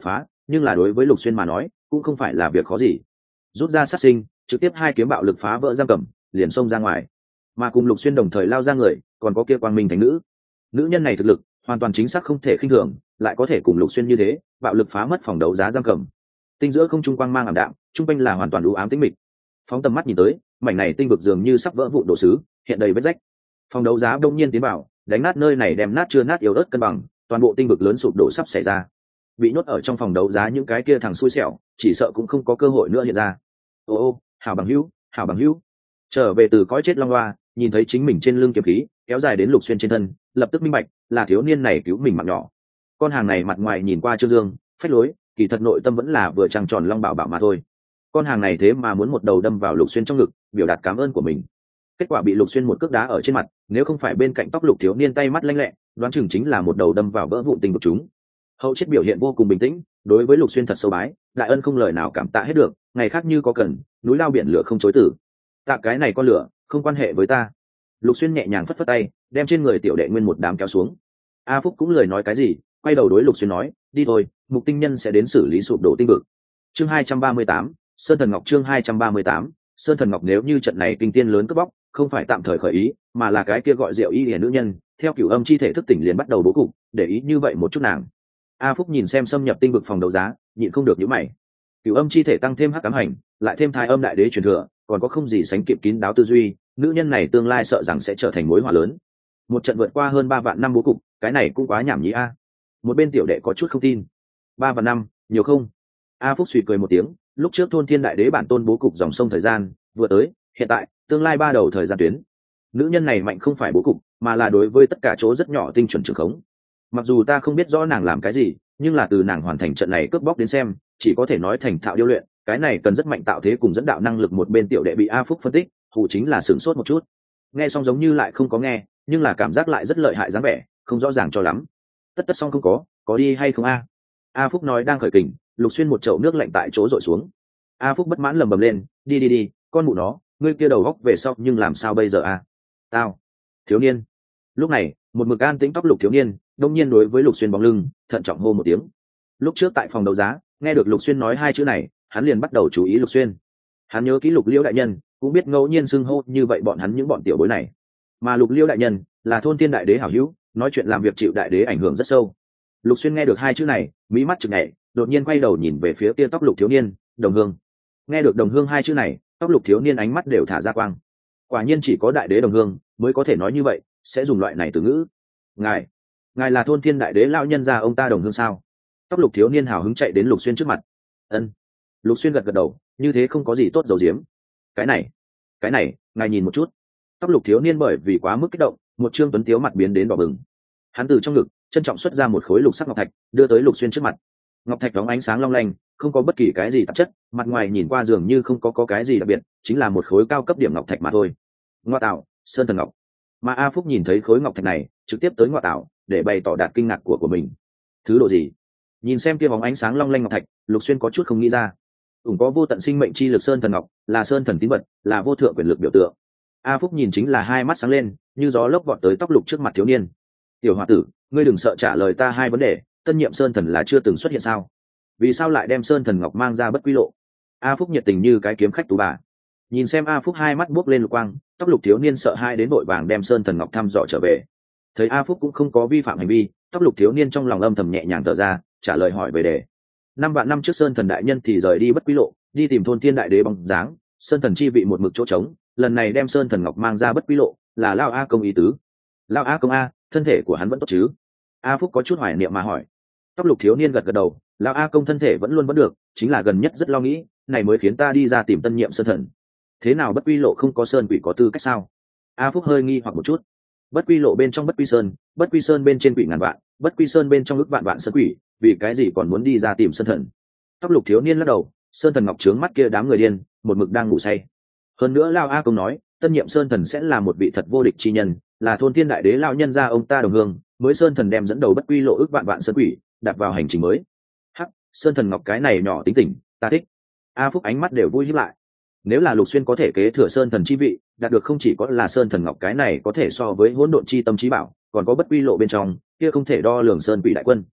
nhưng là đối với Lục Xuyên mà nói cũng không phải là việc khó gì. Rút ra sát sinh, trực tiếp hai kiếm bạo lực phá vỡ giam cầm, liền xông ra ngoài. Mà cùng Lục Xuyên đồng thời lao ra người còn có kia Quang Minh Thánh Nữ. Nữ nhân này thực lực hoàn toàn chính xác không thể khinh thường, lại có thể cùng Lục Xuyên như thế bạo lực phá mất phòng đấu giá giam cầm. Tinh giữa không trung quang mang ảm đạm, trung quanh là hoàn toàn u ám tĩnh mịch. Phóng tầm mắt nhìn tới, mảnh này tinh vực dường như sắp vỡ vụn đổ sứ, hiện đầy vết rách. Phòng đấu giá đông nhiên tiến vào, đánh nát nơi này đem nát chưa nát yếu ớt cân bằng, toàn bộ tinh vực lớn sụp đổ sắp xảy ra. Bị nhốt ở trong phòng đấu giá những cái kia thằng xui xẻo, chỉ sợ cũng không có cơ hội nữa hiện ra. Ô, hảo bằng hữu, hảo bằng hữu. Trở về từ cõi chết long hoa, nhìn thấy chính mình trên lưng kiếm khí kéo dài đến Lục Xuyên trên thân, lập tức minh bạch là thiếu niên này cứu mình mạng nhỏ. Con hàng này mặt ngoài nhìn qua trương dương phách lối, kỳ thật nội tâm vẫn là vừa trăng tròn long bảo bảo mà thôi. Con hàng này thế mà muốn một đầu đâm vào Lục Xuyên trong ngực, biểu đạt cảm ơn của mình. Kết quả bị Lục Xuyên một cước đá ở trên mặt, nếu không phải bên cạnh tóc lục thiếu niên tay mắt lanh lẹ, đoán chừng chính là một đầu đâm vào vỡ vụn tình của chúng. Hậu chết biểu hiện vô cùng bình tĩnh, đối với Lục Xuyên thật sâu bái, đại ân không lời nào cảm tạ hết được, ngày khác như có cần, núi lao biển lửa không chối từ. Tạ cái này con lửa, không quan hệ với ta. Lục Xuyên nhẹ nhàng phất phất tay, đem trên người tiểu đệ nguyên một đám kéo xuống. A Phúc cũng lời nói cái gì, quay đầu đối Lục Xuyên nói, đi thôi, Mục Tinh Nhân sẽ đến xử lý sụp đổ tinh vực. Chương 238, Sơn Thần Ngọc. Chương 238, Sơn Thần Ngọc. Nếu như trận này kinh tiên lớn cướp bóc không phải tạm thời khởi ý, mà là cái kia gọi Diệu Y hiển nữ nhân theo Cửu Âm chi thể thức tỉnh liền bắt đầu bố cục, để ý như vậy một chút nàng. A Phúc nhìn xem xâm nhập tinh vực phòng đấu giá, nhịn không được nhíu mày. Cửu Âm chi thể tăng thêm hắc ám hành, lại thêm Thái Âm đại đế truyền thừa, còn có không gì sánh kịp kín đáo tư duy, nữ nhân này tương lai sợ rằng sẽ trở thành mối họa lớn. Một trận vượt qua hơn 3 vạn năm bố cục, cái này cũng quá nhảm nhí a. Một bên tiểu đệ có chút không tin. 3 vạn năm, nhiều không? A Phúc suy cười một tiếng, lúc trước Thôn Thiên đại đế bản tôn bố cục dòng sông thời gian, vừa tới, hiện tại, tương lai 3 đầu thời gian tuyến. Nữ nhân này mạnh không phải bố cục, mà là đối với tất cả chỗ rất nhỏ tinh chuẩn trường khống. Mặc dù ta không biết rõ nàng làm cái gì, nhưng là từ nàng hoàn thành trận này cướp bóc đến xem, chỉ có thể nói thành thạo điêu luyện, cái này cần rất mạnh tạo thế cùng dẫn đạo năng lực. Một bên tiểu đệ bị A Phúc phân tích, hù chính là sửng sốt một chút. Nghe xong giống như lại không có nghe, nhưng là cảm giác lại rất lợi hại dáng vẻ, không rõ ràng cho lắm. Tất xong không có đi hay không a? A Phúc nói đang khởi kình, Lục Xuyên một chậu nước lạnh tại chỗ dội xuống. A Phúc bất mãn lầm bầm lên, đi, con mụ nó, ngươi kia đầu góc về sau nhưng làm sao bây giờ a? Tao, thiếu niên. Lúc này, một mực an tĩnh tóc lục thiếu niên, đông nhiên đối với Lục Xuyên bóng lưng, thận trọng hô một tiếng. Lúc trước tại phòng đấu giá, nghe được Lục Xuyên nói hai chữ này, hắn liền bắt đầu chú ý Lục Xuyên. Hắn nhớ kỹ Lục Liễu đại nhân, cũng biết ngẫu nhiên xưng hô như vậy bọn hắn những bọn tiểu bối này. Mà Lục Liễu đại nhân là Thôn Thiên đại đế hảo hữu, nói chuyện làm việc chịu đại đế ảnh hưởng rất sâu. Lục Xuyên nghe được hai chữ này, mí mắt chực nhảy, đột nhiên quay đầu nhìn về phía tia tóc lục thiếu niên, Đồng Hương. Nghe được Đồng Hương hai chữ này, tóc lục thiếu niên ánh mắt đều thả ra quang. Quả nhiên chỉ có đại đế Đồng Hương mới có thể nói như vậy, sẽ dùng loại này từ ngữ. Ngài là Thôn Thiên đại đế lão nhân gia ông ta Đồng Hương sao? Tóc lục thiếu niên hào hứng chạy đến Lục Xuyên trước mặt. Ân. Lục Xuyên gật gật đầu, như thế không có gì tốt dầu diếm. Cái này, ngài nhìn một chút. Tóc lục thiếu niên bởi vì quá mức kích động, một trương tuấn tiếu mặt biến đến đỏ bừng. Hắn từ trong ngực trân trọng xuất ra một khối lục sắc ngọc thạch, đưa tới Lục Xuyên trước mặt. Ngọc thạch đóng ánh sáng long lanh, không có bất kỳ cái gì tạp chất, mặt ngoài nhìn qua dường như không có cái gì đặc biệt, chính là một khối cao cấp điểm ngọc thạch mà thôi. Ngoa tạo, Sơn Thần Ngọc. Mà A Phúc nhìn thấy khối ngọc thạch này, trực tiếp tới ngoa tạo, để bày tỏ đạt kinh ngạc của mình. Thứ độ gì? Nhìn xem kia bóng ánh sáng long lanh ngọc thạch, Lục Xuyên có chút không nghĩ ra. Có vô tận sinh mệnh chi lực Sơn Thần Ngọc, là Sơn Thần tín vật, là vô thượng quyền lực biểu tượng. A Phúc nhìn chính là hai mắt sáng lên, như gió lốc vọt tới tóc lục trước mặt thiếu niên. Tiểu hòa tử, ngươi đừng sợ trả lời ta hai vấn đề, tân nhiệm Sơn Thần là chưa từng xuất hiện sao? Vì sao lại đem Sơn Thần Ngọc mang ra bất quy lộ? A Phúc nhiệt tình như cái kiếm khách tú bà. Nhìn xem A Phúc hai mắt buốc lên lục quang, tóc lục thiếu niên sợ hai đến vội vàng đem Sơn Thần Ngọc thăm dò trở về. Thấy A Phúc cũng không có vi phạm hành vi, tóc lục thiếu niên trong lòng âm thầm nhẹ nhàng thở ra, trả lời hỏi về đề. 5 vạn năm trước Sơn Thần đại nhân thì rời đi bất quy lộ, đi tìm Thôn Thiên đại đế bóng dáng, Sơn Thần chi vị một mực chỗ trống, lần này đem Sơn Thần Ngọc mang ra bất quy lộ, là Lão A công ý tứ. Lão A công a, thân thể của hắn vẫn tốt chứ? A Phúc có chút hoài niệm mà hỏi. Tóc lục thiếu niên gật gật đầu, Lão A công thân thể vẫn luôn vẫn được, chính là gần nhất rất lo nghĩ, này mới khiến ta đi ra tìm tân nhiệm Sơn Thần. Thế nào bất quy lộ không có sơn quỷ có tư cách sao? A Phúc hơi nghi hoặc một chút. Bất quy lộ bên trong bất quy sơn bên trên quỷ ngàn vạn, bất quy sơn bên trong ức vạn vạn sơn quỷ, vì cái gì còn muốn đi ra tìm Sơn Thần? Tóc lục thiếu niên lắc đầu, Sơn Thần Ngọc trướng mắt kia đám người điên, một mực đang ngủ say. Hơn nữa Lão A công nói, tân nhiệm Sơn Thần sẽ là một vị thật vô địch chi nhân, là Thôn Thiên đại đế lão nhân gia ông ta Đồng Hương, mới Sơn Thần đem dẫn đầu bất quy lộ ức vạn vạn sơn quỷ, đặt vào hành trình mới. Hắc, Sơn Thần Ngọc cái này nhỏ tính tình, ta thích. A Phúc ánh mắt đều vui híp lại. Nếu là Lục Xuyên có thể kế thừa Sơn Thần chi vị, đạt được không chỉ có là Sơn Thần Ngọc cái này có thể so với hỗn độn chi tâm trí bảo, còn có bất quy lộ bên trong, kia không thể đo lường sơn quỷ đại quân.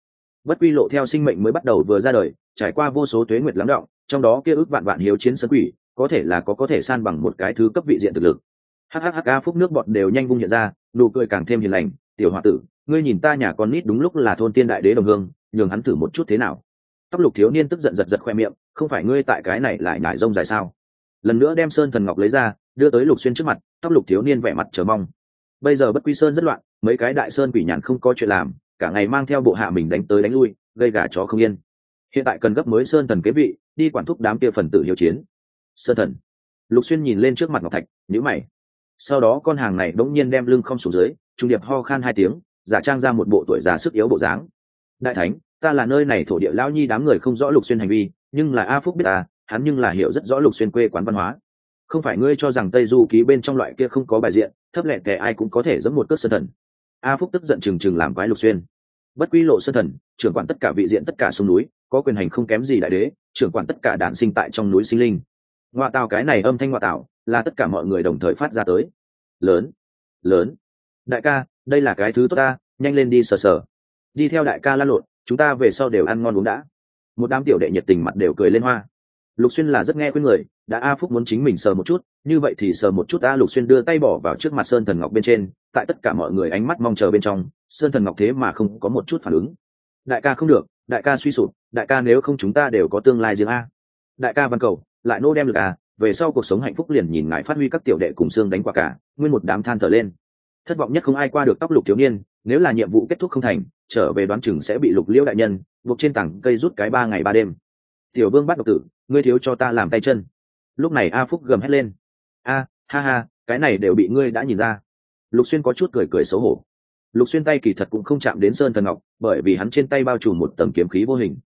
Bất quy lộ theo sinh mệnh mới bắt đầu vừa ra đời, trải qua vô số tuế nguyệt lắng đọng, trong đó kia ước vạn vạn hiếu chiến sơn quỷ có thể là có thể san bằng một cái thứ cấp vị diện thực lực. Hhk phúc nước bọt đều nhanh vung hiện ra, nụ cười càng thêm hiền lành. Tiểu hòa tử, ngươi nhìn ta nhà con nít đúng lúc là thôn tiên đại đế đồng hương, nhường hắn thử một chút thế nào. Tóc lục thiếu niên tức giận giật giật khoe miệng, không phải ngươi tại cái này lại nhải rông dài sao? Lần nữa đem sơn thần ngọc lấy ra, đưa tới Lục Xuyên trước mặt. Tóc lục thiếu niên vẻ mặt chờ mong. Bây giờ Bất Quy Sơn rất loạn, mấy cái đại sơn quỷ nhàn không có chuyện làm, cả ngày mang theo bộ hạ mình đánh tới đánh lui, gây gà chó không yên. Hiện tại cần gấp mới sơn thần kế vị, đi quản thúc đám kia phần tử hiếu chiến. Sơn thần. Lục Xuyên nhìn lên trước mặt ngọc thạch, nhíu mày. Sau đó con hàng này đống nhiên đem lưng không xuống dưới, trung điệp ho khan 2 tiếng, giả trang ra một bộ tuổi già sức yếu bộ dáng. Đại thánh, ta là nơi này thổ địa lão nhi, đám người không rõ Lục Xuyên hành vi, nhưng là A Phúc biết ta, hắn nhưng là hiểu rất rõ Lục Xuyên quê quán văn hóa. Không phải ngươi cho rằng Tây Du ký bên trong loại kia không có bài diện, thấp lẹ tè ai cũng có thể giẫm một cước sơn thần. A Phúc tức giận trừng trừng làm quái Lục Xuyên. Bất Quy lộ sơn thần, trưởng quản tất cả vị diện tất cả sông núi, có quyền hành không kém gì đại đế, trưởng quản tất cả đản sinh tại trong núi sinh linh. Ngoại tào cái này âm thanh ngoại tào, là tất cả mọi người đồng thời phát ra tới. Lớn, lớn. Đại ca, đây là cái thứ tốt ta, nhanh lên đi sờ sờ. Đi theo đại ca lan lộn, chúng ta về sau đều ăn ngon uống đã. Một đám tiểu đệ nhiệt tình mặt đều cười lên hoa. Lục Xuyên là rất nghe khuyên người, đã A Phúc muốn chính mình sờ một chút, như vậy thì sờ một chút. A Lục Xuyên đưa tay bỏ vào trước mặt sơn thần ngọc bên trên, tại tất cả mọi người ánh mắt mong chờ bên trong, sơn thần ngọc thế mà không có một chút phản ứng. Đại ca không được, đại ca suy sụp, đại ca nếu không chúng ta đều có tương lai riêng a. Đại ca văn cầu, lại nô đem được à, về sau cuộc sống hạnh phúc liền nhìn ngài phát huy các tiểu đệ cùng xương đánh quả cả, nguyên một đám than thở lên. Thất vọng nhất không ai qua được tóc lục thiếu niên, nếu là nhiệm vụ kết thúc không thành, trở về đoán chừng sẽ bị Lục Liễu đại nhân buộc trên tảng cây rút cái 3 ngày 3 đêm. Tiểu Vương bắt độc tử, ngươi thiếu cho ta làm tay chân. Lúc này A Phúc gầm hét lên. A, ha ha, cái này đều bị ngươi đã nhìn ra. Lục Xuyên có chút cười cười xấu hổ. Lục Xuyên tay kỳ thật cũng không chạm đến sơn thần ngọc, bởi vì hắn trên tay bao trùm một tầng kiếm khí vô hình,